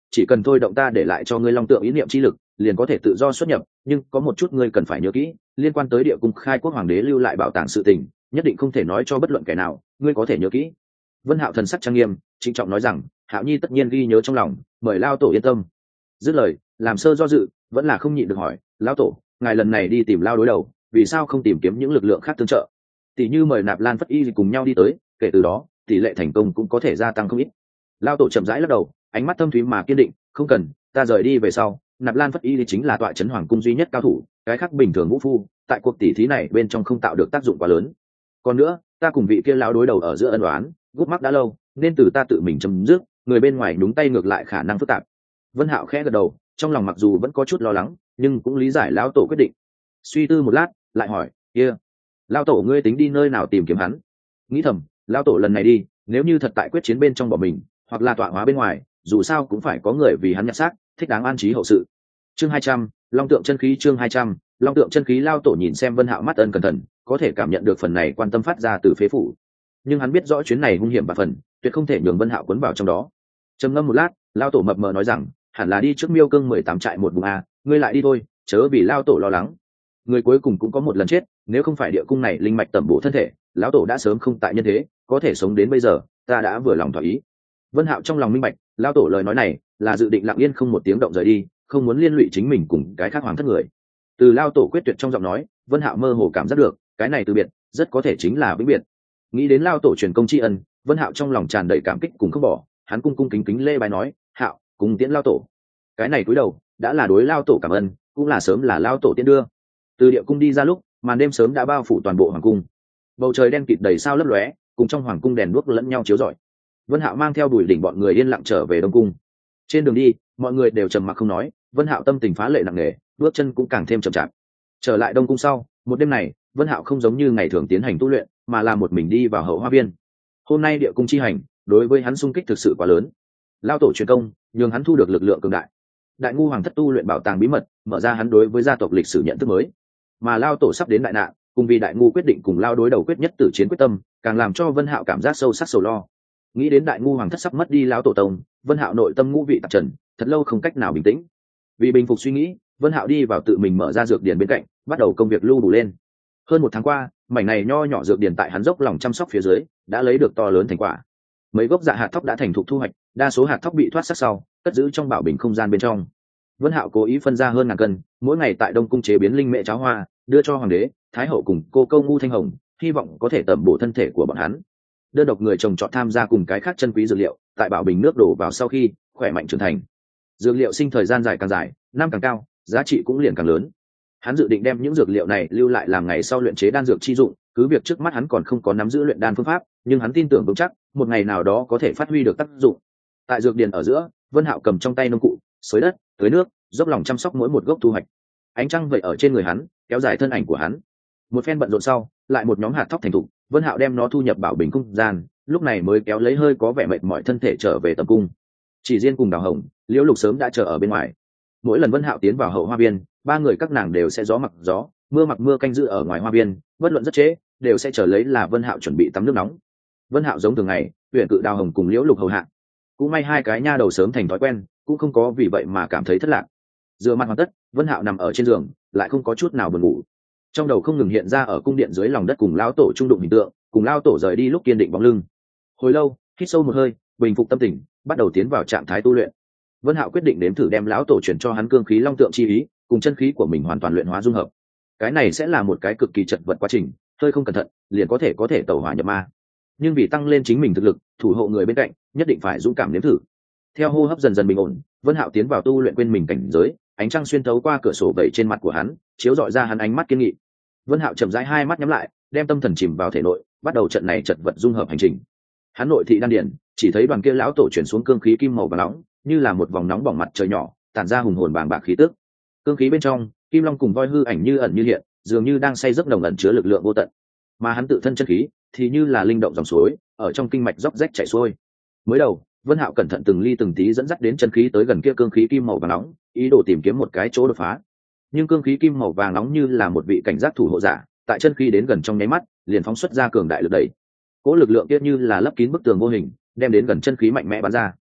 chỉ cần thôi động ta để lại cho ngươi long tượng ý niệm chi lực liền có thể tự do xuất nhập, nhưng có một chút ngươi cần phải nhớ kỹ, liên quan tới địa cung khai quốc hoàng đế lưu lại bảo tàng sự tình nhất định không thể nói cho bất luận kẻ nào, ngươi có thể nhớ kỹ. Vân Hạo thần sắc trang nghiêm trịnh trọng nói rằng, Hạo Nhi tất nhiên ghi nhớ trong lòng, mời lao tổ yên tâm. Dứt lời, làm sơ do dự vẫn là không nhịn được hỏi, lão tổ, ngài lần này đi tìm lao đối đầu, vì sao không tìm kiếm những lực lượng khác tương trợ, tỷ như mời Nạp Lan Phất Y cùng nhau đi tới, kể từ đó tỷ lệ thành công cũng có thể gia tăng không ít. Lao tổ chậm rãi lắc đầu, ánh mắt thâm thúy mà kiên định, không cần, ta rời đi về sau, Nạp Lan Phất Y chính là tọa trấn hoàng cung duy nhất cao thủ, cái khác bình thường vũ phu tại cuộc tỷ thí này bên trong không tạo được tác dụng quá lớn. Còn nữa, ta cùng vị kia lão đối đầu ở giữa ân oán gút mắc đã lâu, nên từ ta tự mình chấm dứt, người bên ngoài đúng tay ngược lại khả năng phức tạp. Vân Hạo khẽ gật đầu, trong lòng mặc dù vẫn có chút lo lắng, nhưng cũng lý giải lão tổ quyết định. Suy tư một lát, lại hỏi, kia, lão tổ ngươi tính đi nơi nào tìm kiếm hắn? Nghĩ thầm, lão tổ lần này đi, nếu như thật tại quyết chiến bên trong bỏ mình, hoặc là tọa hóa bên ngoài, dù sao cũng phải có người vì hắn nhặt xác, thích đáng an trí hậu sự. Chương hai trăm, Long tượng chân khí. Chương hai trăm, Long tượng chân khí. Lão tổ nhìn xem Vân Hạo mắt ân cẩn thận, có thể cảm nhận được phần này quan tâm phát ra từ phế phủ, nhưng hắn biết rõ chuyến này hung hiểm và phần, tuyệt không thể nhường Vân Hạo cuốn vào trong đó. Trầm ngâm một lát, lão tổ mập mờ nói rằng, hẳn là đi trước Miêu Cương mười tám trại một vùng a, ngươi lại đi thôi, chớ vì lão tổ lo lắng. Người cuối cùng cũng có một lần chết, nếu không phải địa cung này linh mạch tẩm bổ thân thể, lão tổ đã sớm không tại nhân thế, có thể sống đến bây giờ, ta đã vừa lòng thỏa ý. Vân Hạo trong lòng minh bạch, lão tổ lời nói này là dự định lặng yên không một tiếng động rời đi, không muốn liên lụy chính mình cùng cái khác hoàng thất người. Từ lão tổ quyết tuyệt trong giọng nói, Vân Hạo mơ hồ cảm giác được, cái này từ biệt rất có thể chính là vĩnh biệt. Nghĩ đến lão tổ truyền công tri ân, Vân Hạo trong lòng tràn đầy cảm kích cùng không bỏ, hắn cung cung kính kính lê bái nói, Hạo, cùng tiễn lão tổ. Cái này cúi đầu đã là đối lão tổ cảm ơn, cũng là sớm là lão tổ tiễn đưa. Từ địa cung đi ra lúc, màn đêm sớm đã bao phủ toàn bộ hoàng cung, bầu trời đen kịt đầy sao lấp lóe, cùng trong hoàng cung đèn đuốc lẫn nhau chiếu rọi. Vân Hạo mang theo Bùi Đỉnh bọn người yên lặng trở về đông cung. Trên đường đi, mọi người đều trầm mặc không nói, Vân Hạo tâm tình phá lệ nặng nề, bước chân cũng càng thêm chậm chạp. Trở lại đông cung sau, một đêm này, Vân Hạo không giống như ngày thường tiến hành tu luyện, mà là một mình đi vào hậu hoa viên. Hôm nay địa cung chi hành, đối với hắn xung kích thực sự quá lớn. Lao tổ truyền công, nhường hắn thu được lực lượng cường đại. Đại ngu hoàng thất tu luyện bảo tàng bí mật, mở ra hắn đối với gia tộc lịch sử nhận thức mới. Mà Lao tổ sắp đến đại nạn, cùng vì đại ngu quyết định cùng Lao đối đầu quyết nhất tử chiến quyết tâm, càng làm cho Vân Hạo cảm giác sâu sắc sầu lo. Nghĩ đến đại ngu hoàng thất sắp mất đi lão tổ tông, Vân Hạo nội tâm ngũ vị tạp trần, thật lâu không cách nào bình tĩnh. Vì bình phục suy nghĩ, Vân Hạo đi vào tự mình mở ra dược điển bên cạnh, bắt đầu công việc lưu đủ lên. Hơn một tháng qua, mảnh này nho nhỏ dược điển tại hắn dốc lòng chăm sóc phía dưới, đã lấy được to lớn thành quả. Mấy gốc dạ hạt thóc đã thành thục thu hoạch, đa số hạt thóc bị thoát sắc sau, cất giữ trong bảo bình không gian bên trong. Vân Hạo cố ý phân ra hơn ngàn cân, mỗi ngày tại Đông cung chế biến linh mẹ cháo hoa, đưa cho hoàng đế, thái hậu cùng cô câu ngu thanh hồng, hy vọng có thể tẩm bổ thân thể của bọn hắn. Đơn độc người trồng trọt tham gia cùng cái khác chân quý dược liệu, tại bảo bình nước đổ vào sau khi khỏe mạnh trưởng thành. Dược liệu sinh thời gian dài càng dài, năm càng cao, giá trị cũng liền càng lớn. Hắn dự định đem những dược liệu này lưu lại làm ngày sau luyện chế đan dược chi dụng, cứ việc trước mắt hắn còn không có nắm giữ luyện đan phương pháp, nhưng hắn tin tưởng vững chắc, một ngày nào đó có thể phát huy được tác dụng. Tại dược điển ở giữa, Vân Hạo cầm trong tay nông cụ, xới đất, tưới nước, dốc lòng chăm sóc mỗi một gốc thu hoạch. Ánh trăng vậy ở trên người hắn, kéo dài thân ảnh của hắn. Một phen bận rộn sau, lại một nhóm hạt thóc thành thục, Vân Hạo đem nó thu nhập bảo bình cung gian, lúc này mới kéo lấy hơi có vẻ mệt mỏi thân thể trở về tầm cung. Chỉ Diên cùng Đào Hồng, Liễu Lục sớm đã chờ ở bên ngoài. Mỗi lần Vân Hạo tiến vào hậu hoa viên, ba người các nàng đều sẽ gió mặc gió, mưa mặc mưa canh giữ ở ngoài hoa viên, bất luận rất trễ, đều sẽ chờ lấy là Vân Hạo chuẩn bị tắm nước nóng. Vân Hạo giống thường ngày, tuyển cự Đào Hồng cùng Liễu Lục hầu hạ. Cũng may hai cái nha đầu sớm thành thói quen, cũng không có vì vậy mà cảm thấy thất lạc. Rửa mặt hoàn tất, Vân Hạo nằm ở trên giường, lại không có chút nào buồn ngủ. Trong đầu không ngừng hiện ra ở cung điện dưới lòng đất cùng lão tổ trung đụng hình tượng, cùng lão tổ rời đi lúc kiên định bóng lưng. Hồi lâu, hít sâu một hơi, bình phục tâm tình, bắt đầu tiến vào trạng thái tu luyện. Vân Hạo quyết định đến thử đem lão tổ chuyển cho hắn cương khí long tượng chi ý, cùng chân khí của mình hoàn toàn luyện hóa dung hợp. Cái này sẽ là một cái cực kỳ chật vật quá trình, hơi không cẩn thận, liền có thể có thể tẩu hỏa nhập ma. Nhưng vì tăng lên chính mình thực lực, thủ hộ người bên cạnh, nhất định phải dũng cảm nếm thử. Theo hô hấp dần dần bình ổn, Vân Hạo tiến vào tu luyện quên mình cảnh giới, ánh trăng xuyên thấu qua cửa sổ vẩy trên mặt của hắn, chiếu rọi ra hắn ánh mắt kiên nghị. Vân Hạo chậm rãi hai mắt nhắm lại, đem tâm thần chìm vào thể nội, bắt đầu trận này chật vật dung hợp hành trình. Hắn nội thị đan điển, chỉ thấy đoàn kia lão tổ chuyển xuống cương khí kim màu vàng nóng, như là một vòng nóng bỏng mặt trời nhỏ, tản ra hùng hồn bàng bạc khí tức. Cương khí bên trong, kim long cùng voi hư ảnh như ẩn như hiện, dường như đang say giấc nồng ẩn chứa lực lượng vô tận. Mà hắn tự thân chân khí thì như là linh động dòng suối, ở trong kinh mạch róc rách chảy xuôi. Mới đầu, Vân Hạo cẩn thận từng ly từng tí dẫn dắt đến chân khí tới gần kia cương khí kim màu vàng nóng, ý đồ tìm kiếm một cái chỗ đột phá. Nhưng cương khí kim màu vàng nóng như là một vị cảnh giác thủ hộ giả, tại chân khí đến gần trong nháy mắt, liền phóng xuất ra cường đại lực đẩy. Cỗ lực lượng kia như là lấp kín bức tường vô hình, đem đến gần chân khí mạnh mẽ bắn ra.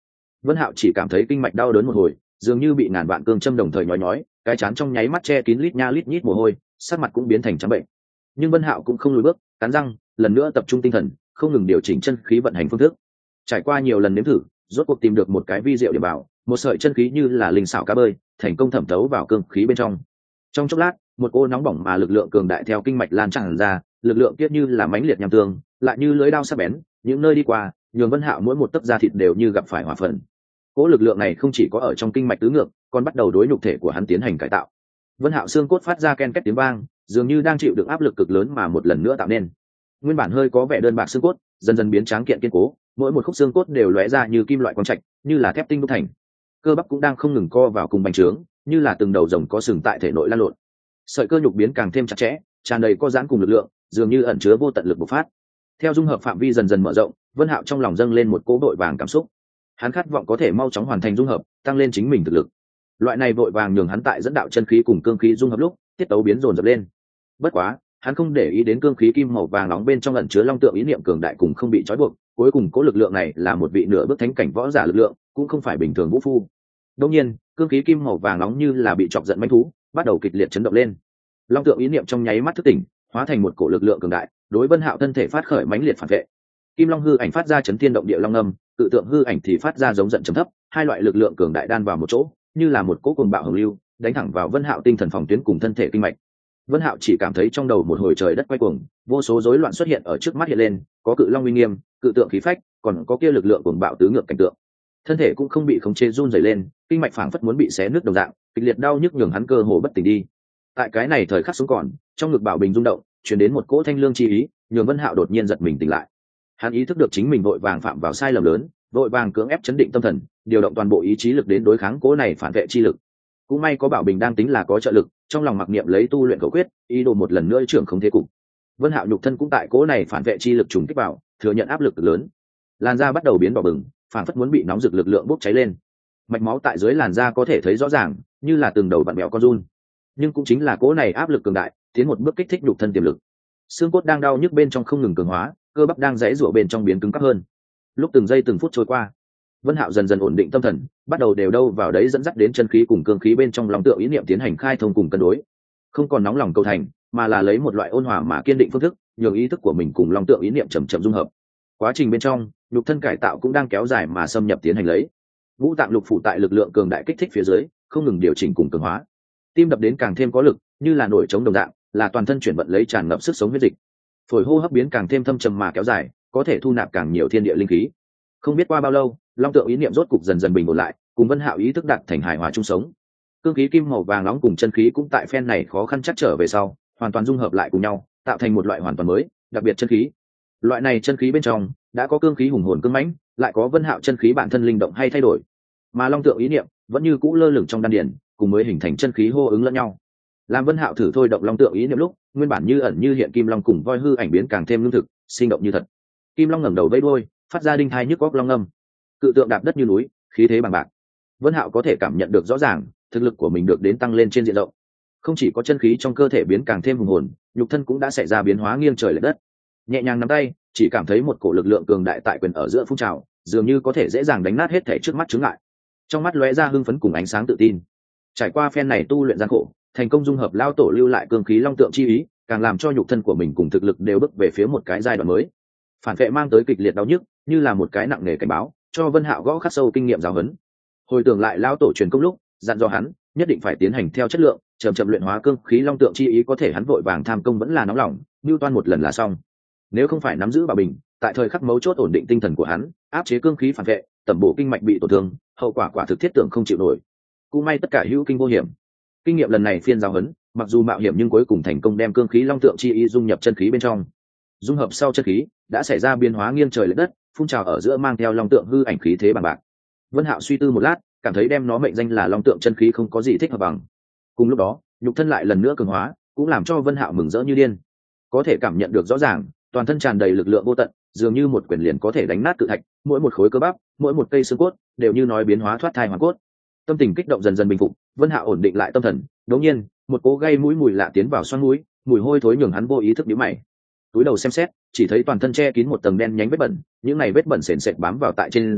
Vân Hạo chỉ cảm thấy kinh mạch đau đớn một hồi, dường như bị ngàn vạn cương châm đồng thời nhói nhói, cái trán trong nháy mắt che kín lít nha lít nhít mồ hôi, sắc mặt cũng biến thành trắng bệnh. Nhưng Vân Hạo cũng không lùi bước, cắn răng, lần nữa tập trung tinh thần, không ngừng điều chỉnh chân khí vận hành phương thức. Trải qua nhiều lần nếm thử, rốt cuộc tìm được một cái vi diệu để bảo, một sợi chân khí như là linh xảo cá bơi, thành công thẩm thấu vào cương khí bên trong. Trong chốc lát, một cô nóng bỏng mà lực lượng cường đại theo kinh mạch lan tràn ra, lực lượng kiết như là mãnh liệt nham tương, lại như lưỡi dao sắc bén, những nơi đi qua, nhường Vân Hạo mỗi một tấc da thịt đều như gặp phải hỏa phần. Cỗ lực lượng này không chỉ có ở trong kinh mạch tứ ngược, còn bắt đầu đối nhục thể của hắn tiến hành cải tạo. Vân Hạo xương cốt phát ra ken két tiếng vang, dường như đang chịu đựng áp lực cực lớn mà một lần nữa tạo nên. Nguyên bản hơi có vẻ đơn bạc xương cốt, dần dần biến tráng kiện kiên cố, mỗi một khúc xương cốt đều lóe ra như kim loại quang trạch, như là thép tinh đúc thành. Cơ bắp cũng đang không ngừng co vào cùng bành trướng, như là từng đầu rồng có sừng tại thể nội lan lộn. Sợi cơ nhục biến càng thêm chặt chẽ, tràn đầy co giãn cùng lực lượng, dường như ẩn chứa vô tận lực bộc phát. Theo dung hợp phạm vi dần dần mở rộng, Vân Hạo trong lòng dâng lên một cỗ vội vàng cảm xúc. Hắn khát vọng có thể mau chóng hoàn thành dung hợp, tăng lên chính mình thực lực. Loại này vội vàng nhường hắn tại dẫn đạo chân khí cùng cương khí dung hợp lúc, tiết tấu biến dồn dập lên. Bất quá, hắn không để ý đến cương khí kim màu vàng nóng bên trong ẩn chứa long tượng ý niệm cường đại cùng không bị trói buộc, cuối cùng cỗ lực lượng này là một vị nửa bước thánh cảnh võ giả lực lượng, cũng không phải bình thường vũ phu. Đương nhiên, cương khí kim màu vàng nóng như là bị chọc giận mãnh thú, bắt đầu kịch liệt chấn động lên. Long tượng ý niệm trong nháy mắt thức tỉnh, hóa thành một cổ lực lượng cường đại, đối Vân Hạo thân thể phát khởi mãnh liệt phản vệ. Kim Long hư ảnh phát ra chấn thiên động địa long âm, tự tượng hư ảnh thì phát ra giống giận trầm thấp, hai loại lực lượng cường đại đan vào một chỗ, như là một cỗ cuồng bạo hồng lưu, đánh thẳng vào Vân Hạo tinh thần phòng tuyến cùng thân thể kinh mạch. Vân Hạo chỉ cảm thấy trong đầu một hồi trời đất quay cuồng, vô số rối loạn xuất hiện ở trước mắt hiện lên, có cự long uy nghiêm, cự tượng khí phách, còn có kia lực lượng cuồng bạo tứ ngược cảnh tượng. Thân thể cũng không bị khống chế run rẩy lên, kinh mạch phảng phất muốn bị xé nứt đồng dạng, kịch liệt đau nhức nhường hắn cơ hồ bất tỉnh đi. Tại cái này thời khắc sống còn, trong ngực Bảo Bình rung động, truyền đến một cỗ thanh lương chi ý, nhường Vân Hạo đột nhiên giật mình tỉnh lại. Hắn ý thức được chính mình vội vàng phạm vào sai lầm lớn, vội vàng cưỡng ép chấn định tâm thần, điều động toàn bộ ý chí lực đến đối kháng cỗ này phản vệ chi lực. Cũng may có Bảo Bình đang tính là có trợ lực, trong lòng mặc niệm lấy tu luyện khẩu quyết, ý đồ một lần nữa trưởng không thế cục. Vân Hạo nhục thân cũng tại cỗ này phản vệ chi lực trùng kích vào, thừa nhận áp lực lớn. Làn da bắt đầu biến đỏ bừng, phản phất muốn bị nóng rực lực lượng bốc cháy lên. Mạch máu tại dưới làn da có thể thấy rõ ràng, như là từng đầu vặn mèo con giun. Nhưng cũng chính là cỗ này áp lực cường đại, tiến một bước kích thích nhục thân tiềm lực. Xương cốt đang đau nhức bên trong không ngừng cường hóa, cơ bắp đang giãy giụa bên trong biến cứng cáp hơn. Lúc từng giây từng phút trôi qua, Vân Hạo dần dần ổn định tâm thần, bắt đầu đều đâu vào đấy dẫn dắt đến chân khí cùng cương khí bên trong lòng tượng ý niệm tiến hành khai thông cùng cân đối. Không còn nóng lòng cầu thành, mà là lấy một loại ôn hòa mà kiên định phương thức, nhường ý thức của mình cùng lòng tượng ý niệm chậm chậm dung hợp. Quá trình bên trong, nhục thân cải tạo cũng đang kéo dài mà xâm nhập tiến hành lấy. Ngũ tạng lục phủ tại lực lượng cường đại kích thích phía dưới, không ngừng điều chỉnh cùng cường hóa. Tim đập đến càng thêm có lực, như là nổi trống đồng dạng, là toàn thân chuyển vận lấy tràn ngập sức sống huyết dịch. Phổi hô hấp biến càng thêm thâm trầm mà kéo dài, có thể thu nạp càng nhiều thiên địa linh khí. Không biết qua bao lâu, long tượng ý niệm rốt cục dần dần bình ổn lại, cùng Vân Hạo ý thức đạt thành hài hòa chung sống. Cương khí kim màu vàng nóng cùng chân khí cũng tại phen này khó khăn chắc trở về sau, hoàn toàn dung hợp lại cùng nhau, tạo thành một loại hoàn toàn mới, đặc biệt chân khí. Loại này chân khí bên trong đã có cương khí hùng hồn cương mãnh, lại có Vân Hạo chân khí bản thân linh động hay thay đổi, mà long tượng ý niệm vẫn như cũ lơ lửng trong đan điền, cùng mới hình thành chân khí hô ứng lẫn nhau. Làm Vân Hạo thử thôi động long tượng ý niệm lúc, nguyên bản như ẩn như hiện kim long cùng voi hư ảnh biến càng thêm lương thực, sinh động như thật. Kim long ngẩng đầu vẫy đuôi, phát ra đinh thai nhức góc long âm. Cự tượng đạp đất như núi, khí thế bằng bạc. Vân Hạo có thể cảm nhận được rõ ràng, thực lực của mình được đến tăng lên trên diện rộng. Không chỉ có chân khí trong cơ thể biến càng thêm hùng hồn, nhục thân cũng đã xảy ra biến hóa nghiêng trời lệch đất. Nhẹ nhàng nắm tay, chỉ cảm thấy một cổ lực lượng cường đại tại quyền ở giữa phun trào, dường như có thể dễ dàng đánh nát hết thảy trước mắt chướng ngại. Trong mắt lóe ra hưng phấn cùng ánh sáng tự tin. Trải qua phen này tu luyện gian khổ, thành công dung hợp lao tổ lưu lại cương khí long tượng chi ý, càng làm cho nhục thân của mình cùng thực lực đều bước về phía một cái giai đoạn mới. Phản vệ mang tới kịch liệt đau nhức, như là một cái nặng nề cảnh báo, cho Vân Hạo gõ khắc sâu kinh nghiệm giáo huấn. Hồi tưởng lại lao tổ truyền công lúc, dặn dò hắn nhất định phải tiến hành theo chất lượng, chậm chậm luyện hóa cương khí long tượng chi ý, có thể hắn vội vàng tham công vẫn là nóng lòng, lưu toan một lần là xong. Nếu không phải nắm giữ Bảo Bình, tại thời khắc mấu chốt ổn định tinh thần của hắn, áp chế cương khí phản vệ, tẩm bổ kinh mạch bị tổn thương, hậu quả quả thực thiết tưởng không chịu nổi. Cũng may tất cả hữu kinh vô hiểm. Kinh nghiệm lần này phiên giáo huấn, mặc dù mạo hiểm nhưng cuối cùng thành công đem cương khí long tượng chi ý dung nhập chân khí bên trong. Dung hợp sau chân khí đã xảy ra biến hóa nghiêng trời lệch đất, phun trào ở giữa mang theo long tượng hư ảnh khí thế bằng bạc. Vân Hạo suy tư một lát, cảm thấy đem nó mệnh danh là long tượng chân khí không có gì thích hợp bằng. Cùng lúc đó, nhục thân lại lần nữa cường hóa, cũng làm cho Vân Hạo mừng rỡ như điên. Có thể cảm nhận được rõ ràng, toàn thân tràn đầy lực lượng vô tận, dường như một quyền liền có thể đánh nát cự thạch, mỗi một khối cơ bắp, mỗi một cây xương cốt đều như nói biến hóa thoát thai hoàn cốt. Tâm tình kích động dần dần bình phục, Vân Hạo ổn định lại tâm thần, đột nhiên, một cỗ gây mũi mùi lạ tiến vào xoang mũi, mùi hôi thối nhường hắn vô ý thức nhíu mày. Túi đầu xem xét, chỉ thấy toàn thân che kín một tầng đen nhánh vết bẩn, những này vết bẩn sền sệt bám vào tại trên da,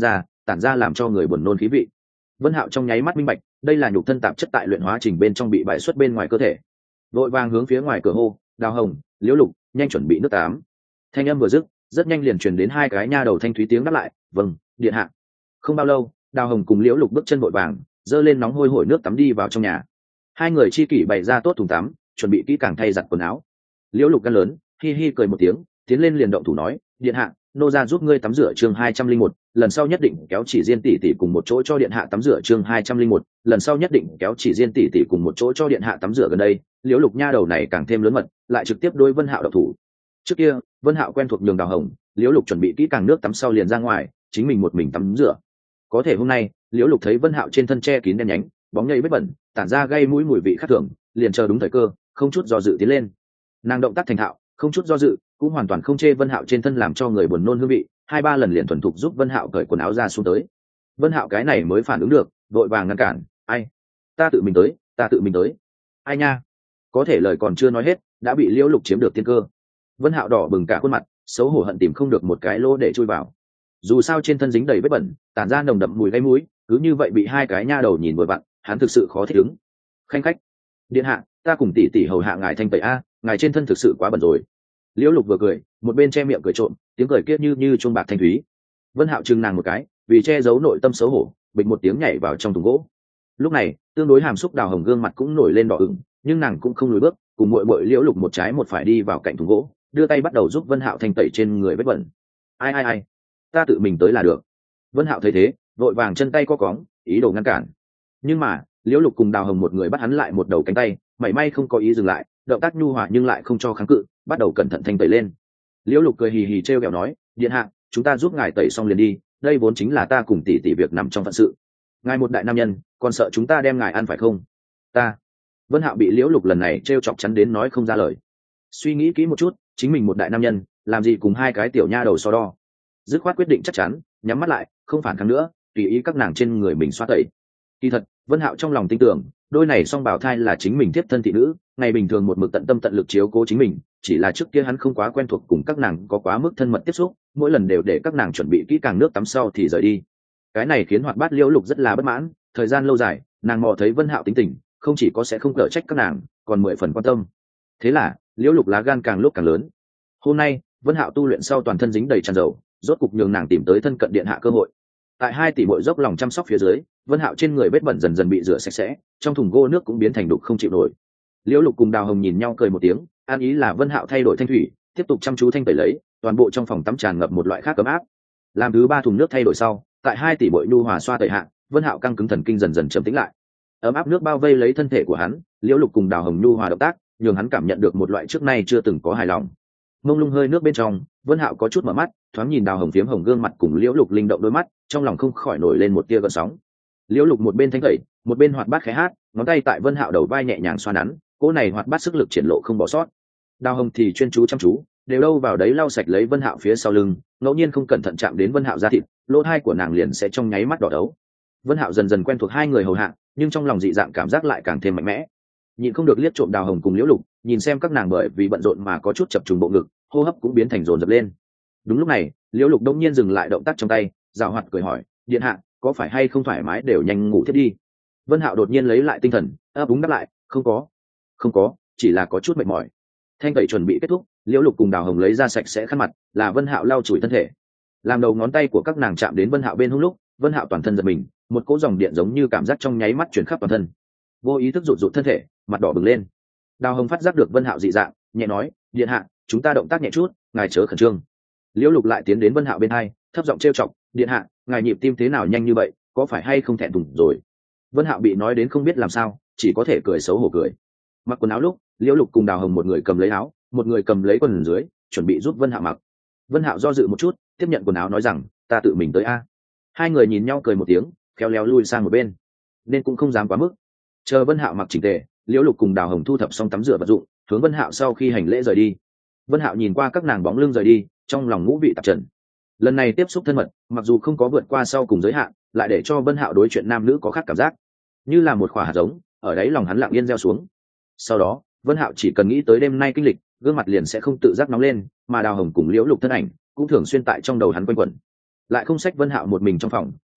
tản ra làm cho người buồn nôn khí vị. Vân Hạo trong nháy mắt minh bạch, đây là nhục thân tạp chất tại luyện hóa trình bên trong bị bại xuất bên ngoài cơ thể. Vội vàng hướng phía ngoài cửa hô, Đào Hồng, Liễu Lục, nhanh chuẩn bị nước tắm. Thanh âm vừa dứt, rất nhanh liền truyền đến hai cái nha đầu thanh thúy tiếng đáp lại, vâng, điện hạ. Không bao lâu, Đào Hồng cùng Liễu Lục bước chân vội vàng, dơ lên nóng hôi hổi nước tắm đi vào trong nhà. Hai người chi kỷ bày ra tốt thùng tắm, chuẩn bị kỹ càng thay giặt quần áo. Liễu Lục gan lớn, hi hi cười một tiếng, tiến lên liền động thủ nói, điện hạ, nô gia giúp ngươi tắm rửa chương hai trăm linh một, lần sau nhất định kéo chỉ Diên tỷ tỷ cùng một chỗ cho điện hạ tắm rửa chương hai trăm linh một, lần sau nhất định kéo chỉ Diên tỷ tỷ cùng một chỗ cho điện hạ tắm rửa. Gần đây, Liễu Lục nha đầu này càng thêm lớn mật, lại trực tiếp đối Vân Hạo động thủ. Trước kia, Vân Hạo quen thuộc nhường Đào Hồng, Liễu Lục chuẩn bị kỹ càng nước tắm sau liền ra ngoài, chính mình một mình tắm rửa. Có thể hôm nay, Liễu Lục thấy Vân Hạo trên thân che kín đen nhánh, bóng nhây vết bẩn, tản ra gây mũi mùi vị khác thường, liền chờ đúng thời cơ, không chút do dự tiến lên. Nàng động tác thành thạo, không chút do dự, cũng hoàn toàn không chê Vân Hạo trên thân làm cho người buồn nôn hương vị, hai ba lần liền thuần thục giúp Vân Hạo cởi quần áo ra xuống tới. Vân Hạo cái này mới phản ứng được, vội vàng ngăn cản, "Ai? Ta tự mình tới, ta tự mình tới." "Ai nha?" Có thể lời còn chưa nói hết, đã bị Liễu Lục chiếm được tiên cơ. Vân Hạo đỏ bừng cả khuôn mặt, xấu hổ hận tìm không được một cái lỗ để chui vào. Dù sao trên thân dính đầy vết bẩn, tản ra nồng đậm mùi gáy mũi, cứ như vậy bị hai cái nha đầu nhìn vội vặn, hắn thực sự khó thích ứng. "Khanh khách, điện hạ, ta cùng tỷ tỷ hầu hạ ngài thanh tẩy a, ngài trên thân thực sự quá bẩn rồi." Liễu Lục vừa cười, một bên che miệng cười trộm, tiếng cười kia như như chuông bạc thanh thúy. Vân Hạo chừng nàng một cái, vì che giấu nội tâm xấu hổ, bịch một tiếng nhảy vào trong thùng gỗ. Lúc này, tương đối hàm xúc Đào Hồng gương mặt cũng nổi lên đỏ ửng, nhưng nàng cũng không lùi bước, cùng muội muội Liễu Lục một trái một phải đi vào cạnh thùng gỗ, đưa tay bắt đầu giúp Vân Hạo thanh tẩy trên người vết bẩn. "Ai ai ai, ta tự mình tới là được." Vân Hạo thấy thế, vội vàng chân tay co cóng, ý đồ ngăn cản. Nhưng mà, Liễu Lục cùng Đào Hồng một người bắt hắn lại một đầu cánh tay, mảy may không có ý dừng lại, động tác nhu hòa nhưng lại không cho kháng cự, bắt đầu cẩn thận thanh tẩy lên. Liễu Lục cười hì hì trêu ghẹo nói, "Điện hạ, chúng ta giúp ngài tẩy xong liền đi, đây vốn chính là ta cùng tỷ tỷ việc nằm trong phận sự. Ngài một đại nam nhân, còn sợ chúng ta đem ngài ăn phải không?" "Ta." Vân Hạo bị Liễu Lục lần này trêu chọc chắn đến nói không ra lời. Suy nghĩ kỹ một chút, chính mình một đại nam nhân, làm gì cùng hai cái tiểu nha đầu so đo. Dứt khoát quyết định chắc chắn, nhắm mắt lại, không phản kháng nữa, tùy ý các nàng trên người mình xoa tẩy. Kỳ thật, Vân Hạo trong lòng tin tưởng, đôi này song bào thai là chính mình tiếp thân thị nữ, ngày bình thường một mực tận tâm tận lực chiếu cố chính mình, chỉ là trước kia hắn không quá quen thuộc cùng các nàng có quá mức thân mật tiếp xúc, mỗi lần đều để các nàng chuẩn bị kỹ càng nước tắm sau thì rời đi. Cái này khiến Hoạt Bát Liễu Lục rất là bất mãn, thời gian lâu dài, nàng mò thấy Vân Hạo tính tình, không chỉ có sẽ không cở trách các nàng, còn mười phần quan tâm. Thế là, Liễu Lục lá gan càng lúc càng lớn. Hôm nay, Vân Hạo tu luyện sau toàn thân dính đầy tràn dầu, rốt cục nhường nàng tìm tới thân cận điện hạ cơ hội. Tại hai tỷ muội dốc lòng chăm sóc phía dưới, Vân Hạo trên người vết bẩn dần dần bị rửa sạch sẽ, trong thùng gỗ nước cũng biến thành đục không chịu nổi. Liễu Lục cùng Đào Hồng nhìn nhau cười một tiếng, an ý là Vân Hạo thay đổi thanh thủy, tiếp tục chăm chú thanh tẩy lấy, toàn bộ trong phòng tắm tràn ngập một loại khác ấm áp. Làm thứ ba thùng nước thay đổi sau, tại hai tỷ muội nhu hòa xoa tẩy hạ, Vân Hạo căng cứng thần kinh dần dần trầm tĩnh lại. Ấm áp nước bao vây lấy thân thể của hắn, Liễu Lục cùng Đào Hồng nhu hòa động tác, nhường hắn cảm nhận được một loại trước nay chưa từng có hài lòng. Mông lung hơi nước bên trong, Vân Hạo có chút mở mắt, thoáng nhìn Đào Hồng phiếm hồng gương mặt cùng Liễu Lục linh động đôi mắt, trong lòng không khỏi nổi lên một tia gợn sóng. Liễu Lục một bên thanh tẩy, một bên hoạt bát khẽ hát, ngón tay tại Vân Hạo đầu vai nhẹ nhàng xoa nắn, cỗ này hoạt bát sức lực triển lộ không bỏ sót. Đào Hồng thì chuyên chú chăm chú, đều đâu vào đấy lau sạch lấy Vân Hạo phía sau lưng, ngẫu nhiên không cẩn thận chạm đến Vân Hạo da thịt, lỗ tai của nàng liền sẽ trong nháy mắt đỏ đấu. Vân Hạo dần dần quen thuộc hai người hầu hạ, nhưng trong lòng dị dạng cảm giác lại càng thêm mạnh mẽ. Nhịn không được liếc trộm Đào Hồng cùng Liễu Lục, nhìn xem các nàng bởi vì bận rộn mà có chút chập trùng bộ ngực, hô hấp cũng biến thành dồn dập lên. Đúng lúc này, Liễu Lục đông nhiên dừng lại động tác trong tay, giảo hoạt cười hỏi, điện hạ, có phải hay không thoải mái đều nhanh ngủ thiết đi. Vân Hạo đột nhiên lấy lại tinh thần, ấp úng đáp lại, không có, không có, chỉ là có chút mệt mỏi. Thanh tẩy chuẩn bị kết thúc, Liễu Lục cùng Đào Hồng lấy ra sạch sẽ khăn mặt, là Vân Hạo lau chùi thân thể. Làm đầu ngón tay của các nàng chạm đến Vân Hạo bên hông lúc, Vân Hạo toàn thân giật mình, một cỗ dòng điện giống như cảm giác trong nháy mắt truyền khắp toàn thân. Vô ý thức rụt rụt thân thể, mặt đỏ bừng lên. Đào Hồng phát giác được Vân Hạo dị dạng, nhẹ nói, điện hạ, chúng ta động tác nhẹ chút, ngài chớ khẩn trương. Liễu Lục lại tiến đến Vân Hạo bên hai, thấp giọng trêu chọc, điện hạ, ngài nhịp tim thế nào nhanh như vậy, có phải hay không thẹn thùng rồi. Vân Hạo bị nói đến không biết làm sao, chỉ có thể cười xấu hổ cười. Mặc quần áo lúc, Liễu Lục cùng Đào Hồng một người cầm lấy áo, một người cầm lấy quần dưới, chuẩn bị giúp Vân Hạo mặc. Vân Hạo do dự một chút, tiếp nhận quần áo nói rằng, ta tự mình tới a. Hai người nhìn nhau cười một tiếng, khéo léo lui sang một bên, nên cũng không dám quá mức. Chờ Vân Hạo mặc chỉnh tề, Liễu Lục cùng Đào Hồng thu thập xong tắm rửa vật dụng, hướng Vân Hạo sau khi hành lễ rời đi. Vân Hạo nhìn qua các nàng bóng lưng rời đi, trong lòng ngũ vị tạp trần. Lần này tiếp xúc thân mật, mặc dù không có vượt qua sau cùng giới hạn, lại để cho Vân Hạo đối chuyện nam nữ có khác cảm giác, như là một quả hạt giống, ở đáy lòng hắn lặng yên gieo xuống. Sau đó, Vân Hạo chỉ cần nghĩ tới đêm nay kinh lịch, gương mặt liền sẽ không tự giác nóng lên, mà Đào Hồng cùng Liễu Lục thân ảnh cũng thường xuyên tại trong đầu hắn quanh quẩn. Lại không sách Vân Hạo một mình trong phòng,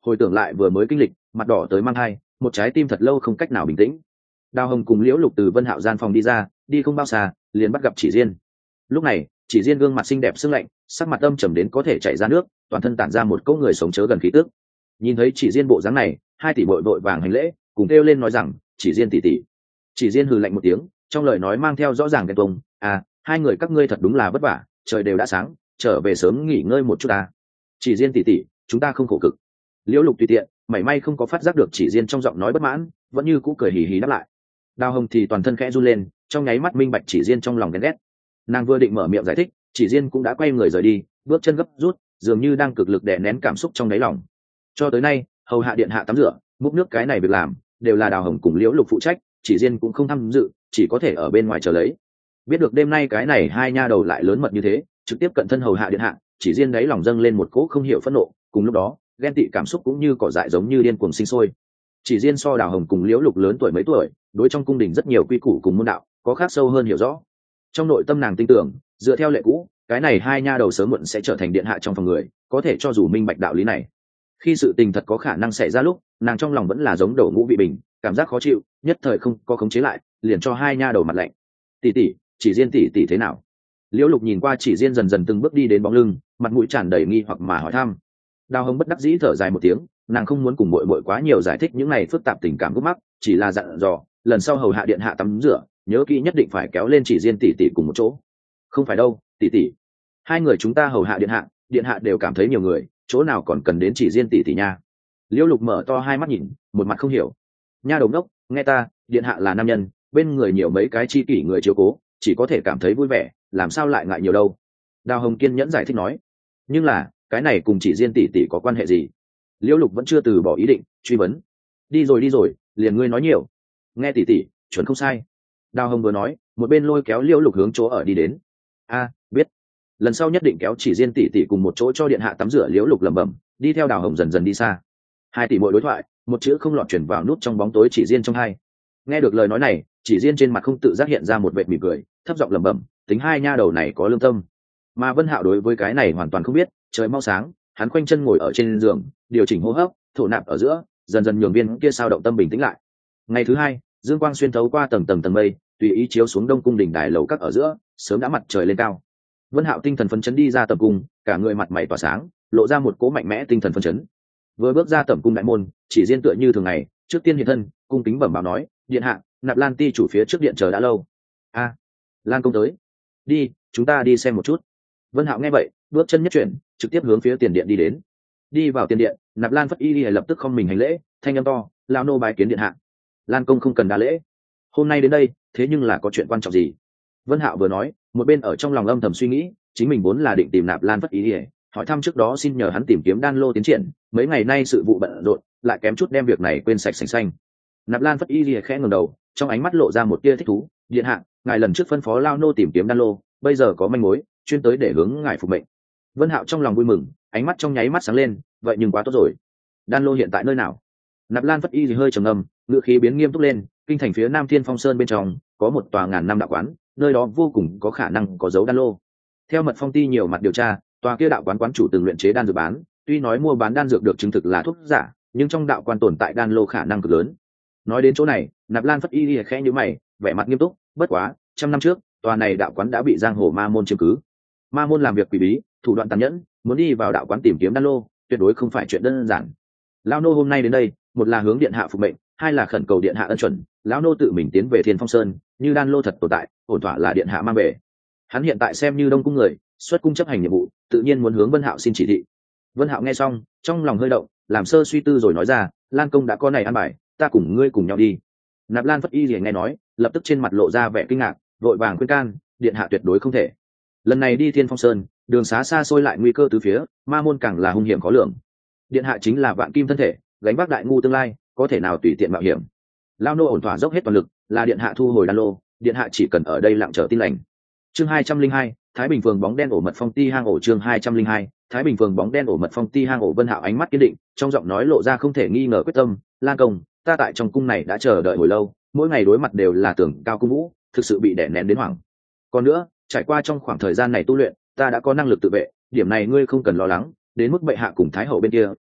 hồi tưởng lại vừa mới kinh lịch, mặt đỏ tới mang hai, một trái tim thật lâu không cách nào bình tĩnh. Đào Hồng cùng Liễu Lục từ Vân Hạo gian phòng đi ra, đi không bao xa liền bắt gặp Chỉ Diên. Lúc này Chỉ Diên gương mặt xinh đẹp sưng lạnh, sắc mặt âm trầm đến có thể chảy ra nước, toàn thân tản ra một cỗ người sống chớ gần khí tức. Nhìn thấy Chỉ Diên bộ dáng này, hai tỷ bội vội vàng hành lễ, cùng kêu lên nói rằng: Chỉ Diên tỷ tỷ. Chỉ Diên hừ lạnh một tiếng, trong lời nói mang theo rõ ràng ghen tuông: à, hai người các ngươi thật đúng là vất vả, trời đều đã sáng, trở về sớm nghỉ ngơi một chút à. Chỉ Diên tỷ tỷ, chúng ta không khổ cực. Liễu Lục tùy tiện, mảy may không có phát giác được Chỉ Diên trong giọng nói bất mãn, vẫn như cũ cười hì hì đáp lại. Đào Hồng thì toàn thân khẽ run lên, trong nháy mắt minh bạch Chỉ Diên trong lòng ghen ghét. Nàng vừa định mở miệng giải thích, Chỉ Diên cũng đã quay người rời đi, bước chân gấp rút, dường như đang cực lực đè nén cảm xúc trong đáy lòng. Cho tới nay, hầu hạ điện hạ tắm rửa, múc nước cái này việc làm đều là Đào Hồng cùng Liễu Lục phụ trách, Chỉ Diên cũng không tham dự, chỉ có thể ở bên ngoài chờ lấy. Biết được đêm nay cái này hai nha đầu lại lớn mật như thế, trực tiếp cận thân hầu hạ điện hạ, Chỉ Diên đáy lòng dâng lên một cỗ không hiểu phẫn nộ, cùng lúc đó ghen tị cảm xúc cũng như cỏ dại giống như điên cuồng sinh sôi. Chỉ Diên so Đào Hồng cùng Liễu Lục lớn tuổi mấy tuổi, đối trong cung đình rất nhiều quy củ cùng môn đạo có khác sâu hơn hiểu rõ. Trong nội tâm nàng tin tưởng, dựa theo lệ cũ, cái này hai nha đầu sớm muộn sẽ trở thành điện hạ trong phòng người, có thể cho dù minh bạch đạo lý này. Khi sự tình thật có khả năng xảy ra lúc, nàng trong lòng vẫn là giống đổ ngũ vị bình, cảm giác khó chịu, nhất thời không có khống chế lại, liền cho hai nha đầu mặt lạnh. Tỷ tỷ, Chỉ Diên tỷ tỷ thế nào? Liễu Lục nhìn qua Chỉ Diên dần dần từng bước đi đến bóng lưng, mặt mũi tràn đầy nghi hoặc mà hỏi thăm. Đào Hồng bất đắc dĩ thở dài một tiếng, nàng không muốn cùng muội muội quá nhiều giải thích những này phức tạp tình cảm gút mắc, chỉ là dặn dò, lần sau hầu hạ điện hạ tắm rửa, nhớ kỹ nhất định phải kéo lên Chỉ Diên tỷ tỷ cùng một chỗ. Không phải đâu, tỷ tỷ. Hai người chúng ta hầu hạ điện hạ, điện hạ đều cảm thấy nhiều người, chỗ nào còn cần đến Chỉ Diên tỷ tỷ nha. Liễu Lục mở to hai mắt nhìn, một mặt không hiểu. Nha đầu ngốc, nghe ta, điện hạ là nam nhân, bên người nhiều mấy cái chi kỷ người chiếu cố, chỉ có thể cảm thấy vui vẻ, làm sao lại ngại nhiều đâu. Đào Hồng kiên nhẫn giải thích nói. Nhưng là, cái này cùng Chỉ Diên tỷ tỷ có quan hệ gì? Liễu Lục vẫn chưa từ bỏ ý định truy vấn. Đi rồi đi rồi, liền ngươi nói nhiều. Nghe tỷ tỷ, chuẩn không sai. Đào Hồng vừa nói, một bên lôi kéo Liễu Lục hướng chỗ ở đi đến. A, biết. Lần sau nhất định kéo Chỉ Diên tỷ tỷ cùng một chỗ cho điện hạ tắm rửa. Liễu Lục lẩm bẩm, đi theo Đào Hồng dần dần đi xa. Hai tỷ muội đối thoại, một chữ không lọt truyền vào nút trong bóng tối Chỉ Diên trong hai. Nghe được lời nói này, Chỉ Diên trên mặt không tự giác hiện ra một vệt mỉm cười, thấp giọng lẩm bẩm, tính hai nha đầu này có lương tâm. Mà Vân Hạo đối với cái này hoàn toàn không biết, trời mau sáng, hắn khoanh chân ngồi ở trên giường, điều chỉnh hô hấp, thổ nạp ở giữa, dần dần nhường viên kia sao động tâm bình tĩnh lại. Ngày thứ hai, dương quang xuyên thấu qua tầng tầng tầng mây, tùy ý chiếu xuống đông cung đỉnh đài lầu các ở giữa, sớm đã mặt trời lên cao. Vân Hạo tinh thần phấn chấn đi ra tầm cung, cả người mặt mày tỏa sáng, lộ ra một cỗ mạnh mẽ tinh thần phấn chấn. Vừa bước ra tầm cung đại môn, Chỉ Diên tựa như thường ngày, trước tiên hiện thân, cung kính bẩm báo nói, điện hạ, Nạp Lan ti chủ phía trước điện chờ đã lâu. A, Lan công tới. Đi, chúng ta đi xem một chút. Vân Hạo nghe vậy, bước chân nhất chuyển, trực tiếp hướng phía tiền điện đi đến. Đi vào tiền điện, Nạp Lan Phất Y Y lập tức không mình hành lễ, thanh âm to, lão nô bái kiến điện hạ. Lan công không cần đa lễ. Hôm nay đến đây, thế nhưng là có chuyện quan trọng gì? Vân Hạo vừa nói, một bên ở trong lòng âm thầm suy nghĩ, chính mình vốn là định tìm Nạp Lan Phất Y Y, hỏi thăm trước đó xin nhờ hắn tìm kiếm đan lô tiến triển, mấy ngày nay sự vụ bận rộn, lại kém chút đem việc này quên sạch sành xanh. Nạp Lan Phất Y Y khẽ ngẩng đầu, trong ánh mắt lộ ra một tia thích thú, điện hạ, ngài lần trước phân phó lão nô tìm kiếm đan lô, bây giờ có manh mối, chuyên tới để hướng ngài phục mệnh. Vân Hạo trong lòng vui mừng, ánh mắt trong nháy mắt sáng lên, vậy nhưng quá tốt rồi. Đan lô hiện tại nơi nào? Nạp Lan Phất Y thì hơi trầm ngâm, ngữ khí biến nghiêm túc lên, kinh thành phía Nam Thiên Phong Sơn bên trong có một tòa ngàn năm đạo quán, nơi đó vô cùng có khả năng có dấu đan lô. Theo Mật Phong Ti nhiều mặt điều tra, tòa kia đạo quán quán chủ từng luyện chế đan dược bán, tuy nói mua bán đan dược được chứng thực là thuốc giả, nhưng trong đạo quan tồn tại đan lô khả năng cực lớn. Nói đến chỗ này, Nạp Lan Phất Y khẽ nhíu mày, vẻ mặt nghiêm túc, bất quá, trăm năm trước, tòa này đạo quán đã bị giang hồ ma môn chiếm cứ. Ma môn làm việc quỷ bí, thủ đoạn tàn nhẫn, muốn đi vào đạo quán tìm kiếm đan lô, tuyệt đối không phải chuyện đơn giản. Lão nô hôm nay đến đây, một là hướng điện hạ phục mệnh, hai là khẩn cầu điện hạ ân chuẩn, lão nô tự mình tiến về Thiên Phong Sơn, như đan lô thật tồn tại, ổn thỏa là điện hạ mang về. Hắn hiện tại xem như đông cung người, xuất cung chấp hành nhiệm vụ, tự nhiên muốn hướng Vân Hạo xin chỉ thị. Vân Hạo nghe xong, trong lòng hơi động, làm sơ suy tư rồi nói ra, Lan công đã có này an bài, ta cùng ngươi cùng nhau đi. Nạp Lan Phất Y liền nghe nói, lập tức trên mặt lộ ra vẻ kinh ngạc, vội vàng khuyên can, điện hạ tuyệt đối không thể. Lần này đi Thiên Phong Sơn, đường xá xa xôi lại nguy cơ từ phía, ma môn càng là hung hiểm khó lường. Điện hạ chính là vạn kim thân thể, gánh vác đại ngu tương lai, có thể nào tùy tiện mạo hiểm. Lao nô ổn thỏa dốc hết toàn lực, là điện hạ thu hồi đan lô, điện hạ chỉ cần ở đây lặng chờ tin lành. Chương hai trăm linh hai, Thái Bình phường bóng đen ổ Mật Phong Ti hang ổ. Chương hai trăm linh hai, Thái Bình phường bóng đen ổ Mật Phong Ti hang ổ. Vân Hạo ánh mắt kiên định, trong giọng nói lộ ra không thể nghi ngờ quyết tâm, Lan công, ta tại trong cung này đã chờ đợi hồi lâu, mỗi ngày đối mặt đều là tưởng cao cung vũ, thực sự bị đè nén đến hoảng. Còn nữa, trải qua trong khoảng thời gian này tu luyện, ta đã có năng lực tự vệ, điểm này ngươi không cần lo lắng, đến mức bệ hạ cùng thái hậu bên kia,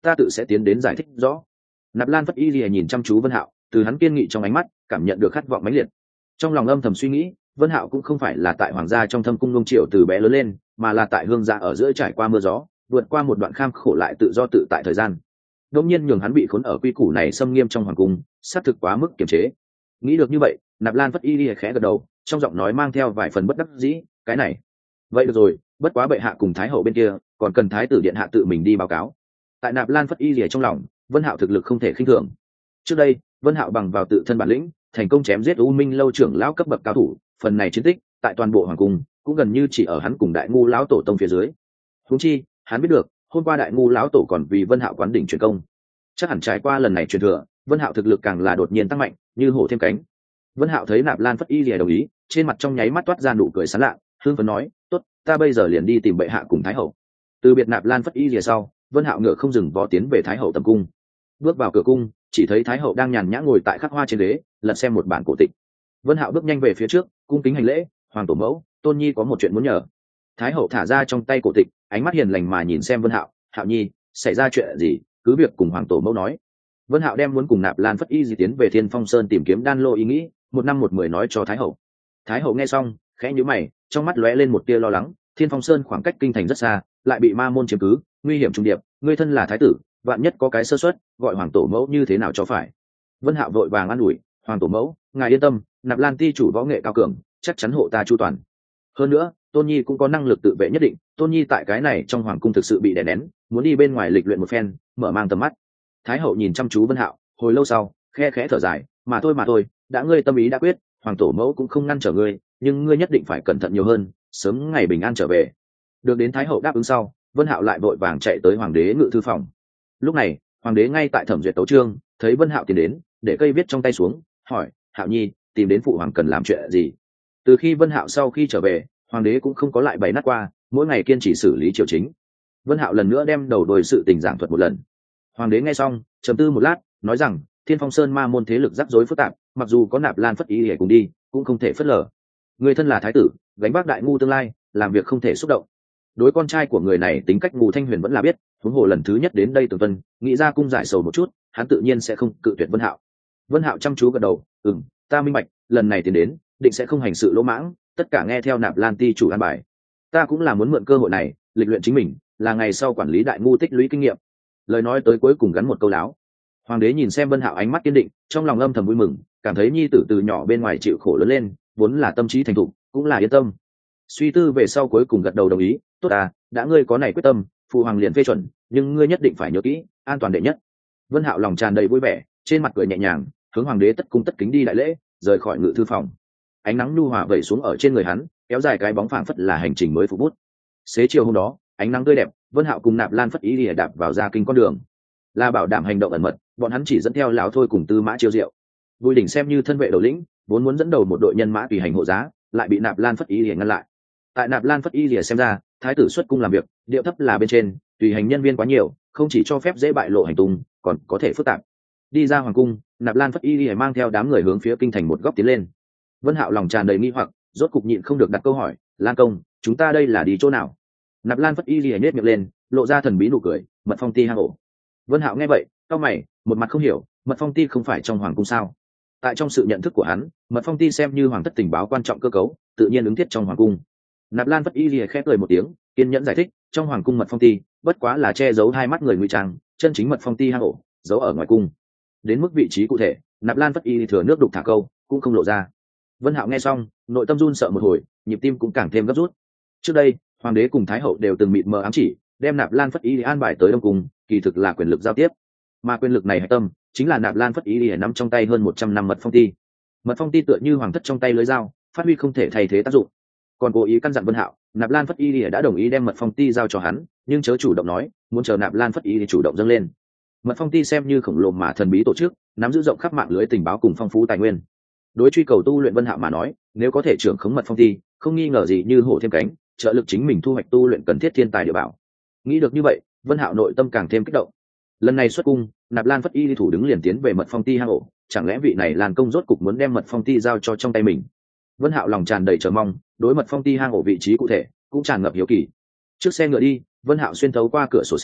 ta tự sẽ tiến đến giải thích rõ. Nạp Lan Phất Y lìa nhìn chăm chú Vân Hạo, từ hắn kiên nghị trong ánh mắt cảm nhận được khát vọng mãnh liệt. Trong lòng âm thầm suy nghĩ, Vân Hạo cũng không phải là tại hoàng gia trong thâm cung nung triệu từ bé lớn lên, mà là tại hương gia ở giữa trải qua mưa gió, vượt qua một đoạn kham khổ lại tự do tự tại thời gian. Đương nhiên nhường hắn bị khốn ở quy củ này xâm nghiêm trong hoàng cung, sát thực quá mức kiềm chế. Nghĩ được như vậy, Nạp Lan Phất Y lìa khẽ gật đầu, trong giọng nói mang theo vài phần bất đắc dĩ, cái này, vậy được rồi, bất quá bệ hạ cùng thái hậu bên kia, còn cần thái tử điện hạ tự mình đi báo cáo. Tại Nạp Lan Phất Y lìa trong lòng, Vân Hạo thực lực không thể khinh thường. Trước đây, Vân Hạo bằng vào tự thân bản lĩnh, thành công chém giết U Minh lâu trưởng lão cấp bậc cao thủ, phần này chiến tích, tại toàn bộ hoàng cung, cũng gần như chỉ ở hắn cùng Đại ngu lão tổ tông phía dưới. Huống chi, hắn biết được, hôm qua Đại ngu lão tổ còn vì Vân Hạo quán đỉnh truyền công. Chắc hẳn trải qua lần này truyền thừa, Vân Hạo thực lực càng là đột nhiên tăng mạnh, như hổ thêm cánh. Vân Hạo thấy Nạp Lan Phất Y lìa đồng ý, trên mặt trong nháy mắt toát ra nụ cười sảng lạ, hưng phấn nói, "Tốt, ta bây giờ liền đi tìm bệ hạ cùng thái hậu." Từ biệt Nạp Lan Phất Y lìa sau, Vân Hạo ngựa không dừng vó tiến về thái hậu tầm cung. Bước vào cửa cung, chỉ thấy thái hậu đang nhàn nhã ngồi tại khắc hoa trên ghế, lật xem một bản cổ tịch. Vân Hạo bước nhanh về phía trước, cung kính hành lễ, "Hoàng tổ mẫu, Tôn nhi có một chuyện muốn nhờ." Thái hậu thả ra trong tay cổ tịch, ánh mắt hiền lành mà nhìn xem Vân Hạo, "Hạo nhi, xảy ra chuyện gì, cứ việc cùng hoàng tổ mẫu nói." Vân Hạo đem muốn cùng Nạp Lan Phất Y di tiến về Thiên Phong Sơn tìm kiếm đan lô ý nghĩ, một năm một mười nói cho thái hậu. Thái hậu nghe xong, khẽ nhíu mày, trong mắt lóe lên một tia lo lắng, Thiên Phong Sơn khoảng cách kinh thành rất xa, lại bị ma môn chiếm cứ, nguy hiểm trùng điệp, ngươi thân là thái tử, vạn nhất có cái sơ suất, gọi hoàng tổ mẫu như thế nào cho phải. Vân Hạo vội vàng an ủi, "Hoàng tổ mẫu, ngài yên tâm, Nạp Lan ti chủ võ nghệ cao cường, chắc chắn hộ ta chu toàn. Hơn nữa, Tôn nhi cũng có năng lực tự vệ nhất định, Tôn nhi tại cái này trong hoàng cung thực sự bị đè nén, muốn đi bên ngoài lịch luyện một phen, mở mang tầm mắt." Thái hậu nhìn chăm chú Vân Hạo, hồi lâu sau, khe khẽ thở dài, "Mà thôi mà thôi, đã ngươi tâm ý đã quyết, hoàng tổ mẫu cũng không ngăn trở ngươi, nhưng ngươi nhất định phải cẩn thận nhiều hơn, sớm ngày bình an trở về." Được đến thái hậu đáp ứng sau, Vân Hạo lại vội vàng chạy tới hoàng đế ngự thư phòng. Lúc này, hoàng đế ngay tại thẩm duyệt tấu chương, thấy Vân Hạo tiến đến, để cây viết trong tay xuống, hỏi, "Hạo nhi, tìm đến phụ hoàng cần làm chuyện gì?" Từ khi Vân Hạo sau khi trở về, hoàng đế cũng không có lại bày nát qua, mỗi ngày kiên trì xử lý triều chính. Vân Hạo lần nữa đem đầu đuôi sự tình giảng thuật một lần. Hoàng đế nghe xong, trầm tư một lát, nói rằng, Thiên Phong Sơn ma môn thế lực rắc rối phức tạp, mặc dù có Nạp Lan Phất Y để cùng đi, cũng không thể phớt lờ. Người thân là thái tử, gánh vác đại ngu tương lai, làm việc không thể xúc động. Đối con trai của người này tính cách Ngù Thanh Huyền vẫn là biết, huống hồ lần thứ nhất đến đây Tường Vân, nghĩ ra cung giải sầu một chút, hắn tự nhiên sẽ không cự tuyệt Vân Hạo. Vân Hạo chăm chú gật đầu, "Ừm, ta minh bạch, lần này tiến đến, định sẽ không hành sự lỗ mãng, tất cả nghe theo Nạp Lan ti chủ an bài. Ta cũng là muốn mượn cơ hội này, lịch luyện chính mình, là ngày sau quản lý đại ngu tích lũy kinh nghiệm." Lời nói tới cuối cùng gắn một câu láo. Hoàng đế nhìn xem Vân Hạo ánh mắt kiên định, trong lòng âm thầm vui mừng, cảm thấy nhi tử từ nhỏ bên ngoài chịu khổ lớn lên, vốn là tâm trí thành thục, cũng là yên tâm. Suy tư về sau cuối cùng gật đầu đồng ý, "Tốt à, đã ngươi có này quyết tâm, phụ hoàng liền phê chuẩn, nhưng ngươi nhất định phải nhớ kỹ, an toàn đệ nhất." Vân Hạo lòng tràn đầy vui vẻ, trên mặt cười nhẹ nhàng, hướng hoàng đế tất cung tất kính đi đại lễ, rời khỏi ngự thư phòng. Ánh nắng nhu hòa vẩy xuống ở trên người hắn, kéo dài cái bóng phảng phất là hành trình mới phục bút. Xế chiều hôm đó, ánh nắng tươi đẹp, Vân Hạo cùng Nạp Lan Phất Y lìa đạp vào ra kinh con đường. Là bảo đảm hành động ẩn mật, bọn hắn chỉ dẫn theo lão thôi cùng Tư Mã Chiêu Diệu. Bùi Đỉnh xem như thân vệ đầu lĩnh, vốn muốn dẫn đầu một đội nhân mã tùy hành hộ giá, lại bị Nạp Lan Phất Y lìa ngăn lại. Tại Nạp Lan Phất Y lìa xem ra, thái tử xuất cung làm việc, điệu thấp là bên trên, tùy hành nhân viên quá nhiều, không chỉ cho phép dễ bại lộ hành tung, còn có thể phức tạp. Đi ra hoàng cung, Nạp Lan Phất Y lìa mang theo đám người hướng phía kinh thành một góc tiến lên. Vân Hạo lòng tràn đầy nghi hoặc, rốt cục nhịn không được đặt câu hỏi, "Lan công, chúng ta đây là đi chỗ nào?" Nạp Lan Phất Y lìa nhếch miệng lên, lộ ra thần bí nụ cười, "Mật Phong ti hang ổ." Vân Hạo nghe vậy, cau mày, một mặt không hiểu, Mật Phong ti không phải trong hoàng cung sao? Tại trong sự nhận thức của hắn, Mật Phong ti xem như hoàng thất tình báo quan trọng cơ cấu, tự nhiên ứng thiết trong hoàng cung. Nạp Lan Phất Y lìa khẽ cười một tiếng, kiên nhẫn giải thích, "Trong hoàng cung Mật Phong ti, bất quá là che giấu hai mắt người ngụy trang, chân chính Mật Phong ti hang ổ, giấu ở ngoài cung." Đến mức vị trí cụ thể, Nạp Lan Phất Y thừa nước đục thả câu, cũng không lộ ra. Vân Hạo nghe xong, nội tâm run sợ một hồi, nhịp tim cũng càng thêm gấp rút. Trước đây, hoàng đế cùng thái hậu đều từng mịt mờ ám chỉ, đem Nạp Lan Phất Y an bài tới Đông Cung, kỳ thực là quyền lực giao tiếp. Mà quyền lực này hạch tâm chính là Nạp Lan Phất Y nắm trong tay hơn một trăm năm Mật Phong ti. Mật Phong ti tựa như hoàng thất trong tay lưới dao, phát huy không thể thay thế tác dụng. Còn cố ý căn dặn Vân Hạo, Nạp Lan Phất Y đã đồng ý đem Mật Phong ti giao cho hắn, nhưng chớ chủ động nói, muốn chờ Nạp Lan Phất Y chủ động dâng lên. Mật Phong ti xem như khổng lồ mà thần bí tổ chức, nắm giữ rộng khắp mạng lưới tình báo cùng phong phú tài nguyên. Đối truy cầu tu luyện Vân Hạo mà nói, nếu có thể trưởng khống Mật Phong ti, không nghi ngờ gì như hổ thêm cánh, trợ lực chính mình thu hoạch tu luyện cần thiết thiên tài địa bảo. Nghĩ được như vậy, Vân Hạo nội tâm càng thêm kích động. Lần này xuất cung, Nạp Lan Phất Y thủ đứng liền tiến về Mật Phong ti hang ổ, chẳng lẽ vị này Lan công rốt cục muốn đem Mật Phong ti giao cho trong tay mình? Vân Hạo lòng tràn đầy chờ mong, đối Mật Phong ti hang ổ vị trí cụ thể cũng tràn ngập hiếu kỳ. Trước xe ngựa đi, Vân Hạo xuyên thấu qua cửa sổ xe,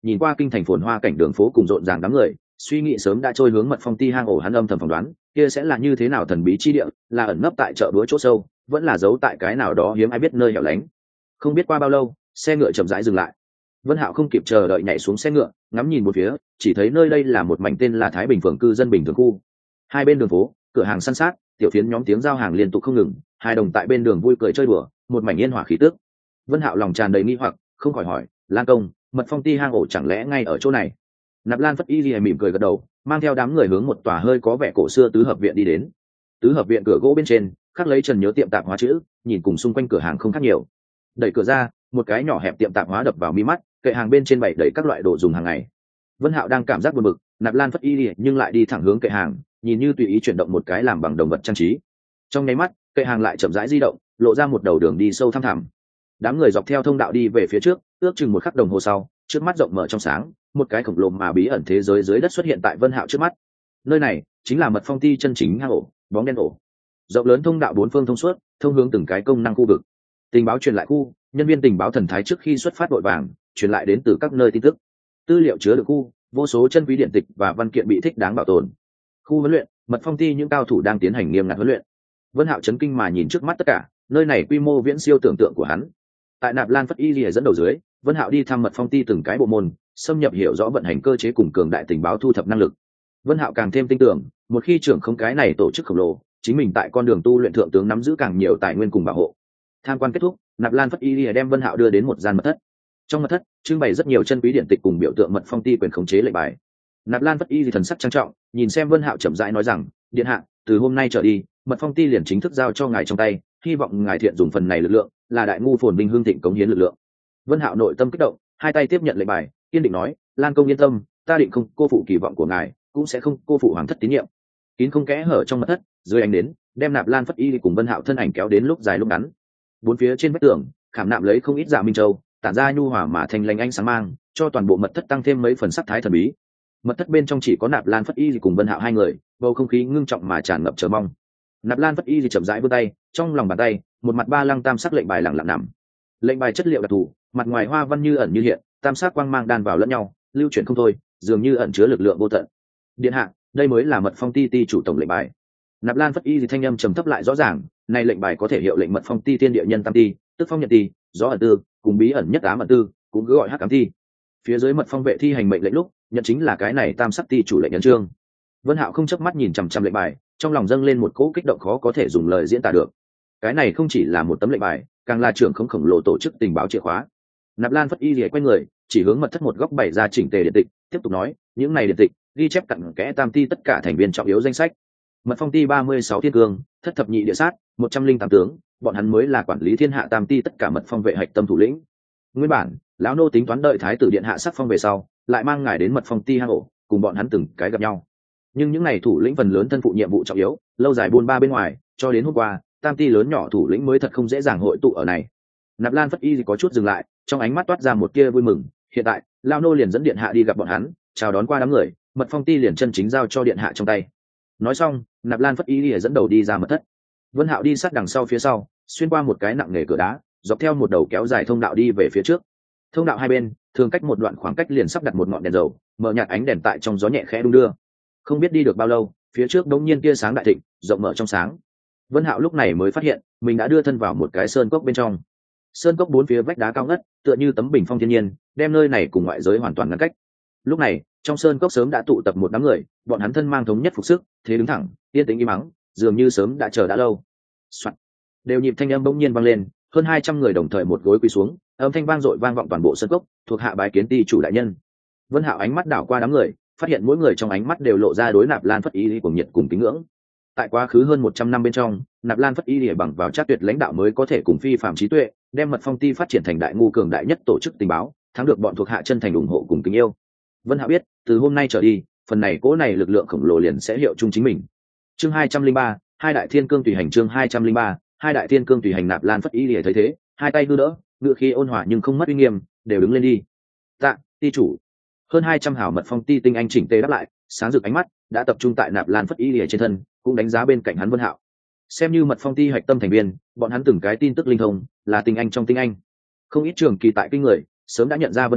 nhìn qua kinh thành phồn hoa cảnh đường phố cùng rộn ràng đám người, suy nghĩ sớm đã trôi hướng mật phong ti hang ổ. Hắn âm thầm phỏng đoán kia sẽ là như thế nào thần bí chi địa, là ẩn nấp tại chợ búa chỗ sâu, vẫn là giấu tại cái nào đó hiếm ai biết nơi hẻo lánh. Không biết qua bao lâu, xe ngựa chậm rãi dừng lại. Vân Hạo không kịp chờ đợi nhảy xuống xe ngựa, ngắm nhìn một phía, chỉ thấy nơi đây là một mảnh tên là Thái Bình phường cư dân bình thường khu. Hai bên đường phố, cửa hàng săn sát, tiểu phiến nhóm tiếng giao hàng liên tục không ngừng, hai đồng tại bên đường vui cười chơi đùa, một mảnh yên hòa khí tức. Vân Hạo lòng tràn đầy nghi hoặc, không khỏi hỏi, Lan công, mật phong ti hang ổ chẳng lẽ ngay ở chỗ này? Nạp Lan Phất Y Lìa mỉm cười gật đầu, mang theo đám người hướng một tòa hơi có vẻ cổ xưa tứ hợp viện đi đến. Tứ hợp viện cửa gỗ bên trên khắc lấy Trần Nhớ tiệm tạp hóa chữ, nhìn cùng xung quanh cửa hàng không khác nhiều. Đẩy cửa ra, một cái nhỏ hẹp tiệm tạp hóa đập vào mi mắt, kệ hàng bên trên bày đầy các loại đồ dùng hàng ngày. Vân Hạo đang cảm giác buồn bực, Nạp Lan Phất Y Lìa nhưng lại đi thẳng hướng kệ hàng, nhìn như tùy ý chuyển động một cái làm bằng đồng vật trang trí. Trong nháy mắt, kệ hàng lại chậm rãi di động, lộ ra một đầu đường đi sâu thăm thẳm. Đám người dọc theo thông đạo đi về phía trước, ước chừng một khắc đồng hồ sau, trước mắt rộng mở trong sáng, một cái khổng lồ mà bí ẩn thế giới dưới đất xuất hiện tại Vân Hạo trước mắt. Nơi này chính là mật phong ti chân chính hang ổ, bóng đen ổ. Rộng lớn thông đạo bốn phương thông suốt, thông hướng từng cái công năng khu vực. Tình báo truyền lại khu, nhân viên tình báo thần thái trước khi xuất phát vội vàng truyền lại đến từ các nơi tin tức. Tư liệu chứa được khu, vô số chân quý điện tịch và văn kiện bị thích đáng bảo tồn. Khu huấn luyện, mật phong ti những cao thủ đang tiến hành nghiêm ngặt huấn luyện. Vân Hạo chấn kinh mà nhìn trước mắt tất cả, nơi này quy mô viễn siêu tưởng tượng của hắn. Tại Nạp Lan Phất Y Lìa dẫn đầu dưới, Vân Hạo đi thăm mật phong ti từng cái bộ môn, xâm nhập hiểu rõ vận hành cơ chế cùng cường đại tình báo thu thập năng lực. Vân Hạo càng thêm tin tưởng, một khi trưởng không cái này tổ chức khổng lồ, chính mình tại con đường tu luyện thượng tướng nắm giữ càng nhiều tài nguyên cùng bảo hộ. Tham quan kết thúc, Nạp Lan Phất Y Lìa đem Vân Hạo đưa đến một gian mật thất. Trong mật thất, trưng bày rất nhiều chân quý điện tịch cùng biểu tượng mật phong ti quyền khống chế lệnh bài. Nạp Lan Phất Y thần sắc trang trọng, nhìn xem Vân Hạo chậm rãi nói rằng, điện hạ, từ hôm nay trở đi, mật phong ti liền chính thức giao cho ngài trong tay, hy vọng ngài thiện dùng phần này lực lượng, là đại ngu phồn vinh hương thịnh cống hiến lực lượng. Vân Hạo nội tâm kích động, hai tay tiếp nhận lệnh bài, kiên định nói, Lan công yên tâm, ta định không cô phụ kỳ vọng của ngài, cũng sẽ không cô phụ hoàng thất tín nhiệm. Kín không kẽ hở trong mật thất, dưới ánh đến, đem Nạp Lan Phất Y cùng Vân Hạo thân ảnh kéo đến lúc dài lúc ngắn. Bốn phía trên vách tường, khảm nạm lấy không ít dạ minh châu, tản ra nhu hòa mà thanh lanh ánh sáng mang, cho toàn bộ mật thất tăng thêm mấy phần sắc thái thần bí. Mật thất bên trong chỉ có Nạp Lan Phất Y cùng Vân Hạo hai người, bầu không khí ngưng trọng mà tràn ngập chờ mong. Nạp Lan Phất Y chậm rãi vươn tay, trong lòng bàn tay, một mặt ba lăng tam sắc lệnh bài lặng lặng nằm. Lệnh bài chất liệu đặc thù, mặt ngoài hoa văn như ẩn như hiện, tam sắc quang mang đan vào lẫn nhau, lưu chuyển không thôi, dường như ẩn chứa lực lượng vô tận. Điện hạ, đây mới là mật phong ti ti chủ tổng lệnh bài. Nạp Lan Phất Y thì thanh âm trầm thấp lại rõ ràng, này lệnh bài có thể hiệu lệnh mật phong ti thiên địa nhân tam ti, tức phong nhật ti, gió ẩn tư, cùng bí ẩn nhất ám ẩn tư, cũng cứ gọi hắc ám ti. Phía dưới mật phong vệ thi hành mệnh lệnh lúc, nhận chính là cái này tam sắc ti chủ lệnh ấn chương. Vân Hạo không chớp mắt nhìn chằm chằm lệnh bài, trong lòng dâng lên một cỗ kích động khó có thể dùng lời diễn tả được. Cái này không chỉ là một tấm lệnh bài, càng là trưởng không khổng lồ tổ chức tình báo chìa khóa. Nạp Lan Phất Y lìa quay người, chỉ hướng mật thất một góc bày ra chỉnh tề điện tịch, tiếp tục nói, những này điện tịch ghi chép cặn kẽ tam ti tất cả thành viên trọng yếu danh sách. Mật phong ti ba mươi sáu thiên cương, thất thập nhị địa sát, một trăm linh tám tướng, bọn hắn mới là quản lý thiên hạ tam ti tất cả mật phong vệ hạch tâm thủ lĩnh. Nguyên bản, lão nô tính toán đợi thái tử điện hạ sắc phong về sau, lại mang ngài đến mật phong ti hang ổ, cùng bọn hắn từng cái gặp nhau. Nhưng những này thủ lĩnh phần lớn thân phụ nhiệm vụ trọng yếu, lâu dài buôn ba bên ngoài, cho đến hôm qua, tam ti lớn nhỏ thủ lĩnh mới thật không dễ dàng hội tụ ở này. Nạp Lan Phất Y có chút dừng lại, trong ánh mắt toát ra một tia vui mừng. Hiện tại, lão nô liền dẫn điện hạ đi gặp bọn hắn, chào đón qua đám người, mật phong ti liền chân chính giao cho điện hạ trong tay. Nói xong, Nạp Lan Phất Y dẫn đầu đi ra mật thất. Vân Hạo đi sát đằng sau phía sau, xuyên qua một cái nặng nề cửa đá, dọc theo một đầu kéo dài thông đạo đi về phía trước. Thông đạo hai bên, thường cách một đoạn khoảng cách liền sắp đặt một ngọn đèn dầu, mở nhạt ánh đèn tại trong gió nhẹ khẽ đung đưa. Không biết đi được bao lâu, phía trước đống nhiên tia sáng đại thịnh, rộng mở trong sáng. Vân Hạo lúc này mới phát hiện, mình đã đưa thân vào một cái sơn cốc bên trong. Sơn cốc bốn phía vách đá cao ngất, tựa như tấm bình phong thiên nhiên, đem nơi này cùng ngoại giới hoàn toàn ngăn cách. Lúc này, trong sơn cốc sớm đã tụ tập một đám người, bọn hắn thân mang thống nhất phục sức, thế đứng thẳng, yên tĩnh im mắng, dường như sớm đã chờ đã lâu. Soạn. Đều nhịp thanh âm bỗng nhiên vang lên, hơn hai trăm người đồng thời một gối quỳ xuống, âm thanh vang dội vang vọng toàn bộ sơn cốc, thuộc hạ bái kiến ti chủ đại nhân. Vân Hạo ánh mắt đảo qua đám người, phát hiện mỗi người trong ánh mắt đều lộ ra đối Nạp Lan Phất Y cùng nhiệt cùng kính ngưỡng. Tại quá khứ hơn một trăm năm bên trong, Nạp Lan Phất Y bằng vào chắc tuyệt lãnh đạo mới có thể cùng phi phàm trí tuệ, đem mật phong ti phát triển thành đại ngu cường đại nhất tổ chức tình báo, thắng được bọn thuộc hạ chân thành ủng hộ cùng kính yêu. Vân Hạo biết, từ hôm nay trở đi, phần này cỗ này lực lượng khổng lồ liền sẽ hiệu chung chính mình. Chương hai trăm linh ba, hai đại thiên cương tùy hành chương hai trăm linh ba, hai đại thiên cương tùy hành. Nạp Lan Phất Y lìa thấy thế, hai tay đưa đỡ, ngựa khí ôn hòa nhưng không mất uy nghiêm, đều đứng lên đi. Tạ, ti chủ. Hơn hai trăm hảo mật phong ti tinh anh chỉnh tề đáp lại, sáng rực ánh mắt đã tập trung tại Nạp Lan Phất Y lìa trên thân, cũng đánh giá bên cạnh hắn Vân Hạo. Xem như mật phong ti hạch tâm thành viên, bọn hắn từng cái tin tức linh thông, là tinh anh trong tinh anh. Không ít trường kỳ tại kinh người, sớm đã nhận ra Vân Hạo,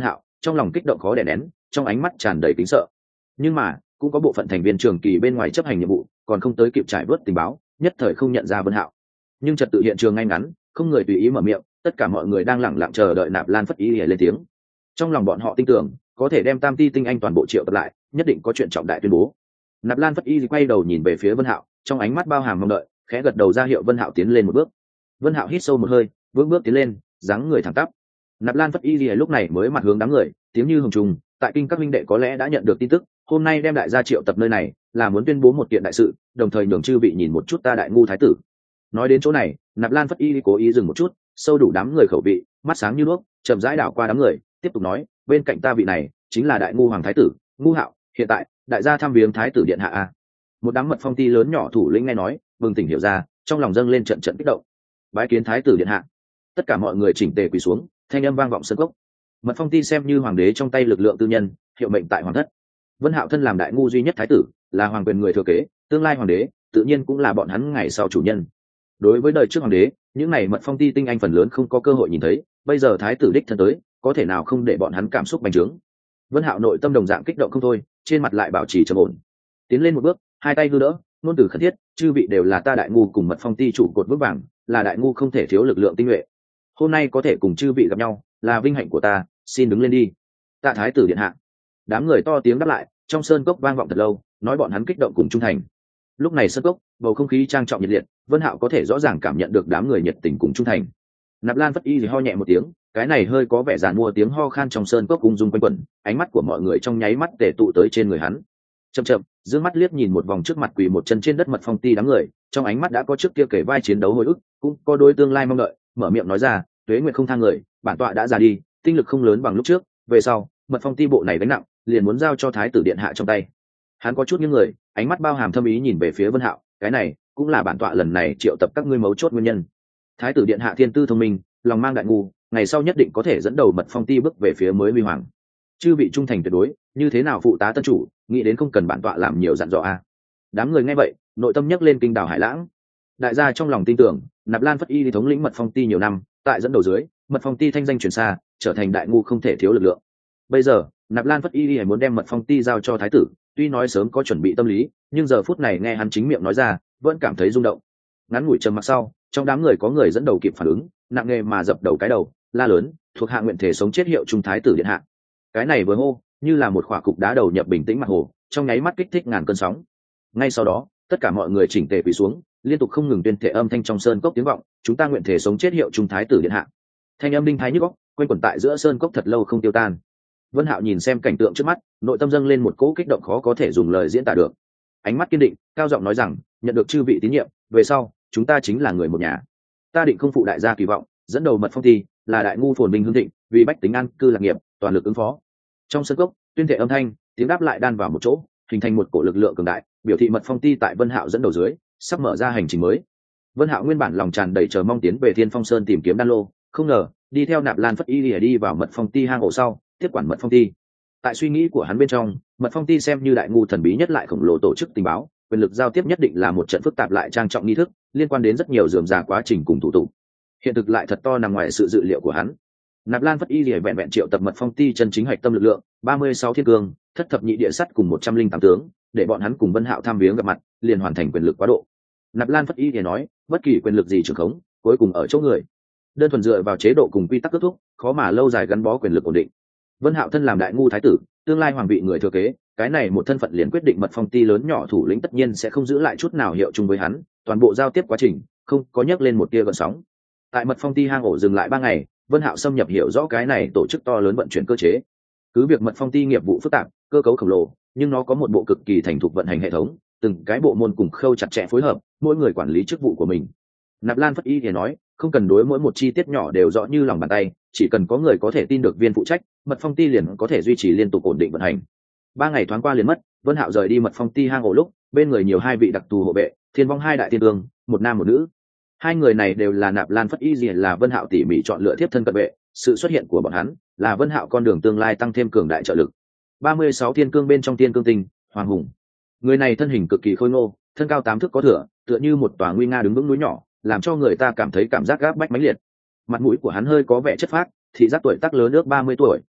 trong lòng kích động khó đè nén, trong ánh mắt tràn đầy kính sợ. Nhưng mà cũng có bộ phận thành viên trường kỳ bên ngoài chấp hành nhiệm vụ còn không tới kịp trải vớt tình báo, nhất thời không nhận ra Vân Hạo. Nhưng trật tự hiện trường ngay ngắn, không người tùy ý mở miệng, tất cả mọi người đang lẳng lặng chờ đợi Nạp Lan Phất Y lên tiếng. Trong lòng bọn họ tin tưởng có thể đem Tam Ti tinh anh toàn bộ triệu tập lại, nhất định có chuyện trọng đại tuyên bố. Nạp Lan Phất Y quay đầu nhìn về phía Vân Hạo, trong ánh mắt bao hàm mong đợi, khẽ gật đầu ra hiệu Vân Hạo tiến lên một bước. Vân Hạo hít sâu một hơi, bước bước tiến lên, dáng người thẳng tắp. Nạp Lan Phất Y lúc này mới mặt hướng đám người, tiếng như hồng trùng, tại kinh các minh đệ có lẽ đã nhận được tin tức, hôm nay đem đại gia triệu tập nơi này là muốn tuyên bố một kiện đại sự, đồng thời nhường chư vị nhìn một chút ta Đại Ngu thái tử. Nói đến chỗ này, Nạp Lan Phất Y cố ý dừng một chút, sâu đủ đám người khẩu vị, mắt sáng như đuốc, chậm rãi đảo qua đám người, tiếp tục nói, bên cạnh ta vị này chính là Đại Ngu hoàng thái tử Ngu Hạo, hiện tại đại gia thăm viếng thái tử điện hạ a. Một đám mật phong ti lớn nhỏ thủ lĩnh nghe nói, bừng tỉnh hiểu ra, trong lòng dâng lên trận trận kích động. Bái kiến thái tử điện hạ. Tất cả mọi người chỉnh tề quỳ xuống, thanh âm vang vọng sân cốc. Mật phong ti xem như hoàng đế trong tay lực lượng tư nhân, hiệu mệnh tại hoàng thất. Vân Hạo thân làm Đại Ngu duy nhất thái tử, là hoàng quyền người thừa kế, tương lai hoàng đế tự nhiên cũng là bọn hắn ngày sau chủ nhân. Đối với đời trước hoàng đế, những này mật phong ti tinh anh phần lớn không có cơ hội nhìn thấy, bây giờ thái tử đích thân tới, có thể nào không để bọn hắn cảm xúc bành trướng. Vân Hạo nội tâm đồng dạng kích động không thôi, trên mặt lại bảo trì trầm ổn. Tiến lên một bước, hai tay hư đỡ, ngôn từ khẩn thiết, chư vị đều là ta Đại Ngu cùng mật phong ti trụ cột vững vàng, là Đại Ngu không thể thiếu lực lượng tinh nhuệ. Hôm nay có thể cùng chư vị gặp nhau, là vinh hạnh của ta, xin đứng lên đi. Tạ thái tử điện hạ. Đám người to tiếng đáp lại, trong sơn cốc vang vọng thật lâu, nói bọn hắn kích động cùng trung thành. Lúc này sơn cốc, bầu không khí trang trọng nhiệt liệt, Vân Hạo có thể rõ ràng cảm nhận được đám người nhiệt tình cùng trung thành. Nạp Lan Phất Y thì ho nhẹ một tiếng, cái này hơi có vẻ giàn mua tiếng ho khan trong sơn cốc ung dung quanh quẩn, ánh mắt của mọi người trong nháy mắt tề tụ tới trên người hắn. Chậm chậm, dương mắt liếc nhìn một vòng trước mặt quỳ một chân trên đất mật phong ti đám người, trong ánh mắt đã có trước kia kể vai chiến đấu hồi ức, cũng có đối tương lai mong đợi, mở miệng nói ra, tuế nguyệt không thang người, bản tọa đã già đi, tinh lực không lớn bằng lúc trước, về sau, mật phong ti bộ này gánh nặng, liền muốn giao cho thái tử điện hạ trong tay. Hắn có chút những người, ánh mắt bao hàm thâm ý nhìn về phía Vân Hạo, cái này cũng là bản tọa lần này triệu tập các ngươi mấu chốt nguyên nhân. Thái tử điện hạ thiên tư thông minh, lòng mang Đại Ngu, ngày sau nhất định có thể dẫn đầu mật phong ti bước về phía mới huy hoàng. Chư vị trung thành tuyệt đối, như thế nào phụ tá tân chủ, nghĩ đến không cần bản tọa làm nhiều dặn dò a. À. Đám người nghe vậy, nội tâm nhấc lên kinh đảo hải lãng. Đại gia trong lòng tin tưởng, Nạp Lan Phất Y thống lĩnh mật phong ti nhiều năm, tại dẫn đầu dưới, mật phong ti thanh danh truyền xa, trở thành Đại Ngu không thể thiếu lực lượng. Bây giờ, Nạp Lan Phất Y muốn đem mật phong ti giao cho thái tử, tuy nói sớm có chuẩn bị tâm lý, nhưng giờ phút này nghe hắn chính miệng nói ra, vẫn cảm thấy rung động. Ngắn ngủi trầm mặc sau, trong đám người có người dẫn đầu kịp phản ứng, nặng nề mà dập đầu cái đầu, la lớn, thuộc hạ nguyện thể sống chết hiệu trung thái tử điện hạ. Cái này vừa hô, như là một khỏa cục đá đầu nhập bình tĩnh mặt hồ, trong nháy mắt kích thích ngàn cơn sóng. Ngay sau đó, tất cả mọi người chỉnh tề quỳ xuống, liên tục không ngừng tuyên thể âm thanh trong sơn cốc tiếng vọng, chúng ta nguyện thể sống chết hiệu trung thái tử điện hạ. Thanh âm đinh thái nhức óc, quanh quẩn tại giữa sơn cốc thật lâu không tiêu tan. Vân Hạo nhìn xem cảnh tượng trước mắt, nội tâm dâng lên một cỗ kích động khó có thể dùng lời diễn tả được. Ánh mắt kiên định, cao giọng nói rằng, nhận được chư vị tín nhiệm, về sau, chúng ta chính là người một nhà. Ta định không phụ đại gia kỳ vọng, dẫn đầu mật phong ti, là Đại Ngu phồn vinh hưng thịnh, vì bách tính an cư lạc nghiệp, toàn lực ứng phó. Trong sân cốc, tuyên thệ âm thanh, tiếng đáp lại đan vào một chỗ, hình thành một cổ lực lượng cường đại, biểu thị mật phong ti tại Vân Hạo dẫn đầu dưới, sắp mở ra hành trình mới. Vân Hạo nguyên bản lòng tràn đầy chờ mong tiến về Thiên Phong Sơn tìm kiếm đan lô, không ngờ, đi theo Nạp Lan Phất Y lìa đi vào mật phong ti hang ổ sau, tiếp quản mật phong ti. Tại suy nghĩ của hắn bên trong, mật phong ti xem như Đại Ngu thần bí nhất lại khổng lồ tổ chức tình báo, quyền lực giao tiếp nhất định là một trận phức tạp lại trang trọng nghi thức, liên quan đến rất nhiều rườm rà quá trình cùng thủ tục. Hiện thực lại thật to nằm ngoài sự dự liệu của hắn. Nạp Lan Phất Y lìa vẹn vẹn triệu tập mật phong ti chân chính hạch tâm lực lượng, ba mươi sáu thiên cương, thất thập nhị địa sắt cùng một trăm linh tám tướng, để bọn hắn cùng Vân Hạo tham viếng gặp mặt, liền hoàn thành quyền lực quá độ. Nạp Lan Phất Y lìa nói, bất kỳ quyền lực gì trường khống, cuối cùng ở chỗ người. Đơn thuần dựa vào chế độ cùng quy tắc kết thúc, khó mà lâu dài gắn bó quyền lực ổn định. Vân Hạo thân làm Đại Ngu thái tử, tương lai hoàng vị người thừa kế, cái này một thân phận liền quyết định mật phong ti lớn nhỏ thủ lĩnh tất nhiên sẽ không giữ lại chút nào hiệu chung với hắn, toàn bộ giao tiếp quá trình không có nhắc lên một tia gợn sóng. Tại mật phong ti hang ổ dừng lại ba ngày, Vân Hạo xâm nhập hiểu rõ cái này tổ chức to lớn vận chuyển cơ chế. Cứ việc mật phong ti nghiệp vụ phức tạp, cơ cấu khổng lồ, nhưng nó có một bộ cực kỳ thành thục vận hành hệ thống, từng cái bộ môn cùng khâu chặt chẽ phối hợp, mỗi người quản lý chức vụ của mình. Nạp Lan Phất Y thì nói, không cần đối mỗi một chi tiết nhỏ đều rõ như lòng bàn tay, chỉ cần có người có thể tin được viên phụ trách, mật phong ti liền có thể duy trì liên tục ổn định vận hành. Ba ngày thoáng qua liền mất, Vân Hạo rời đi mật phong ti hang ổ lúc, bên người nhiều hai vị đặc tù hộ vệ, Thiên Vong hai đại tiên vương, một nam một nữ. Hai người này đều là Nạp Lan Phất Y gì là Vân Hạo tỉ mỉ chọn lựa tiếp thân cận vệ, sự xuất hiện của bọn hắn là Vân Hạo con đường tương lai tăng thêm cường đại trợ lực. ba mươi sáu thiên cương bên trong tiên cương tinh, Hoàng Hùng. Người này thân hình cực kỳ khôi ngô, thân cao tám thước có thừa, tựa như một tòa nguy nga đứng vững núi nhỏ, làm cho người ta cảm thấy cảm giác gáp bách mãnh liệt. Mặt mũi của hắn hơi có vẻ chất phác, thị giác tuổi tác lớn ước ba mươi tuổi,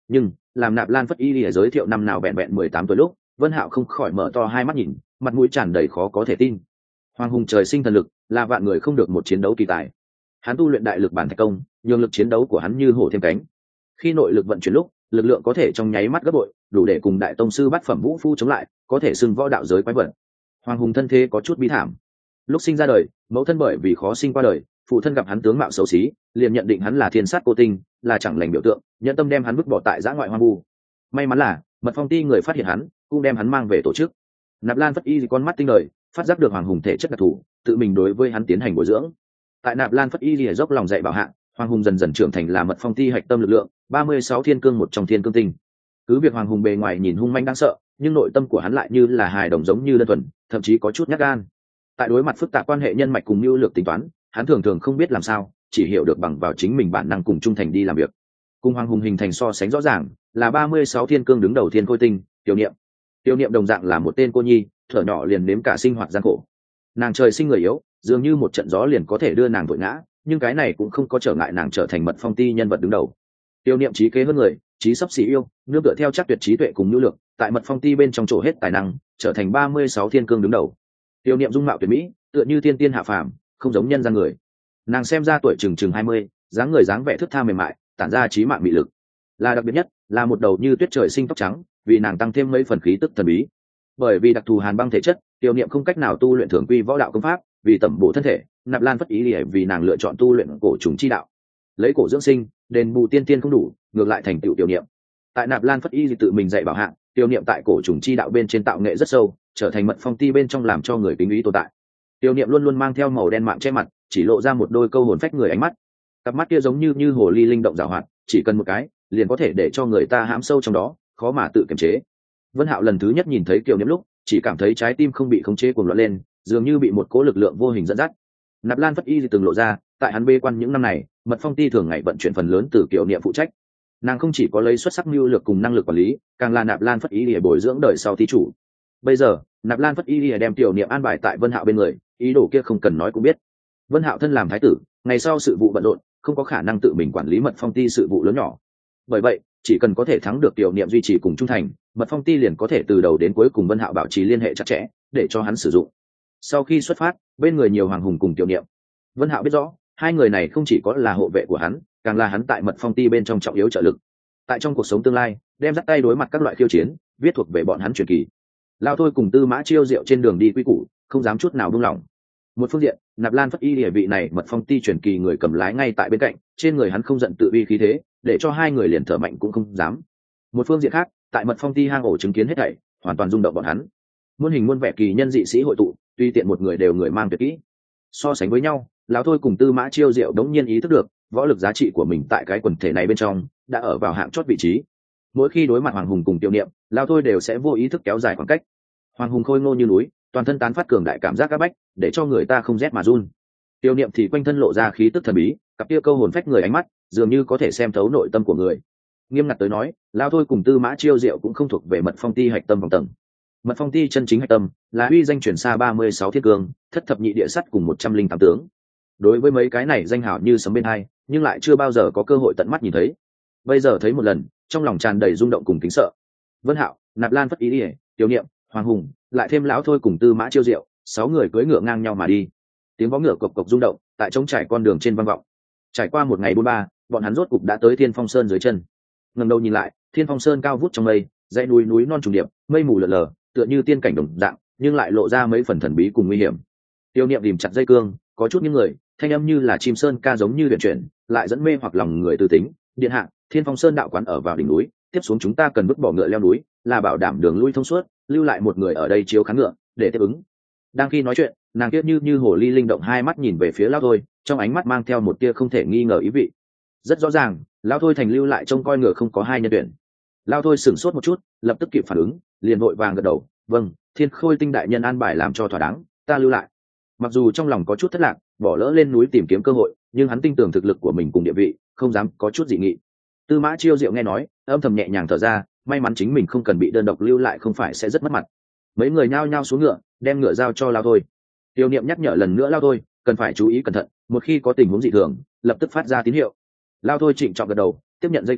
nhưng làm Nạp Lan Phất Y lìa giới thiệu năm nào vẹn vẹn mười tám tuổi lúc, Vân Hạo không khỏi mở to hai mắt nhìn, mặt mũi tràn đầy khó có thể tin. Hoàng hùng trời sinh thần lực, là vạn người không được một chiến đấu kỳ tài. Hắn tu luyện đại lực bản thạch công, nhường lực chiến đấu của hắn như hổ thêm cánh. Khi nội lực vận chuyển lúc, lực lượng có thể trong nháy mắt gấp bội, đủ để cùng đại tông sư bát phẩm vũ phu chống lại, có thể xưng võ đạo giới quái vật. Hoàng hùng thân thế có chút bí thảm. Lúc sinh ra đời, mẫu thân bởi vì khó sinh qua đời, phụ thân gặp hắn tướng mạo xấu xí, liền nhận định hắn là thiên sát cô tinh, là chẳng lành biểu tượng, nhận tâm đem hắn vứt bỏ tại giã ngoại hoang vu. May mắn là Mật Phong Ti người phát hiện hắn, cũng đem hắn mang về tổ chức. Nạp Lan Phất Y con mắt tinh lợi, phát giác được Hoàng hùng thể chất đặc thù, tự mình đối với hắn tiến hành bồi dưỡng. Tại Nạp Lan Phất Y lìa dốc lòng dạy bảo hạ, Hoàng hùng dần dần trưởng thành là Mật Phong Ti hạch tâm lực lượng, ba mươi sáu thiên cương một trong thiên cương tinh. Cứ việc Hoàng hùng bề ngoài nhìn hung manh đáng sợ, nhưng nội tâm của hắn lại như là hài đồng giống như đơn thuần, thậm chí có chút nhát gan. Tại đối mặt phức tạp quan hệ nhân mạch cùng mưu lược tính toán, hắn thường thường không biết làm sao, chỉ hiểu được bằng vào chính mình bản năng cùng trung thành đi làm việc. Cùng Hoàng hùng hình thành so sánh rõ ràng, là ba mươi sáu thiên cương đứng đầu thiên khôi tinh, Tiểu Niệm. Tiểu Niệm đồng dạng là một tên cô nhi, thở nhỏ liền nếm cả sinh hoạt gian khổ. Nàng trời sinh người yếu, dường như một trận gió liền có thể đưa nàng vội ngã, nhưng cái này cũng không có trở ngại nàng trở thành Mật Phong Ti nhân vật đứng đầu. Tiểu Niệm trí kế hơn người, trí sắp xỉ yêu, nương tựa theo chắc tuyệt trí tuệ cùng nhu lược, tại Mật Phong Ti bên trong chỗ hết tài năng, trở thành ba mươi sáu thiên cương đứng đầu. Tiểu Niệm dung mạo tuyệt mỹ, tựa như tiên tiên hạ phàm, không giống nhân gian người. Nàng xem ra tuổi chừng chừng hai mươi, dáng người dáng vẻ thướt tha mềm mại, tản ra trí mạng mị lực. Là đặc biệt nhất, là một đầu như tuyết trời sinh tóc trắng, vì nàng tăng thêm mấy phần khí tức thần bí. Bởi vì đặc thù hàn băng thể chất, Tiểu Niệm không cách nào tu luyện thường quy võ đạo công pháp, vì tẩm bổ thân thể, Nạp Lan Phất Ý lìa vì nàng lựa chọn tu luyện cổ trùng chi đạo. Lấy cổ dưỡng sinh, đền bù tiên tiên không đủ, ngược lại thành tựu Tiểu Niệm. Tại Nạp Lan Phất Y tự mình dạy bảo hạng, Tiểu Niệm tại cổ trùng chi đạo bên trên tạo nghệ rất sâu, trở thành Mật Phong Ti bên trong làm cho người kính ý tồn tại. Tiểu Niệm luôn luôn mang theo màu đen mạng che mặt, chỉ lộ ra một đôi câu hồn phách người ánh mắt. Cặp mắt kia giống như như hồ ly linh động giảo hoạt, chỉ cần một cái, liền có thể để cho người ta hãm sâu trong đó, khó mà tự kiềm chế. Vân Hạo lần thứ nhất nhìn thấy Tiểu Niệm lúc, chỉ cảm thấy trái tim không bị khống chế cuồng loạn lên, dường như bị một cỗ lực lượng vô hình dẫn dắt. Nạp Lan Phất Y từng lộ ra, tại hắn bê quan những năm này, Mật Phong Ti thường ngày vận chuyển phần lớn từ Tiểu Niệm phụ trách. Nàng không chỉ có lấy xuất sắc mưu lược cùng năng lực quản lý, càng là Nạp Lan Phất Y để bồi dưỡng đời sau thí chủ. Bây giờ, Nạp Lan Phất Y đem Tiểu Niệm an bài tại Vân Hạo bên người, ý đồ kia không cần nói cũng biết. Vân Hạo thân làm thái tử, ngày sau sự vụ bận rộn, không có khả năng tự mình quản lý Mật Phong Ti sự vụ lớn nhỏ. Bởi vậy, chỉ cần có thể thắng được Tiểu Niệm duy trì cùng trung thành, Mật Phong Ti liền có thể từ đầu đến cuối cùng Vân Hạo bảo trì liên hệ chặt chẽ, để cho hắn sử dụng. Sau khi xuất phát, bên người nhiều Hoàng hùng cùng Tiểu Niệm. Vân Hạo biết rõ, hai người này không chỉ có là hộ vệ của hắn, càng là hắn tại Mật Phong Ti bên trong trọng yếu trợ lực. Tại trong cuộc sống tương lai, đem dắt tay đối mặt các loại khiêu chiến, viết thuộc về bọn hắn truyền kỳ. Lao Thôi cùng Tư Mã Chiêu Diệu trên đường đi quy củ, không dám chút nào buông lỏng. Một phương diện, Nạp Lan Phất Y địa vị này Mật Phong Ti truyền kỳ người cầm lái ngay tại bên cạnh, trên người hắn không giận tự uy khí thế, để cho hai người liền thở mạnh cũng không dám. Một phương diện khác, tại Mật Phong Ti hang ổ chứng kiến hết thảy, hoàn toàn rung động bọn hắn. Muôn hình muôn vẻ kỳ nhân dị sĩ hội tụ, tuy tiện một người đều người mang tuyệt kỹ. So sánh với nhau, Lão Thôi cùng Tư Mã Chiêu Diệu đống nhiên ý thức được, võ lực giá trị của mình tại cái quần thể này bên trong đã ở vào hạng chót vị trí. Mỗi khi đối mặt Hoàng hùng cùng Tiểu Niệm, Lão Thôi đều sẽ vô ý thức kéo dài khoảng cách. Hoàng hùng khôi ngô như núi, toàn thân tán phát cường đại cảm giác áp bách, để cho người ta không rét mà run. Tiểu Niệm thì quanh thân lộ ra khí tức thần bí, cặp kia câu hồn phách người ánh mắt, dường như có thể xem thấu nội tâm của người. Nghiêm ngặt tới nói, Lão Thôi cùng Tư Mã Chiêu Diệu cũng không thuộc về Mật Phong Ti hạch tâm vòng tầng. Mật Phong Ti chân chính hạch tâm là uy danh truyền xa ba mươi sáu thiên cương, thất thập nhị địa sắt cùng một trăm linh tám tướng. Đối với mấy cái này danh hảo như sấm bên hai, nhưng lại chưa bao giờ có cơ hội tận mắt nhìn thấy. Bây giờ thấy một lần, trong lòng tràn đầy rung động cùng kính sợ. Vân Hạo, Nạp Lan Phất Ý, Tiểu Niệm, Hoàng hùng, lại thêm Lão Thôi cùng Tư Mã Chiêu Diệu, sáu người cưỡi ngựa ngang nhau mà đi. Tiếng vó ngựa cộc cộc rung động, tại trống trải con đường trên vang vọng. Trải qua một ngày bốn ba, bọn hắn rốt cục đã tới Thiên Phong Sơn dưới chân. Ngẩng đầu nhìn lại, Thiên Phong Sơn cao vút trong mây, dãy núi núi non trùng điệp, mây mù lờ lờ, tựa như tiên cảnh đồng dạng, nhưng lại lộ ra mấy phần thần bí cùng nguy hiểm. Tiêu Niệm tìm chặt dây cương, có chút những người, thanh âm như là chim sơn ca giống như huyền chuyển, lại dẫn mê hoặc lòng người tư tính. Điện hạ, Thiên Phong Sơn đạo quán ở vào đỉnh núi, tiếp xuống chúng ta cần vứt bỏ ngựa leo núi, là bảo đảm đường lui thông suốt, lưu lại một người ở đây chiếu khán ngựa, để tiếp ứng. Đang khi nói chuyện, nàng tiếp như như hồ ly linh động hai mắt nhìn về phía Lão Thôi, trong ánh mắt mang theo một tia không thể nghi ngờ ý vị. Rất rõ ràng, Lão Thôi thành lưu lại trông coi ngựa không có hai nhân tuyển. Lão Thôi sửng sốt một chút, lập tức kịp phản ứng, liền vội vàng gật đầu, vâng, Thiên Khôi Tinh đại nhân an bài làm cho thỏa đáng, ta lưu lại. Mặc dù trong lòng có chút thất lạc, bỏ lỡ lên núi tìm kiếm cơ hội, nhưng hắn tin tưởng thực lực của mình cùng địa vị, không dám có chút dị nghị. Tư Mã Chiêu Diệu nghe nói, âm thầm nhẹ nhàng thở ra, may mắn chính mình không cần bị đơn độc lưu lại, không phải sẽ rất mất mặt. Mấy người nhao nhao xuống ngựa, đem ngựa giao cho Lão Thôi. Tiêu Niệm nhắc nhở lần nữa Lão Thôi, cần phải chú ý cẩn thận, một khi có tình huống dị thường, lập tức phát ra tín hiệu. Lão Thôi trịnh trọng gật đầu, tiếp nhận dây cương,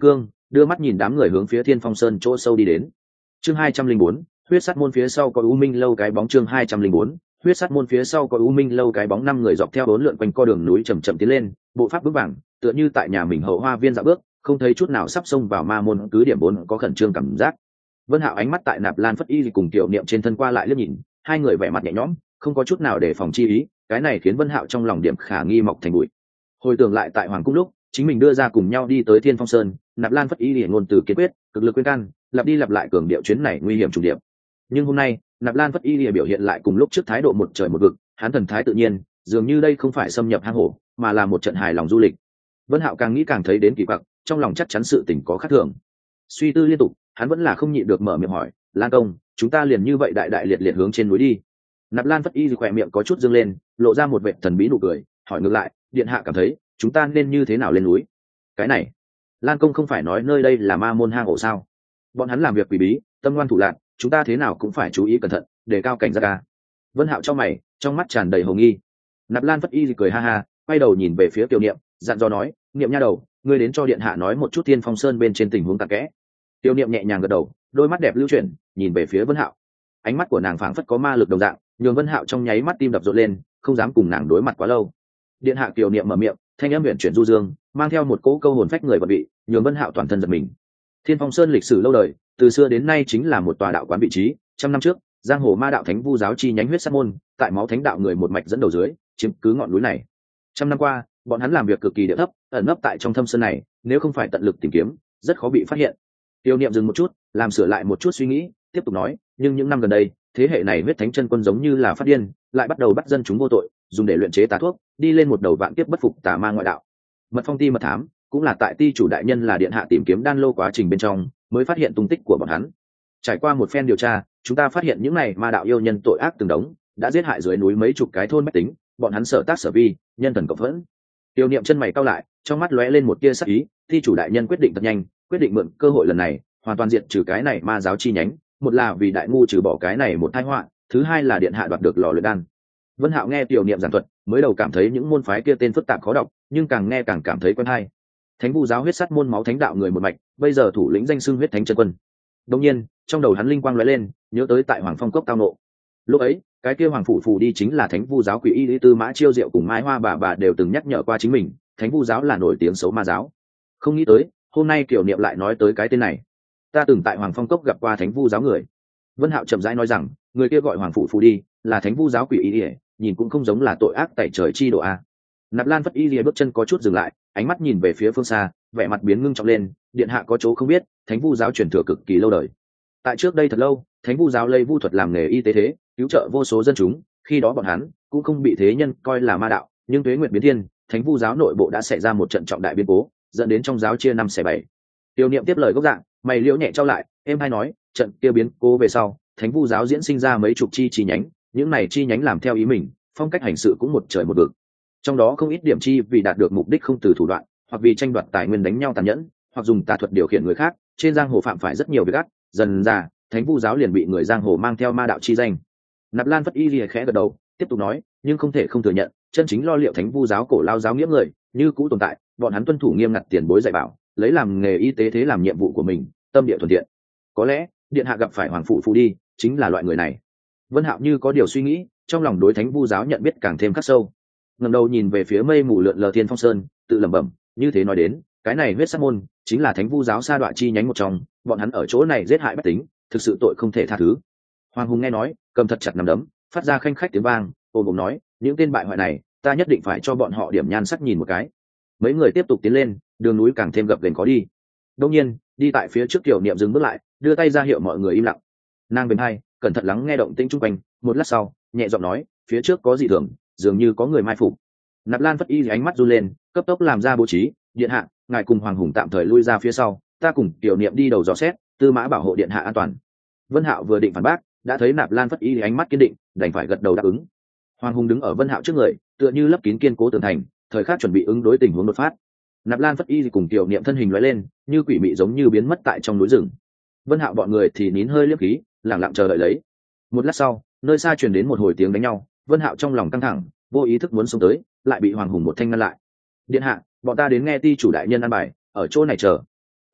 đưa mắt nhìn đám người hướng phía Thiên Phong Sơn chỗ sâu đi đến. Chương hai trăm linh bốn, huyết sắt môn phía sau có U Minh lâu cái bóng. Chương hai trăm linh bốn, huyết sắt môn phía sau có U Minh lâu cái bóng. Năm người dọc theo bốn lượn quanh co đường núi chậm chậm tiến lên, bộ pháp vững vàng, tựa như tại nhà mình hậu hoa viên dạo bước, không thấy chút nào sắp xông vào ma môn cứ điểm bốn có khẩn trương cảm giác. Vân Hạo ánh mắt tại Nạp Lan Phất Y cùng Tiểu Niệm trên thân qua lại liếc nhìn, hai người vẻ mặt nhẹ nhõm, không có chút nào để phòng chi ý, cái này khiến Vân Hạo trong lòng điểm khả nghi mọc thành bụi. Hồi tưởng lại tại Hoàng cung lúc, chính mình đưa ra cùng nhau đi tới Thiên Phong Sơn, Nạp Lan Phất Y liền ngôn từ kiên quyết, cực lực khuyên can, lặp đi lặp lại cường điệu chuyến này nguy hiểm trùng điệp. Nhưng hôm nay, Nạp Lan Phất Y liền biểu hiện lại cùng lúc trước thái độ một trời một vực, hắn thần thái tự nhiên, dường như đây không phải xâm nhập hang hổ, mà là một trận hài lòng du lịch. Vân Hạo càng nghĩ càng thấy đến kỳ quặc, trong lòng chắc chắn sự tình có khác thường. Suy tư liên tục, hắn vẫn là không nhịn được mở miệng hỏi, Lan công, chúng ta liền như vậy đại đại liệt liệt hướng trên núi đi. Nạp Lan Phất Y khỏe miệng có chút dương lên, lộ ra một vẻ thần bí nụ cười, hỏi ngược lại, điện hạ cảm thấy chúng ta nên như thế nào lên núi? Cái này, Lan công không phải nói nơi đây là ma môn hang ổ sao? Bọn hắn làm việc quỷ bí, tâm ngoan thủ lạn, chúng ta thế nào cũng phải chú ý cẩn thận, đề cao cảnh giác ca. Vân Hạo trong mày, trong mắt tràn đầy hồ nghi. Nạp Lan Phất Y cười ha ha, quay đầu nhìn về phía Tiểu Niệm, dặn dò nói, Niệm nha đầu, ngươi đến cho điện hạ nói một chút Thiên Phong Sơn bên trên tình huống tạc kẽ. Tiểu Niệm nhẹ nhàng gật đầu, đôi mắt đẹp lưu chuyển, nhìn về phía Vân Hạo. Ánh mắt của nàng phảng phất có ma lực đồng dạng, nhường Vân Hạo trong nháy mắt tim đập rộn lên, không dám cùng nàng đối mặt quá lâu. Điện hạ Tiểu Niệm mở miệng, thanh âm huyền chuyển du dương, mang theo một cỗ câu hồn phách người vật vị, nhường Vân Hạo toàn thân giật mình. Thiên Phong Sơn lịch sử lâu đời, từ xưa đến nay chính là một tòa đạo quán vị trí. Trăm năm trước, giang hồ ma đạo Thánh Vu giáo chi nhánh huyết sát môn, tại máu thánh đạo người một mạch dẫn đầu dưới, chiếm cứ ngọn núi này. Trăm năm qua, bọn hắn làm việc cực kỳ địa thấp, ẩn nấp tại trong thâm sơn này, nếu không phải tận lực tìm kiếm, rất khó bị phát hiện. Tiêu Niệm dừng một chút, làm sửa lại một chút suy nghĩ, tiếp tục nói, nhưng những năm gần đây, thế hệ này huyết thánh chân quân giống như là phát điên, lại bắt đầu bắt dân chúng vô tội, dùng để luyện chế tà thuốc, đi lên một đầu vạn kiếp bất phục tà ma ngoại đạo. Mật phong ti mật thám, cũng là tại ti chủ đại nhân là điện hạ tìm kiếm đan lô quá trình bên trong, mới phát hiện tung tích của bọn hắn. Trải qua một phen điều tra, chúng ta phát hiện những này ma đạo yêu nhân tội ác từng đống, đã giết hại dưới núi mấy chục cái thôn bách tính, bọn hắn sở tác sở vi, nhân thần cộng phẫn. Tiêu Niệm chân mày cau lại, trong mắt lóe lên một tia sắc ý, thi chủ đại nhân quyết định thật nhanh, quyết định mượn cơ hội lần này, hoàn toàn diệt trừ cái này ma giáo chi nhánh, một là vì đại ngu trừ bỏ cái này một tai họa, thứ hai là điện hạ đoạt được lò luyện đan. Vân Hạo nghe Tiểu Niệm giảng thuật, mới đầu cảm thấy những môn phái kia tên phức tạp khó đọc, nhưng càng nghe càng cảm thấy quen hay. Thánh Vu giáo huyết sắt môn máu thánh đạo người một mạch, bây giờ thủ lĩnh danh xưng huyết thánh chân quân. Đương nhiên, trong đầu hắn linh quang lóe lên, nhớ tới tại Hoàng Phong cốc tao nộ. Lúc ấy, cái kia Hoàng phủ phủ đi chính là Thánh Vu giáo quỷ y lý tư Mã Chiêu Diệu cùng Mai Hoa bà bà đều từng nhắc nhở qua chính mình, Thánh Vu giáo là nổi tiếng xấu ma giáo. Không nghĩ tới, hôm nay Tiểu Niệm lại nói tới cái tên này. Ta từng tại Hoàng Phong cốc gặp qua Thánh Vu giáo người. Vân Hạo chậm rãi nói rằng, người kia gọi Hoàng phủ phủ đi, là Thánh Vu giáo quỷ y, nhìn cũng không giống là tội ác tẩy trời chi độ a. Nạp Lan Phất Y lìa bước chân có chút dừng lại, ánh mắt nhìn về phía phương xa, vẻ mặt biến ngưng trọng lên. Điện hạ có chỗ không biết, Thánh Vu giáo truyền thừa cực kỳ lâu đời. Tại trước đây thật lâu, Thánh Vu giáo lấy vu thuật làm nghề y tế thế, cứu trợ vô số dân chúng. Khi đó bọn hắn cũng không bị thế nhân coi là ma đạo, nhưng tuế nguyệt biến thiên, Thánh Vu giáo nội bộ đã xảy ra một trận trọng đại biến cố, dẫn đến trong giáo chia năm xẻ bảy. Tiêu Niệm tiếp lời gốc dạng, mày liễu nhẹ trao lại, em hay nói, trận kia biến cố về sau, Thánh Vu giáo diễn sinh ra mấy chục chi chi nhánh, những này chi nhánh làm theo ý mình, phong cách hành sự cũng một trời một vực. Trong đó không ít điểm chi vì đạt được mục đích không từ thủ đoạn, hoặc vì tranh đoạt tài nguyên đánh nhau tàn nhẫn, hoặc dùng tà thuật điều khiển người khác, trên giang hồ phạm phải rất nhiều việc ác, dần ra, Thánh Vu giáo liền bị người giang hồ mang theo ma đạo chi danh. Nạp Lan Phất Y lìa khẽ gật đầu, tiếp tục nói, nhưng không thể không thừa nhận, chân chính lo liệu Thánh Vu giáo cổ lao giáo nghĩa người, như cũ tồn tại, bọn hắn tuân thủ nghiêm ngặt tiền bối dạy bảo, lấy làm nghề y tế thế làm nhiệm vụ của mình, tâm địa thuần thiện. Có lẽ, điện hạ gặp phải Hoàng phụ phụ đi, chính là loại người này. Vân Hạo như có điều suy nghĩ, trong lòng đối Thánh Vu giáo nhận biết càng thêm khắc sâu. Ngẩng đầu nhìn về phía mây mù lượn lờ Thiên Phong Sơn, tự lẩm bẩm, như thế nói đến, cái này huyết sát môn chính là Thánh Vu giáo sa đọa chi nhánh một trong, bọn hắn ở chỗ này giết hại bách tính, thực sự tội không thể tha thứ. Hoàng Hùng nghe nói, cầm thật chặt nắm đấm, phát ra khanh khách tiếng vang, ôm ôm nói, những tên bại hoại này, ta nhất định phải cho bọn họ điểm nhan sắc nhìn một cái. Mấy người tiếp tục tiến lên, đường núi càng thêm gập ghềnh khó đi. Đương nhiên, đi tại phía trước Tiểu Niệm dừng bước lại, đưa tay ra hiệu mọi người im lặng. Nàng bên hai, cẩn thận lắng nghe động tĩnh xung quanh, một lát sau, nhẹ giọng nói, phía trước có dị thường, dường như có người mai phục. Nạp Lan Phất Y ánh mắt run lên, cấp tốc làm ra bố trí, điện hạ, ngài cùng Hoàng Hùng tạm thời lui ra phía sau, ta cùng Tiểu Niệm đi đầu dò xét, tư mã bảo hộ điện hạ an toàn. Vân Hạo vừa định phản bác, đã thấy Nạp Lan Phất Y ánh mắt kiên định, đành phải gật đầu đáp ứng. Hoàng Hùng đứng ở Vân Hạo trước người, tựa như lấp kín kiên cố tường thành, thời khắc chuẩn bị ứng đối tình huống đột phát. Nạp Lan Phất Y cùng Tiểu Niệm thân hình lóe lên, như quỷ mị giống như biến mất tại trong núi rừng. Vân Hạo bọn người thì nín hơi liếc khí, lặng lặng chờ đợi lấy. Một lát sau, nơi xa truyền đến một hồi tiếng đánh nhau, Vân Hạo trong lòng căng thẳng, vô ý thức muốn xông tới, lại bị Hoàng Hùng một thanh ngăn lại. Điện hạ, bọn ta đến nghe ti chủ đại nhân an bài, ở chỗ này chờ.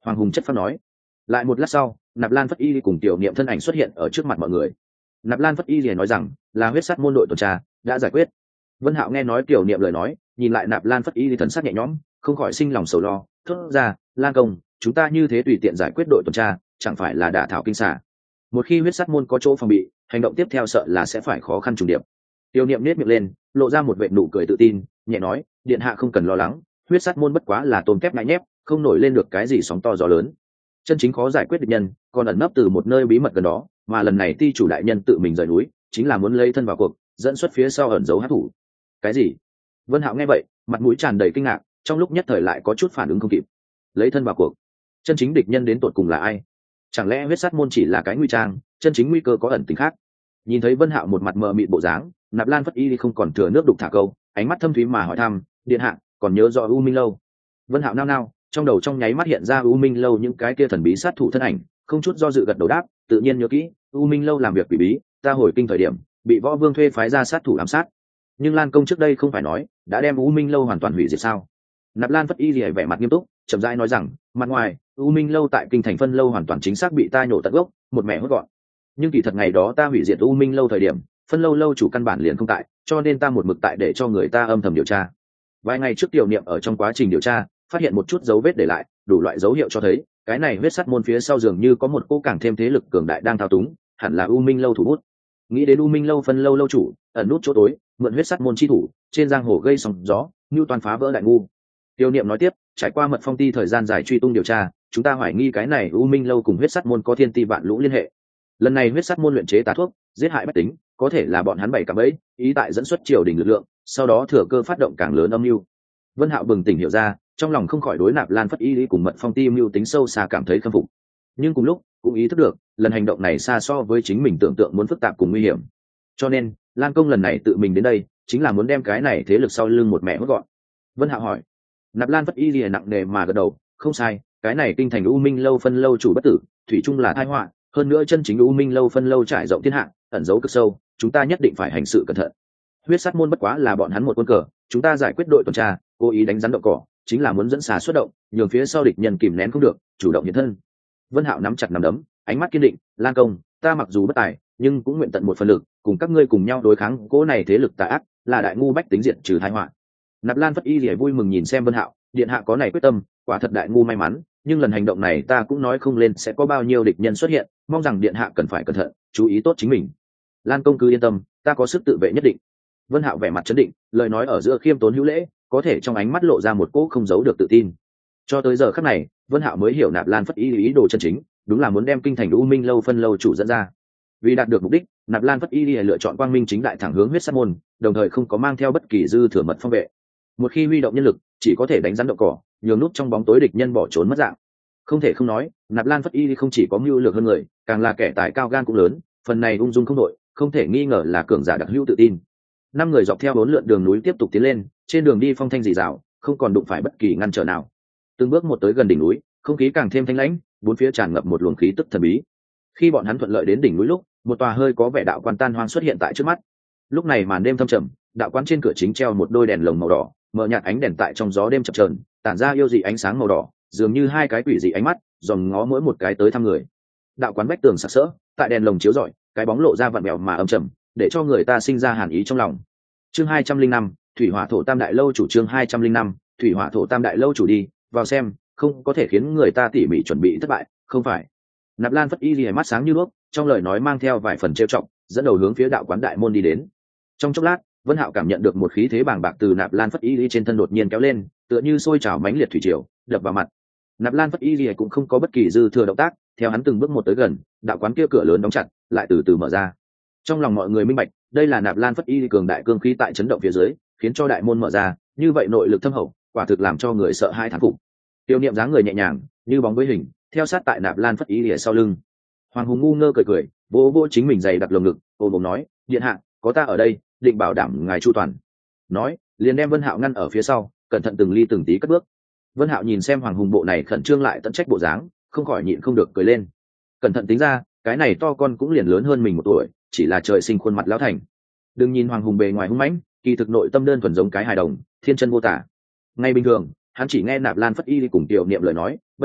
Hoàng Hùng chất phát nói. Lại một lát sau, Nạp Lan Phất Y cùng tiểu niệm thân ảnh xuất hiện ở trước mặt mọi người. Nạp Lan Phất Y liền nói rằng là huyết sát môn đội tuần tra đã giải quyết. Vân Hạo nghe nói tiểu niệm lời nói, nhìn lại Nạp Lan Phất Y thì thần sắc nhẹ nhõm, không khỏi sinh lòng sầu lo, thốt ra, Lan công, chúng ta như thế tùy tiện giải quyết đội tuần tra, chẳng phải là đả thảo kinh xà. Một khi huyết sát môn có chỗ phòng bị, hành động tiếp theo sợ là sẽ phải khó khăn trùng điệp. Tiểu niệm nét miệng lên, lộ ra một vệt nụ cười tự tin, nhẹ nói, điện hạ không cần lo lắng, huyết sát môn bất quá là tôm kép ngại nhép, không nổi lên được cái gì sóng to gió lớn. Chân chính khó giải quyết địch nhân, còn ẩn nấp từ một nơi bí mật gần đó, mà lần này ti chủ đại nhân tự mình rời núi, chính là muốn lấy thân vào cuộc, dẫn xuất phía sau ẩn giấu hắc thủ. Cái gì? Vân Hạo nghe vậy, mặt mũi tràn đầy kinh ngạc, trong lúc nhất thời lại có chút phản ứng không kịp. Lấy thân vào cuộc, chân chính địch nhân đến tột cùng là ai? Chẳng lẽ huyết sát môn chỉ là cái nguy trang, chân chính nguy cơ có ẩn tình khác? Nhìn thấy Vân Hạo một mặt mờ mịt bộ dáng, Nạp Lan Phất Y không còn thừa nước đục thả câu, ánh mắt thâm thúy mà hỏi thăm, điện hạ còn nhớ rõ U Minh lâu? Vân Hạo nao nao, trong đầu trong nháy mắt hiện ra U Minh lâu những cái kia thần bí sát thủ thân ảnh, không chút do dự gật đầu đáp, tự nhiên nhớ kỹ, U Minh lâu làm việc quỷ bí, ta hồi kinh thời điểm bị Võ Vương thuê phái ra sát thủ ám sát. Nhưng Lan công trước đây không phải nói đã đem U Minh lâu hoàn toàn hủy diệt sao? Nạp Lan Phất Y lìa vẻ mặt nghiêm túc, chậm rãi nói rằng, mặt ngoài U Minh lâu tại kinh thành phân lâu hoàn toàn chính xác bị ta nhổ tận gốc, một mẹ hốt gọn. Nhưng kỳ thật ngày đó ta hủy diệt U Minh lâu thời điểm, phân lâu lâu chủ căn bản liền không tại, cho nên ta một mực tại để cho người ta âm thầm điều tra. Vài ngày trước tiểu niệm ở trong quá trình điều tra, phát hiện một chút dấu vết để lại, đủ loại dấu hiệu cho thấy, cái này huyết sát môn phía sau dường như có một cô càng thêm thế lực cường đại đang thao túng, hẳn là U Minh lâu thủ bút. Nghĩ đến U Minh lâu phân lâu lâu chủ, ẩn nút chỗ tối, mượn huyết sát môn chi thủ, trên giang hồ gây sóng gió, như toàn phá vỡ đại ngu. Tiêu niệm nói tiếp, trải qua mật phong ti thời gian dài truy tung điều tra, chúng ta hoài nghi cái này U Minh lâu cùng huyết sát môn có thiên ti vạn lũ liên hệ. Lần này huyết sát môn luyện chế tá thuốc, giết hại bách tính, có thể là bọn hắn bày cạm bẫy, ý tại dẫn xuất triều đình lực lượng, sau đó thừa cơ phát động càng lớn âm mưu. Vân Hạo bừng tỉnh hiểu ra, trong lòng không khỏi đối Nạp Lan Phất Y cùng mật phong ti mưu tính sâu xa cảm thấy khâm phục. Nhưng cùng lúc, cũng ý thức được, lần hành động này xa so với chính mình tưởng tượng muốn phức tạp cùng nguy hiểm. Cho nên, Lan công lần này tự mình đến đây, chính là muốn đem cái này thế lực sau lưng một mẹ hốt gọn. Vân Hạo hỏi. Nạp Lan Phất Y lìa nặng nề mà gật đầu, không sai, cái này kinh thành U Minh lâu phân lâu chủ bất tử, thủy chung là tai họa, hơn nữa chân chính U Minh lâu phân lâu trải rộng thiên hạ, ẩn giấu cực sâu, chúng ta nhất định phải hành sự cẩn thận. Huyết sát môn bất quá là bọn hắn một quân cờ, chúng ta giải quyết đội tuần tra, cố ý đánh rắn đậu cỏ, chính là muốn dẫn xà xuất động, nhường phía sau địch nhân kìm nén không được, chủ động hiện thân. Vân Hạo nắm chặt nắm đấm, ánh mắt kiên định, Lan công, ta mặc dù bất tài, nhưng cũng nguyện tận một phần lực, cùng các ngươi cùng nhau đối kháng cố này thế lực tà ác, là đại ngu bách tính diện trừ tai họa. Nạp Lan Phất Y lìa vui mừng nhìn xem Vân Hạo, điện hạ có này quyết tâm, quả thật đại ngu may mắn, nhưng lần hành động này ta cũng nói không lên sẽ có bao nhiêu địch nhân xuất hiện, mong rằng điện hạ cần phải cẩn thận, chú ý tốt chính mình. Lan công cứ yên tâm, ta có sức tự vệ nhất định. Vân Hạo vẻ mặt trấn định, lời nói ở giữa khiêm tốn hữu lễ, có thể trong ánh mắt lộ ra một cỗ không giấu được tự tin. Cho tới giờ khắc này, Vân Hạo mới hiểu Nạp Lan Phất Y ý đồ chân chính, đúng là muốn đem kinh thành U Minh lâu phân lâu chủ dẫn ra. Vì đạt được mục đích, Nạp Lan Phất Y lựa chọn quang minh chính đại thẳng hướng huyết sát môn, đồng thời không có mang theo bất kỳ dư thừa mật phong vệ. Một khi huy động nhân lực, chỉ có thể đánh rắn đậu cỏ, nhường nút trong bóng tối địch nhân bỏ trốn mất dạng. Không thể không nói, Nạp Lan Phất Y không chỉ có mưu lược hơn người, càng là kẻ tài cao gan cũng lớn, phần này ung dung không đội, không thể nghi ngờ là cường giả đặc hữu tự tin. Năm người dọc theo bốn lượn đường núi tiếp tục tiến lên, trên đường đi phong thanh rì rào, không còn đụng phải bất kỳ ngăn trở nào. Từng bước một tới gần đỉnh núi, không khí càng thêm thanh lãnh, bốn phía tràn ngập một luồng khí tức thần bí. Khi bọn hắn thuận lợi đến đỉnh núi lúc, một tòa hơi có vẻ đạo quan tan hoang xuất hiện tại trước mắt. Lúc này màn đêm thâm trầm, đạo quán trên cửa chính treo một đôi đèn lồng màu đỏ, mở nhạt ánh đèn tại trong gió đêm chập chờn, tản ra yêu dị ánh sáng màu đỏ, dường như hai cái quỷ dị ánh mắt, dòm ngó mỗi một cái tới thăm người. Đạo quán vách tường sặc sỡ, tại đèn lồng chiếu rọi, cái bóng lộ ra vặn vẹo mà âm trầm, để cho người ta sinh ra hàn ý trong lòng. Chương hai trăm linh năm, Thủy Hỏa Thổ Tam Đại lâu chủ. Chương hai trăm linh năm, Thủy Hỏa Thổ Tam Đại lâu chủ đi, vào xem, không có thể khiến người ta tỉ mỉ chuẩn bị thất bại, không phải. Nạp Lan Phất Y lìa mắt sáng như đuốc, trong lời nói mang theo vài phần trêu chọc, dẫn đầu hướng phía đạo quán đại môn đi đến. Trong chốc lát, Vân Hạo cảm nhận được một khí thế bàng bạc từ Nạp Lan Phất Y trên thân đột nhiên kéo lên, tựa như sôi trào mãnh liệt thủy triều, đập vào mặt. Nạp Lan Phất Y cũng không có bất kỳ dư thừa động tác, theo hắn từng bước một tới gần, đạo quán kia cửa lớn đóng chặt, lại từ từ mở ra. Trong lòng mọi người minh bạch, đây là Nạp Lan Phất Y cường đại cương khí tại chấn động phía dưới, khiến cho đại môn mở ra, như vậy nội lực thâm hậu, quả thực làm cho người sợ hãi thán phục. Tiêu Niệm dáng người nhẹ nhàng, như bóng với hình, theo sát tại Nạp Lan Phất Y lìa sau lưng. Hoàng Hùng ngu ngơ cười cười, vỗ vỗ chính mình dày đặt lồng ngực, ôm ôm nói, điện hạ, có ta ở đây, định bảo đảm ngài chu toàn. Nói, liền đem Vân Hạo ngăn ở phía sau, cẩn thận từng ly từng tí cất bước. Vân Hạo nhìn xem Hoàng Hùng bộ này khẩn trương lại tận trách bộ dáng, không khỏi nhịn không được cười lên. Cẩn thận tính ra, cái này to con cũng liền lớn hơn mình một tuổi, chỉ là trời sinh khuôn mặt lão thành. Đừng nhìn Hoàng Hùng bề ngoài hung mãnh, kỳ thực nội tâm đơn thuần giống cái hài đồng, thiên chân vô tả. Ngay bình thường, hắn chỉ nghe Nạp Lan Phất Y cùng Tiểu Niệm lời nói, bây giờ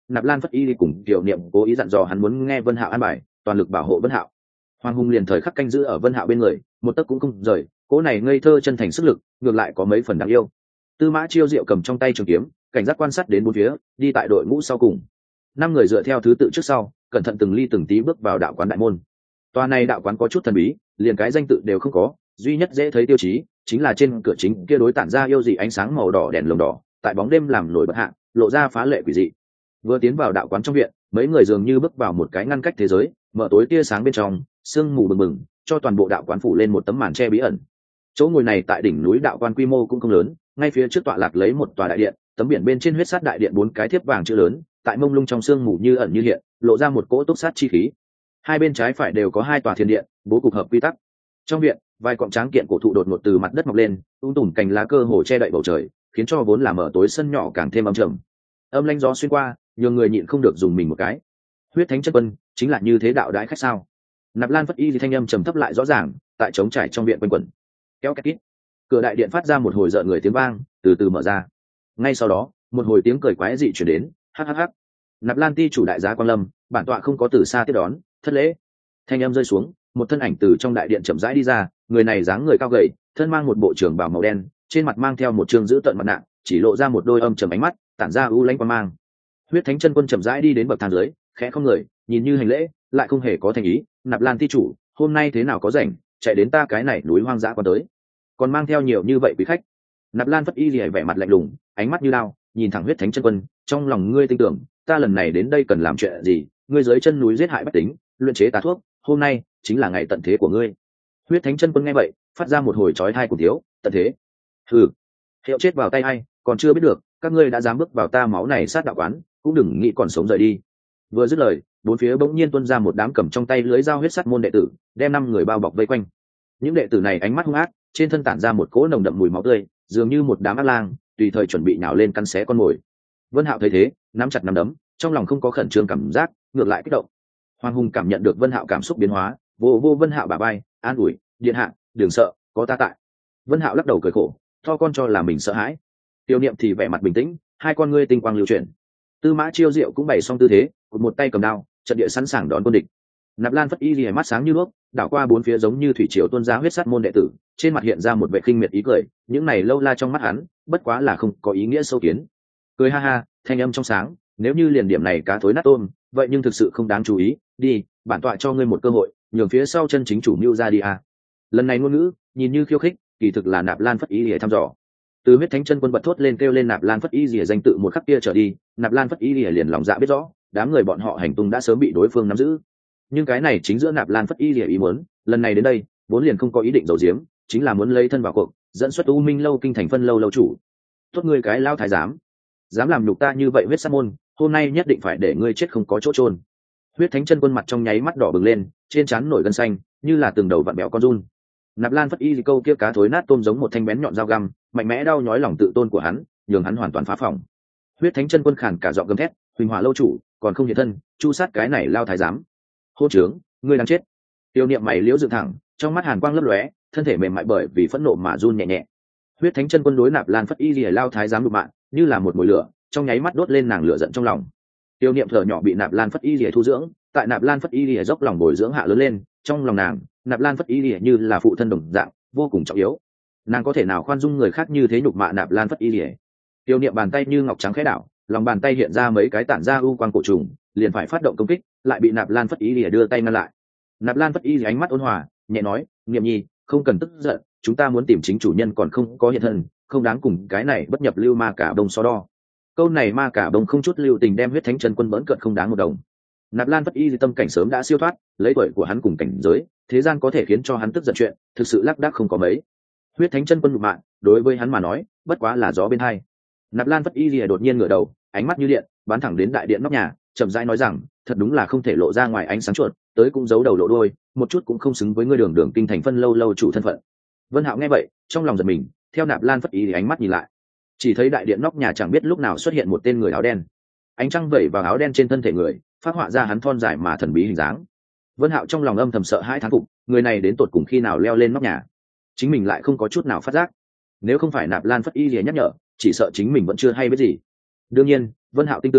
Nạp Lan Phất Y cùng Tiểu Niệm cố ý dặn dò hắn muốn nghe Vân Hạo an bài, toàn lực bảo hộ Vân Hạo. Hoàng Hùng liền thời khắc canh giữ ở Vân Hạo bên người, một tấc cũng không rời, cố này ngây thơ chân thành sức lực, ngược lại có mấy phần đáng yêu. Tư Mã Chiêu Diệu cầm trong tay trường kiếm, cảnh giác quan sát đến bốn phía, đi tại đội ngũ sau cùng. Năm người dựa theo thứ tự trước sau, cẩn thận từng ly từng tí bước vào đạo quán đại môn. Tòa này đạo quán có chút thần bí, liền cái danh tự đều không có, duy nhất dễ thấy tiêu chí chính là trên cửa chính kia đối tản ra yêu dị ánh sáng màu đỏ đèn lồng đỏ, tại bóng đêm làm nổi bật hạ, lộ ra phá lệ quỷ dị. Vừa tiến vào đạo quán trong viện, mấy người dường như bước vào một cái ngăn cách thế giới, mở tối tia sáng bên trong, sương mù bừng bừng, cho toàn bộ đạo quán phủ lên một tấm màn che bí ẩn. Chỗ ngồi này tại đỉnh núi đạo quan quy mô cũng không lớn, ngay phía trước tọa lạc lấy một tòa đại điện, tấm biển bên trên huyết sát đại điện bốn cái thiếp vàng chữ lớn, tại mông lung trong sương mù như ẩn như hiện, lộ ra một cỗ túc sát chi khí. Hai bên trái phải đều có hai tòa thiên điện, bố cục hợp quy tắc. Trong viện, vài cọng tráng kiện cổ thụ đột ngột từ mặt đất mọc lên, tung tùm cành lá cơ hồ che đậy bầu trời, khiến cho vốn là mở tối sân nhỏ càng thêm âm trầm. Âm lãnh gió xuyên qua, nhiều người nhịn không được dùng mình một cái. Huyết Thánh Chân Quân chính là như thế đạo đãi khách sao? Nạp Lan Phất Y thì thanh âm trầm thấp lại rõ ràng, tại trống trải trong viện quanh quẩn. Kéo két kít. Cửa đại điện phát ra một hồi rợn người tiếng vang, từ từ mở ra. Ngay sau đó, một hồi tiếng cười quái dị truyền đến, hắc hắc hắc. Nạp Lan Ti chủ đại giá Quang Lâm, bản tọa không có từ xa tiếp đón, thất lễ. Thanh âm rơi xuống, một thân ảnh từ trong đại điện chậm rãi đi ra, người này dáng người cao gầy, thân mang một bộ trường bào màu đen, trên mặt mang theo một trương dữ tợn mặt nạ, chỉ lộ ra một đôi âm trầm ánh mắt, tản ra u lãnh quang mang. Huyết Thánh Chân Quân chậm rãi đi đến bậc thang dưới, khẽ không người, nhìn như hành lễ, lại không hề có thành ý. Nạp Lan Ti chủ, hôm nay thế nào có rảnh, chạy đến ta cái này núi hoang dã qua tới, còn mang theo nhiều như vậy quý khách. Nạp Lan Phất Y lìa vẻ mặt lạnh lùng, ánh mắt như lao, nhìn thẳng Huyết Thánh Chân Quân, trong lòng ngươi tin tưởng, ta lần này đến đây cần làm chuyện gì? Ngươi dưới chân núi giết hại bách tính, luyện chế tà thuốc, hôm nay chính là ngày tận thế của ngươi. Huyết Thánh Chân Quân nghe vậy, phát ra một hồi chói tai cùng thiếu, tận thế? Hừ, hiệu chết vào tay ai, còn chưa biết được, các ngươi đã dám bước vào ta máu này sát đạo quán, cũng đừng nghĩ còn sống rời đi. Vừa dứt lời, bốn phía bỗng nhiên tuôn ra một đám cầm trong tay lưới dao huyết sắt môn đệ tử, đem năm người bao bọc vây quanh. Những đệ tử này ánh mắt hung ác, trên thân tản ra một cỗ nồng đậm mùi máu tươi, dường như một đám ác lang, tùy thời chuẩn bị nhào lên cắn xé con mồi. Vân Hạo thấy thế, nắm chặt nắm đấm, trong lòng không có khẩn trương cảm giác, ngược lại kích động. Hoàng Hùng cảm nhận được Vân Hạo cảm xúc biến hóa, vô vô Vân Hạo bả vai, an ủi, điện hạ, đừng sợ, có ta tại. Vân Hạo lắc đầu cười khổ, to con cho là mình sợ hãi. Tiêu Niệm thì vẻ mặt bình tĩnh, hai con ngươi tinh quang lưu chuyển. Tư Mã Chiêu Diệu cũng bày xong tư thế, cụt một tay cầm đao, trận địa sẵn sàng đón quân địch. Nạp Lan Phất Y lìa mắt sáng như đuốc, đảo qua bốn phía giống như thủy triều tuôn ra huyết sát môn đệ tử, trên mặt hiện ra một vẻ khinh miệt ý cười, những này lâu la trong mắt hắn, bất quá là không có ý nghĩa sâu kiến. Cười ha ha, thanh âm trong sáng, nếu như liền điểm này cá thối nát tôm, vậy nhưng thực sự không đáng chú ý, đi, bản tọa cho ngươi một cơ hội, nhường phía sau chân chính chủ mưu ra đi à. Lần này ngôn ngữ, nhìn như khiêu khích, kỳ thực là Nạp Lan Phất Y lìa thăm dò. Từ Huyết Thánh Chân Quân bật thốt lên kêu lên Nạp Lan Phất Y lìa danh tự một khắc kia trở đi, Nạp Lan Phất Y lìa liền lòng dạ biết rõ, đám người bọn họ hành tung đã sớm bị đối phương nắm giữ. Nhưng cái này chính giữa Nạp Lan Phất Y lìa ý muốn, lần này đến đây, vốn liền không có ý định giấu giếm, chính là muốn lấy thân vào cuộc, dẫn xuất U Minh lâu kinh thành phân lâu lâu chủ. Tốt ngươi cái lao thái giám, dám làm nhục ta như vậy huyết sát môn, hôm nay nhất định phải để ngươi chết không có chỗ trôn. Huyết Thánh Chân Quân mặt trong nháy mắt đỏ bừng lên, trên trán nổi gân xanh, như là từng đầu vặn bẹo con run. Nạp Lan Phất Y câu kia cá thối nát tôm giống một thanh bén nhọn dao găm, mạnh mẽ đau nhói lòng tự tôn của hắn, nhường hắn hoàn toàn phá phòng. Huyết Thánh Chân Quân khàn cả giọng gầm thét, Huỳnh Hỏa lâu chủ, còn không hiện thân, chu sát cái này lao thái giám. Hô trướng, ngươi đang chết. Tiêu Niệm mày liễu dựng thẳng, trong mắt hàn quang lấp lóe, thân thể mềm mại bởi vì phẫn nộ mà run nhẹ nhẹ. Huyết Thánh Chân Quân đối Nạp Lan Phất Y lìa lao thái giám đục mạng, như là một mồi lửa, trong nháy mắt đốt lên nàng lửa giận trong lòng. Tiêu Niệm thở nhỏ bị Nạp Lan Phất Y lìa thu dưỡng, tại Nạp Lan Phất Y lìa dốc lòng bồi dưỡng hạ lớn lên, trong lòng nàng, Nạp Lan Phất Y lìa như là phụ thân đồng dạng, vô cùng trọng yếu. Nàng có thể nào khoan dung người khác như thế nhục mạ Nạp Lan Phất Y lìa. Tiêu Niệm bàn tay như ngọc trắng khẽ đảo, lòng bàn tay hiện ra mấy cái tản ra u quang cổ trùng, liền phải phát động công kích, lại bị Nạp Lan Phất Y lìa đưa tay ngăn lại. Nạp Lan Phất Y lìa ánh mắt ôn hòa, nhẹ nói, Niệm nhi, không cần tức giận, chúng ta muốn tìm chính chủ nhân còn không có hiện thân, không đáng cùng cái này bất nhập lưu ma cả đông so đo. Câu này ma cả đông không chút lưu tình đem Huyết Thánh Chân Quân bỡn cợt không đáng một đồng. Nạp Lan Phất Y tâm cảnh sớm đã siêu thoát, lấy tuổi của hắn cùng cảnh giới, thế gian có thể khiến cho hắn tức giận chuyện, thực sự lác đác không có mấy. Huyết Thánh Chân Quân nhục mạ, đối với hắn mà nói, bất quá là gió bên hai. Nạp Lan Phất Y lìa đột nhiên ngửa đầu, ánh mắt như điện, bắn thẳng đến đại điện nóc nhà, chậm rãi nói rằng, thật đúng là không thể lộ ra ngoài ánh sáng chuột, tới cũng giấu đầu lộ đuôi, một chút cũng không xứng với ngươi Đường Đường kinh thành phân lâu lâu chủ thân phận. Vân Hạo nghe vậy, trong lòng giật mình, theo Nạp Lan Phất Y ánh mắt nhìn lại, chỉ thấy đại điện nóc nhà chẳng biết lúc nào xuất hiện một tên người áo đen. Ánh trăng vẩy vào áo đen trên thân thể người, phát họa ra hắn thon dài mà thần bí hình dáng. Vân Hạo trong lòng âm thầm sợ hãi thán phục, người này đến tột cùng khi nào leo lên nóc nhà, chính mình lại không có chút nào phát giác. Nếu không phải Nạp Lan Phất Y lìa nhắc nhở, chỉ sợ chính mình vẫn chưa hay biết gì. Đương nhiên, Vân Hạo tin tưởng,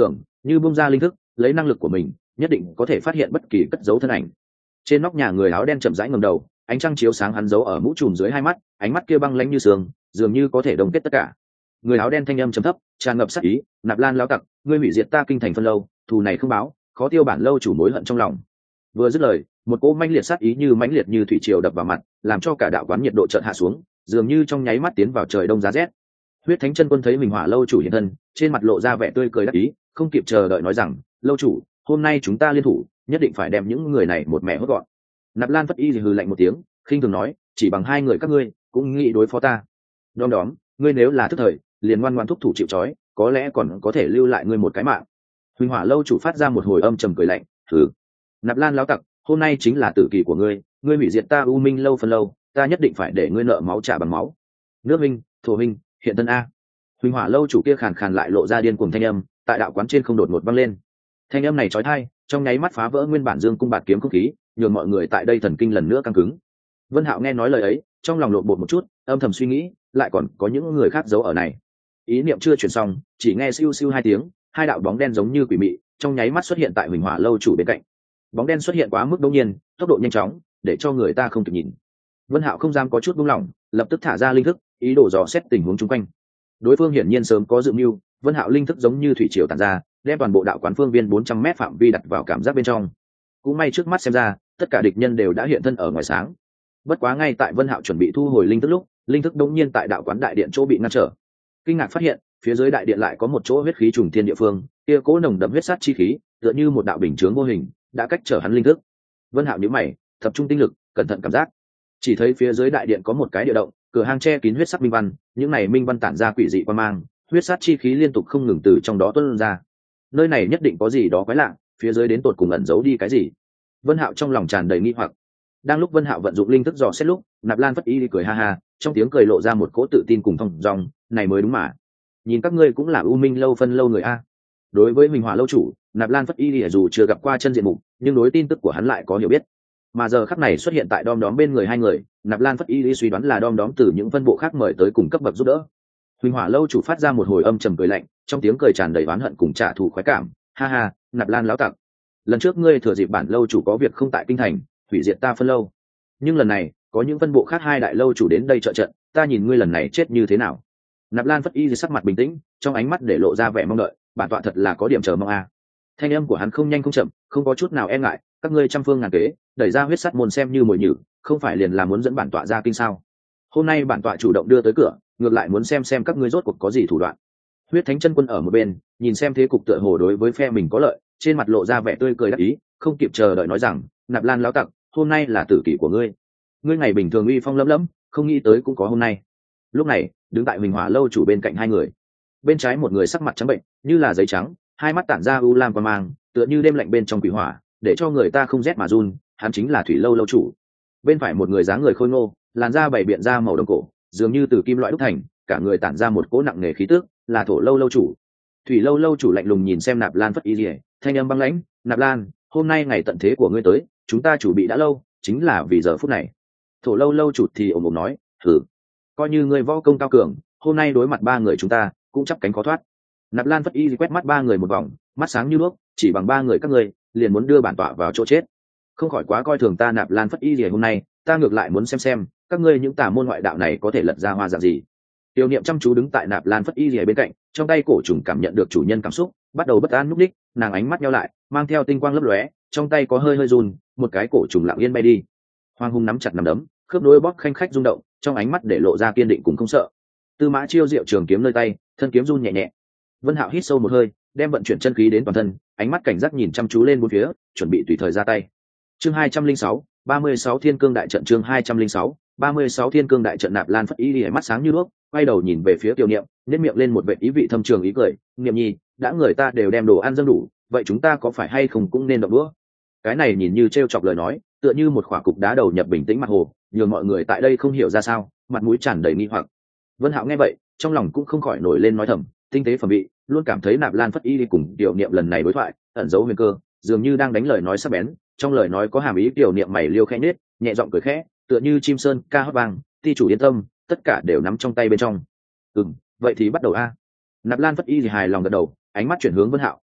như bung ra linh thức, lấy năng lực của mình nhất định có thể phát hiện bất kỳ cất giấu thân ảnh. Trên nóc nhà người áo đen chậm rãi ngẩng đầu, ánh trăng chiếu sáng hắn giấu ở mũ trùm dưới hai mắt, ánh mắt kia băng lãnh như sương, dường như có thể đông kết tất cả. Người áo đen thanh âm trầm thấp, tràn ngập sát ý, Nạp Lan lão tặc, ngươi hủy diệt ta kinh thành phân lâu, thù này không báo, khó tiêu bản lâu chủ mối hận trong lòng. Vừa dứt lời, một cỗ mãnh liệt sát ý như mãnh liệt như thủy triều đập vào mặt, làm cho cả đạo quán nhiệt độ chợt hạ xuống, dường như trong nháy mắt tiến vào trời đông giá rét. Huyết Thánh Chân Quân thấy mình Hỏa lâu chủ hiện thân, trên mặt lộ ra vẻ tươi cười đắc ý, không kịp chờ đợi nói rằng, lâu chủ, hôm nay chúng ta liên thủ, nhất định phải đem những người này một mẹ hốt gọn. Nạp Lan Phất Y hừ lạnh một tiếng, khinh thường nói, chỉ bằng hai người các ngươi cũng nghĩ đối phó ta. Đom đóm, ngươi nếu là thức thời, liền ngoan ngoãn thúc thủ chịu trói, có lẽ còn có thể lưu lại ngươi một cái mạng. Huỳnh Hỏa lâu chủ phát ra một hồi âm trầm cười lạnh, thử. Nạp Lan lão tặc, hôm nay chính là tử kỳ của ngươi, ngươi hủy diệt ta U Minh lâu phân lâu, ta nhất định phải để ngươi nợ máu trả bằng máu. Nước minh, thổ minh, hiện thân a. Huỳnh Hỏa lâu chủ kia khàn khàn lại lộ ra điên cuồng thanh âm, tại đạo quán trên không đột ngột vang lên. Thanh âm này chói tai, trong nháy mắt phá vỡ nguyên bản dương cung bạt kiếm không khí, nhường mọi người tại đây thần kinh lần nữa căng cứng. Vân Hạo nghe nói lời ấy, trong lòng lộn bột một chút, âm thầm suy nghĩ, lại còn có những người khác giấu ở này. Ý niệm chưa chuyển xong, chỉ nghe siêu siêu hai tiếng, hai đạo bóng đen giống như quỷ mị, trong nháy mắt xuất hiện tại Huỳnh Hỏa lâu chủ bên cạnh. Bóng đen xuất hiện quá mức đột nhiên, tốc độ nhanh chóng, để cho người ta không kịp nhìn. Vân Hạo không dám có chút buông lỏng, lập tức thả ra linh thức, ý đồ dò xét tình huống xung quanh. Đối phương hiển nhiên sớm có dự mưu, Vân Hạo linh thức giống như thủy triều tản ra, đem toàn bộ đạo quán phương viên bốn trăm mét phạm vi đặt vào cảm giác bên trong. Cũng may trước mắt xem ra, tất cả địch nhân đều đã hiện thân ở ngoài sáng. Bất quá ngay tại Vân Hạo chuẩn bị thu hồi linh thức lúc, linh thức đột nhiên tại đạo quán đại điện chỗ bị ngăn trở. Kinh ngạc phát hiện, phía dưới đại điện lại có một chỗ huyết khí trùng thiên địa phương, kia cố nồng đậm huyết sát chi khí, tựa như một đạo bình chướng vô hình, đã cách trở hắn linh thức. Vân Hạo nhíu mày, tập trung tinh lực, cẩn thận cảm giác. Chỉ thấy phía dưới đại điện có một cái địa động, cửa hang che kín huyết sắc minh văn, những này minh văn tản ra quỷ dị quang mang, huyết sát chi khí liên tục không ngừng từ trong đó tuôn ra. Nơi này nhất định có gì đó quái lạ, phía dưới đến tột cùng ẩn giấu đi cái gì? Vân Hạo trong lòng tràn đầy nghi hoặc. Đang lúc Vân Hạo vận dụng linh thức dò xét lúc, Nạp Lan Phất Y cười ha ha, trong tiếng cười lộ ra một cỗ tự tin cùng thông dong, này mới đúng mà. Nhìn các ngươi cũng là U Minh lâu phân lâu người a. Đối với Huỳnh Hỏa lâu chủ, Nạp Lan Phất Y dù chưa gặp qua chân diện mục, nhưng đối tin tức của hắn lại có hiểu biết. Mà giờ khắc này xuất hiện tại đom đóm bên người hai người, Nạp Lan Phất Y suy đoán là đom đóm từ những phân bộ khác mời tới cùng cấp bậc giúp đỡ. Huỳnh Hỏa lâu chủ phát ra một hồi âm trầm cười lạnh, trong tiếng cười tràn đầy oán hận cùng trả thù khoái cảm, ha ha, Nạp Lan lão tặc, lần trước ngươi thừa dịp bản lâu chủ có việc không tại kinh thành, hủy diệt ta phân lâu, nhưng lần này có những phân bộ khác hai đại lâu chủ đến đây trợ trận, ta nhìn ngươi lần này chết như thế nào. Nạp Lan Phất Y sắc mặt bình tĩnh, trong ánh mắt để lộ ra vẻ mong đợi, bản tọa thật là có điểm chờ mong a. Thanh âm của hắn không nhanh không chậm, không có chút nào e ngại, các ngươi trăm phương ngàn kế, đẩy ra huyết sắt môn xem như mồi nhử, không phải liền là muốn dẫn bản tọa ra kinh sao? Hôm nay bản tọa chủ động đưa tới cửa, ngược lại muốn xem xem các ngươi rốt cuộc có gì thủ đoạn. Huyết Thánh Chân Quân ở một bên, nhìn xem thế cục tựa hồ đối với phe mình có lợi, trên mặt lộ ra vẻ tươi cười đắc ý, không kịp chờ đợi nói rằng, Nạp Lan lão tặc, hôm nay là tử kỷ của ngươi. Ngươi ngày bình thường uy phong lẫm lẫm, không nghĩ tới cũng có hôm nay. Lúc này, đứng tại Huỳnh Hỏa lâu chủ bên cạnh hai người. Bên trái một người sắc mặt trắng bệnh, như là giấy trắng, hai mắt tản ra u lam quang mang, tựa như đêm lạnh bên trong quỷ hỏa, để cho người ta không rét mà run, hắn chính là Thủy lâu lâu chủ. Bên phải một người dáng người khôi ngô, làn da bảy biện da màu đồng cổ, dường như từ kim loại đúc thành, cả người tản ra một cỗ nặng nề khí tức, là Thổ lâu lâu chủ. Thủy lâu lâu chủ lạnh lùng nhìn xem Nạp Lan Phất Y Liễu, thanh âm băng lãnh, Nạp Lan, hôm nay ngày tận thế của ngươi tới, chúng ta chuẩn bị đã lâu, chính là vì giờ phút này. Thổ lâu lâu chủ thì ồm ồm nói, thử, coi như ngươi võ công cao cường, hôm nay đối mặt ba người chúng ta cũng chắp cánh khó thoát. Nạp Lan Phất Y quét mắt ba người một vòng, mắt sáng như đuốc, chỉ bằng ba người các ngươi liền muốn đưa bản tọa vào chỗ chết, không khỏi quá coi thường ta Nạp Lan Phất Y Liễu. Hôm nay ta ngược lại muốn xem xem các ngươi những tà môn ngoại đạo này có thể lật ra hoa dạng gì. Tiểu Niệm chăm chú đứng tại Nạp Lan Phất Y Liễu bên cạnh, trong tay cổ trùng cảm nhận được chủ nhân cảm xúc, bắt đầu bất an núp đích, nàng ánh mắt nheo lại, mang theo tinh quang lấp lóe, trong tay có hơi hơi run, một cái cổ trùng lặng yên bay đi. Hoàng Hùng nắm chặt nắm đấm, khớp nối bóp khanh khách rung động, trong ánh mắt để lộ ra kiên định cùng không sợ. Tư Mã Chiêu diệu trường kiếm nơi tay, thân kiếm run nhẹ nhẹ. Vân Hạo hít sâu một hơi, đem vận chuyển chân khí đến toàn thân, ánh mắt cảnh giác nhìn chăm chú lên bốn phía, chuẩn bị tùy thời ra tay. Chương hai trăm linh sáu, ba mươi sáu Thiên Cương đại trận. Chương hai trăm linh sáu, ba mươi sáu Thiên Cương đại trận. Nạp Lan Phất Y Liễu mắt sáng như đuốc, quay đầu nhìn về phía Tiểu Niệm, nhếch miệng lên một vệt ý vị thâm trường ý cười, "Niệm nhi, đã người ta đều đem đồ ăn dâng đủ, vậy chúng ta có phải hay không cũng nên động đũa?" Cái này nhìn như trêu chọc lời nói, tựa như một khỏa cục đá đầu nhập bình tĩnh mặt hồ, nhường mọi người tại đây không hiểu ra sao, mặt mũi tràn đầy nghi hoặc. Vân Hạo nghe vậy, trong lòng cũng không khỏi nổi lên nói thầm, tinh tế phẩm vị, luôn cảm thấy Nạp Lan Phất Y cùng Tiểu Niệm lần này đối thoại ẩn giấu huyền cơ, dường như đang đánh lời nói sắc bén, trong lời nói có hàm ý. Tiểu Niệm mày liêu khẽ nhếch, nhẹ giọng cười khẽ, tựa như chim sơn ca hót vang, ti chủ yên tâm, tất cả đều nắm trong tay bên trong. Ừm, vậy thì bắt đầu a. Nạp Lan Phất Y thì hài lòng gật đầu, ánh mắt chuyển hướng Vân Hạo,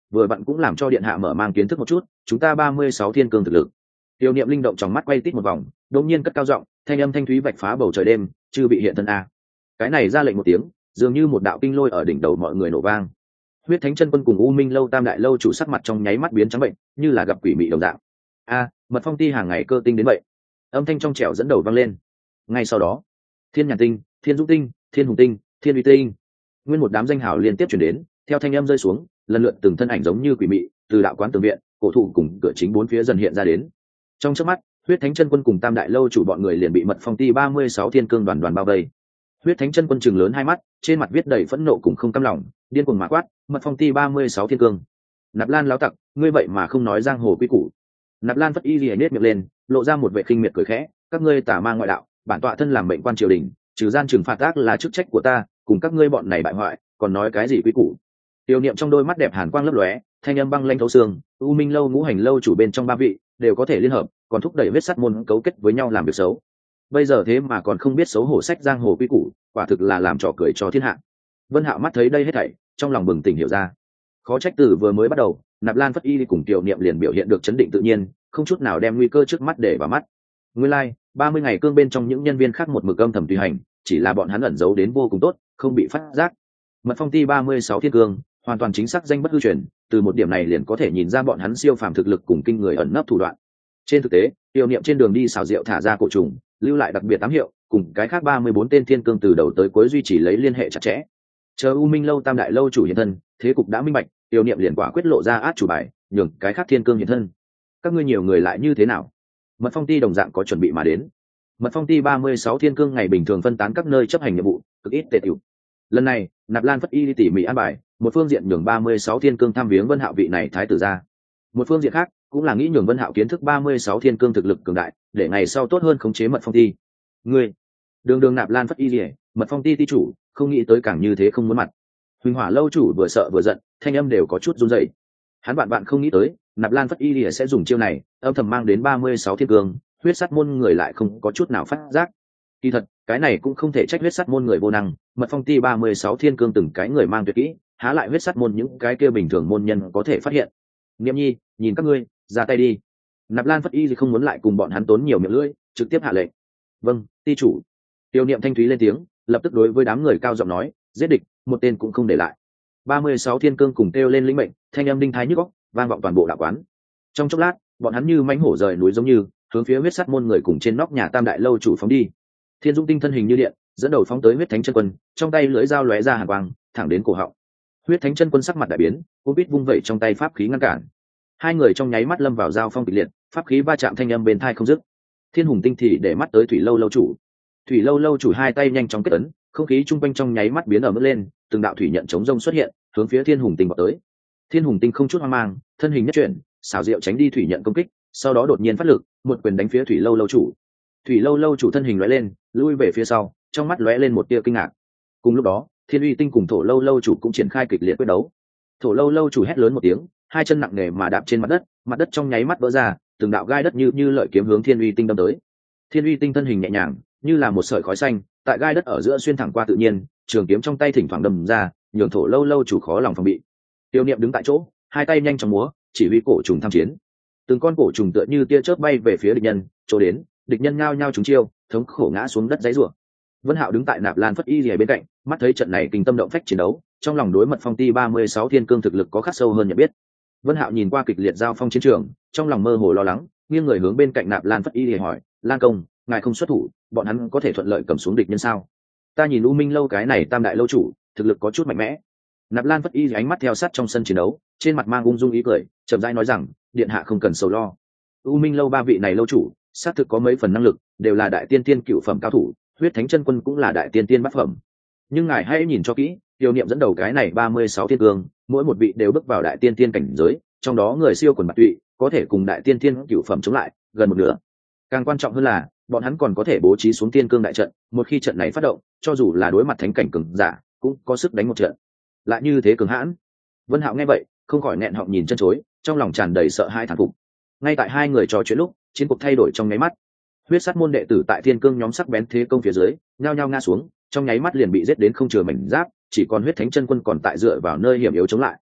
vừa vặn cũng làm cho điện hạ mở mang kiến thức một chút chúng ta ba mươi sáu thiên cương thực lực. Tiểu niệm linh động trong mắt quay tít một vòng, đột nhiên cất cao giọng, thanh âm thanh thúy vạch phá bầu trời đêm, chư bị hiện thân a. Cái này ra lệnh một tiếng, dường như một đạo kinh lôi ở đỉnh đầu mọi người nổ vang. Huyết Thánh Chân Quân cùng U Minh Lâu Tam đại lâu chủ sắc mặt trong nháy mắt biến trắng bệnh, như là gặp quỷ mị đồng dạng. A, Mật Phong Ti hàng ngày cơ tinh đến vậy. Âm thanh trong trẻo dẫn đầu vang lên. Ngay sau đó, Thiên Nhàn Tinh, Thiên Dũng Tinh, Thiên Hùng Tinh, Thiên Uy Tinh, nguyên một đám danh hào liên tiếp chuyển đến, theo thanh âm rơi xuống, lần lượt từng thân ảnh giống như quỷ mị, từ đạo quán tường viện, cổ thụ cùng cửa chính bốn phía dần hiện ra đến. Trong chớp mắt, Huyết Thánh Chân Quân cùng Tam đại lâu chủ bọn người liền bị Mật Phong Ti ba mươi sáu thiên cương đoàn đoàn bao vây. Huyết Thánh Chân Quân trừng lớn hai mắt, trên mặt viết đầy phẫn nộ cùng không cam lòng, điên cuồng mà quát, Mật Phong Ti ba mươi sáu thiên cương. Nạp Lan láo tặc, ngươi vậy mà không nói giang hồ quy củ. Nạp Lan Phất Y lìa nết miệng lên, lộ ra một vẻ khinh miệt cười khẽ, các ngươi tà ma ngoại đạo, bản tọa thân làm mệnh quan triều đình, trừ gian trừng phạt ác là chức trách của ta, cùng các ngươi bọn này bại hoại, còn nói cái gì quy củ. Tiêu niệm trong đôi mắt đẹp hàn quang lấp lóe, thanh âm băng lanh thấu xương, U Minh Lâu ngũ hành lâu chủ bên trong ba vị đều có thể liên hợp, còn thúc đẩy huyết sắt môn cấu kết với nhau làm việc xấu. Bây giờ thế mà còn không biết xấu hổ sách giang hồ quy củ, quả thực là làm trò cười cho thiên hạ. Vân Hạo mắt thấy đây hết thảy, trong lòng bừng tỉnh hiểu ra. Khó trách từ vừa mới bắt đầu, Nạp Lan Phất Y cùng Tiểu Niệm liền biểu hiện được chấn định tự nhiên, không chút nào đem nguy cơ trước mắt để vào mắt. Nguyên lai, like, ba mươi ngày cương bên trong những nhân viên khác một mực âm thầm tùy hành, chỉ là bọn hắn ẩn giấu đến vô cùng tốt, không bị phát giác. Mật Phong Ti ba mươi sáu thiên cương, hoàn toàn chính xác danh bất hư truyền, từ một điểm này liền có thể nhìn ra bọn hắn siêu phàm thực lực cùng kinh người ẩn nấp thủ đoạn. Trên thực tế, Tiểu Niệm trên đường đi xào rượu thả ra cổ trùng, lưu lại đặc biệt ám hiệu, cùng cái khác ba mươi bốn tên thiên cương từ đầu tới cuối duy trì lấy liên hệ chặt chẽ. Chờ U Minh Lâu Tam đại lâu chủ hiện thân, thế cục đã minh bạch, Tiểu Niệm liền quả quyết lộ ra át chủ bài, nhường cái khác thiên cương hiện thân. Các ngươi nhiều người lại như thế nào? Mật Phong Ti đồng dạng có chuẩn bị mà đến. Mật Phong Ti ba mươi sáu thiên cương ngày bình thường phân tán các nơi chấp hành nhiệm vụ, cực ít tề tiểu. Lần này, Nạp Lan Phất Y tỉ mỉ an bài, một phương diện nhường ba mươi sáu thiên cương thăm viếng Vân Hạo vị này thái tử ra. Một phương diện khác, cũng là nghĩ nhường Vân Hạo kiến thức ba mươi sáu thiên cương thực lực cường đại, để ngày sau tốt hơn khống chế Mật Phong Ti. Ngươi, đường đường Nạp Lan Phất Y, Mật Phong Ti ti chủ, không nghĩ tới càng như thế không muốn mặt. Huỳnh Hỏa lâu chủ vừa sợ vừa giận, thanh âm đều có chút run rẩy. Hắn bạn bạn không nghĩ tới, Nạp Lan Phất Y sẽ dùng chiêu này, âm thầm mang đến ba mươi sáu thiên cương, huyết sắt môn người lại không có chút nào phát giác. Kỳ thật, cái này cũng không thể trách huyết sắt môn người vô năng, Mật Phong Ti ba mươi sáu thiên cương từng cái người mang tuyệt kỹ, há lại huyết sắt môn những cái kia bình thường môn nhân có thể phát hiện. Niệm Nhi, nhìn các ngươi, ra tay đi. Nạp Lan Phất Y không muốn lại cùng bọn hắn tốn nhiều miệng lưỡi, trực tiếp hạ lệnh. Vâng, ti chủ. Tiêu Niệm thanh thúy lên tiếng, lập tức đối với đám người cao giọng nói, giết địch, một tên cũng không để lại. ba mươi sáu thiên cương cùng kêu lên lĩnh mệnh, thanh âm đinh thái nhức óc, vang vọng toàn bộ đạo quán. Trong chốc lát, bọn hắn như mãnh hổ rời núi giống như hướng phía huyết sắt môn người cùng trên nóc nhà Tam đại lâu chủ phóng đi. Thiên Dung Tinh thân hình như điện, dẫn đầu phóng tới Huyết Thánh Chân Quân, trong tay lưỡi dao lóe ra hàn quang, thẳng đến cổ họng. Huyết Thánh Chân Quân sắc mặt đại biến, cũng biết vung vẩy trong tay pháp khí ngăn cản. Hai người trong nháy mắt lâm vào giao phong kịch liệt, pháp khí va chạm thanh âm bên tai không dứt. Thiên Hùng Tinh thì để mắt tới Thủy Lâu lâu chủ. Thủy Lâu lâu chủ hai tay nhanh chóng kết ấn, không khí trung quanh trong nháy mắt biến ở mức lên, từng đạo thủy nhận chống rông xuất hiện, hướng phía Thiên Hùng Tinh vọt tới. Thiên Hùng Tinh không chút hoang mang, thân hình nhất chuyển, xảo diệu tránh đi thủy nhận công kích, sau đó đột nhiên phát lực, một quyền đánh phía Thủy Lâu lâu chủ. Thủy Lâu lâu chủ thân hình lóe lên, lui về phía sau, trong mắt lóe lên một tia kinh ngạc. Cùng lúc đó, Thiên Uy Tinh cùng Thổ Lâu lâu chủ cũng triển khai kịch liệt quyết đấu. Thổ Lâu lâu chủ hét lớn một tiếng, hai chân nặng nề mà đạp trên mặt đất, mặt đất trong nháy mắt vỡ ra, từng đạo gai đất như như lợi kiếm hướng Thiên Uy Tinh đâm tới. Thiên Uy Tinh thân hình nhẹ nhàng, như là một sợi khói xanh, tại gai đất ở giữa xuyên thẳng qua tự nhiên, trường kiếm trong tay thỉnh thoảng đâm ra, nhường Thổ Lâu lâu chủ khó lòng phòng bị. Tiêu Niệm đứng tại chỗ, hai tay nhanh chóng múa, chỉ huy cổ trùng tham chiến. Từng con cổ trùng tựa như tia chớp bay về phía địch nhân, chỗ đến, địch nhân nhao nhao trúng chiêu, thống khổ ngã xuống đất giãy giụa. Vân Hạo đứng tại Nạp Lan Phất Y liễu bên cạnh, mắt thấy trận này kinh tâm động phách chiến đấu, trong lòng đối Mật Phong Ti ba mươi sáu thiên cương thực lực có khắc sâu hơn nhận biết. Vân Hạo nhìn qua kịch liệt giao phong chiến trường, trong lòng mơ hồ lo lắng, nghiêng người hướng bên cạnh Nạp Lan Phất Y liễu hỏi, "Lan công, ngài không xuất thủ, bọn hắn có thể thuận lợi cầm xuống địch nhân sao? Ta nhìn U Minh lâu cái này Tam đại lâu chủ, thực lực có chút mạnh mẽ." Nạp Lan Phất Y ánh mắt theo sát trong sân chiến đấu, trên mặt mang ung dung ý cười, chậm rãi nói rằng, "Điện hạ không cần sầu lo. U Minh lâu ba vị này lâu chủ, xác thực có mấy phần năng lực, đều là đại tiên tiên cựu phẩm cao thủ, Huyết Thánh Chân Quân cũng là đại tiên tiên bát phẩm. Nhưng ngài hãy nhìn cho kỹ, Tiêu Niệm dẫn đầu cái này ba mươi sáu thiên cương, mỗi một vị đều bước vào đại tiên tiên cảnh giới, trong đó người siêu quần bạc tụy, có thể cùng đại tiên tiên cựu phẩm chống lại, gần một nửa. Càng quan trọng hơn là, bọn hắn còn có thể bố trí xuống tiên cương đại trận, một khi trận này phát động, cho dù là đối mặt thánh cảnh cường giả, cũng có sức đánh một trận." Lại như thế cường hãn. Vân Hạo nghe vậy, không khỏi nghẹn họng nhìn chân chối, trong lòng tràn đầy sợ hãi thán phục. Ngay tại hai người trò chuyện lúc, chiến cuộc thay đổi trong nháy mắt. Huyết sát môn đệ tử tại thiên cương nhóm sắc bén thế công phía dưới, nhao nhao ngã xuống, trong nháy mắt liền bị giết đến không chừa mảnh giáp, chỉ còn Huyết Thánh Chân Quân còn tại dựa vào nơi hiểm yếu chống lại.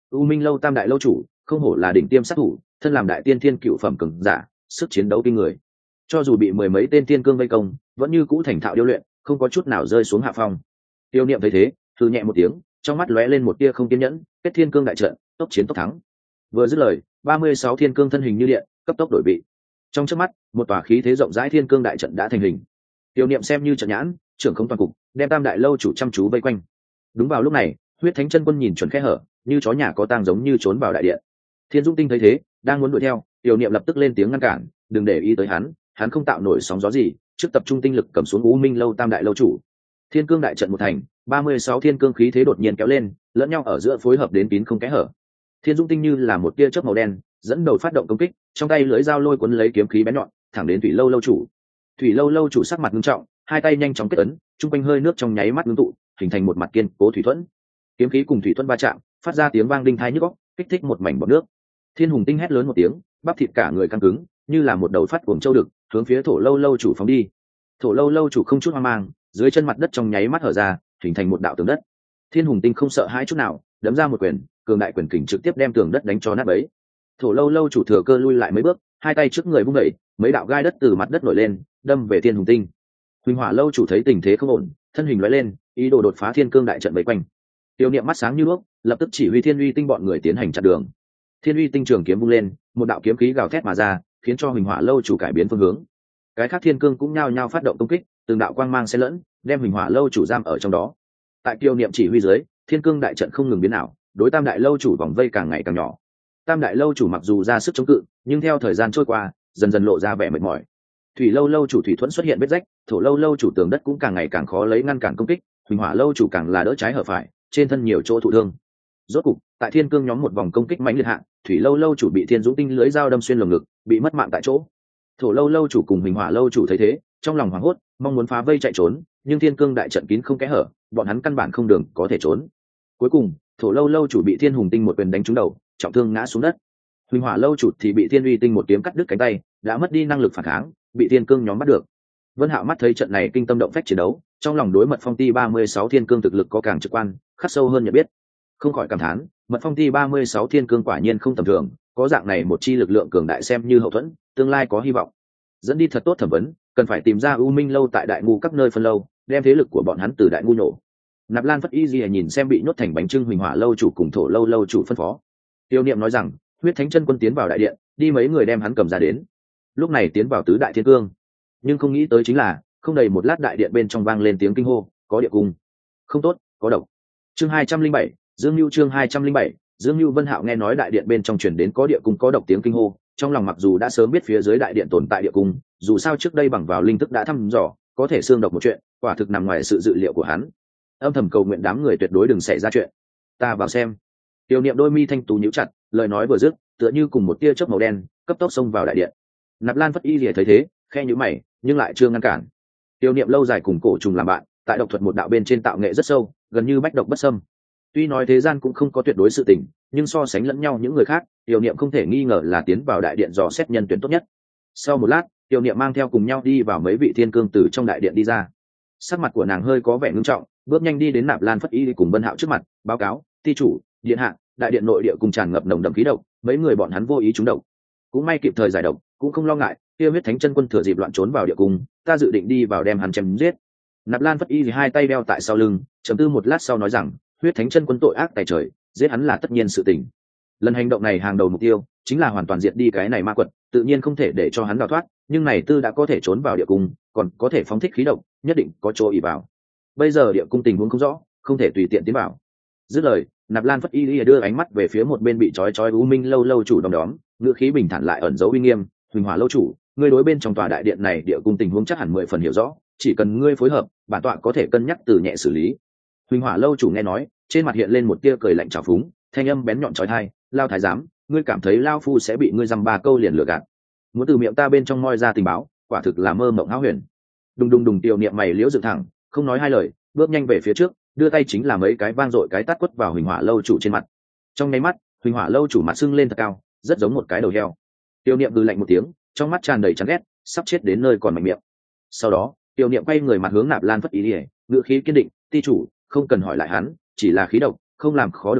U Minh lâu tam đại lâu chủ không hổ là đỉnh tiêm sát thủ, thân làm đại tiên thiên cựu phẩm cường giả, sức chiến đấu kinh người, cho dù bị mười mấy tên tiên cương vây công vẫn như cũ thành thạo điêu luyện, không có chút nào rơi xuống hạ phong. Tiêu niệm thấy thế thư nhẹ một tiếng, trong mắt lóe lên một tia không kiên nhẫn, kết thiên cương đại trận, tốc chiến tốc thắng. Vừa dứt lời, ba mươi sáu thiên cương thân hình như điện, cấp tốc đổi vị. Trong chớp mắt, một tòa khí thế rộng rãi thiên cương đại trận đã thành hình. Tiêu niệm xem như trận nhãn, trưởng không toàn cục, đem tam đại lâu chủ chăm chú vây quanh. Đúng vào lúc này, huyết thánh chân quân nhìn chuẩn khe hở, như chó nhà có tang giống như trốn vào đại điện. Thiên Dung Tinh thấy thế, đang muốn đuổi theo, Tiêu niệm lập tức lên tiếng ngăn cản, đừng để ý tới hắn, hắn không tạo nổi sóng gió gì, trước tập trung tinh lực cầm xuống U Minh lâu tam đại lâu chủ. Thiên cương đại trận một thành, ba mươi sáu thiên cương khí thế đột nhiên kéo lên, lẫn nhau ở giữa phối hợp đến kín không kẽ hở. Thiên Dung Tinh như là một tia chớp màu đen, dẫn đầu phát động công kích, trong tay lưỡi dao lôi cuốn lấy kiếm khí bén nhọn, thẳng đến Thủy Lâu lâu chủ. Thủy Lâu lâu chủ sắc mặt nghiêm trọng, hai tay nhanh chóng kết ấn, trung quanh hơi nước trong nháy mắt ngưng tụ, hình thành một mặt kiên cố thủy thuẫn. Kiếm khí cùng thủy thuẫn va chạm, phát ra tiếng vang đinh tai nhức óc, kích thích một mảnh bọt nước. Thiên Hùng Tinh hét lớn một tiếng, bắp thịt cả người căng cứng, như là một đầu phát cuồng châu đực, hướng phía Thổ Lâu lâu chủ phóng đi. Thổ Lâu lâu chủ không chút hoang mang, dưới chân mặt đất trong nháy mắt hở ra, hình thành một đạo tường đất. Thiên Hùng Tinh không sợ hãi chút nào, đấm ra một quyền, cường đại quyền kình trực tiếp đem tường đất đánh cho nát bấy. Thổ Lâu lâu chủ thừa cơ lui lại mấy bước, hai tay trước người vung đẩy, mấy đạo gai đất từ mặt đất nổi lên, đâm về Thiên Hùng Tinh. Huỳnh Hỏa lâu chủ thấy tình thế không ổn, thân hình lóe lên, ý đồ đột phá thiên cương đại trận vây quanh. Tiêu niệm mắt sáng như đuốc, lập tức chỉ huy Thiên Uy Tinh bọn người tiến hành chặn đường. Thiên Uy Tinh trường kiếm vung lên, một đạo kiếm khí gào thét mà ra, khiến cho Huỳnh Hỏa lâu chủ cải biến phương hướng. Cái khác thiên cương cũng nhao nhao phát động công kích, từng đạo quang mang xen lẫn, đem Huỳnh Hỏa lâu chủ giam ở trong đó. Tại Tiêu niệm chỉ huy dưới, thiên cương đại trận không ngừng biến ảo, đối tam đại lâu chủ vòng vây càng ngày càng nhỏ. Tam đại lâu chủ mặc dù ra sức chống cự, nhưng theo thời gian trôi qua, dần dần lộ ra vẻ mệt mỏi. Thủy Lâu lâu chủ thủy thuẫn xuất hiện vết rách, Thổ Lâu lâu chủ tường đất cũng càng ngày càng khó lấy ngăn cản công kích, Huỳnh Hỏa lâu chủ càng là đỡ trái hở phải, trên thân nhiều chỗ thụ thương. Rốt cục, tại thiên cương nhóm một vòng công kích mãnh liệt hạ, Thủy Lâu lâu chủ bị Thiên Dũng Tinh lưới dao đâm xuyên lồng ngực, bị mất mạng tại chỗ. Thổ Lâu lâu chủ cùng Huỳnh Hỏa lâu chủ thấy thế, trong lòng hoảng hốt, mong muốn phá vây chạy trốn, nhưng thiên cương đại trận kín không kẽ hở, bọn hắn căn bản không đường có thể trốn. Cuối cùng, Thổ Lâu lâu chủ bị Thiên Hùng Tinh một quyền đánh trúng đầu, trọng thương ngã xuống đất. Huỳnh Hỏa lâu chủ thì bị Thiên Uy Tinh một kiếm cắt đứt cánh tay, đã mất đi năng lực phản kháng, bị thiên cương nhóm bắt được. Vân Hạo mắt thấy trận này kinh tâm động phách chiến đấu, trong lòng đối Mật Phong Ti ba mươi sáu thiên cương thực lực có càng trực quan, khắc sâu hơn nhận biết, không khỏi cảm thán, Mật Phong Ti ba mươi sáu thiên cương quả nhiên không tầm thường, có dạng này một chi lực lượng cường đại xem như hậu thuẫn, tương lai có hy vọng. Dẫn đi thật tốt thẩm vấn, cần phải tìm ra U Minh lâu tại đại ngu các nơi phân lâu, đem thế lực của bọn hắn từ đại ngu nổ. Nạp Lan Phất Y Lìa nhìn xem bị nhốt thành bánh trưng Huỳnh Hỏa lâu chủ cùng Thổ Lâu lâu chủ phân phó. Tiêu Niệm nói rằng, huyết thánh chân quân tiến vào đại điện, đi mấy người đem hắn cầm ra đến. Lúc này tiến vào tứ đại thiên cương, nhưng không nghĩ tới chính là, không đầy một lát đại điện bên trong vang lên tiếng kinh hô, có địa cung. Không tốt, có độc. Chương hai trăm linh bảy, Dương Nưu chương hai trăm linh bảy, Dương Nưu. Vân Hạo nghe nói đại điện bên trong truyền đến có địa cung có độc tiếng kinh hô, trong lòng mặc dù đã sớm biết phía dưới đại điện tồn tại địa cung, dù sao trước đây bằng vào linh thức đã thăm dò, có thể xương độc một chuyện, quả thực nằm ngoài sự dự liệu của hắn. Âm thầm cầu nguyện đám người tuyệt đối đừng xảy ra chuyện. Ta vào xem. Tiêu Niệm đôi mi thanh tú nhíu chặt, lời nói vừa dứt, tựa như cùng một tia chớp màu đen, cấp tốc xông vào đại điện. Nạp Lan Phất Y Lìa thấy thế, khe nhíu mày, nhưng lại chưa ngăn cản. Tiêu Niệm lâu dài cùng cổ trùng làm bạn, tại độc thuật một đạo bên trên tạo nghệ rất sâu, gần như bách độc bất xâm. Tuy nói thế gian cũng không có tuyệt đối sự tình, nhưng so sánh lẫn nhau những người khác, Tiêu Niệm không thể nghi ngờ là tiến vào đại điện dò xét nhân tuyển tốt nhất. Sau một lát, Tiêu Niệm mang theo cùng nhau đi vào mấy vị thiên cương từ trong đại điện đi ra. Sắc mặt của nàng hơi có vẻ ngưng trọng, bước nhanh đi đến Nạp Lan Phất Y cùng Vân Hạo trước mặt, báo cáo, ty chủ, điện hạ, đại điện nội địa cùng tràn ngập nồng đậm khí độc, mấy người bọn hắn vô ý trúng độc. Cũng may kịp thời giải độc, cũng không lo ngại, kia huyết thánh chân quân thừa dịp loạn trốn vào địa cung, ta dự định đi vào đem hắn chém giết. Nạp Lan Phất Y thì hai tay đeo tại sau lưng, trầm tư một lát sau nói rằng, huyết thánh chân quân tội ác tày trời, giết hắn là tất nhiên sự tình. Lần hành động này hàng đầu mục tiêu chính là hoàn toàn diệt đi cái này ma quật, tự nhiên không thể để cho hắn đào thoát, nhưng này tư đã có thể trốn vào địa cung, còn có thể phóng thích khí độc, nhất định có chỗ ỷ vào. Bây giờ địa cung tình huống không rõ, không thể tùy tiện tiến vào. Dứt lời, Nạp Lan Phất Y đưa ánh mắt về phía một bên bị trói trói U Minh lâu lâu chủ đom đóm, ngữ khí bình thản lại ẩn giấu uy nghiêm, Huỳnh Hỏa lâu chủ, ngươi đối bên trong tòa đại điện này địa cung tình huống chắc hẳn mười phần hiểu rõ, chỉ cần ngươi phối hợp, bản tọa có thể cân nhắc từ nhẹ xử lý. Huỳnh Hỏa lâu chủ nghe nói, trên mặt hiện lên một tia cười lạnh trào phúng, thanh âm bén nhọn chói tai, lao thái giám, ngươi cảm thấy lao phu sẽ bị ngươi dăm ba câu liền lừa gạt? Muốn từ miệng ta bên trong moi ra tình báo, quả thực là mơ mộng hão huyền. Đùng đùng đùng, Tiểu Niệm mày liễu dựng thẳng, không nói hai lời, bước nhanh về phía trước, đưa tay chính là mấy cái vang dội cái tát quất vào Huỳnh Hỏa lâu chủ trên mặt. Trong nháy mắt, Huỳnh Hỏa lâu chủ mặt sưng lên thật cao, rất giống một cái đầu heo. Tiểu Niệm hừ lạnh một tiếng, trong mắt tràn đầy chán ghét, sắp chết đến nơi còn mạnh miệng. Sau đó, Tiểu Niệm quay người mặt hướng Nạp Lan Phất Y, ngữ khí kiên định, "Ti chủ, không cần hỏi lại hắn, chỉ là khí độc, không làm khó được ta,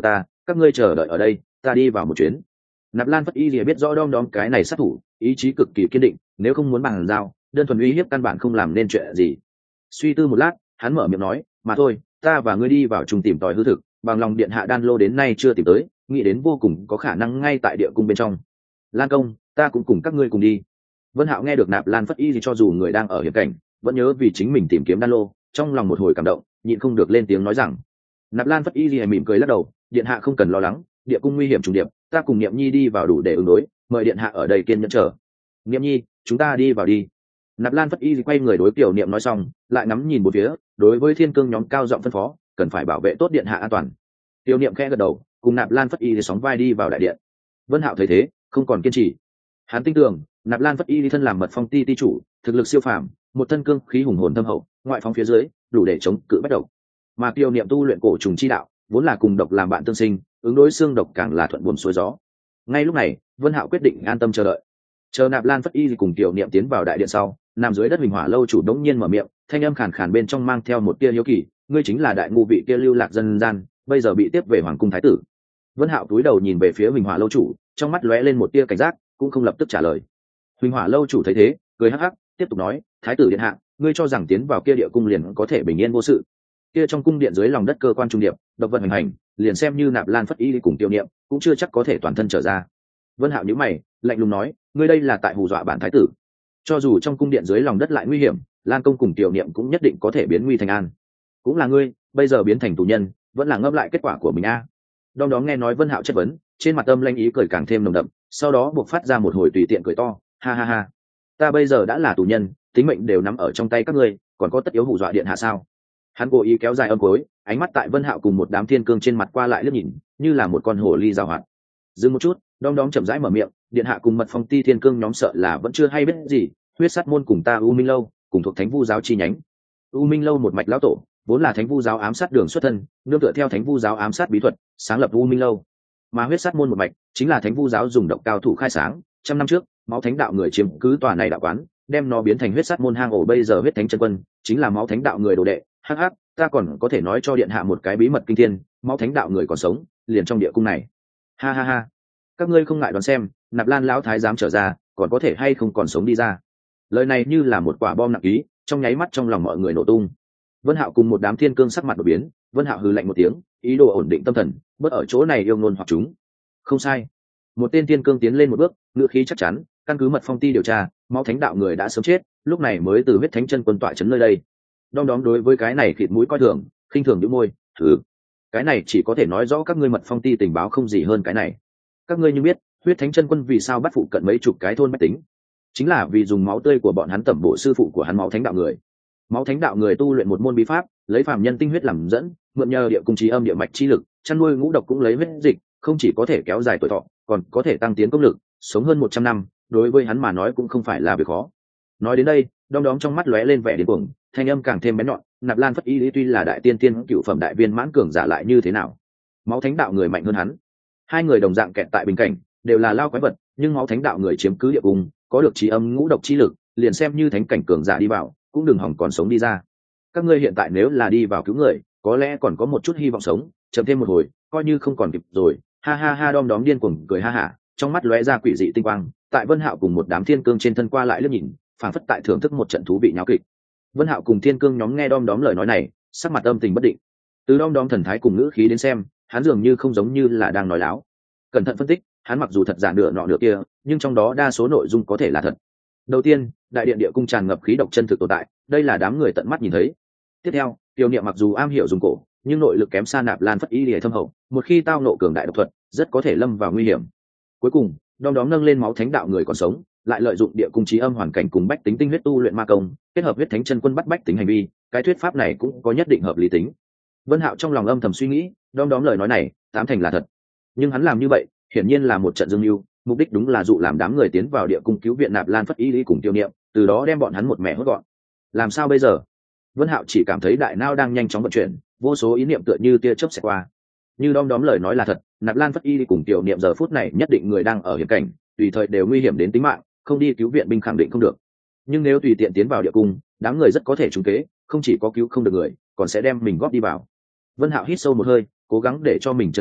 các ngươi chờ đợi ở đây, ta đi vào một chuyến. Nạp Lan Phất Y lìa biết rõ đom đóm cái này sát thủ, ý chí cực kỳ kiên định, nếu không muốn bằng giao, đơn thuần uy hiếp căn bản không làm nên chuyện gì. Suy tư một lát, hắn mở miệng nói, mà thôi, ta và ngươi đi vào trùng tìm tòi hư thực, bằng lòng điện hạ đan lô đến nay chưa tìm tới, nghĩ đến vô cùng có khả năng ngay tại địa cung bên trong. Lan công, ta cũng cùng các ngươi cùng đi. Vân Hạo nghe được Nạp Lan Phất Y thì cho dù người đang ở hiểm cảnh, vẫn nhớ vì chính mình tìm kiếm đan lô, trong lòng một hồi cảm động, nhịn không được lên tiếng nói rằng. Nạp Lan Phất Y thì mỉm cười lắc đầu, điện hạ không cần lo lắng, địa cung nguy hiểm trùng điệp, ta cùng Niệm Nhi đi vào đủ để ứng đối, mời điện hạ ở đây kiên nhẫn chờ. Niệm Nhi, chúng ta đi vào đi. Nạp Lan Phất Y thì quay người đối Tiểu Niệm nói xong, lại ngắm nhìn một phía, đối với Thiên Cương nhóm cao giọng phân phó, cần phải bảo vệ tốt điện hạ an toàn. Tiểu Niệm khẽ gật đầu, cùng Nạp Lan Phất Y thì sóng vai đi vào đại điện. Vân Hạo thấy thế, không còn kiên trì. Hắn tin tưởng, Nạp Lan Phất Y thân làm Mật Phong Ti ti chủ, thực lực siêu phàm, một thân cương khí hùng hồn thâm hậu, ngoại phóng phía dưới, đủ để chống cự bất độc. Mà Kiều Niệm tu luyện cổ trùng chi đạo, vốn là cùng độc làm bạn tương sinh, ứng đối xương độc càng là thuận buồm xuôi gió. Ngay lúc này, Vân Hạo quyết định an tâm chờ đợi. Chờ Nạp Lan Phất Y cùng Kiều Niệm tiến vào đại điện sau, nằm dưới đất Huỳnh Hỏa lâu chủ đống nhiên mở miệng, thanh âm khàn khàn bên trong mang theo một tia hiếu kỳ, ngươi chính là đại ngu vị kia lưu lạc dân gian, bây giờ bị tiếp về hoàng cung thái tử. Vân Hạo cúi đầu nhìn về phía Huỳnh Hỏa lâu chủ, trong mắt lóe lên một tia cảnh giác, cũng không lập tức trả lời. Huỳnh Hỏa lâu chủ thấy thế, cười hắc hắc, tiếp tục nói, thái tử điện hạ, ngươi cho rằng tiến vào kia địa cung liền có thể bình yên vô sự? Kia trong cung điện dưới lòng đất cơ quan trung điệp, độc vật hành hành, liền xem như Nạp Lan Phất Y cùng Tiêu Niệm, cũng chưa chắc có thể toàn thân trở ra. Vân Hạo nhíu mày, lạnh lùng nói, ngươi đây là tại hù dọa bản thái tử. Cho dù trong cung điện dưới lòng đất lại nguy hiểm, Lan công cùng Tiêu Niệm cũng nhất định có thể biến nguy thành an. Cũng là ngươi, bây giờ biến thành tù nhân, vẫn là ngấp lại kết quả của mình a. À. Đom đó nghe nói Vân Hạo chất vấn, trên mặt âm lanh ý cười càng thêm nồng đậm, sau đó buộc phát ra một hồi tùy tiện cười to, ha ha ha. Ta bây giờ đã là tù nhân, tính mệnh đều nắm ở trong tay các ngươi, còn có tất yếu hù dọa điện hạ sao? Hắn cố ý kéo dài âm cuối, ánh mắt tại Vân Hạo cùng một đám thiên cương trên mặt qua lại liếc nhìn, như là một con hổ ly giàu hoạt. Dừng một chút, đom đóm chậm rãi mở miệng, điện hạ cùng Mật Phong Ti thiên cương nhóm sợ là vẫn chưa hay biết gì, huyết sát môn cùng ta U Minh lâu, cùng thuộc Thánh Vu giáo chi nhánh. U Minh lâu một mạch lão tổ, vốn là Thánh Vu giáo ám sát đường xuất thân, nương tựa theo Thánh Vu giáo ám sát bí thuật, sáng lập U Minh lâu. Mà huyết sát môn một mạch, chính là Thánh Vu giáo dùng độc cao thủ khai sáng, trăm năm trước, máu thánh đạo người chiếm cứ tòa này đạo quán, đem nó biến thành huyết sát môn hang ổ, bây giờ huyết thánh chân quân chính là máu thánh đạo người đồ đệ. Hắc hắc, ta còn có thể nói cho điện hạ một cái bí mật kinh thiên, máu thánh đạo người còn sống, liền trong địa cung này. Ha ha ha, các ngươi không ngại đoán xem, Nạp Lan lão thái giám trở ra, còn có thể hay không còn sống đi ra? Lời này như là một quả bom nặng ký, trong nháy mắt trong lòng mọi người nổ tung. Vân Hạo cùng một đám thiên cương sắc mặt đổi biến, Vân Hạo hừ lạnh một tiếng, ý đồ ổn định tâm thần, bớt ở chỗ này yêu ngôn hoặc chúng. Không sai. Một tên thiên cương tiến lên một bước, ngữ khí chắc chắn, căn cứ Mật Phong Ti điều tra, máu thánh đạo người đã sớm chết, lúc này mới từ huyết thánh chân quân tọa trấn nơi đây. Đom đóm đối với cái này khịt mũi coi thường, khinh thường nhíu môi, thử. Cái này chỉ có thể nói rõ các ngươi Mật Phong Ti tình báo không gì hơn cái này. Các ngươi như biết, huyết thánh chân quân vì sao bắt phụ cận mấy chục cái thôn bách tính, chính là vì dùng máu tươi của bọn hắn tẩm bổ sư phụ của hắn máu thánh đạo người. Máu thánh đạo người tu luyện một môn bí pháp, lấy phàm nhân tinh huyết làm dẫn, mượn nhờ địa cung trí âm địa mạch chi lực, chăn nuôi ngũ độc cũng lấy huyết dịch, không chỉ có thể kéo dài tuổi thọ, còn có thể tăng tiến công lực, sống hơn một trăm năm, đối với hắn mà nói cũng không phải là việc khó. Nói đến đây, đom đóm trong mắt lóe lên vẻ điên cuồng, thanh âm càng thêm bén nhọn, Nạp Lan Phất Y tuy là đại tiên tiên cựu phẩm đại viên mãn cường giả lại như thế nào? Máu thánh đạo người mạnh hơn hắn. Hai người đồng dạng kẹt tại bình cảnh, đều là lao quái vật, nhưng máu thánh đạo người chiếm cứ địa cung, có được trí âm ngũ độc chi lực, liền xem như thánh cảnh cường giả đi vào, cũng đừng hỏng còn sống đi ra. Các ngươi hiện tại nếu là đi vào cứu người, có lẽ còn có một chút hy vọng sống, chậm thêm một hồi, coi như không còn kịp rồi. Ha ha ha, đom đóm điên cuồng cười ha hả, trong mắt lóe ra quỷ dị tinh quang, tại Vân Hạo cùng một đám thiên cương trên thân qua lại liếc nhìn, phảng phất tại thưởng thức một trận thú vị nháo kịch. Vân Hạo cùng thiên cương nhóm nghe đom đóm lời nói này, sắc mặt âm tình bất định. Từ đom đóm thần thái cùng ngữ khí đến xem, hắn dường như không giống như là đang nói láo. Cẩn thận phân tích, hắn mặc dù thật giả nửa nọ nửa kia, nhưng trong đó đa số nội dung có thể là thật. Đầu tiên, đại điện địa cung tràn ngập khí độc chân thực tồn tại, đây là đám người tận mắt nhìn thấy. Tiếp theo, Tiêu Niệm mặc dù am hiểu dùng cổ, nhưng nội lực kém xa Nạp Lan Phất Y lìa thâm hậu, một khi tao nộ cường đại độc thuật, rất có thể lâm vào nguy hiểm. Cuối cùng, đom đóm nâng lên máu thánh đạo người còn sống, lại lợi dụng địa cung trí âm hoàn cảnh cùng bách tính tinh huyết tu luyện ma công, kết hợp huyết thánh chân quân bắt bách tính hành vi, cái thuyết pháp này cũng có nhất định hợp lý tính. Vân Hạo trong lòng âm thầm suy nghĩ, đom đóm lời nói này, tám thành là thật. Nhưng hắn làm như vậy, hiển nhiên là một trận dương mưu, mục đích đúng là dụ làm đám người tiến vào địa cung cứu viện Nạp Lan Phất Y lý cùng Tiêu Niệm, từ đó đem bọn hắn một mẻ hốt gọn. Làm sao bây giờ? Vân Hạo chỉ cảm thấy đại não đang nhanh chóng vận chuyển, vô số ý niệm tựa như tia chớp xẹt qua. Như đom đóm lời nói là thật, Nạp Lan Phất Y lý cùng Tiêu Niệm giờ phút này nhất định người đang ở hiểm cảnh, tùy thời đều nguy hiểm đến tính mạng, không đi cứu viện binh khẳng định không được. Nhưng nếu tùy tiện tiến vào địa cung, đám người rất có thể trúng kế, không chỉ có cứu không được người, còn sẽ đem mình góp đi vào. Vân Hạo hít sâu một hơi, cố gắng để cho mình chấn định lại,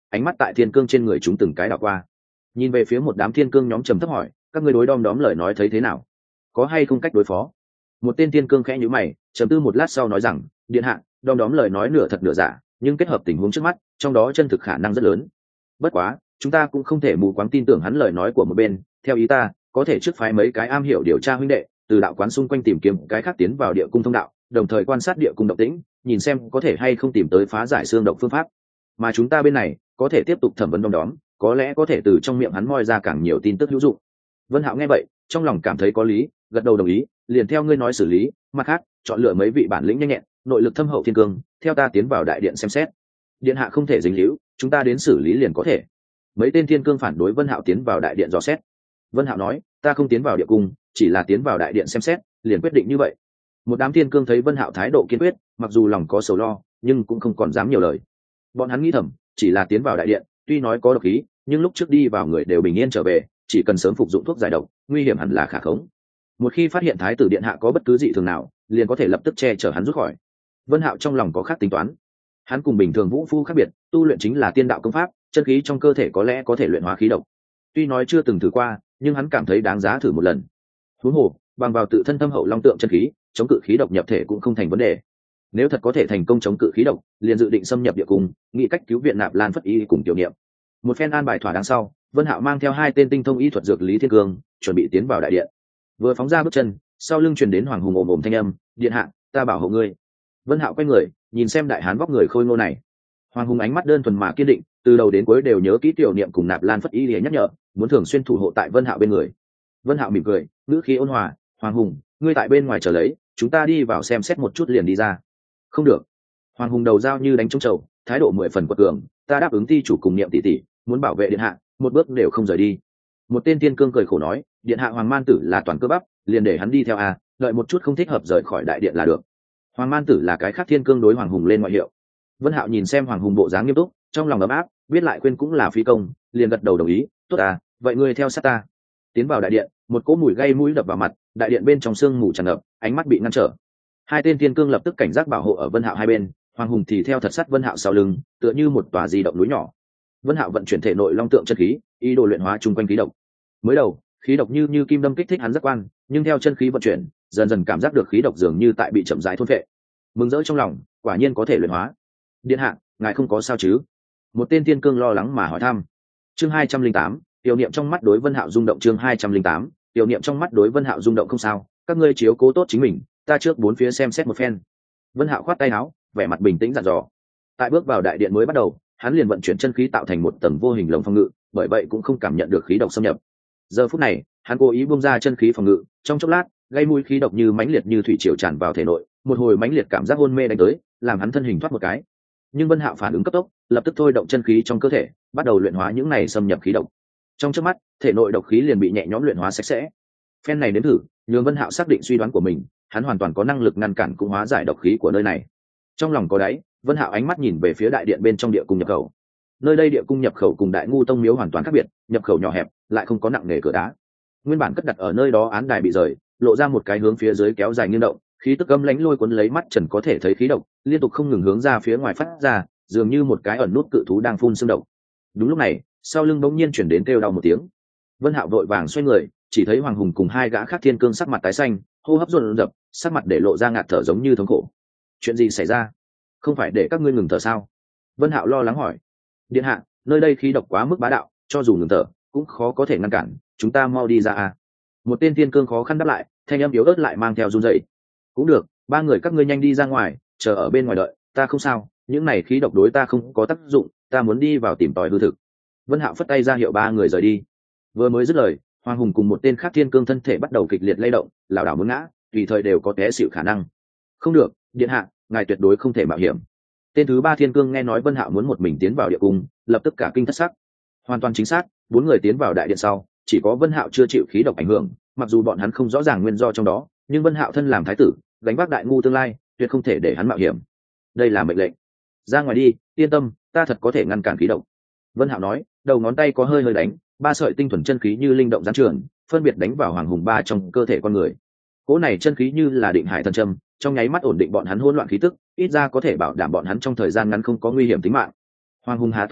ánh mắt tại thiên cương trên người chúng từng cái đảo qua, nhìn về phía một đám thiên cương nhóm trầm thấp hỏi, các ngươi đối đom đóm lời nói thấy thế nào, có hay không cách đối phó? Một tên thiên cương khẽ nhíu mày, trầm tư một lát sau nói rằng, điện hạ, đom đóm lời nói nửa thật nửa giả, nhưng kết hợp tình huống trước mắt, trong đó chân thực khả năng rất lớn. Bất quá chúng ta cũng không thể mù quáng tin tưởng hắn lời nói của một bên, theo ý ta có thể trước phái mấy cái am hiểu điều tra huynh đệ từ đạo quán xung quanh tìm kiếm cái khác tiến vào địa cung thông đạo, đồng thời quan sát địa cung động tĩnh, nhìn xem có thể hay không tìm tới phá giải xương độc phương pháp. Mà chúng ta bên này có thể tiếp tục thẩm vấn đom đóm, có lẽ có thể từ trong miệng hắn moi ra càng nhiều tin tức hữu dụng. Vân Hạo nghe vậy trong lòng cảm thấy có lý, gật đầu đồng ý, liền theo ngươi nói xử lý. Mặt khác chọn lựa mấy vị bản lĩnh nhanh nhẹn, nội lực thâm hậu thiên cương, theo ta tiến vào đại điện xem xét. Điện hạ không thể dính líu, chúng ta đến xử lý liền có thể. Mấy tên thiên cương phản đối Vân Hạo tiến vào đại điện dò xét. Vân Hạo nói, ta không tiến vào địa cung, chỉ là tiến vào đại điện xem xét, liền quyết định như vậy. Một đám thiên cương thấy Vân Hạo thái độ kiên quyết, mặc dù lòng có sầu lo, nhưng cũng không còn dám nhiều lời. Bọn hắn nghĩ thầm, chỉ là tiến vào đại điện, tuy nói có độc khí, nhưng lúc trước đi vào người đều bình yên trở về, chỉ cần sớm phục dụng thuốc giải độc, nguy hiểm hẳn là khả khống. Một khi phát hiện thái tử điện hạ có bất cứ dị thường nào, liền có thể lập tức che chở hắn rút khỏi. Vân Hạo trong lòng có khác tính toán. Hắn cùng bình thường vũ phu khác biệt, tu luyện chính là tiên đạo công pháp, chân khí trong cơ thể có lẽ có thể luyện hóa khí độc. Tuy nói chưa từng thử qua, nhưng hắn cảm thấy đáng giá thử một lần. Huống hồ, bằng vào tự thân thâm hậu long tượng chân khí, chống cự khí độc nhập thể cũng không thành vấn đề. Nếu thật có thể thành công chống cự khí độc, liền dự định xâm nhập địa cung, nghĩ cách cứu viện Nạp Lan Phất Y cùng tiểu niệm. Một phen an bài thỏa đáng sau, Vân Hạo mang theo hai tên tinh thông y thuật dược lý thiên cương, chuẩn bị tiến vào đại điện. Vừa phóng ra bước chân, sau lưng truyền đến Hoàng Hùng ồm ồm thanh âm, "Điện hạ, ta bảo hộ ngươi." Vân Hạo quay người, nhìn xem đại hán vóc người khôi ngô này. Hoàng Hùng ánh mắt đơn thuần mà kiên định, từ đầu đến cuối đều nhớ kỹ tiểu niệm cùng Nạp Lan Phất Y để nhắc nhở, muốn thường xuyên thủ hộ tại Vân Hạo bên người. Vân Hạo mỉm cười, ngữ khí ôn hòa, "Hoàng Hùng, ngươi tại bên ngoài chờ lấy, chúng ta đi vào xem xét một chút liền đi ra." "Không được." Hoàng Hùng đầu dao như đánh trống trầu, thái độ mười phần quật cường, "Ta đáp ứng ti chủ cùng niệm tỷ tỷ, muốn bảo vệ điện hạ, một bước đều không rời đi." Một tên tiên cương cười khổ nói, "Điện hạ Hoàng Man Tử là toàn cơ bắp, liền để hắn đi theo a, đợi một chút không thích hợp rời khỏi đại điện là được." Hoàng Man Tử là cái khác thiên cương đối Hoàng Hùng lên ngoại hiệu. Vân Hạo nhìn xem Hoàng Hùng bộ dáng nghiêm túc, trong lòng ấm áp, biết lại quên cũng là phí công, liền gật đầu đồng ý, "Tốt à, vậy ngươi theo sát ta." Tiến vào đại điện, một cỗ mùi gây mũi đập vào mặt, đại điện bên trong sương mù tràn ngập, ánh mắt bị ngăn trở. Hai tên tiên cương lập tức cảnh giác bảo hộ ở Vân Hạo hai bên, Hoàng Hùng thì theo thật sát Vân Hạo sau lưng, tựa như một tòa di động núi nhỏ. Vân Hạo vận chuyển thể nội long tượng chân khí, ý đồ luyện hóa chung quanh khí độc. Mới đầu, khí độc như như kim đâm kích thích hắn giác quan, nhưng theo chân khí vận chuyển, dần dần cảm giác được khí độc dường như tại bị chậm rãi thôn phệ. Mừng rỡ trong lòng, quả nhiên có thể luyện hóa. "Điện hạ, ngài không có sao chứ?" Một tên tiên cương lo lắng mà hỏi thăm. Chương hai trăm linh tám, tiểu niệm trong mắt đối Vân Hạo rung động. Chương hai trăm linh tám, tiểu niệm trong mắt đối Vân Hạo rung động. "Không sao, các ngươi chiếu cố tốt chính mình, ta trước bốn phía xem xét một phen." Vân Hạo khoát tay áo, vẻ mặt bình tĩnh dặn dò. Tại bước vào đại điện mới bắt đầu, hắn liền vận chuyển chân khí tạo thành một tầng vô hình lồng phòng ngự, bởi vậy cũng không cảm nhận được khí độc xâm nhập. Giờ phút này, hắn cố ý buông ra chân khí phòng ngự, trong chốc lát, gây mũi khí độc như mãnh liệt như thủy triều tràn vào thể nội, một hồi mãnh liệt cảm giác hôn mê đánh tới, làm hắn thân hình thoát một cái. Nhưng Vân Hạo phản ứng cấp tốc, lập tức thôi động chân khí trong cơ thể, bắt đầu luyện hóa những này xâm nhập khí độc. Trong chớp mắt, thể nội độc khí liền bị nhẹ nhõm luyện hóa sạch sẽ. Phen này đến thử, nhường Vân Hạo xác định suy đoán của mình, hắn hoàn toàn có năng lực ngăn cản cũng hóa giải độc khí của nơi này. Trong lòng có đáy, Vân Hạo ánh mắt nhìn về phía đại điện bên trong địa cung nhập khẩu. Nơi đây địa cung nhập khẩu cùng Đại Ngu Tông miếu hoàn toàn khác biệt, nhập khẩu nhỏ hẹp, lại không có nặng nề cửa đá. Nguyên bản cất đặt ở nơi đó án đài bị rời, lộ ra một cái hướng phía dưới kéo dài nghiêng động, khí tức âm lãnh lôi cuốn lấy mắt trần có thể thấy khí độc, liên tục không ngừng hướng ra phía ngoài phát ra, dường như một cái ẩn nút cự thú đang phun sương độc. Đúng lúc này, sau lưng bỗng nhiên chuyển đến kêu đau một tiếng. Vân Hạo vội vàng xoay người, chỉ thấy Hoàng Hùng cùng hai gã khác thiên cương sắc mặt tái xanh, hô hấp dồn dập, sắc mặt để lộ ra ngạt thở giống như thống khổ. Chuyện gì xảy ra? Không phải để các ngươi ngừng thở sao? Vân Hạo lo lắng hỏi. Điện hạ, nơi đây khí độc quá mức bá đạo, cho dù ngừng thở cũng khó có thể ngăn cản, chúng ta mau đi ra à? Một tên thiên cương khó khăn đáp lại, thanh âm yếu ớt lại mang theo run rẩy. Cũng được, ba người các ngươi nhanh đi ra ngoài, chờ ở bên ngoài đợi, ta không sao, những này khí độc đối ta không có tác dụng, ta muốn đi vào tìm tòi hư thực. Vân Hạo phất tay ra hiệu ba người rời đi. Vừa mới dứt lời, Hoàng Hùng cùng một tên khác thiên cương thân thể bắt đầu kịch liệt lay động, lảo đảo muốn ngã, tùy thời đều có té xỉu khả năng. Không được, điện hạ, ngài tuyệt đối không thể mạo hiểm. Tên thứ ba thiên cương nghe nói Vân Hạo muốn một mình tiến vào địa cung, lập tức cả kinh thất sắc. Hoàn toàn chính xác, bốn người tiến vào đại điện sau, chỉ có Vân Hạo chưa chịu khí độc ảnh hưởng, mặc dù bọn hắn không rõ ràng nguyên do trong đó, nhưng Vân Hạo thân làm thái tử, gánh vác đại ngu tương lai, tuyệt không thể để hắn mạo hiểm. Đây là mệnh lệnh. Ra ngoài đi, yên tâm, ta thật có thể ngăn cản khí độc. Vân Hạo nói, đầu ngón tay có hơi hơi đánh, ba sợi tinh thuần chân khí như linh động giáng trường, phân biệt đánh vào Hoàng Hùng ba trong cơ thể con người. Cỗ này chân khí như là định hải thần châm, trong nháy mắt ổn định bọn hắn hỗn loạn khí tức, ít ra có thể bảo đảm bọn hắn trong thời gian ngắn không có nguy hiểm tính mạng. Hoàng Hùng há to miệng,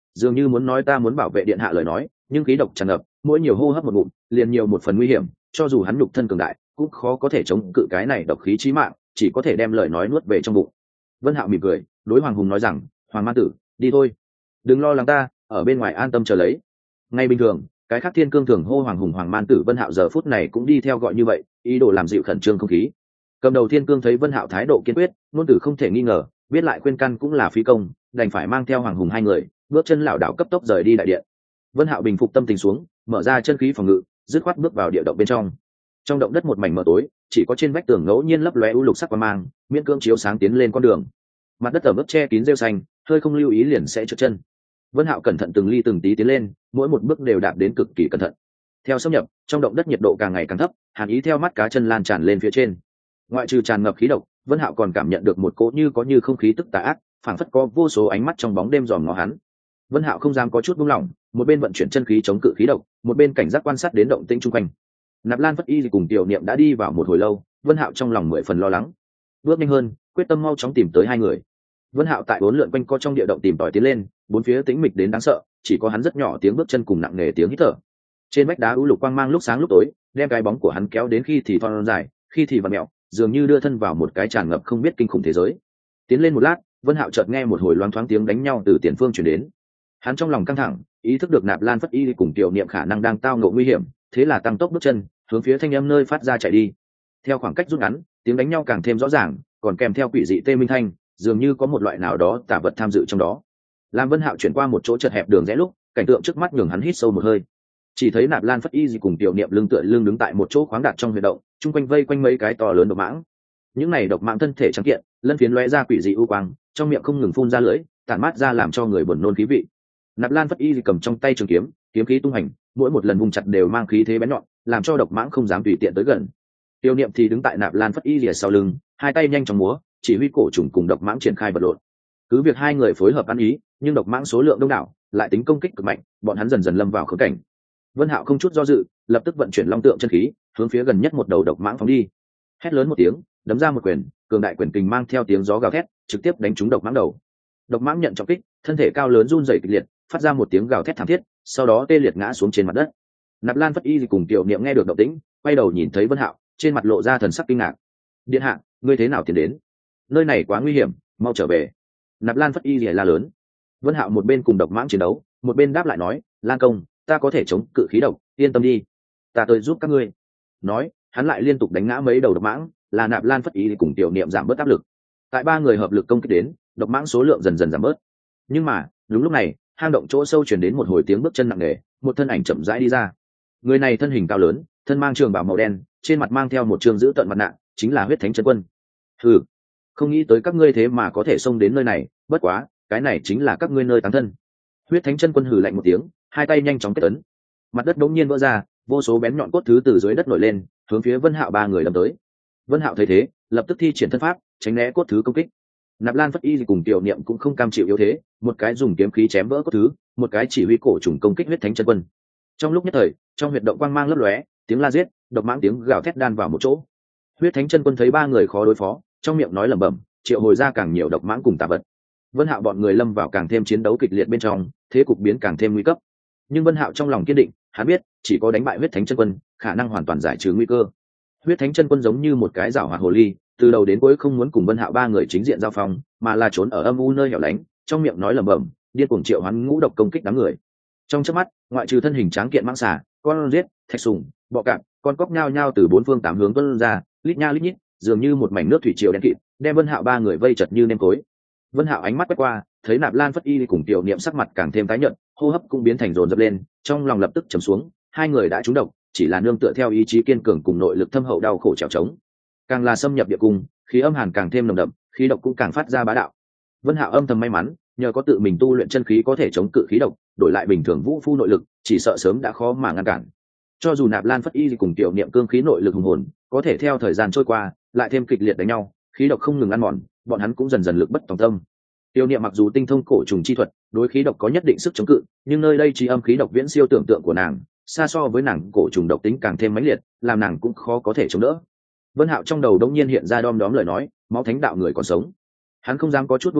dường như muốn nói ta muốn bảo vệ điện hạ lời nói, nhưng khí độc tràn ngập, mỗi nhiều hô hấp một ngụm liền nhiều một phần nguy hiểm, cho dù hắn nhục thân cường đại cũng khó có thể chống cự cái này độc khí chí mạng, chỉ có thể đem lời nói nuốt về trong bụng. Vân Hạo mỉm cười đối Hoàng Hùng nói rằng, Hoàng Man Tử, đi thôi, đừng lo lắng, ta ở bên ngoài an tâm chờ lấy. Ngay bình thường cái khác thiên cương thường hô Hoàng Hùng Hoàng Man Tử, Vân Hạo giờ phút này cũng đi theo gọi như vậy, ý đồ làm dịu khẩn trương không khí. Cầm đầu thiên cương thấy Vân Hạo thái độ kiên quyết, ngôn tử không thể nghi ngờ, biết lại khuyên can cũng là phí công, đành phải mang theo Hoàng Hùng hai người bước chân lảo đảo cấp tốc rời đi đại điện. Vân Hạo bình phục tâm tình xuống, mở ra chân khí phòng ngự, dứt khoát bước vào địa động bên trong. Trong động đất một mảnh mờ tối, chỉ có trên vách tường ngẫu nhiên lấp lóe u lục sắc quang mang, miễn cưỡng chiếu sáng tiến lên con đường. Mặt đất ở mức che kín rêu xanh, hơi không lưu ý liền sẽ trượt chân. Vân Hạo cẩn thận từng ly từng tí tiến lên, mỗi một bước đều đạp đến cực kỳ cẩn thận. Theo xâm nhập, trong động đất nhiệt độ càng ngày càng thấp, hàn ý theo mắt cá chân lan tràn lên phía trên. Ngoại trừ tràn ngập khí độc, Vân Hạo còn cảm nhận được một cỗ như có như không khí tức tà ác, phảng phất có vô số ánh mắt trong bóng đêm dòm ngó hắn. Vân Hạo không dám có chút buông lỏng, một bên vận chuyển chân khí chống cự khí độc, một bên cảnh giác quan sát đến động tĩnh xung quanh. Nạp Lan Phất Y cùng Tiểu Niệm đã đi vào một hồi lâu, Vân Hạo trong lòng mười phần lo lắng. Bước nhanh hơn, quyết tâm mau chóng tìm tới hai người. Vân Hạo tại bốn lượn quanh co trong địa động tìm tòi tiến lên, bốn phía tĩnh mịch đến đáng sợ, chỉ có hắn rất nhỏ tiếng bước chân cùng nặng nề tiếng hít thở. Trên vách đá u lục quang mang lúc sáng lúc tối, đem cái bóng của hắn kéo đến khi thì thon dài, khi thì vặn mèo, dường như đưa thân vào một cái tràn ngập không biết kinh khủng thế giới. Tiến lên một lát, Vân Hạo chợt nghe một hồi loáng thoáng tiếng đánh nhau từ tiền phương truyền đến. Hắn trong lòng căng thẳng, ý thức được Nạp Lan Phất Y cùng Tiểu Niệm khả năng đang tao ngộ nguy hiểm, thế là tăng tốc bước chân, hướng phía thanh âm nơi phát ra chạy đi. Theo khoảng cách rút ngắn, tiếng đánh nhau càng thêm rõ ràng, còn kèm theo quỷ dị tê minh thanh, dường như có một loại nào đó tà vật tham dự trong đó. Lam Vân Hạo chuyển qua một chỗ chật hẹp đường rẽ lúc, cảnh tượng trước mắt nhường hắn hít sâu một hơi. Chỉ thấy Nạp Lan Phất Y cùng Tiểu Niệm lưng tựa lưng đứng tại một chỗ khoáng đạt trong huyệt động, chung quanh vây quanh mấy cái to lớn độc mãng. Những này độc mãng thân thể trắng kiện, lân phiến lóe ra quỷ dị u quang, trong miệng không ngừng phun ra lưỡi, tản mát ra làm cho người buồn nôn khí vị. Nạp Lan Phất Y cầm trong tay trường kiếm, kiếm khí tung hành, mỗi một lần vung chặt đều mang khí thế bén nhọn, làm cho độc mãng không dám tùy tiện tới gần. Tiểu Niệm thì đứng tại Nạp Lan Phất Y lìa sau lưng, hai tay nhanh chóng múa, chỉ huy cổ trùng cùng độc mãng triển khai vật lộn. Cứ việc hai người phối hợp ăn ý, nhưng độc mãng số lượng đông đảo, lại tính công kích cực mạnh, bọn hắn dần dần lâm vào khốn cảnh. Vân Hạo không chút do dự, lập tức vận chuyển long tượng chân khí, hướng phía gần nhất một đầu độc mãng phóng đi. Hét lớn một tiếng, đấm ra một quyền, cường đại quyền kình mang theo tiếng gió gào thét, trực tiếp đánh trúng độc mãng đầu. Độc mãng nhận trọng kích, thân thể cao lớn run rẩy kịch liệt, phát ra một tiếng gào thét thảm thiết, sau đó tê liệt ngã xuống trên mặt đất. Nạp Lan Phất Y cùng Tiểu Niệm nghe được động tĩnh, quay đầu nhìn thấy Vân Hạo, trên mặt lộ ra thần sắc kinh ngạc. Điện hạ, ngươi thế nào tiến đến? Nơi này quá nguy hiểm, mau trở về. Nạp Lan Phất Y lìa la lớn. Vân Hạo một bên cùng độc mãng chiến đấu, một bên đáp lại nói, Lan công, ta có thể chống cự khí độc, yên tâm đi, ta tới giúp các ngươi. Nói, hắn lại liên tục đánh ngã mấy đầu độc mãng, là Nạp Lan Phất Y cùng Tiểu Niệm giảm bớt áp lực. Tại ba người hợp lực công kích đến, độc mãng số lượng dần dần giảm bớt. Nhưng mà đúng lúc này, hang động chỗ sâu truyền đến một hồi tiếng bước chân nặng nề, một thân ảnh chậm rãi đi ra. Người này thân hình cao lớn, thân mang trường bào màu đen, trên mặt mang theo một trường giữ tận mặt nạ, chính là Huyết Thánh Chân Quân. Hừ, không nghĩ tới các ngươi thế mà có thể xông đến nơi này, bất quá, cái này chính là các ngươi nơi táng thân. Huyết Thánh Chân Quân hừ lạnh một tiếng, hai tay nhanh chóng kết ấn. Mặt đất đống nhiên vỡ ra, vô số bén nhọn cốt thứ từ dưới đất nổi lên, hướng phía Vân Hạo ba người đâm tới. Vân Hạo thấy thế, lập tức thi triển thân pháp, tránh né cốt thứ công kích. Nạp Lan Phất Y cùng Tiểu Niệm cũng không cam chịu yếu thế, một cái dùng kiếm khí chém vỡ cốt thứ, một cái chỉ huy cổ trùng công kích Huyết Thánh Chân Quân. Trong lúc nhất thời, trong huyệt động quang mang lấp lóe, tiếng la giết, độc mãng tiếng gào thét đan vào một chỗ. Huyết Thánh Chân Quân thấy ba người khó đối phó, trong miệng nói lẩm bẩm, triệu hồi ra càng nhiều độc mãng cùng tà vật. Vân Hạo bọn người lâm vào càng thêm chiến đấu kịch liệt bên trong, thế cục biến càng thêm nguy cấp. Nhưng Vân Hạo trong lòng kiên định, hắn biết, chỉ có đánh bại Huyết Thánh Chân Quân, khả năng hoàn toàn giải trừ nguy cơ. Huyết Thánh Chân Quân giống như một cái giảo hoạt hồ ly, từ đầu đến cuối không muốn cùng Vân Hạo ba người chính diện giao phong, mà là trốn ở âm u nơi hẻo lánh, trong miệng nói lẩm bẩm, điên cuồng triệu hoán ngũ độc công kích đám người. Trong chớp mắt, ngoại trừ thân hình tráng kiện mãng xà, con giết, thạch sùng, bọ cạp, con cóc nhao nhao từ bốn phương tám hướng tuôn ra, lít nha lít nhít, dường như một mảnh nước thủy triều đen kịt, đem Vân Hạo ba người vây chật như nêm cối. Vân Hạo ánh mắt quét qua, thấy Nạp Lan Phất Y cùng Tiểu Niệm sắc mặt càng thêm tái nhợt, hô hấp cũng biến thành dồn dập lên, trong lòng lập tức trầm xuống, hai người đã trúng độc, chỉ là nương tựa theo ý chí kiên cường cùng nội lực thâm hậu đau khổ trèo trống. Càng là xâm nhập địa cung, khí âm hàn càng thêm nồng đậm, khí độc cũng càng phát ra bá đạo. Vân Hạo âm thầm may mắn, nhờ có tự mình tu luyện chân khí có thể chống cự khí độc, đổi lại bình thường vũ phu nội lực, chỉ sợ sớm đã khó mà ngăn cản. Cho dù Nạp Lan Phất Y cùng Tiểu Niệm cương khí nội lực hùng hồn, có thể theo thời gian trôi qua, lại thêm kịch liệt đánh nhau, khí độc không ngừng ăn mòn, bọn hắn cũng dần dần lực bất tòng tâm. Tiểu Niệm mặc dù tinh thông cổ trùng chi thuật, đối khí độc có nhất định sức chống cự, nhưng nơi đây trí âm khí độc viễn siêu tưởng tượng của nàng, xa so với nàng cổ trùng độc tính càng thêm mãnh liệt, làm nàng cũng khó có thể chống đỡ. Vân Hạo trong đầu đống nhiên hiện ra đom đóm lời nói, máu thánh đạo người còn sống. Hắn không dám có chút buông lỏng,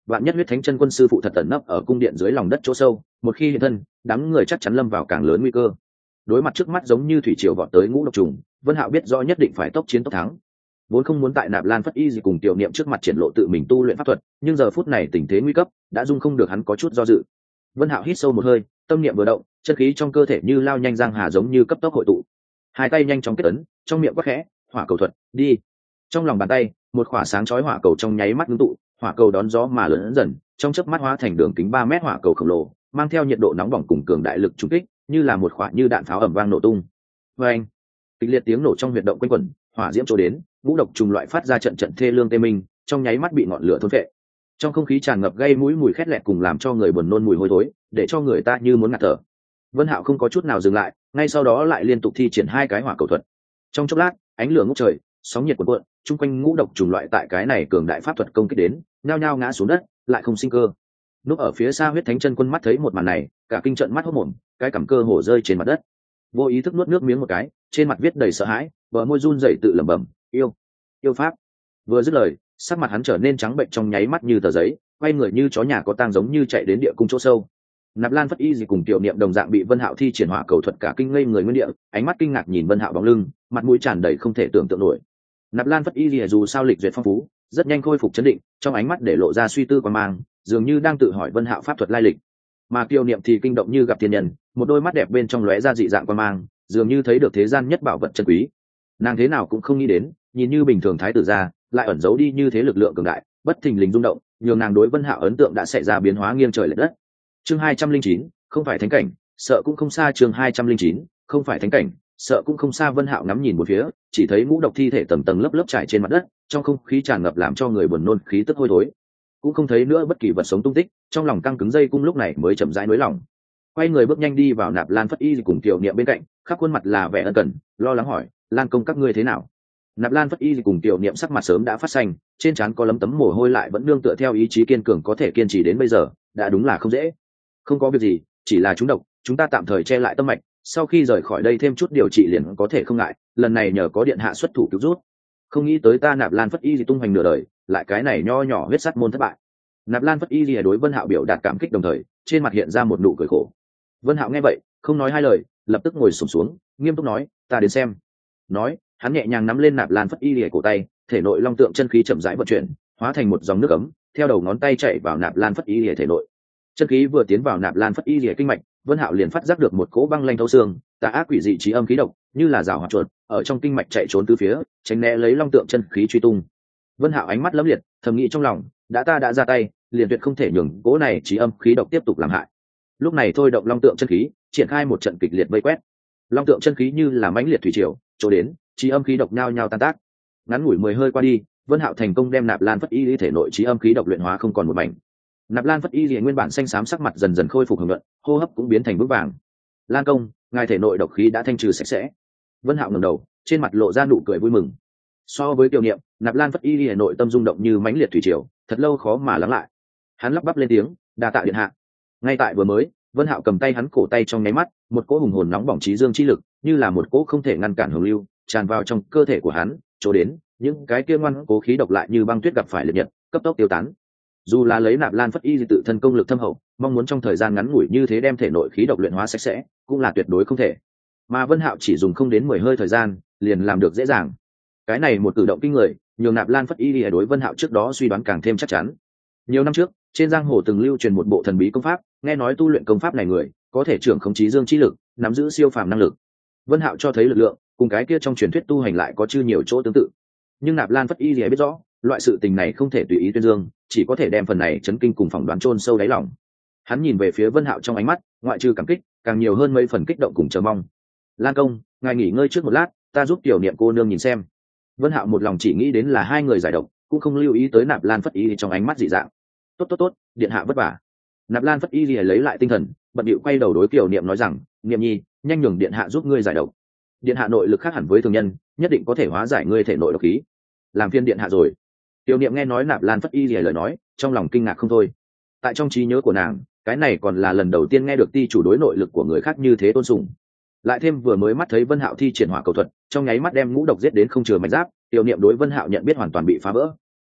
vạn nhất huyết thánh chân quân sư phụ thật tẩn nấp ở cung điện dưới lòng đất chỗ sâu, một khi hiện thân đám người chắc chắn lâm vào càng lớn nguy cơ. Đối mặt trước mắt giống như thủy triều vọt tới ngũ độc trùng, Vân Hạo biết rõ nhất định phải tốc chiến tốc thắng. Vốn không muốn tại Nạp Lan Phất Y gì cùng Tiểu Niệm trước mặt triển lộ tự mình tu luyện pháp thuật, nhưng giờ phút này tình thế nguy cấp đã dung không được hắn có chút do dự. Vân Hạo hít sâu một hơi, tâm niệm vừa động, chân khí trong cơ thể như lao nhanh giang hà giống như cấp tốc hội tụ, hai tay nhanh chóng kết ấn, trong miệng quát khẽ, hỏa cầu thuật, đi. Trong lòng bàn tay, một quả sáng chói hỏa cầu trong nháy mắt ngưng tụ, hỏa cầu đón gió mà lớn dần, trong chớp mắt hóa thành đường kính ba mét hỏa cầu khổng lồ, mang theo nhiệt độ nóng bỏng cùng cường đại lực trùng kích, như là một quả như đạn pháo ầm vang nổ tung. Oeng! Kịch liệt tiếng nổ trong huyệt động quanh quẩn, hỏa diễm trổ đến, ngũ độc trùng loại phát ra trận trận thê lương tê minh, trong nháy mắt bị ngọn lửa thôn phệ. Trong không khí tràn ngập gây mũi mùi khét lẹt cùng làm cho người buồn nôn mùi hôi thối, để cho người ta như muốn ngạt thở. Vân Hạo không có chút nào dừng lại, ngay sau đó lại liên tục thi triển hai cái hỏa cầu thuật. Trong chốc lát, ánh lửa ngút trời, sóng nhiệt cuộn cuộn, chung quanh ngũ độc trùng loại tại cái này cường đại pháp thuật công kích đến, nhao nhao ngã xuống đất, lại không sinh cơ. Núp ở phía xa huyết thánh chân quân mắt thấy một màn này, cả kinh trận mắt hốt mồm, cái cằm cơ hổ rơi trên mặt đất, vô ý thức nuốt nước miếng một cái, trên mặt viết đầy sợ hãi, bờ môi run rẩy tự lẩm bẩm, yêu, yêu pháp. Vừa dứt lời, sắc mặt hắn trở nên trắng bệnh trong nháy mắt như tờ giấy, quay người như chó nhà có tang giống như chạy đến địa cung chỗ sâu. Nạp Lan Phất Y gì cùng Tiểu Niệm đồng dạng bị Vân Hạo thi triển hỏa cầu thuật cả kinh ngây người nguyên địa, ánh mắt kinh ngạc nhìn Vân Hạo bóng lưng, mặt mũi tràn đầy không thể tưởng tượng nổi. Nạp Lan Phất Y gì dù sao lịch duyệt phong phú, rất nhanh khôi phục chấn định, trong ánh mắt để lộ ra suy tư quan mang, dường như đang tự hỏi Vân Hạo pháp thuật lai lịch. Mà Tiểu Niệm thì kinh động như gặp thiên nhân, một đôi mắt đẹp bên trong lóe ra dị dạng quan mang, dường như thấy được thế gian nhất bảo vật chân quý. Nàng thế nào cũng không nghĩ đến, nhìn như bình thường thái tử gia, lại ẩn giấu đi như thế lực lượng cường đại, bất thình lình rung động, nhường nàng đối Vân Hạo ấn tượng đã xảy ra biến hóa nghiêng trời lệch đất. Chương hai trăm linh chín, không phải thánh cảnh, sợ cũng không xa. Chương hai trăm linh chín, không phải thánh cảnh, sợ cũng không xa. Vân Hạo ngắm nhìn một phía, chỉ thấy ngũ độc thi thể tầng tầng lớp lớp trải trên mặt đất, trong không khí tràn ngập làm cho người buồn nôn khí tức hôi thối. Cũng không thấy nữa bất kỳ vật sống tung tích, trong lòng căng cứng dây cung lúc này mới chậm rãi nới lỏng. Quay người bước nhanh đi vào Nạp Lan Phất Y cùng Tiểu Niệm bên cạnh, khắp khuôn mặt là vẻ ân cần, lo lắng hỏi, Lan công các ngươi thế nào? Nạp Lan Phất Y cùng Tiểu Niệm sắc mặt sớm đã phát xanh, trên trán có lấm tấm mồ hôi lại vẫn nương tựa theo ý chí kiên cường có thể kiên trì đến bây giờ, đã đúng là không dễ. Không có việc gì, chỉ là chúng độc, chúng ta tạm thời che lại tâm mạch, sau khi rời khỏi đây thêm chút điều trị liền có thể không ngại, lần này nhờ có điện hạ xuất thủ cứu rút. Không nghĩ tới ta Nạp Lan Phất Y tung hoành nửa đời, lại cái này nho nhỏ huyết sắt môn thất bại. Nạp Lan Phất Y đối Vân Hạo biểu đạt cảm kích đồng thời, trên mặt hiện ra một nụ cười khổ. Vân Hạo nghe vậy, không nói hai lời, lập tức ngồi xổm xuống, nghiêm túc nói, ta đến xem. Nói, hắn nhẹ nhàng nắm lên Nạp Lan Phất Y lìa cổ tay, thể nội long tượng chân khí chậm rãi vận chuyển, hóa thành một dòng nước ấm, theo đầu ngón tay chảy vào Nạp Lan Phất Y lìa thể nội. Chân khí vừa tiến vào Nạp Lan Phất Y lìa kinh mạch, Vân Hạo liền phát giác được một cỗ băng lanh thấu xương, tà ác quỷ dị trí âm khí độc, như là rào hoạt chuột, ở trong kinh mạch chạy trốn tứ phía, tránh né lấy long tượng chân khí truy tung. Vân Hạo ánh mắt lấm liệt, thầm nghĩ trong lòng, đã ta đã ra tay, liền tuyệt không thể nhường cỗ này trí âm khí độc tiếp tục làm hại. Lúc này thôi động long tượng chân khí, triển khai một trận kịch liệt vây quét. Long tượng chân khí như là mãnh liệt thủy triều, chỗ đến, trí âm khí độc nhao nhao tan tác. Ngắn ngủi mười hơi qua đi, Vân Hạo thành công đem Nạp Lan Phất Y thể nội trí âm khí độc luyện hóa không còn một mảnh. Nạp Lan Phất Y nguyên bản xanh xám sắc mặt dần dần khôi phục hồng nhuận, hô hấp cũng biến thành vững vàng. Lan công, ngài thể nội độc khí đã thanh trừ sạch sẽ. Vân Hạo ngẩng đầu, trên mặt lộ ra nụ cười vui mừng. So với Tiểu Niệm, Nạp Lan Phất Y nội tâm rung động như mãnh liệt thủy triều, thật lâu khó mà lắng lại. Hắn lắp bắp lên tiếng, đa tạ điện hạ. Ngay tại vừa mới, Vân Hạo cầm tay hắn cổ tay trong nháy mắt, một cỗ hùng hồn nóng bỏng trí dương chi lực, như là một cỗ không thể ngăn cản hồng lưu, tràn vào trong cơ thể của hắn, chỗ đến, những cái kia ngoan cố khí độc lại như băng tuyết gặp phải liệt nhật, cấp tốc tiêu tán. Dù là lấy Nạp Lan Phất Y tự thân công lực thâm hậu, mong muốn trong thời gian ngắn ngủi như thế đem thể nội khí độc luyện hóa sạch sẽ, cũng là tuyệt đối không thể. Mà Vân Hạo chỉ dùng không đến mười hơi thời gian, liền làm được dễ dàng. Cái này một cử động kinh người, nhường Nạp Lan Phất Y đối Vân Hạo trước đó suy đoán càng thêm chắc chắn. Nhiều năm trước, trên giang hồ từng lưu truyền một bộ thần bí công pháp, nghe nói tu luyện công pháp này người có thể trưởng khống chí dương chi lực, nắm giữ siêu phàm năng lực. Vân Hạo cho thấy lực lượng, cùng cái kia trong truyền thuyết tu hành lại có chư nhiều chỗ tương tự. Nhưng Nạp Lan Phất Y biết rõ, loại sự tình này không thể tùy ý tuyên dương, chỉ có thể đem phần này chấn kinh cùng phỏng đoán chôn sâu đáy lòng. Hắn nhìn về phía Vân Hạo trong ánh mắt, ngoại trừ cảm kích, càng nhiều hơn mấy phần kích động cùng chờ mong. Lan công, ngài nghỉ ngơi trước một lát, ta giúp Tiểu Niệm cô nương nhìn xem. Vân Hạo một lòng chỉ nghĩ đến là hai người giải độc, cũng không lưu ý tới Nạp Lan Phất Y trong ánh mắt dị dạng. Tốt tốt tốt, điện hạ vất vả. Nạp Lan Phất Y lấy lại tinh thần, bận điệu quay đầu đối Tiểu Niệm nói rằng, Niệm nhi, nhanh nhường điện hạ giúp ngươi giải độc. Điện hạ nội lực khác hẳn với thường nhân, nhất định có thể hóa giải ngươi thể nội độc khí. Làm phiền điện hạ rồi. Tiểu Niệm nghe nói Nạp Lan Phất Y lời nói, trong lòng kinh ngạc không thôi. Tại trong trí nhớ của nàng, cái này còn là lần đầu tiên nghe được ti chủ đối nội lực của người khác như thế tôn sùng. Lại thêm vừa mới mắt thấy Vân Hạo thi triển hỏa cầu thuật, trong nháy mắt đem ngũ độc giết đến không chừa mảnh giáp, Tiểu Niệm đối Vân Hạo nhận biết hoàn toàn bị phá vỡ.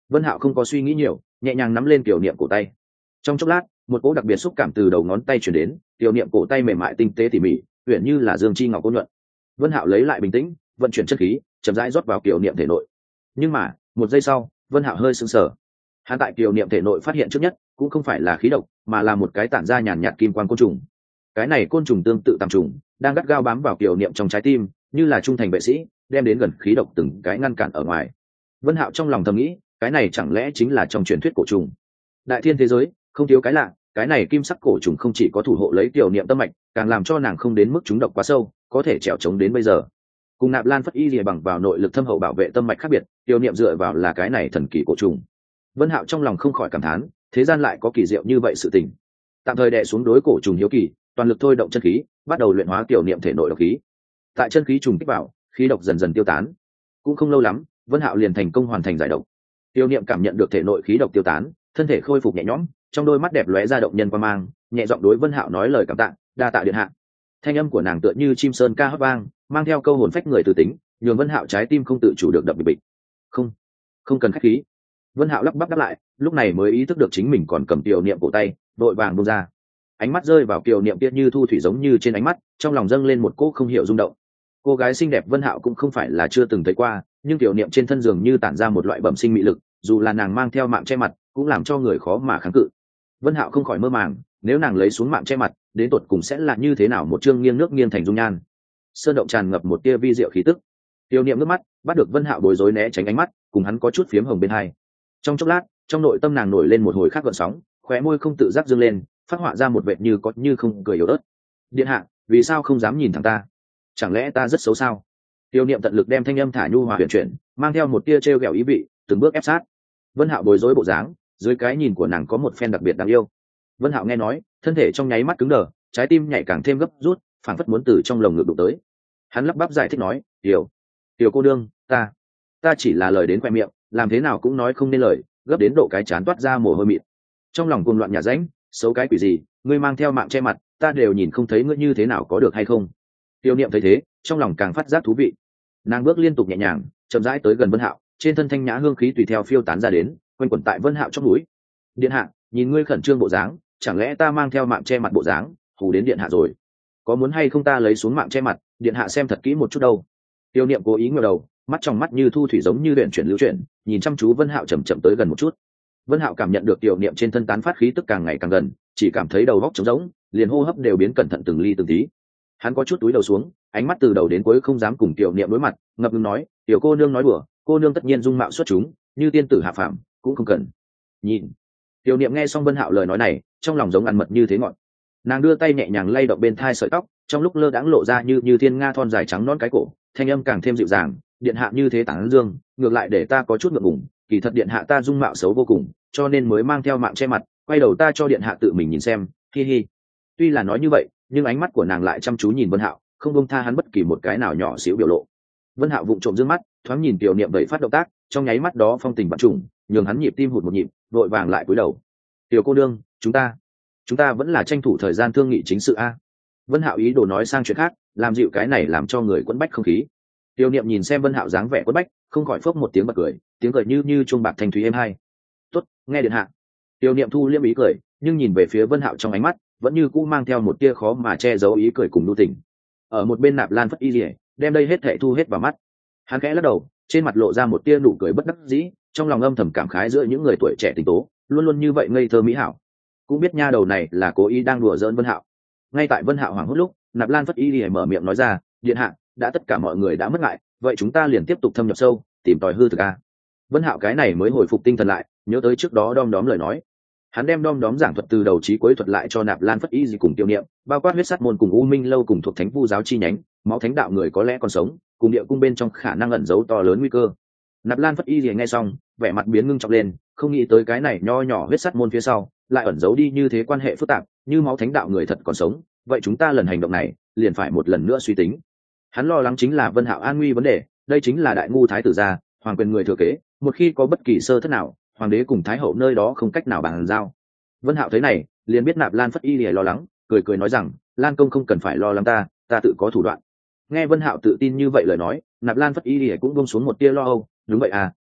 Vân Hạo không có suy nghĩ nhiều, nhẹ nhàng nắm lên tiểu niệm cổ tay. Trong chốc lát, một cỗ đặc biệt xúc cảm từ đầu ngón tay truyền đến, tiểu niệm cổ tay mềm mại tinh tế tỉ mỉ, uyển như là dương chi ngọc ôn nhuận. Vân Hạo lấy lại bình tĩnh, vận chuyển chân khí, chậm rãi rót vào tiểu niệm thể nội. Nhưng mà, một giây sau, Vân Hạo hơi sững sờ. Hắn tại tiểu niệm thể nội phát hiện trước nhất, cũng không phải là khí độc, mà là một cái tản ra nhàn nhạt kim quang côn trùng. Cái này côn trùng tương tự tạm trùng, đang gắt gao bám vào tiểu niệm trong trái tim, như là trung thành vệ sĩ, đem đến gần khí độc từng cái ngăn cản ở ngoài. Vân Hạo trong lòng thầm nghĩ, cái này chẳng lẽ chính là trong truyền thuyết cổ trùng? Đại thiên thế giới, không thiếu cái lạ, cái này kim sắc cổ trùng không chỉ có thủ hộ lấy tiểu niệm tâm mạch, càng làm cho nàng không đến mức trúng độc quá sâu, có thể trèo chống đến bây giờ. Cùng Nạp Lan Phất Y lìa bằng vào nội lực thâm hậu bảo vệ tâm mạch khác biệt, tiểu niệm dựa vào là cái này thần kỳ cổ trùng. Vân Hạo trong lòng không khỏi cảm thán, thế gian lại có kỳ diệu như vậy sự tình. Tạm thời đè xuống đối cổ trùng hiếu kỳ, toàn lực thôi động chân khí, bắt đầu luyện hóa tiểu niệm thể nội độc khí. Tại chân khí trùng kích vào, khí độc dần dần tiêu tán. Cũng không lâu lắm, Vân Hạo liền thành công hoàn thành giải độc. Tiêu niệm cảm nhận được thể nội khí độc tiêu tán, thân thể khôi phục nhẹ nhõm, trong đôi mắt đẹp lóe ra động nhân quan mang, nhẹ giọng đối Vân Hạo nói lời cảm tạ, đa tạ điện hạ. Thanh âm của nàng tựa như chim sơn ca hót vang, mang theo câu hồn phách người từ tính, nhường Vân Hạo trái tim không tự chủ được đập bịch bịch. Không, không cần khách khí. Vân Hạo lắp bắp đáp lại, lúc này mới ý thức được chính mình còn cầm tiểu niệm cổ tay, đội vàng buông ra. Ánh mắt rơi vào tiểu niệm kia như thu thủy giống như trên ánh mắt, trong lòng dâng lên một cỗ không hiểu rung động. Cô gái xinh đẹp Vân Hạo cũng không phải là chưa từng thấy qua, nhưng tiểu niệm trên thân giường như tản ra một loại bẩm sinh mị lực, dù là nàng mang theo mạng che mặt, cũng làm cho người khó mà kháng cự. Vân Hạo không khỏi mơ màng, nếu nàng lấy xuống mạng che mặt, đến tột cùng sẽ là như thế nào một chương nghiêng nước nghiêng thành dung nhan. Sơn động tràn ngập một tia vi diệu khí tức. Tiểu niệm nước mắt, bắt được Vân Hạo bối rối né tránh ánh mắt, cùng hắn có chút phiếm hồng bên hai. Trong chốc lát, trong nội tâm nàng nổi lên một hồi khác gợn sóng, khóe môi không tự giác dương lên, phát họa ra một vệt như có như không cười yếu ớt. Điện hạ, vì sao không dám nhìn thẳng ta? Chẳng lẽ ta rất xấu sao? Tiêu niệm tận lực đem thanh âm thả nhu hòa huyền chuyển, mang theo một tia trêu ghẹo ý vị, từng bước ép sát. Vân Hạo bối rối bộ dáng, dưới cái nhìn của nàng có một phen đặc biệt đáng yêu. Vân Hạo nghe nói, thân thể trong nháy mắt cứng đờ, trái tim nhảy càng thêm gấp rút, phảng phất muốn từ trong lồng ngực đụng tới. Hắn lắp bắp giải thích nói, "Tiểu, tiểu cô đương, ta, ta chỉ là lời đến khoe miệng, làm thế nào cũng nói không nên lời, gấp đến độ cái chán toát ra mồ hôi mịn." Trong lòng cuồng loạn nhà rãnh, xấu cái quỷ gì, ngươi mang theo mạng che mặt, ta đều nhìn không thấy ngươi như thế nào có được hay không? Tiêu niệm thấy thế, trong lòng càng phát giác thú vị. Nàng bước liên tục nhẹ nhàng, chậm rãi tới gần Vân Hạo, trên thân thanh nhã hương khí tùy theo phiêu tán ra đến, quanh quẩn tại Vân Hạo trong núi. Điện hạ, nhìn ngươi khẩn trương bộ dáng, chẳng lẽ ta mang theo mạng che mặt bộ dáng, hù đến điện hạ rồi? Có muốn hay không ta lấy xuống mạng che mặt, điện hạ xem thật kỹ một chút đâu? Tiêu niệm cố ý ngửa đầu, mắt trong mắt như thu thủy giống như luyện chuyển lưu chuyển, nhìn chăm chú Vân Hạo chậm chậm tới gần một chút. Vân Hạo cảm nhận được tiểu niệm trên thân tán phát khí tức càng ngày càng gần, chỉ cảm thấy đầu óc trống rỗng, liền hô hấp đều biến cẩn thận từng ly từng tí. Hắn có chút túi đầu xuống, ánh mắt từ đầu đến cuối không dám cùng tiểu niệm đối mặt, ngập ngừng nói, "Tiểu cô nương nói đùa, cô nương tất nhiên dung mạo xuất chúng, như tiên tử hạ phàm, cũng không cần." Nhìn. Tiểu niệm nghe xong Vân Hạo lời nói này, trong lòng giống ăn mật như thế ngọt. Nàng đưa tay nhẹ nhàng lay động bên thai sợi tóc, trong lúc lơ đãng lộ ra như như thiên nga thon dài trắng nõn cái cổ, thanh âm càng thêm dịu dàng, "Điện hạ như thế tán dương, ngược lại để ta có chút ngượng ngùng, kỳ thật điện hạ ta dung mạo xấu vô cùng, cho nên mới mang theo mạng che mặt, quay đầu ta cho điện hạ tự mình nhìn xem, hi hi." Tuy là nói như vậy, nhưng ánh mắt của nàng lại chăm chú nhìn Vân Hạo, không buông tha hắn bất kỳ một cái nào nhỏ xíu biểu lộ. Vân Hạo vụng trộm dương mắt, thoáng nhìn tiểu niệm vậy phát động tác, trong nháy mắt đó phong tình vạn trùng, nhường hắn nhịp tim hụt một nhịp, vội vàng lại cúi đầu. "Tiểu cô nương, chúng ta, chúng ta vẫn là tranh thủ thời gian thương nghị chính sự a." Vân Hạo ý đồ nói sang chuyện khác, làm dịu cái này làm cho người quẫn bách không khí. Tiểu niệm nhìn xem Vân Hạo dáng vẻ quẫn bách, không khỏi phốc một tiếng bật cười, tiếng cười như như chuông bạc thanh thúy êm hai. "Tốt, nghe điện hạ." Tiểu niệm thu liễm ý cười, nhưng nhìn về phía Vân Hạo trong ánh mắt, vẫn như cũ mang theo một tia khó mà che giấu ý cười cùng nhu tình. Ở một bên Nạp Lan Phất Y Lìa, đem đây hết thảy thu hết vào mắt. Hắn khẽ lắc đầu, trên mặt lộ ra một tia nụ cười bất đắc dĩ, trong lòng âm thầm cảm khái giữa những người tuổi trẻ tình tố, luôn luôn như vậy ngây thơ mỹ hảo. Cũng biết nha đầu này là cố ý đang đùa giỡn Vân Hạo. Ngay tại Vân Hạo hoảng hốt lúc, Nạp Lan Phất Y Lìa mở miệng nói ra, "Điện hạ, đã tất cả mọi người đã mất ngại, vậy chúng ta liền tiếp tục thâm nhập sâu, tìm tòi hư thực a." Vân Hạo cái này mới hồi phục tinh thần lại, nhớ tới trước đó đom đóm lời nói. Hắn đem đom đóm giảng thuật từ đầu chí cuối thuật lại cho Nạp Lan Phất Y gì cùng tiêu niệm, bao quát huyết sát môn cùng U Minh lâu cùng thuộc Thánh Vu giáo chi nhánh, máu thánh đạo người có lẽ còn sống, cùng địa cung bên trong khả năng ẩn giấu to lớn nguy cơ. Nạp Lan Phất Y gì nghe xong, vẻ mặt biến ngưng trọng lên, không nghĩ tới cái này nho nhỏ huyết sát môn phía sau, lại ẩn giấu đi như thế quan hệ phức tạp, như máu thánh đạo người thật còn sống, vậy chúng ta lần hành động này, liền phải một lần nữa suy tính. Hắn lo lắng chính là Vân Hạo an nguy vấn đề, đây chính là đại ngu thái tử gia, hoàng quyền người thừa kế, một khi có bất kỳ sơ thất nào, hoàng đế cùng thái hậu nơi đó không cách nào bàn giao. Vân Hạo thấy này, liền biết Nạp Lan Phất Y lìa lo lắng, cười cười nói rằng, "Lan công không cần phải lo lắng ta, ta tự có thủ đoạn." Nghe Vân Hạo tự tin như vậy lời nói, Nạp Lan Phất Y lìa cũng buông xuống một tia lo âu, "Đúng vậy à,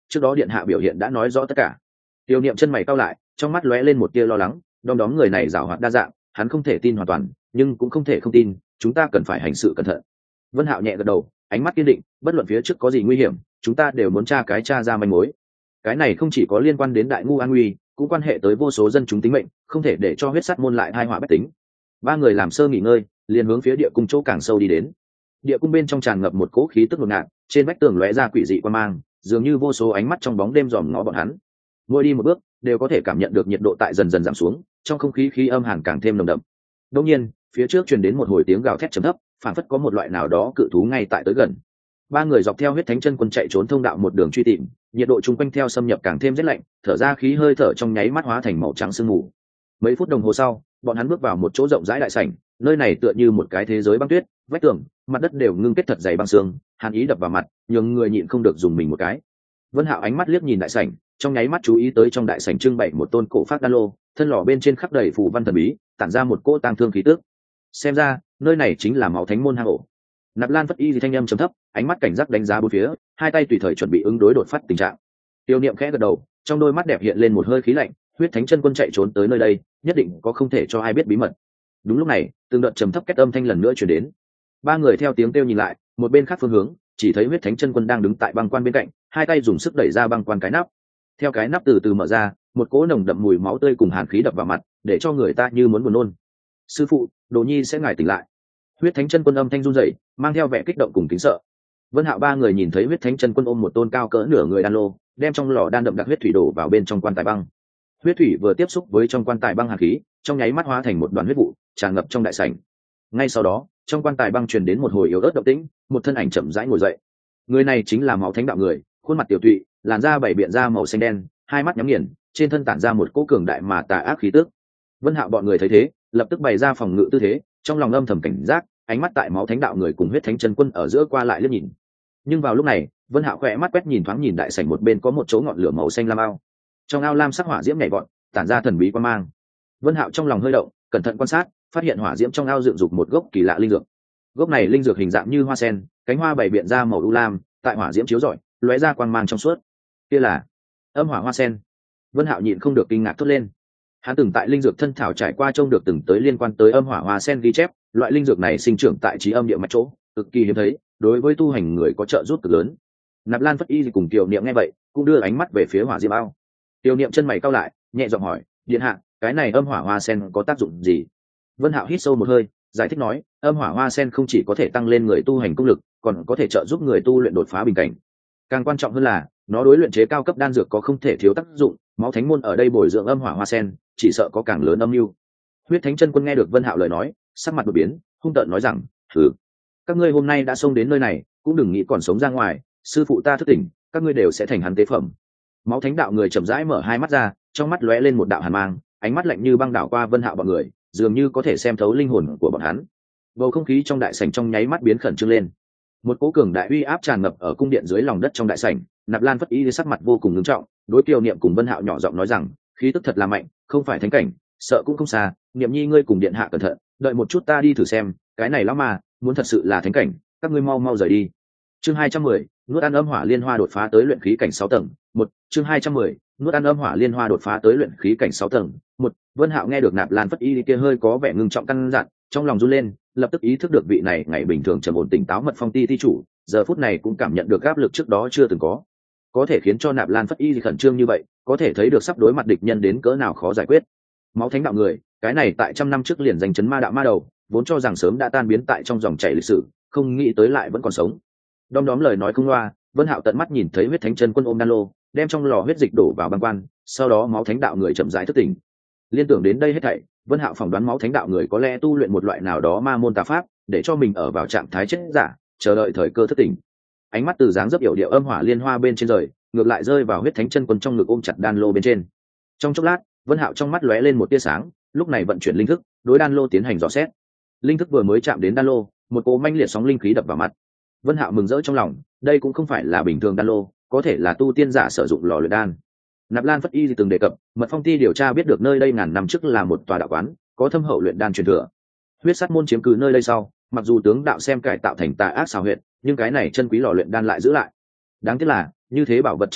trước đó điện hạ biểu hiện đã nói rõ tất cả. Tiêu niệm chân mày cau lại, trong mắt lóe lên một tia lo lắng, đom đóm người này giàu hoạt đa dạng, hắn không thể tin hoàn toàn, nhưng cũng không thể không tin, chúng ta cần phải hành sự cẩn thận. Vân Hạo nhẹ gật đầu, ánh mắt kiên định, bất luận phía trước có gì nguy hiểm, chúng ta đều muốn tra cái tra ra manh mối. Cái này không chỉ có liên quan đến đại ngu an nguy, cũng quan hệ tới vô số dân chúng tính mệnh, không thể để cho huyết sắt môn lại tai họa bách tính. Ba người làm sơ nghỉ ngơi, liền hướng phía địa cung chỗ càng sâu đi đến. Địa cung bên trong tràn ngập một cỗ khí tức ngột ngạt, trên vách tường lóe ra quỷ dị quan mang, dường như vô số ánh mắt trong bóng đêm dòm ngó bọn hắn. Mỗi đi một bước, đều có thể cảm nhận được nhiệt độ tại dần dần giảm xuống, trong không khí khí âm hàn càng thêm nồng đậm. Đột nhiên, phía trước truyền đến một hồi tiếng gào thét trầm thấp, phảng phất có một loại nào đó cự thú ngay tại tới gần. Ba người dọc theo huyết thánh chân quân chạy trốn thông đạo một đường truy tìm, nhiệt độ chung quanh theo xâm nhập càng thêm rét lạnh, thở ra khí hơi thở trong nháy mắt hóa thành màu trắng sương mù. Mấy phút đồng hồ sau, bọn hắn bước vào một chỗ rộng rãi đại sảnh, nơi này tựa như một cái thế giới băng tuyết, vách tường, mặt đất đều ngưng kết thật dày băng xương, hàn ý đập vào mặt, nhường người nhịn không được dùng mình một cái. Vân Hạo ánh mắt liếc nhìn đại sảnh, trong nháy mắt chú ý tới trong đại sảnh trưng bày một tôn cổ phát đan lô, thân lò bên trên khắc đầy phù văn thần bí, tản ra một cỗ tang thương khí tức. Xem ra, nơi này chính là máu thánh môn hang ổ. Nạp Lan Phất Y thì thanh âm trầm thấp, ánh mắt cảnh giác đánh giá bốn phía, hai tay tùy thời chuẩn bị ứng đối đột phát tình trạng. Tiêu Niệm khẽ gật đầu, trong đôi mắt đẹp hiện lên một hơi khí lạnh, huyết thánh chân quân chạy trốn tới nơi đây, nhất định có không thể cho ai biết bí mật. Đúng lúc này, từng đợt trầm thấp kết âm thanh lần nữa truyền đến. Ba người theo tiếng kêu nhìn lại, một bên khác phương hướng, chỉ thấy huyết thánh chân quân đang đứng tại băng quan bên cạnh, hai tay dùng sức đẩy ra băng quan cái nắp. Theo cái nắp từ từ mở ra, một cỗ nồng đậm mùi máu tươi cùng hàn khí đập vào mặt, để cho người ta như muốn buồn nôn. Sư phụ, Đồ Nhi sẽ ngài tỉnh lại. Huyết thánh chân quân âm thanh run rẩy, mang theo vẻ kích động cùng kính sợ. Vân Hạo ba người nhìn thấy huyết thánh chân quân ôm một tôn cao cỡ nửa người đan lô, đem trong lò đan đậm đặc huyết thủy đổ vào bên trong quan tài băng. Huyết thủy vừa tiếp xúc với trong quan tài băng hàn khí, trong nháy mắt hóa thành một đoàn huyết vụ, tràn ngập trong đại sảnh. Ngay sau đó, trong quan tài băng truyền đến một hồi yếu ớt động tĩnh, một thân ảnh chậm rãi ngồi dậy. Người này chính là máu thánh đạo người, khuôn mặt tiểu tụy, làn da bảy biện da màu xanh đen, hai mắt nhắm nghiền, trên thân tản ra một cỗ cường đại mà tà ác khí tức. Vân Hạo bọn người thấy thế, lập tức bày ra phòng ngự tư thế, trong lòng âm thầm cảnh giác, ánh mắt tại máu thánh đạo người cùng huyết thánh chân quân ở giữa qua lại liếc nhìn. Nhưng vào lúc này, Vân Hạo khẽ mắt quét nhìn thoáng nhìn đại sảnh một bên có một chỗ ngọn lửa màu xanh lam ao. Trong ao lam sắc hỏa diễm nhảy vọt, tản ra thần bí quang mang. Vân Hạo trong lòng hơi động, cẩn thận quan sát, phát hiện hỏa diễm trong ao dựng dục một gốc kỳ lạ linh dược. Gốc này linh dược hình dạng như hoa sen, cánh hoa bảy biện ra màu u lam, tại hỏa diễm chiếu rọi, lóe ra quang mang trong suốt. Kia là âm hỏa hoa sen. Vân Hạo nhịn không được kinh ngạc thốt lên. Hắn từng tại linh dược thân thảo trải qua trông được từng tới liên quan tới âm hỏa hoa sen ghi chép, loại linh dược này sinh trưởng tại trí âm địa mạch chỗ, cực kỳ hiếm thấy, đối với tu hành người có trợ giúp cực lớn. Nạp Lan Phất Y cùng Tiểu Niệm nghe vậy, cũng đưa ánh mắt về phía hỏa diễm ao. Tiểu Niệm chân mày cau lại, nhẹ giọng hỏi, điện hạ, cái này âm hỏa hoa sen có tác dụng gì? Vân Hạo hít sâu một hơi, giải thích nói, âm hỏa hoa sen không chỉ có thể tăng lên người tu hành công lực, còn có thể trợ giúp người tu luyện đột phá bình cảnh. Càng quan trọng hơn là, nó đối luyện chế cao cấp đan dược có không thể thiếu tác dụng, máu thánh môn ở đây bồi dưỡng âm hỏa hoa sen, chỉ sợ có càng lớn âm mưu. Huyết thánh chân quân nghe được Vân Hạo lời nói, sắc mặt đột biến, hung tợn nói rằng, "Hừ, các ngươi hôm nay đã xông đến nơi này, cũng đừng nghĩ còn sống ra ngoài, sư phụ ta thức tỉnh, các ngươi đều sẽ thành hắn tế phẩm." Máu thánh đạo người chậm rãi mở hai mắt ra, trong mắt lóe lên một đạo hàn mang, ánh mắt lạnh như băng đảo qua Vân Hạo bọn người, dường như có thể xem thấu linh hồn của bọn hắn. Bầu không khí trong đại sảnh trong nháy mắt biến khẩn trương lên. Một cỗ cường đại uy áp tràn ngập ở cung điện dưới lòng đất trong đại sảnh, Nạp Lan Phất Y sắc mặt vô cùng nghiêm trọng, đối Kiều Niệm cùng Vân Hạo nhỏ giọng nói rằng, khí tức thật là mạnh, không phải thánh cảnh, sợ cũng không xa, Niệm Nhi ngươi cùng điện hạ cẩn thận, đợi một chút ta đi thử xem, cái này lão mà, muốn thật sự là thánh cảnh, các ngươi mau mau rời đi. Chương hai trăm mười, nuốt ăn âm hỏa liên hoa đột phá tới luyện khí cảnh sáu tầng. Một, chương hai trăm mười, nuốt ăn âm hỏa liên hoa đột phá tới luyện khí cảnh sáu tầng. Một, Vân Hạo nghe được Nạp Lan Phất Y kia hơi có vẻ ngưng trọng căn dặn, trong lòng run lên, lập tức ý thức được vị này ngày bình thường trầm ổn tỉnh táo mật phong ti ti chủ, giờ phút này cũng cảm nhận được áp lực trước đó chưa từng có, có thể khiến cho Nạp Lan Phất Y khẩn trương như vậy, có thể thấy được sắp đối mặt địch nhân đến cỡ nào khó giải quyết. Máu thánh đạo người, cái này tại trăm năm trước liền giành chấn ma đạo ma đầu, vốn cho rằng sớm đã tan biến tại trong dòng chảy lịch sử, không nghĩ tới lại vẫn còn sống. Đom đóm lời nói không loa, Vân Hạo tận mắt nhìn thấy huyết thánh chân quân ôm đan lô, đem trong lò huyết dịch đổ vào băng quan, sau đó máu thánh đạo người chậm rãi thức tỉnh. Liên tưởng đến đây hết thảy, Vân Hạo phỏng đoán máu thánh đạo người có lẽ tu luyện một loại nào đó ma môn tà pháp, để cho mình ở vào trạng thái chết giả, chờ đợi thời cơ thức tỉnh. Ánh mắt từ dáng dấp yểu điệu âm hỏa liên hoa bên trên rời, ngược lại rơi vào huyết thánh chân quân trong ngực ôm chặt đan lô bên trên. Trong chốc lát, Vân Hạo trong mắt lóe lên một tia sáng, lúc này vận chuyển linh thức, đối đan lô tiến hành dò xét. Linh thức vừa mới chạm đến đan lô, một cỗ manh liệt sóng linh khí đập vào mặt. Vân Hạo mừng rỡ trong lòng, đây cũng không phải là bình thường đan lô, có thể là tu tiên giả sử dụng lò luyện đan. Nạp Lan Phất Y từng đề cập, Mật Phong Ti điều tra biết được nơi đây ngàn năm trước là một tòa đạo quán, có thâm hậu luyện đan truyền thừa. Huyết Sát môn chiếm cứ nơi đây sau, mặc dù tướng đạo xem cải tạo thành tà ác xảo huyệt, nhưng cái này chân quý lò luyện đan lại giữ lại. Đáng tiếc là, như thế bảo vật chân quý,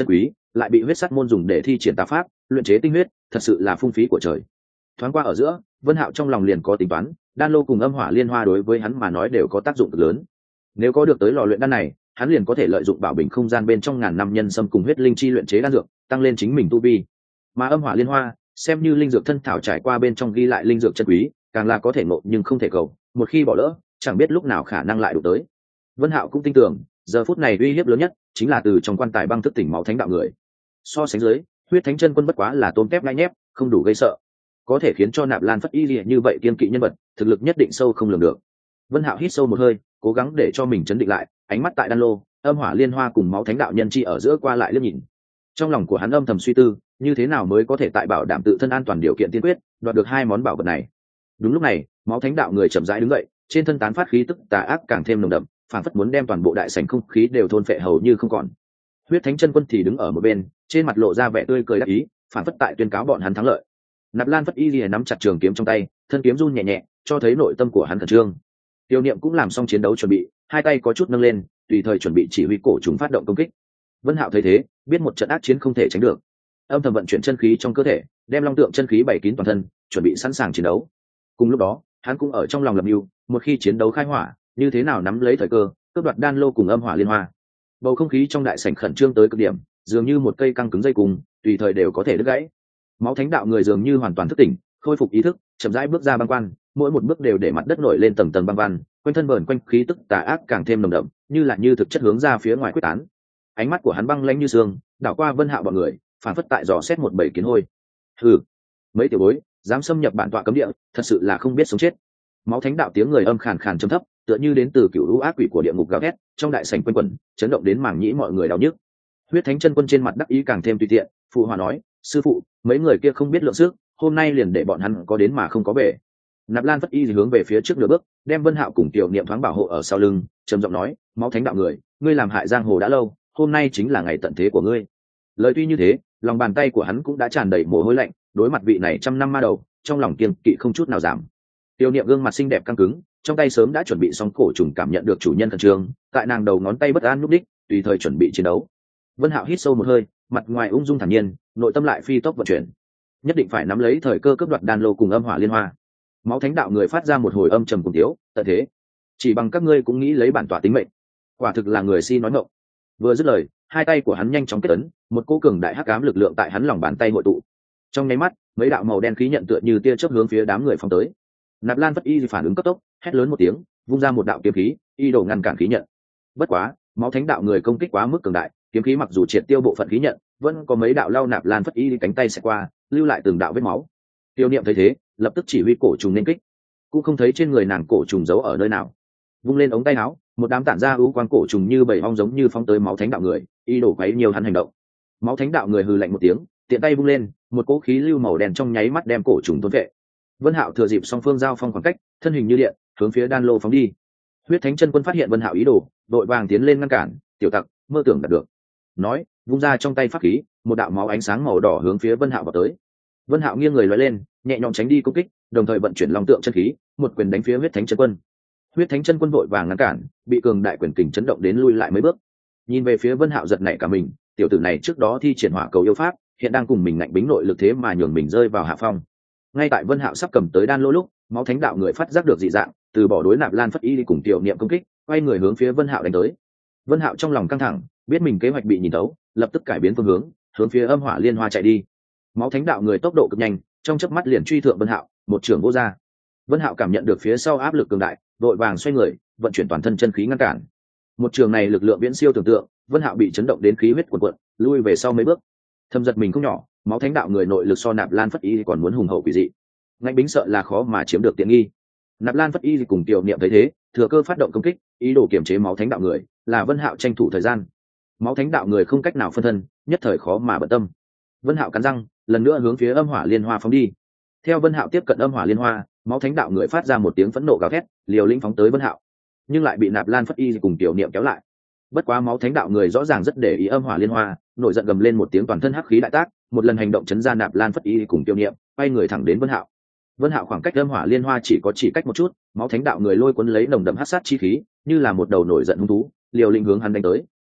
lại bị huyết sắt môn dùng để thi triển tá pháp luyện chế tinh huyết, thật sự là phung phí của trời. Thoáng qua ở giữa, Vân Hạo trong lòng liền có tính toán, đan lô cùng âm hỏa liên hoa đối với hắn mà nói đều có tác dụng cực lớn. Nếu có được tới lò luyện đan này, hắn liền có thể lợi dụng bảo bình không gian bên trong ngàn năm nhân sâm cùng huyết linh chi luyện chế đan dược, tăng lên chính mình tu vi. Mà âm hỏa liên hoa, xem như linh dược thân thảo trải qua bên trong ghi lại linh dược chân quý, càng là có thể ngộ nhưng không thể cầu, một khi bỏ lỡ, chẳng biết lúc nào khả năng lại đụng tới. Vân Hạo cũng tin tưởng, giờ phút này uy hiếp lớn nhất chính là từ trong quan tài băng thức tỉnh máu thánh đạo người. So sánh dưới, huyết thánh chân quân bất quá là tôm tép ngai nhép, không đủ gây sợ, có thể khiến cho Nạp Lan Phất Y Lìa như vậy kiên kỵ nhân vật, thực lực nhất định sâu không lường được. Vân Hạo hít sâu một hơi, cố gắng để cho mình chấn định lại, ánh mắt tại đan lô, âm hỏa liên hoa cùng máu thánh đạo nhân chi ở giữa qua lại liếc nhìn. Trong lòng của hắn âm thầm suy tư, như thế nào mới có thể tại bảo đảm tự thân an toàn điều kiện tiên quyết, đoạt được hai món bảo vật này. Đúng lúc này, máu thánh đạo người chậm rãi đứng dậy, trên thân tán phát khí tức tà ác càng thêm nồng đậm, phản phất muốn đem toàn bộ đại sảnh không khí đều thôn phệ hầu như không còn. Huyết thánh chân quân thì đứng ở một bên, trên mặt lộ ra vẻ tươi cười đắc ý, phản phất tại tuyên cáo bọn hắn thắng lợi. Nạp Lan Phất Y Lìa nắm chặt trường kiếm trong tay, thân kiếm run nhẹ nhẹ, cho thấy nội tâm của hắn khẩn trương. Tiêu Niệm cũng làm xong chiến đấu chuẩn bị, hai tay có chút nâng lên, tùy thời chuẩn bị chỉ huy cổ trùng phát động công kích. Vân Hạo thấy thế, biết một trận ác chiến không thể tránh được, âm thầm vận chuyển chân khí trong cơ thể, đem long tượng chân khí bày kín toàn thân, chuẩn bị sẵn sàng chiến đấu. Cùng lúc đó, hắn cũng ở trong lòng lập mưu, một khi chiến đấu khai hỏa, như thế nào nắm lấy thời cơ, cướp đoạt đan lô cùng âm hỏa liên hoa. Bầu không khí trong đại sảnh khẩn trương tới cực điểm, dường như một cây căng cứng dây cùng, tùy thời đều có thể đứt gãy. Máu thánh đạo người dường như hoàn toàn thức tỉnh, khôi phục ý thức, chậm rãi bước ra băng quan, mỗi một bước đều để mặt đất nổi lên tầng tầng băng văn, quanh thân bờn quanh khí tức tà ác càng thêm nồng đậm, như là như thực chất hướng ra phía ngoài quyết tán. Ánh mắt của hắn băng lãnh như xương, đảo qua Vân Hạo bọn người, phản phất tại dò xét một bầy kiến hôi. Hừ, mấy tiểu bối, dám xâm nhập bản tọa cấm địa, thật sự là không biết sống chết. Máu thánh đạo tiếng người âm khàn khàn trầm thấp, tựa như đến từ cựu lũ ác quỷ của địa ngục gào thét, trong đại sảnh quanh quẩn, chấn động đến màng nhĩ mọi người đau nhức. Huyết thánh chân quân trên mặt đắc ý càng thêm tùy tiện, phụ hòa nói, sư phụ, mấy người kia không biết lượng sức, hôm nay liền để bọn hắn có đến mà không có về. Nạp Lan Phất Y thì hướng về phía trước nửa bước, đem Vân Hạo cùng Tiểu Niệm thoáng bảo hộ ở sau lưng, trầm giọng nói, máu thánh đạo người, ngươi làm hại giang hồ đã lâu, hôm nay chính là ngày tận thế của ngươi. Lời tuy như thế, lòng bàn tay của hắn cũng đã tràn đầy mồ hôi lạnh, đối mặt vị này trăm năm ma đầu, trong lòng kiêng kỵ không chút nào giảm. Tiểu Niệm gương mặt xinh đẹp căng cứng, trong tay sớm đã chuẩn bị xong cổ trùng cảm nhận được chủ nhân khẩn trương, tại nàng đầu ngón tay bất an núp đích, tùy thời chuẩn bị chiến đấu. Vân Hạo hít sâu một hơi, mặt ngoài ung dung thản nhiên, nội tâm lại phi tốc vận chuyển, nhất định phải nắm lấy thời cơ cướp đoạt đan lô cùng âm hỏa liên hoa. Máu thánh đạo người phát ra một hồi âm trầm cùng tiếu, tận thế, chỉ bằng các ngươi cũng nghĩ lấy bản tọa tính mệnh, quả thực là người si nói ngọng. Vừa dứt lời, hai tay của hắn nhanh chóng kết ấn, một cỗ cường đại hắc ám lực lượng tại hắn lòng bàn tay hội tụ. Trong nháy mắt, mấy đạo màu đen khí nhận tựa như tia chớp hướng phía đám người phóng tới. Nạp Lan Phất Y phản ứng cấp tốc, hét lớn một tiếng, vung ra một đạo kiếm khí, y đổ ngăn cản khí nhận. Bất quá, máu thánh đạo người công kích quá mức cường đại, kiếm khí mặc dù triệt tiêu bộ phận khí nhận, vẫn có mấy đạo lau Nạp Lan Phất Y cánh tay xẹt qua, lưu lại từng đạo vết máu. Tiêu Niệm thấy thế, lập tức chỉ huy cổ trùng nên kích, cũng không thấy trên người nàng cổ trùng giấu ở nơi nào. Vung lên ống tay áo, một đám tản ra ưu quang cổ trùng như bầy ong giống như phóng tới máu thánh đạo người, y đổ quấy nhiều hắn hành động. Máu thánh đạo người hừ lạnh một tiếng, tiện tay vung lên, một cỗ khí lưu màu đen trong nháy mắt đem cổ trùng thôn vệ. Vân Hạo thừa dịp song phương giao phong khoảng cách, thân hình như điện, hướng phía đan lô phóng đi. Huyết thánh chân quân phát hiện Vân Hạo ý đồ, đội vàng tiến lên ngăn cản, tiểu tặc, mơ tưởng đạt được. Nói, vung ra trong tay pháp khí, một đạo máu ánh sáng màu đỏ hướng phía Vân Hạo vào tới. Vân Hạo nghiêng người lóe lên, nhẹ nhõm tránh đi công kích, đồng thời vận chuyển long tượng chân khí, một quyền đánh phía huyết thánh chân quân. Huyết thánh chân quân vội vàng ngăn cản, bị cường đại quyền kình chấn động đến lui lại mấy bước. Nhìn về phía Vân Hạo giật nảy cả mình, tiểu tử này trước đó thi triển hỏa cầu yêu pháp, hiện đang cùng mình ngạnh bính nội lực thế mà nhường mình rơi vào hạ phong. Ngay tại Vân Hạo sắp cầm tới đan lô lúc, máu thánh đạo người phát giác được dị dạng, từ bỏ đối Nạp Lan Phất Y đi cùng Tiểu Niệm công kích, quay người hướng phía Vân Hạo đánh tới. Vân Hạo trong lòng căng thẳng, biết mình kế hoạch bị nhìn thấu, lập tức cải biến phương hướng, hướng phía âm hỏa liên hoa chạy đi. Máu thánh đạo người tốc độ cực nhanh, trong chớp mắt liền truy thượng Vân Hạo, một trường vô ra. Vân Hạo cảm nhận được phía sau áp lực cường đại, đội vàng xoay người, vận chuyển toàn thân chân khí ngăn cản. Một trường này lực lượng viễn siêu tưởng tượng, Vân Hạo bị chấn động đến khí huyết cuồn cuộn, lui về sau mấy bước. Thâm giật mình không nhỏ, máu thánh đạo người nội lực so Nạp Lan Phất Y còn muốn hùng hậu quỷ dị. Ngạnh bính sợ là khó mà chiếm được tiện nghi. Nạp Lan Phất Y cùng Tiểu Niệm thấy thế, thừa cơ phát động công kích, ý đồ kiềm chế máu thánh đạo người, là Vân Hạo tranh thủ thời gian. Máu thánh đạo người không cách nào phân thân, nhất thời khó mà bận tâm. Vân Hạo cắn răng, lần nữa hướng phía âm hỏa liên hoa phóng đi. Theo Vân Hạo tiếp cận âm hỏa liên hoa, máu thánh đạo người phát ra một tiếng phẫn nộ gào thét, liều lĩnh phóng tới Vân Hạo, nhưng lại bị Nạp Lan Phất Y cùng Tiểu Niệm kéo lại. Bất quá máu thánh đạo người rõ ràng rất để ý âm hỏa liên hoa, nổi giận gầm lên một tiếng, toàn thân hắc khí đại tác, một lần hành động chấn ra Nạp Lan Phất Y cùng Tiểu Niệm, quay người thẳng đến Vân Hạo. Vân Hạo khoảng cách âm hỏa liên hoa chỉ có chỉ cách một chút, máu thánh đạo người lôi cuốn lấy nồng đậm hắc sát chi khí, như là một đầu nổi giận hung thú, liều lĩnh hướng hắn đánh tới.